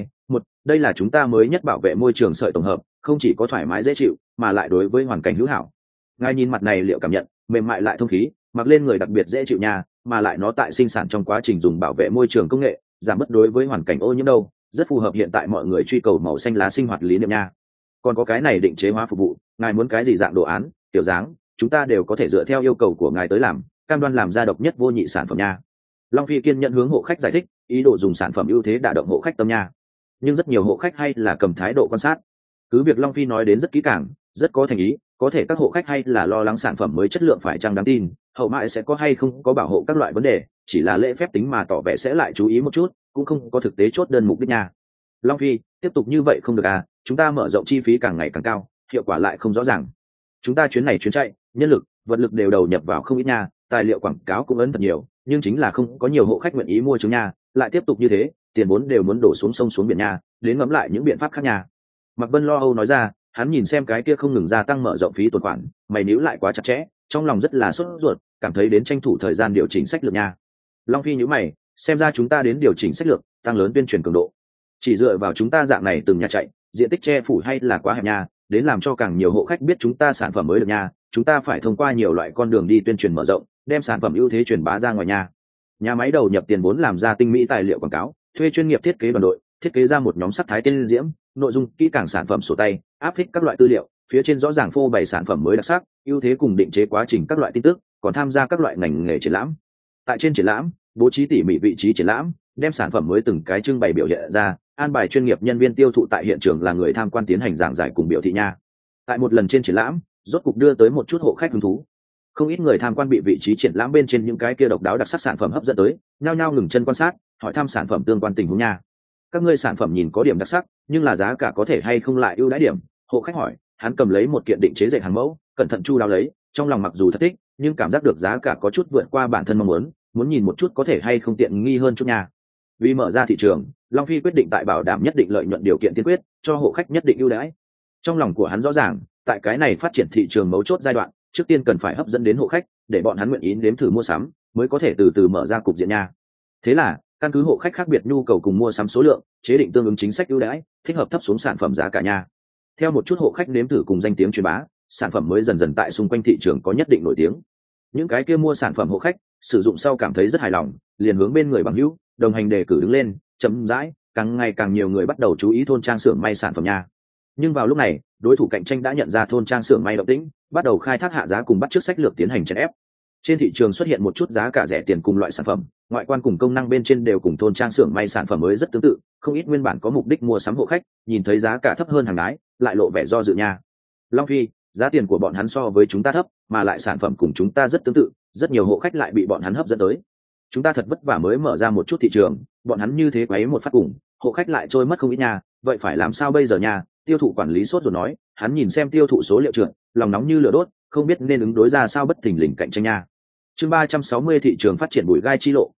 Speaker 1: đây là chúng ta mới nhất bảo vệ môi trường sợi tổng hợp, không chỉ có thoải mái dễ chịu, mà lại đối với hoàn cảnh hữu hảo. Ngài nhìn mặt này liệu cảm nhận, mềm mại lại thông khí, mặc lên người đặc biệt dễ chịu nha, mà lại nó tại sinh sản trong quá trình dùng bảo vệ môi trường công nghệ, giảm mất đối với hoàn cảnh ô nhiễm đâu, rất phù hợp hiện tại mọi người truy cầu màu xanh lá sinh hoạt lý niệm nha. Còn có cái này định chế hóa phục vụ, ngài muốn cái gì dạng đồ án, kiểu dáng, chúng ta đều có thể dựa theo yêu cầu của ngài tới làm, cam đoan làm ra độc nhất vô nhị sản phẩm nha. Long Phi kiên nhận hướng hộ khách giải thích, ý đồ dùng sản phẩm ưu thế đả động hộ khách tâm nha. Nhưng rất nhiều hộ khách hay là cầm thái độ quan sát. Cứ việc Long Phi nói đến rất kỹ càng, rất có thành ý, có thể các hộ khách hay là lo lắng sản phẩm mới chất lượng phải chăng đáng tin, hậu mãi sẽ có hay không có bảo hộ các loại vấn đề, chỉ là lễ phép tính mà tỏ vẻ sẽ lại chú ý một chút, cũng không có thực tế chốt đơn mục đích nha. Long Phi, tiếp tục như vậy không được à, chúng ta mở rộng chi phí càng ngày càng cao, hiệu quả lại không rõ ràng. Chúng ta chuyến này chuyến chạy, nhân lực, vật lực đều đầu nhập vào không ít nha, tài liệu quảng cáo cũng ấn thật nhiều, nhưng chính là không có nhiều hộ khách nguyện ý mua chúng nha, lại tiếp tục như thế, tiền vốn đều muốn đổ xuống sông xuống biển nha, đến ngẫm lại những biện pháp khác nha. Mạc Vân lo âu nói ra, hắn nhìn xem cái kia không ngừng gia tăng mở rộng phí tồn khoản, mày níu lại quá chặt chẽ, trong lòng rất là sốt ruột, cảm thấy đến tranh thủ thời gian điều chỉnh sách lược nha. Long Phi nhíu mày, xem ra chúng ta đến điều chỉnh sách lược, tăng lớn tuyên truyền cường độ. Chỉ dựa vào chúng ta dạng này từng nhà chạy, diện tích che phủ hay là quá hẹp nha, đến làm cho càng nhiều hộ khách biết chúng ta sản phẩm mới được nha, chúng ta phải thông qua nhiều loại con đường đi tuyên truyền mở rộng, đem sản phẩm ưu thế truyền bá ra ngoài nha. Nhà máy đầu nhập tiền vốn làm ra tinh mỹ tài liệu quảng cáo, thuê chuyên nghiệp thiết kế đoàn đội, thiết kế ra một nhóm sắc thái tiên diễm, nội dung kỹ càng sản phẩm sổ tay, áp phích các loại tư liệu, phía trên rõ ràng phô bày sản phẩm mới đặc sắc, ưu thế cùng định chế quá trình các loại tin tức, còn tham gia các loại ngành nghề triển lãm. Tại trên triển lãm, bố trí tỉ mỉ vị trí triển lãm, đem sản phẩm mới từng cái trưng bày biểu hiện ra, an bài chuyên nghiệp nhân viên tiêu thụ tại hiện trường là người tham quan tiến hành giảng giải cùng biểu thị nha. Tại một lần trên triển lãm, rốt cục đưa tới một chút hộ khách hứng thú. Không ít người tham quan bị vị trí triển lãm bên trên những cái kia độc đáo đặc sắc sản phẩm hấp dẫn tới, nhao nhao ngừng chân quan sát, hỏi thăm sản phẩm tương quan tình huống nha. Các ngươi sản phẩm nhìn có điểm đặc sắc, nhưng là giá cả có thể hay không lại ưu đãi điểm? Hộ khách hỏi, hắn cầm lấy một kiện định chế dệt hàng mẫu, cẩn thận chu đáo lấy, trong lòng mặc dù thất thích, nhưng cảm giác được giá cả có chút vượt qua bản thân mong muốn nhìn một chút có thể hay không tiện nghi hơn chút nha. Vì mở ra thị trường, Long Phi quyết định tại bảo đảm nhất định lợi nhuận điều kiện tiên quyết, cho hộ khách nhất định ưu đãi. Trong lòng của hắn rõ ràng, tại cái này phát triển thị trường mấu chốt giai đoạn, trước tiên cần phải hấp dẫn đến hộ khách, để bọn hắn nguyện ý nếm thử mua sắm, mới có thể từ từ mở ra cục diện nha. Thế là, căn cứ hộ khách khác biệt nhu cầu cùng mua sắm số lượng, chế định tương ứng chính sách ưu đãi, thích hợp thấp xuống sản phẩm giá cả nha. Theo một chút hộ khách nếm thử cùng danh tiếng truyền bá, sản phẩm mới dần dần tại xung quanh thị trường có nhất định nổi tiếng. Những cái kia mua sản phẩm hộ khách, sử dụng sau cảm thấy rất hài lòng, liền hướng bên người bằng hữu, đồng hành đề cử đứng lên, chậm rãi, càng ngày càng nhiều người bắt đầu chú ý thôn trang xưởng may sản phẩm nha. Nhưng vào lúc này, đối thủ cạnh tranh đã nhận ra thôn trang xưởng may động tĩnh, bắt đầu khai thác hạ giá cùng bắt chước sách lược tiến hành chèn ép. Trên thị trường xuất hiện một chút giá cả rẻ tiền cùng loại sản phẩm, ngoại quan cùng công năng bên trên đều cùng thôn trang xưởng may sản phẩm mới rất tương tự, không ít nguyên bản có mục đích mua sắm hộ khách, nhìn thấy giá cả thấp hơn hàng đái, lại lộ vẻ do dự nha. Long Phi, giá tiền của bọn hắn so với chúng ta thấp, mà lại sản phẩm cùng chúng ta rất tương tự, rất nhiều hộ khách lại bị bọn hắn hấp dẫn tới. Chúng ta thật vất vả mới mở ra một chút thị trường, bọn hắn như thế quấy một phát cùng, hộ khách lại trôi mất không ít nha, vậy phải làm sao bây giờ nha? Tiêu thụ quản lý sốt rồi nói, hắn nhìn xem tiêu thụ số liệu trượt, lòng nóng như lửa đốt, không biết nên ứng đối ra sao bất thình lình cạnh tranh nha. Chương 360 thị trường phát triển bụi gai chi lộ,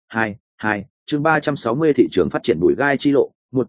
Speaker 1: 1 chương 360 thị trường phát triển bụi gai chi lộ, 1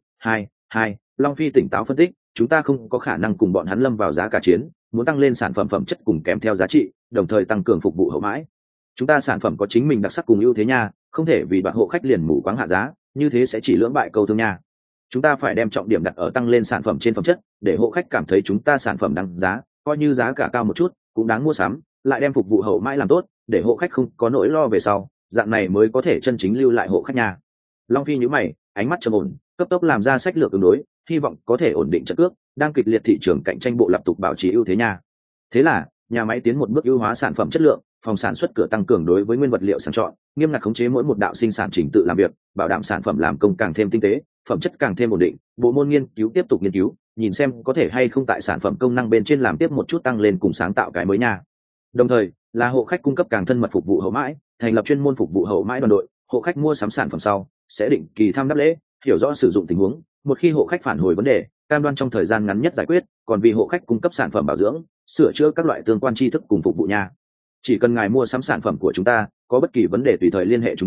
Speaker 1: Long Phi tỉnh táo phân tích, chúng ta không có khả năng cùng bọn hắn lâm vào giá cả chiến, muốn tăng lên sản phẩm phẩm chất cùng kèm theo giá trị, đồng thời tăng cường phục vụ hậu mãi. Chúng ta sản phẩm có chính mình đặc sắc cùng ưu thế nha, không thể vì đoạn hộ khách liền mù quáng hạ giá, như thế sẽ chỉ lưỡng bại câu thương nha. Chúng ta phải đem trọng điểm đặt ở tăng lên sản phẩm trên phẩm chất, để hộ khách cảm thấy chúng ta sản phẩm đáng giá, coi như giá cả cao một chút cũng đáng mua sắm, lại đem phục vụ hậu mãi làm tốt, để hộ khách không có nỗi lo về sau, dạng này mới có thể chân chính lưu lại hộ khách nha. Long Phi nhíu mày, ánh mắt trầm ổn, cấp tốc làm ra sách lược ứng đối, hy vọng có thể ổn định trận cước, đang kịch liệt thị trường cạnh tranh bộ lập tục bảo trì ưu thế nha. Thế là, nhà máy tiến một bước ưu hóa sản phẩm chất lượng, phòng sản xuất cửa tăng cường đối với nguyên vật liệu sàng chọn, nghiêm ngặt khống chế mỗi một đạo sinh sản trình tự làm việc, bảo đảm sản phẩm làm công càng thêm tinh tế, phẩm chất càng thêm ổn định. Bộ môn nghiên cứu tiếp tục nghiên cứu, nhìn xem có thể hay không tại sản phẩm công năng bên trên làm tiếp một chút tăng lên cùng sáng tạo cái mới nha. Đồng thời, là hộ khách cung cấp càng thân mật phục vụ hậu mãi, thành lập chuyên môn phục vụ hậu mãi đoàn đội, hộ khách mua sắm sản phẩm sau sẽ định kỳ thăm đáp lễ, hiểu rõ sử dụng tình huống, một khi hộ khách phản hồi vấn đề, cam đoan trong thời gian ngắn nhất giải quyết, còn vì hộ khách cung cấp sản phẩm bảo dưỡng, sửa chữa các loại tương quan tri thức cùng phục vụ nha. Chỉ cần ngài mua sắm sản phẩm của chúng ta, có bất kỳ vấn đề tùy thời liên hệ chúng ta,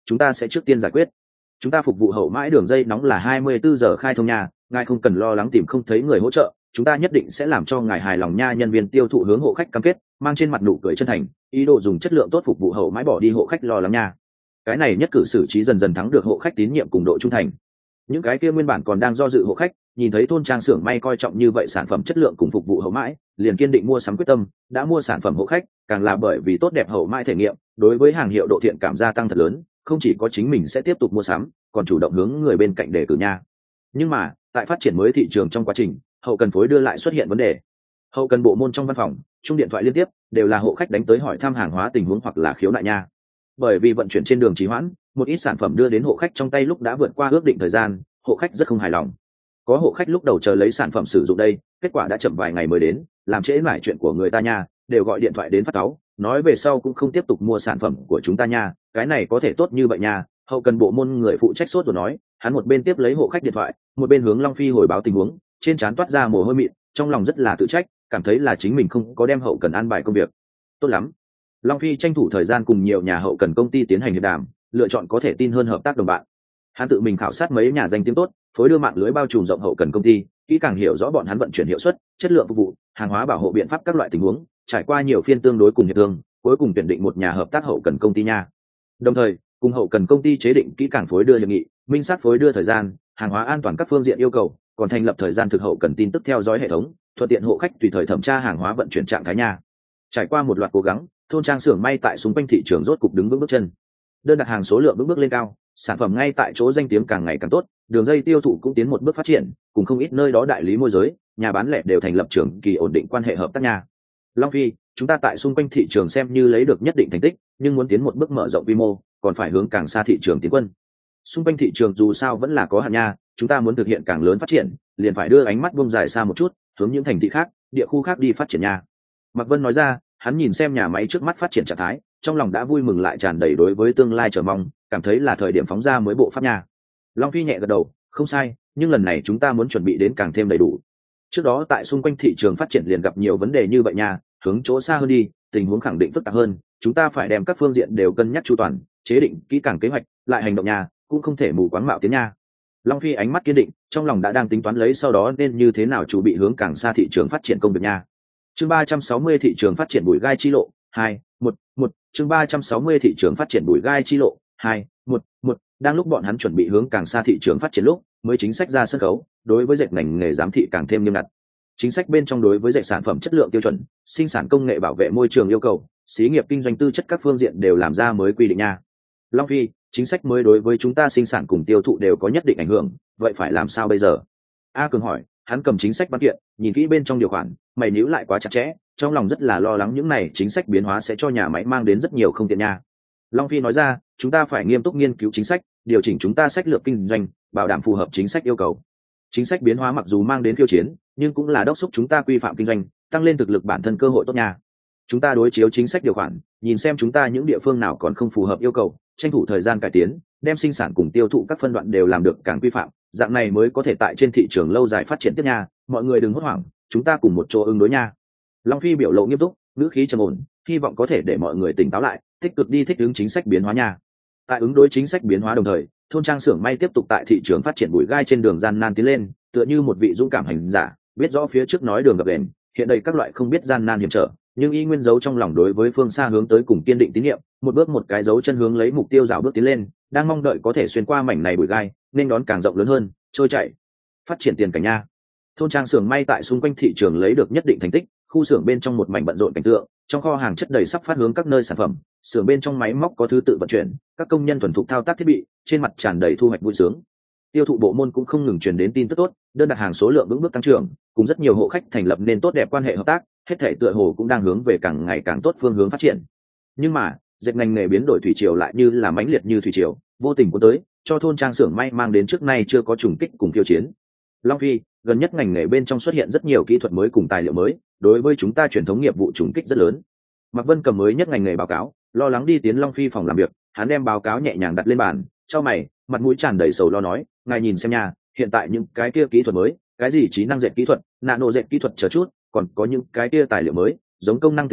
Speaker 1: chúng ta sẽ trước tiên giải quyết. Chúng ta phục vụ hậu mãi đường dây nóng là 24 giờ khai thông nha, ngài không cần lo lắng tìm không thấy người hỗ trợ, chúng ta nhất định sẽ làm cho ngài hài lòng nha. Nhân viên tiêu thụ hướng hộ khách cam kết, mang trên mặt nụ cười chân thành, ý đồ dùng chất lượng tốt phục vụ hậu mãi bỏ đi hộ khách lo lắng nha. Cái này nhất cử xử trí dần dần thắng được hộ khách tín nhiệm cùng độ trung thành. Những cái kia nguyên bản còn đang do dự hộ khách, nhìn thấy thôn trang xưởng may coi trọng như vậy sản phẩm chất lượng cùng phục vụ hậu mãi, liền kiên định mua sắm quyết tâm, đã mua sản phẩm hộ khách, càng là bởi vì tốt đẹp hậu mãi thể nghiệm, đối với hàng hiệu độ thiện cảm gia tăng thật lớn, không chỉ có chính mình sẽ tiếp tục mua sắm, còn chủ động hướng người bên cạnh đề cử nha. Nhưng mà tại phát triển mới thị trường trong quá trình, hậu cần phối đưa lại xuất hiện vấn đề. Hậu cần bộ môn trong văn phòng, chung điện thoại liên tiếp đều là hộ khách đánh tới hỏi thăm hàng hóa tình huống hoặc là khiếu nại nha. Bởi vì vận chuyển trên đường trì hoãn, một ít sản phẩm đưa đến hộ khách trong tay lúc đã vượt qua ước định thời gian, hộ khách rất không hài lòng. Có hộ khách lúc đầu chờ lấy sản phẩm sử dụng đây, kết quả đã chậm vài ngày mới đến, làm trễ mãi chuyện của người ta nha, đều gọi điện thoại đến phát cáu, nói về sau cũng không tiếp tục mua sản phẩm của chúng ta nha. Cái này có thể tốt như vậy nha? Hậu cần bộ môn người phụ trách sốt rồi nói, hắn một bên tiếp lấy hộ khách điện thoại, một bên hướng Long Phi hồi báo tình huống, trên trán toát ra mồ hôi mịn, trong lòng rất là tự trách, cảm thấy là chính mình không có đem hậu cần an bài công việc tốt lắm. Long Phi tranh thủ thời gian cùng nhiều nhà hậu cần công ty tiến hành hiệp đàm, lựa chọn có thể tin hơn hợp tác đồng bạn. Hắn tự mình khảo sát mấy nhà danh tiếng tốt, phối đưa mạng lưới bao trùm rộng hậu cần công ty, kỹ càng hiểu rõ bọn hắn vận chuyển hiệu suất, chất lượng phục vụ, hàng hóa bảo hộ biện pháp các loại tình huống, trải qua nhiều phiên tương đối cùng hiệp thương, cuối cùng tuyển định một nhà hợp tác hậu cần công ty nha. Đồng thời, cùng hậu cần công ty chế định kỹ càng phối đưa hiệp nghị, minh xác phối đưa thời gian, hàng hóa an toàn các phương diện yêu cầu, còn thành lập thời gian thực hậu cần tin tức theo dõi hệ thống, thuận tiện hộ khách tùy thời thẩm tra hàng hóa vận chuyển trạng thái nha. Trải qua một loạt cố gắng, thôn trang xưởng may tại xung quanh thị trường rốt cục đứng vững bước chân. Đơn đặt hàng số lượng bước lên cao, sản phẩm ngay tại chỗ danh tiếng càng ngày càng tốt, đường dây tiêu thụ cũng tiến một bước phát triển, cùng không ít nơi đó đại lý môi giới, nhà bán lẻ đều thành lập trường kỳ ổn định quan hệ hợp tác nha. Long Phi, chúng ta tại xung quanh thị trường xem như lấy được nhất định thành tích, nhưng muốn tiến một bước mở rộng quy mô, còn phải hướng càng xa thị trường tiến quân. Xung quanh thị trường dù sao vẫn là có hạn nha, chúng ta muốn thực hiện càng lớn phát triển, liền phải đưa ánh mắt buông dài xa một chút, hướng những thành thị khác, địa khu khác đi phát triển nha. Mạc Vân nói ra, hắn nhìn xem nhà máy trước mắt phát triển trạng thái, trong lòng đã vui mừng lại tràn đầy đối với tương lai chờ mong, cảm thấy là thời điểm phóng ra mới bộ pháp nha. Long Phi nhẹ gật đầu, không sai, nhưng lần này chúng ta muốn chuẩn bị đến càng thêm đầy đủ. Trước đó tại xung quanh thị trường phát triển liền gặp nhiều vấn đề như vậy nha, hướng chỗ xa hơn đi, tình huống khẳng định phức tạp hơn, chúng ta phải đem các phương diện đều cân nhắc chu toàn, chế định kỹ càng kế hoạch, lại hành động nha, cũng không thể mù quáng mạo tiến nha. Long Phi ánh mắt kiên định, trong lòng đã đang tính toán lấy sau đó nên như thế nào chuẩn bị hướng càng xa thị trường phát triển công việc nha. Chương 360 thị trường phát triển bụi gai chi lộ 2-1-1. Chương 360 thị trường phát triển bụi gai chi lộ 2-1-1. Đang lúc bọn hắn chuẩn bị hướng càng xa thị trường phát triển lúc, mới chính sách ra sân khấu, đối với dệt ngành nghề giám thị càng thêm nghiêm ngặt. Chính sách bên trong đối với dệt sản phẩm chất lượng tiêu chuẩn, sinh sản công nghệ bảo vệ môi trường yêu cầu, xí nghiệp kinh doanh tư chất các phương diện đều làm ra mới quy định nha. Long Phi, chính sách mới đối với chúng ta sinh sản cùng tiêu thụ đều có nhất định ảnh hưởng, vậy phải làm sao bây giờ? A Cường hỏi, hắn cầm chính sách văn kiện, nhìn kỹ bên trong điều khoản, mày níu lại quá chặt chẽ, trong lòng rất là lo lắng những này chính sách biến hóa sẽ cho nhà máy mang đến rất nhiều không tiện nha. Long Phi nói ra, chúng ta phải nghiêm túc nghiên cứu chính sách, điều chỉnh chúng ta sách lược kinh doanh, bảo đảm phù hợp chính sách yêu cầu. Chính sách biến hóa mặc dù mang đến khiêu chiến, nhưng cũng là đốc thúc chúng ta quy phạm kinh doanh, tăng lên thực lực bản thân cơ hội tốt nha. Chúng ta đối chiếu chính sách điều khoản, nhìn xem chúng ta những địa phương nào còn không phù hợp yêu cầu, tranh thủ thời gian cải tiến, đem sinh sản cùng tiêu thụ các phân đoạn đều làm được càng quy phạm, dạng này mới có thể tại trên thị trường lâu dài phát triển tiếp nha. Mọi người đừng hốt hoảng, chúng ta cùng một chỗ ứng đối nha. Long Phi biểu lộ nghiêm túc, ngữ khí trầm ổn, hy vọng có thể để mọi người tỉnh táo lại, tích cực đi thích ứng chính sách biến hóa nha. Tại ứng đối chính sách biến hóa đồng thời, thôn trang xưởng may tiếp tục tại thị trường phát triển bụi gai trên đường gian nan tiến lên, tựa như một vị dũng cảm hành giả, biết rõ phía trước nói đường gập ghềnh, hiện đây các loại không biết gian nan hiểm trở, nhưng y nguyên giấu trong lòng đối với phương xa hướng tới cùng kiên định tín nhiệm, một bước một cái dấu chân hướng lấy mục tiêu dạo bước tiến lên, đang mong đợi có thể xuyên qua mảnh này bụi gai, nên đón càng rộng lớn hơn, trôi chảy, phát triển tiền cảnh nha. Thôn trang xưởng may tại xung quanh thị trường lấy được nhất định thành tích, khu xưởng bên trong một mảnh bận rộn cảnh tượng, trong kho hàng chất đầy sắp phát hướng các nơi sản phẩm, xưởng bên trong máy móc có thứ tự vận chuyển, các công nhân thuần thục thao tác thiết bị, trên mặt tràn đầy thu hoạch vui sướng. Tiêu thụ bộ môn cũng không ngừng truyền đến tin tức tốt, đơn đặt hàng số lượng vững bước tăng trưởng, cùng rất nhiều hộ khách thành lập nên tốt đẹp quan hệ hợp tác, hết thảy tựa hồ cũng đang hướng về càng ngày càng tốt phương hướng phát triển. Nhưng mà, dệt ngành nghề biến đổi thủy triều lại như là mãnh liệt như thủy triều, vô tình cuốn tới, cho thôn trang xưởng may mang đến trước nay chưa có trùng kích cùng khiêu chiến. Long Phi, gần nhất ngành nghề bên trong xuất hiện rất nhiều kỹ thuật mới cùng tài liệu mới, đối với chúng ta truyền thống nghiệp vụ trùng kích rất lớn. Mạc Vân cầm mới nhất ngành nghề báo cáo, lo lắng đi tiến Long Phi phòng làm việc, hắn đem báo cáo nhẹ nhàng đặt lên bàn, chau mày, mặt mũi tràn đầy sầu lo nói, ngài nhìn xem nha, hiện tại những cái kia kỹ thuật mới, cái gì trí năng dệt kỹ thuật, nano dệt kỹ thuật chờ chút, còn có những cái kia tài liệu mới, giống công năng tính sợi,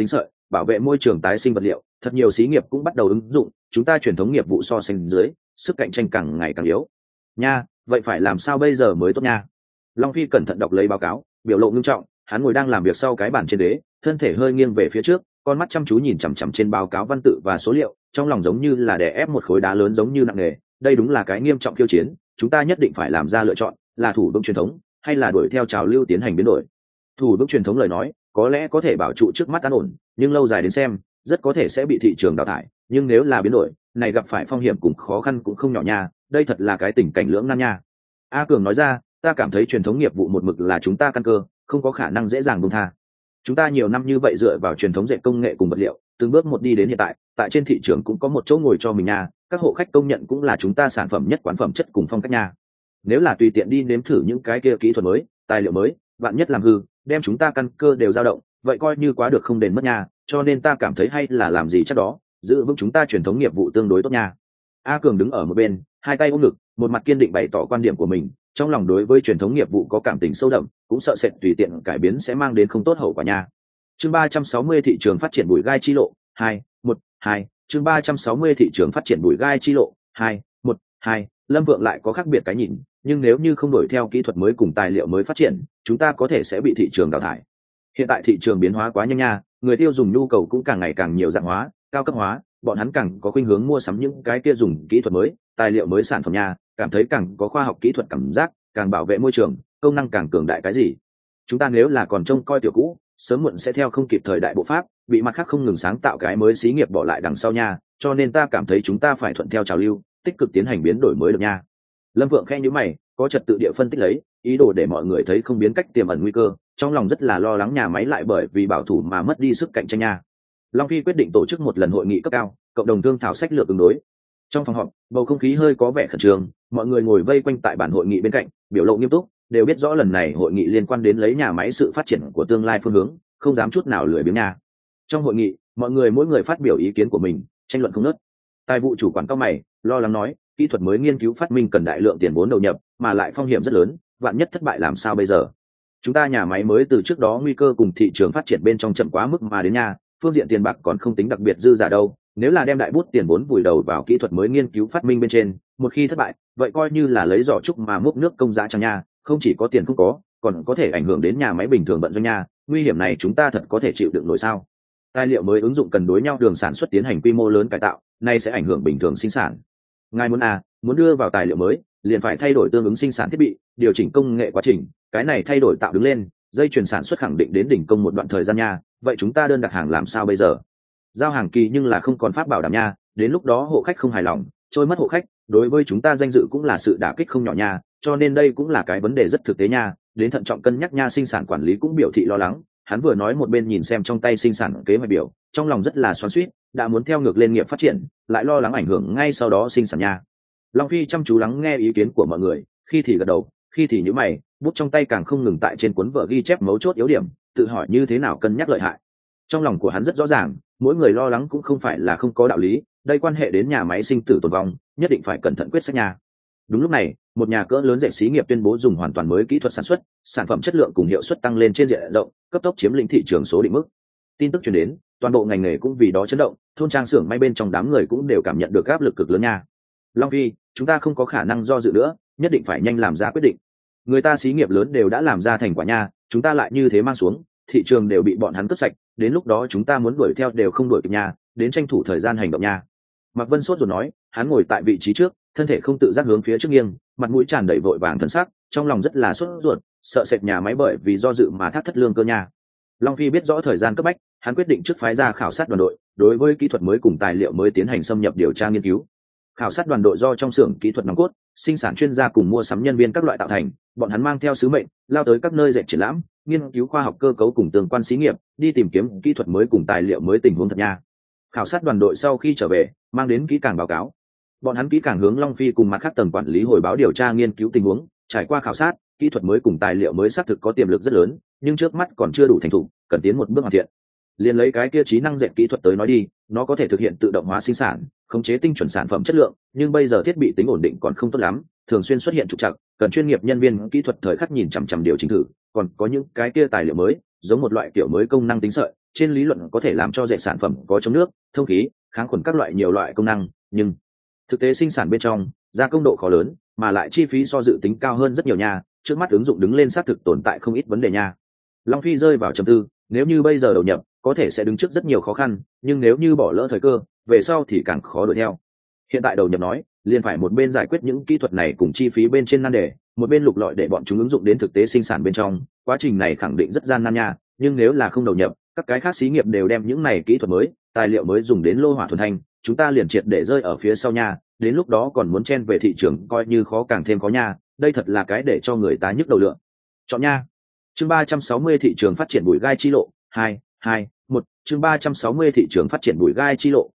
Speaker 1: bảo vệ môi trường, tái sinh vật liệu, thật nhiều xí nghiệp cũng bắt đầu ứng dụng. Chúng ta truyền thống nghiệp vụ so sánh dưới, sức cạnh tranh càng ngày càng yếu nha. Vậy phải làm sao bây giờ mới tốt nha? Long Phi cẩn thận đọc lấy báo cáo, biểu lộ ngưng trọng. Hắn ngồi đang làm việc sau cái bàn trên đế, thân thể hơi nghiêng về phía trước, con mắt chăm chú nhìn chằm chằm trên báo cáo văn tự và số liệu, trong lòng giống như là đè ép một khối đá lớn giống như nặng nề. Đây đúng là cái nghiêm trọng khiêu chiến, chúng ta nhất định phải làm ra lựa chọn, là thủ vững truyền thống hay là đuổi theo trào lưu tiến hành biến đổi. Thủ vững truyền thống lời nói có lẽ có thể bảo trụ trước mắt an ổn, nhưng lâu dài đến xem rất có thể sẽ bị thị trường đào thải. Nhưng nếu là biến đổi này, gặp phải phong hiểm cùng khó khăn cũng không nhỏ nha. Đây thật là cái tình cảnh lưỡng nan nha. A Cường nói ra, ta cảm thấy truyền thống nghiệp vụ một mực là chúng ta căn cơ, không có khả năng dễ dàng buông tha. Chúng ta nhiều năm như vậy dựa vào truyền thống dệt công nghệ cùng vật liệu, từng bước một đi đến hiện tại, tại trên thị trường cũng có một chỗ ngồi cho mình nha. Các hộ khách công nhận cũng là chúng ta sản phẩm nhất quán phẩm chất cùng phong cách nha. Nếu là tùy tiện đi nếm thử những cái kia kỹ thuật mới, tài liệu mới, bạn nhất làm hư, đem chúng ta căn cơ đều dao động, vậy coi như quá được không đền mất nha. Cho nên ta cảm thấy hay là làm gì chắc đó, giữ vững chúng ta truyền thống nghiệp vụ tương đối tốt nha. A Cường đứng ở một bên, hai tay ôm ngực, một mặt kiên định bày tỏ quan điểm của mình. Trong lòng đối với truyền thống nghiệp vụ có cảm tình sâu đậm, cũng sợ sệt tùy tiện cải biến sẽ mang đến không tốt hậu quả nha. Chương 360 thị trường phát triển bụi gai chi lộ 2-1-2. Chương 360 thị trường phát triển bụi gai chi lộ 2-1-2. Lâm Vượng lại có khác biệt cái nhìn, nhưng nếu như không đổi theo kỹ thuật mới cùng tài liệu mới phát triển, chúng ta có thể sẽ bị thị trường đào thải. Hiện tại thị trường biến hóa quá nhanh nha, người tiêu dùng nhu cầu cũng càng ngày càng nhiều dạng hóa, cao cấp hóa, bọn hắn càng có khuynh hướng mua sắm những cái kia dùng kỹ thuật mới, tài liệu mới sản phẩm nha, cảm thấy càng có khoa học kỹ thuật cảm giác, càng bảo vệ môi trường, công năng càng cường đại cái gì. Chúng ta nếu là còn trông coi tiểu cũ, sớm muộn sẽ theo không kịp thời đại bộ pháp, bị mặt khác không ngừng sáng tạo cái mới xí nghiệp bỏ lại đằng sau nha. Cho nên ta cảm thấy chúng ta phải thuận theo trào lưu, tích cực tiến hành biến đổi mới được nha. Lâm Vượng khẽ nhíu mày, có trật tự địa phân tích lấy, ý đồ để mọi người thấy không biến cách tiềm ẩn nguy cơ, trong lòng rất là lo lắng nhà máy lại bởi vì bảo thủ mà mất đi sức cạnh tranh nha. Long Phi quyết định tổ chức một lần hội nghị cấp cao, cộng đồng thương thảo sách lược ứng đối. Trong phòng họp, bầu không khí hơi có vẻ khẩn trương, mọi người ngồi vây quanh tại bàn hội nghị bên cạnh, biểu lộ nghiêm túc, đều biết rõ lần này hội nghị liên quan đến lấy nhà máy sự phát triển của tương lai phương hướng, không dám chút nào lười biếng nha. Trong hội nghị, mọi người mỗi người phát biểu ý kiến của mình, tranh luận không ngớt. Tài vụ chủ quản cao mày, lo lắng nói, kỹ thuật mới nghiên cứu phát minh cần đại lượng tiền vốn đầu nhập, mà lại phong hiểm rất lớn, vạn nhất thất bại làm sao bây giờ? Chúng ta nhà máy mới từ trước đó nguy cơ cùng thị trường phát triển bên trong chậm quá mức mà đến nha, phương diện tiền bạc còn không tính đặc biệt dư giả đâu. Nếu là đem đại bút tiền vốn vùi đầu vào kỹ thuật mới nghiên cứu phát minh bên trên, một khi thất bại, vậy coi như là lấy giỏ trúc mà múc nước công giá chẳng nha, không chỉ có tiền không có, còn có thể ảnh hưởng đến nhà máy bình thường vận doanh nha. Nguy hiểm này chúng ta thật có thể chịu đựng nổi sao? Tài liệu mới ứng dụng cần đối nhau đường sản xuất tiến hành quy mô lớn cải tạo, nay sẽ ảnh hưởng bình thường sinh sản. Ngài muốn đưa vào tài liệu mới, liền phải thay đổi tương ứng sinh sản thiết bị, điều chỉnh công nghệ quá trình, cái này thay đổi tạo đứng lên, dây chuyền sản xuất khẳng định đến đỉnh công một đoạn thời gian nha. Vậy chúng ta đơn đặt hàng làm sao bây giờ? Giao hàng kỳ nhưng là không còn pháp bảo đảm nha, đến lúc đó hộ khách không hài lòng, trôi mất hộ khách, đối với chúng ta danh dự cũng là sự đả kích không nhỏ nha. Cho nên đây cũng là cái vấn đề rất thực tế nha, đến thận trọng cân nhắc nha. Sinh sản quản lý cũng biểu thị lo lắng, hắn vừa nói một bên nhìn xem trong tay sinh sản kế hoạch biểu, trong lòng rất là xoắn xuýt, đã muốn theo ngược lên nghiệp phát triển, lại lo lắng ảnh hưởng ngay sau đó sinh sản nha. Long Phi chăm chú lắng nghe ý kiến của mọi người, khi thì gật đầu, khi thì nhíu mày, bút trong tay càng không ngừng tại trên cuốn vở ghi chép mấu chốt yếu điểm, tự hỏi như thế nào cân nhắc lợi hại. Trong lòng của hắn rất rõ ràng, mỗi người lo lắng cũng không phải là không có đạo lý, đây quan hệ đến nhà máy sinh tử tồn vong, nhất định phải cẩn thận quyết sách nha. Đúng lúc này, một nhà cỡ lớn dệt xí nghiệp tuyên bố dùng hoàn toàn mới kỹ thuật sản xuất, sản phẩm chất lượng cùng hiệu suất tăng lên trên diện rộng, cấp tốc chiếm lĩnh thị trường số định mức. Tin tức truyền đến, toàn bộ ngành nghề cũng vì đó chấn động, thôn trang xưởng may bên trong đám người cũng đều cảm nhận được áp lực cực lớn nha. Long Phi, chúng ta không có khả năng do dự nữa, nhất định phải nhanh làm ra quyết định. Người ta xí nghiệp lớn đều đã làm ra thành quả nha, chúng ta lại như thế mang xuống, thị trường đều bị bọn hắn cướp sạch, đến lúc đó chúng ta muốn đuổi theo đều không đuổi kịp nha, đến tranh thủ thời gian hành động nha. Mạc Vân sốt ruột nói, hắn ngồi tại vị trí trước, thân thể không tự giác hướng phía trước nghiêng, mặt mũi tràn đầy vội vàng thần sắc, trong lòng rất là sốt ruột, sợ sệt nhà máy bởi vì do dự mà thất lương cơ nha. Long Phi biết rõ thời gian cấp bách, hắn quyết định trước phái ra khảo sát đoàn đội, đối với kỹ thuật mới cùng tài liệu mới tiến hành xâm nhập điều tra nghiên cứu. Khảo sát đoàn đội do trong xưởng kỹ thuật nòng cốt, sinh sản chuyên gia cùng mua sắm nhân viên các loại tạo thành, bọn hắn mang theo sứ mệnh, lao tới các nơi dệt triển lãm, nghiên cứu khoa học cơ cấu cùng tương quan xí nghiệp, đi tìm kiếm kỹ thuật mới cùng tài liệu mới tình huống thật nha. Khảo sát đoàn đội sau khi trở về, mang đến kỹ càng báo cáo. Bọn hắn kỹ càng hướng Long Phi cùng mặt khác tầng quản lý hồi báo điều tra nghiên cứu tình huống, trải qua khảo sát, kỹ thuật mới cùng tài liệu mới xác thực có tiềm lực rất lớn, nhưng trước mắt còn chưa đủ thành thục, cần tiến một bước hoàn thiện. Liên lấy cái kia trí năng dệt kỹ thuật tới nói đi, nó có thể thực hiện tự động hóa sinh sản, khống chế tinh chuẩn sản phẩm chất lượng, nhưng bây giờ thiết bị tính ổn định còn không tốt lắm, thường xuyên xuất hiện trục trặc, cần chuyên nghiệp nhân viên kỹ thuật thời khắc nhìn chằm chằm điều chỉnh thử, còn có những cái kia tài liệu mới, giống một loại kiểu mới công năng tính sợi, trên lý luận có thể làm cho dệt sản phẩm có chống nước, thông khí, kháng khuẩn các loại nhiều loại công năng, nhưng thực tế sinh sản bên trong gia công độ khó lớn, mà lại chi phí so dự tính cao hơn rất nhiều nha. Trước mắt ứng dụng đứng lên xác thực tồn tại không ít vấn đề nha. Long Phi rơi vào trầm tư, nếu như bây giờ đầu nhập có thể sẽ đứng trước rất nhiều khó khăn, nhưng nếu như bỏ lỡ thời cơ về sau thì càng khó đuổi theo. Hiện tại đầu nhập nói liền phải một bên giải quyết những kỹ thuật này cùng chi phí bên trên nan đề, một bên lục lọi để bọn chúng ứng dụng đến thực tế sinh sản bên trong. Quá trình này khẳng định rất gian nan nha, nhưng nếu là không đầu nhập, các cái khác xí nghiệp đều đem những này kỹ thuật mới, tài liệu mới dùng đến lô hỏa thuần thanh, chúng ta liền triệt để rơi ở phía sau nha. Đến lúc đó còn muốn chen về thị trường coi như khó càng thêm khó nha. Đây thật là cái để cho người ta nhức đầu lượng. Chọn nha. Chương 360 thị trường phát triển bụi gai chi lộ 221. Chương 360 thị trường phát triển bụi gai chi lộ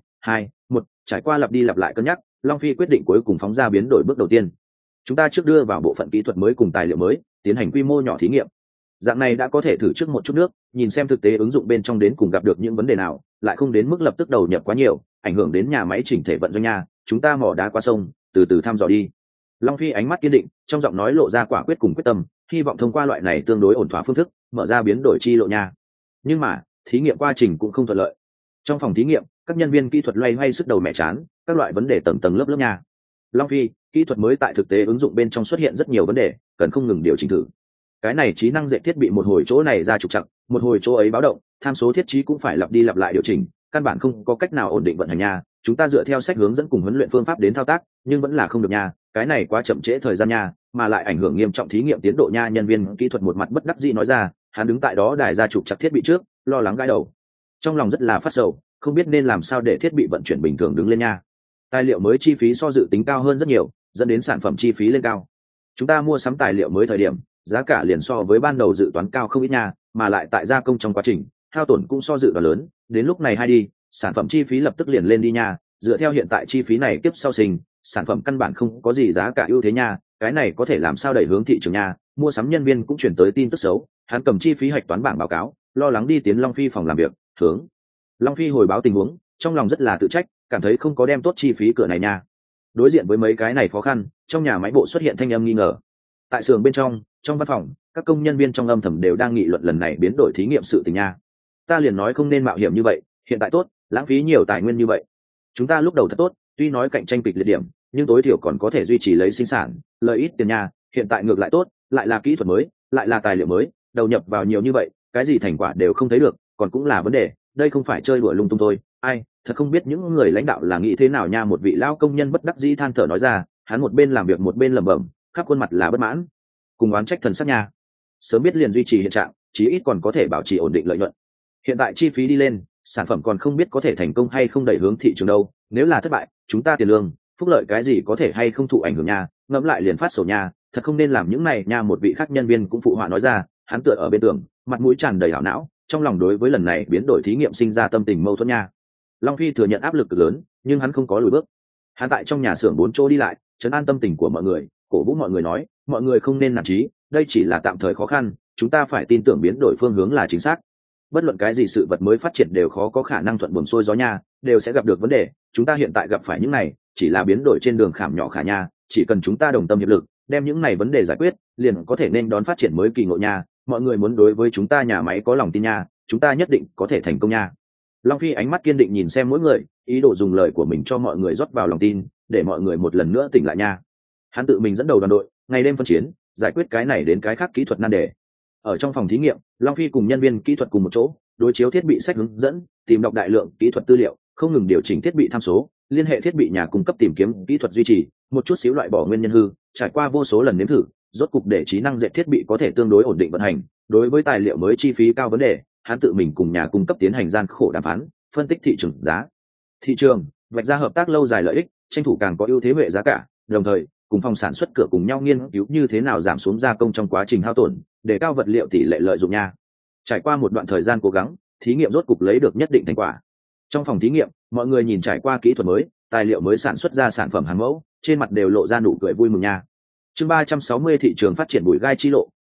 Speaker 1: 221. Trải qua lặp đi lặp lại cân nhắc, Long Phi quyết định cuối cùng phóng ra biến đổi bước đầu tiên. Chúng ta trước đưa vào bộ phận kỹ thuật mới cùng tài liệu mới, tiến hành quy mô nhỏ thí nghiệm. Dạng này đã có thể thử trước một chút nước, nhìn xem thực tế ứng dụng bên trong đến cùng gặp được những vấn đề nào, lại không đến mức lập tức đầu nhập quá nhiều, ảnh hưởng đến nhà máy chỉnh thể vận doanh nha. Chúng ta mò đá qua sông, từ từ thăm dò đi. Long Phi ánh mắt kiên định, trong giọng nói lộ ra quả quyết cùng quyết tâm, hy vọng thông qua loại này tương đối ổn thỏa phương thức mở ra biến đổi chi lộ nha. Nhưng mà thí nghiệm quá trình cũng không thuận lợi. Trong phòng thí nghiệm, các nhân viên kỹ thuật loay hoay sức đầu mẹ chán, các loại vấn đề tầng tầng lớp lớp nha. Long Phi, kỹ thuật mới tại thực tế ứng dụng bên trong xuất hiện rất nhiều vấn đề, cần không ngừng điều chỉnh thử. Cái này trí năng dệt thiết bị một hồi chỗ này ra trục trặc, một hồi chỗ ấy báo động, tham số thiết trí cũng phải lặp đi lặp lại điều chỉnh, căn bản không có cách nào ổn định vận hành nha. Chúng ta dựa theo sách hướng dẫn cùng huấn luyện phương pháp đến thao tác, nhưng vẫn là không được nha. Cái này quá chậm trễ thời gian nha, mà lại ảnh hưởng nghiêm trọng thí nghiệm tiến độ nha. Nhân viên kỹ thuật một mặt bất đắc dĩ nói ra, hắn đứng tại đó đài ra trục chặt thiết bị trước, lo lắng gãi đầu, trong lòng rất là phát sầu, không biết nên làm sao để thiết bị vận chuyển bình thường đứng lên nha. Tài liệu mới chi phí so dự tính cao hơn rất nhiều, dẫn đến sản phẩm chi phí lên cao. Chúng ta mua sắm tài liệu mới thời điểm, giá cả liền so với ban đầu dự toán cao không ít nha, mà lại tại gia công trong quá trình hao tổn cũng so dự đoán lớn. Đến lúc này hay đi, sản phẩm chi phí lập tức liền lên đi nha. Dựa theo hiện tại chi phí này tiếp sau sinh, sản phẩm căn bản không có gì giá cả ưu thế nha. Cái này có thể làm sao đẩy hướng thị trường nha. Mua sắm nhân viên cũng chuyển tới tin tức xấu, hắn cầm chi phí hạch toán bảng báo cáo, lo lắng đi tiến Long Phi phòng làm việc. Hướng Long Phi hồi báo tình huống, trong lòng rất là tự trách, cảm thấy không có đem tốt chi phí cửa này nha. Đối diện với mấy cái này khó khăn, trong nhà máy bộ xuất hiện thanh âm nghi ngờ. Tại xưởng bên trong, trong văn phòng, các công nhân viên trong âm thầm đều đang nghị luận lần này biến đổi thí nghiệm sự tình nha. Ta liền nói không nên mạo hiểm như vậy, hiện tại tốt, lãng phí nhiều tài nguyên như vậy. Chúng ta lúc đầu thật tốt, tuy nói cạnh tranh kịch liệt điểm, nhưng tối thiểu còn có thể duy trì lấy sinh sản, lợi ít tiền nha. Hiện tại ngược lại tốt, lại là kỹ thuật mới, lại là tài liệu mới, đầu nhập vào nhiều như vậy, cái gì thành quả đều không thấy được, còn cũng là vấn đề. Đây không phải chơi đùa lung tung thôi. Ai, thật không biết những người lãnh đạo là nghĩ thế nào nha. Một vị lao công nhân bất đắc dĩ than thở nói ra, hắn một bên làm việc một bên lẩm bẩm, khắp khuôn mặt là bất mãn cùng oán trách thần sắc nha. Sớm biết liền duy trì hiện trạng, chí ít còn có thể bảo trì ổn định lợi nhuận. Hiện tại chi phí đi lên, sản phẩm còn không biết có thể thành công hay không đẩy hướng thị trường đâu. Nếu là thất bại, chúng ta tiền lương, phúc lợi cái gì có thể hay không thụ ảnh hưởng nha. Ngẫm lại liền phát sầu nha, thật không nên làm những này nha. Một vị khác nhân viên cũng phụ họa nói ra, hắn tựa ở bên tường, mặt mũi tràn đầy ảo não, trong lòng đối với lần này biến đổi thí nghiệm sinh ra tâm tình mâu thuẫn nha. Long Phi thừa nhận áp lực cực lớn, nhưng hắn không có lùi bước. Hắn tại trong nhà xưởng 4 chỗ đi lại, trấn an tâm tình của mọi người, cổ vũ mọi người nói, mọi người không nên nản chí, đây chỉ là tạm thời khó khăn, chúng ta phải tin tưởng biến đổi phương hướng là chính xác. Bất luận cái gì sự vật mới phát triển đều khó có khả năng thuận buồm xuôi gió nha, đều sẽ gặp được vấn đề. Chúng ta hiện tại gặp phải những này, chỉ là biến đổi trên đường khảm nhỏ khả nha, chỉ cần chúng ta đồng tâm hiệp lực, đem những này vấn đề giải quyết, liền có thể nên đón phát triển mới kỳ ngộ nha. Mọi người muốn đối với chúng ta nhà máy có lòng tin nha, chúng ta nhất định có thể thành công nha. Long Phi ánh mắt kiên định nhìn xem mỗi người, ý đồ dùng lời của mình cho mọi người rót vào lòng tin, để mọi người một lần nữa tỉnh lại nha. Hắn tự mình dẫn đầu đoàn đội, ngày đêm phân chiến, giải quyết cái này đến cái khác kỹ thuật nan đề. Ở trong phòng thí nghiệm, Long Phi cùng nhân viên kỹ thuật cùng một chỗ, đối chiếu thiết bị sách hướng dẫn, tìm đọc đại lượng kỹ thuật tư liệu, không ngừng điều chỉnh thiết bị tham số, liên hệ thiết bị nhà cung cấp tìm kiếm kỹ thuật duy trì, một chút xíu loại bỏ nguyên nhân hư, trải qua vô số lần nếm thử, rốt cục để trí năng dệt thiết bị có thể tương đối ổn định vận hành. Đối với tài liệu mới chi phí cao vấn đề, hắn tự mình cùng nhà cung cấp tiến hành gian khổ đàm phán, phân tích thị trường giá, thị trường vạch ra hợp tác lâu dài lợi ích, tranh thủ càng có ưu thế về giá cả, đồng thời cùng phòng sản xuất cửa cùng nhau nghiên cứu như thế nào giảm xuống gia công trong quá trình hao tổn, để cao vật liệu tỷ lệ lợi dụng nha. Trải qua một đoạn thời gian cố gắng, thí nghiệm rốt cục lấy được nhất định thành quả. Trong phòng thí nghiệm, mọi người nhìn trải qua kỹ thuật mới, tài liệu mới sản xuất ra sản phẩm hàng mẫu, trên mặt đều lộ ra nụ cười vui mừng nha. Chương 360 thị trường phát triển bụi gai chi lộ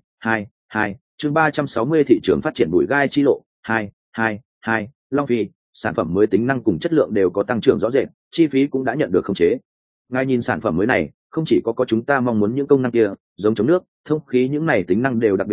Speaker 1: 222. Chương 360 thị trường phát triển bụi gai chi lộ 222. Long Phi, sản phẩm mới tính năng cùng chất lượng đều có tăng trưởng rõ rệt, chi phí cũng đã nhận được khống chế. Ngài nhìn sản phẩm mới này, không chỉ có chúng ta mong muốn những công năng kia, giống chống nước, thông khí những này tính năng đều đặc biệt tốt,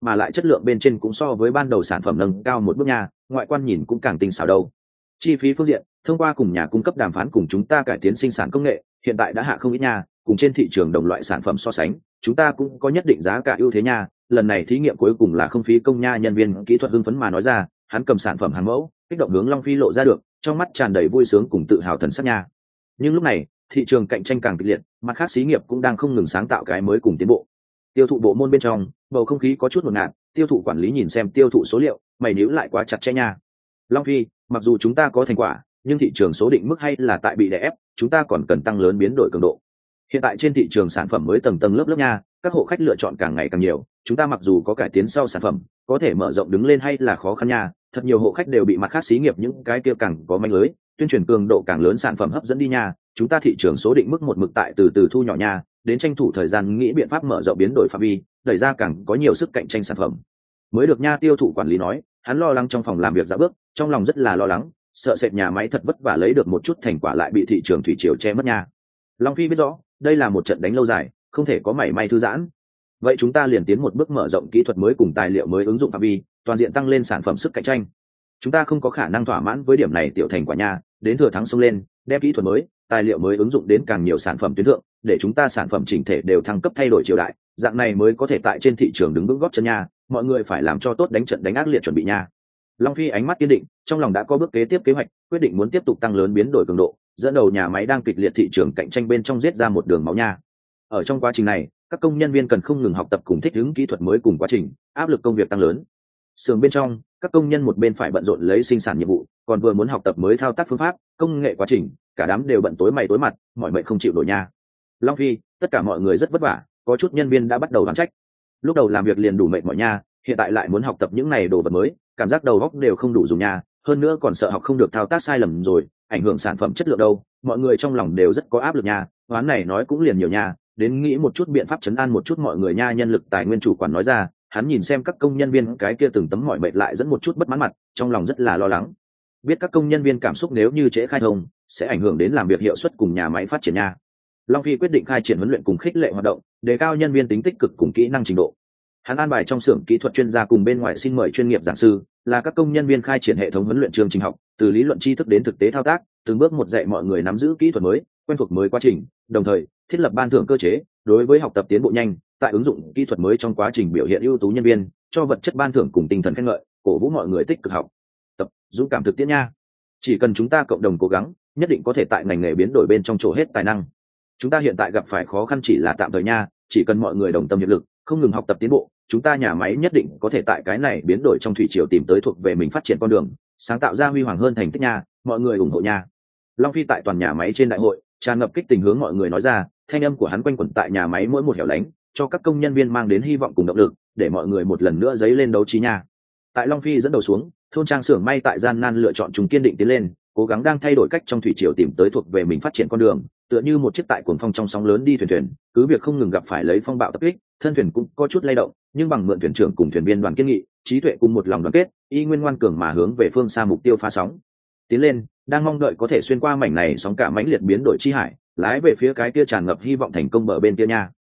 Speaker 1: mà lại chất lượng bên trên cũng so với ban đầu sản phẩm nâng cao một bước nha, ngoại quan nhìn cũng càng tinh xảo đâu. Chi phí phương diện, thông qua cùng nhà cung cấp đàm phán cùng chúng ta cải tiến sinh sản công nghệ, hiện tại đã hạ không ít nha, cùng trên thị trường đồng loại sản phẩm so sánh, chúng ta cũng có nhất định giá cả ưu thế nha. Lần này thí nghiệm cuối cùng là không phí công nha, nhân viên kỹ thuật hưng phấn mà nói ra, hắn cầm sản phẩm hàng mẫu, kích động hướng Long Phi lộ ra được, trong mắt tràn đầy vui sướng cùng tự hào thần sắc nha. Nhưng lúc này, thị trường cạnh tranh càng kịch liệt, mặt khác xí nghiệp cũng đang không ngừng sáng tạo cái mới cùng tiến bộ. Tiêu thụ bộ môn bên trong, bầu không khí có chút ngột ngạt, tiêu thụ quản lý nhìn xem tiêu thụ số liệu, mày níu lại quá chặt chẽ nha. Long Phi, mặc dù chúng ta có thành quả, nhưng thị trường số định mức hay là tại bị đè ép, chúng ta còn cần tăng lớn biến đổi cường độ. Hiện tại trên thị trường sản phẩm mới tầng tầng lớp lớp nha, các hộ khách lựa chọn càng ngày càng nhiều, chúng ta mặc dù có cải tiến sau sản phẩm, có thể mở rộng đứng lên hay là khó khăn nha. Thật nhiều hộ khách đều bị mặt khác xí nghiệp những cái kia càng có manh lưới, tuyên truyền cường độ càng lớn sản phẩm hấp dẫn đi nha. Chúng ta thị trường số định mức một mực tại từ từ thu nhỏ nha, đến tranh thủ thời gian nghĩ biện pháp mở rộng biến đổi phạm vi, đẩy ra càng có nhiều sức cạnh tranh sản phẩm mới được nha. Tiêu thụ quản lý nói, hắn lo lắng trong phòng làm việc dạo bước, trong lòng rất là lo lắng, sợ sệt nhà máy thật vất vả lấy được một chút thành quả lại bị thị trường thủy triều che mất nha. Long Phi biết rõ, đây là một trận đánh lâu dài, không thể có mảy may thư giãn. Vậy chúng ta liền tiến một bước mở rộng kỹ thuật mới cùng tài liệu mới ứng dụng phạm vi, toàn diện tăng lên sản phẩm sức cạnh tranh. Chúng ta không có khả năng thỏa mãn với điểm này tiểu thành quả nha, đến thừa thắng xông lên, đem kỹ thuật mới, tài liệu mới ứng dụng đến càng nhiều sản phẩm tuyến thượng, để chúng ta sản phẩm chỉnh thể đều thăng cấp thay đổi triều đại, dạng này mới có thể tại trên thị trường đứng vững gót chân nha. Mọi người phải làm cho tốt đánh trận đánh ác liệt chuẩn bị nha. Long Phi ánh mắt kiên định, trong lòng đã có bước kế tiếp kế hoạch, quyết định muốn tiếp tục tăng lớn biến đổi cường độ, dẫn đầu nhà máy đang kịch liệt thị trường cạnh tranh bên trong giết ra một đường máu nha. Ở trong quá trình này, các công nhân viên cần không ngừng học tập cùng thích ứng kỹ thuật mới cùng quá trình, áp lực công việc tăng lớn. Xưởng bên trong, các công nhân một bên phải bận rộn lấy sinh sản nhiệm vụ, còn vừa muốn học tập mới thao tác phương pháp, công nghệ quá trình, cả đám đều bận tối mày tối mặt, mỏi mệt không chịu nổi nha. Long Phi, tất cả mọi người rất vất vả, có chút nhân viên đã bắt đầu đoán trách. Lúc đầu làm việc liền đủ mệt mỏi nha, hiện tại lại muốn học tập những này đồ vật mới, cảm giác đầu óc đều không đủ dùng nha, hơn nữa còn sợ học không được thao tác sai lầm rồi, ảnh hưởng sản phẩm chất lượng đâu. Mọi người trong lòng đều rất có áp lực nha, toán này nói cũng liền nhiều nha, đến nghĩ một chút biện pháp trấn an một chút mọi người nha. Nhân lực tài nguyên chủ quản nói ra, hắn nhìn xem các công nhân viên cái kia từng tấm mỏi mệt lại dẫn một chút bất mãn mặt, trong lòng rất là lo lắng. Biết các công nhân viên cảm xúc nếu như trễ khai thông, sẽ ảnh hưởng đến làm việc hiệu suất cùng nhà máy phát triển nha. Long Phi quyết định khai triển huấn luyện cùng khích lệ hoạt động, đề cao nhân viên tính tích cực cùng kỹ năng trình độ. Hắn an bài trong xưởng kỹ thuật chuyên gia cùng bên ngoài xin mời chuyên nghiệp giảng sư, là các công nhân viên khai triển hệ thống huấn luyện chương trình học, từ lý luận tri thức đến thực tế thao tác, từng bước một dạy mọi người nắm giữ kỹ thuật mới, quen thuộc mới quá trình, đồng thời thiết lập ban thưởng cơ chế, đối với học tập tiến bộ nhanh, tại ứng dụng kỹ thuật mới trong quá trình biểu hiện ưu tú nhân viên, cho vật chất ban thưởng cùng tinh thần khen ngợi, cổ vũ mọi người tích cực học tập, dũng cảm thực tiễn nha. Chỉ cần chúng ta cộng đồng cố gắng, nhất định có thể tại ngành nghề biến đổi bên trong trổ hết tài năng. Chúng ta hiện tại gặp phải khó khăn chỉ là tạm thời nha, chỉ cần mọi người đồng tâm hiệp lực, không ngừng học tập tiến bộ, chúng ta nhà máy nhất định có thể tại cái này biến đổi trong thủy triều tìm tới thuộc về mình phát triển con đường, sáng tạo ra huy hoàng hơn thành tích nha. Mọi người ủng hộ nha. Long Phi tại toàn nhà máy trên đại hội tràn ngập kích tình hướng mọi người nói ra, thanh âm của hắn quanh quẩn tại nhà máy mỗi một hẻo lánh, cho các công nhân viên mang đến hy vọng cùng động lực, để mọi người một lần nữa dấy lên đấu trí nha. Tại Long Phi dẫn đầu xuống, thôn trang xưởng may tại gian nan lựa chọn chúng kiên định tiến lên, cố gắng đang thay đổi cách trong thủy triều tìm tới thuộc về mình phát triển con đường, tựa như một chiếc tại cuồng phong trong sóng lớn đi thuyền, cứ việc không ngừng gặp phải lấy phong bạo tập kích, thân thuyền cũng có chút lay động, nhưng bằng mượn thuyền trưởng cùng thuyền viên đoàn kiên nghị, trí tuệ cùng một lòng đoàn kết, y nguyên ngoan cường mà hướng về phương xa mục tiêu phá sóng tiến lên, đang mong đợi có thể xuyên qua mảnh này sóng cả mãnh liệt biến đổi chi hải, lái về phía cái kia tràn ngập hy vọng thành công bờ bên kia nha.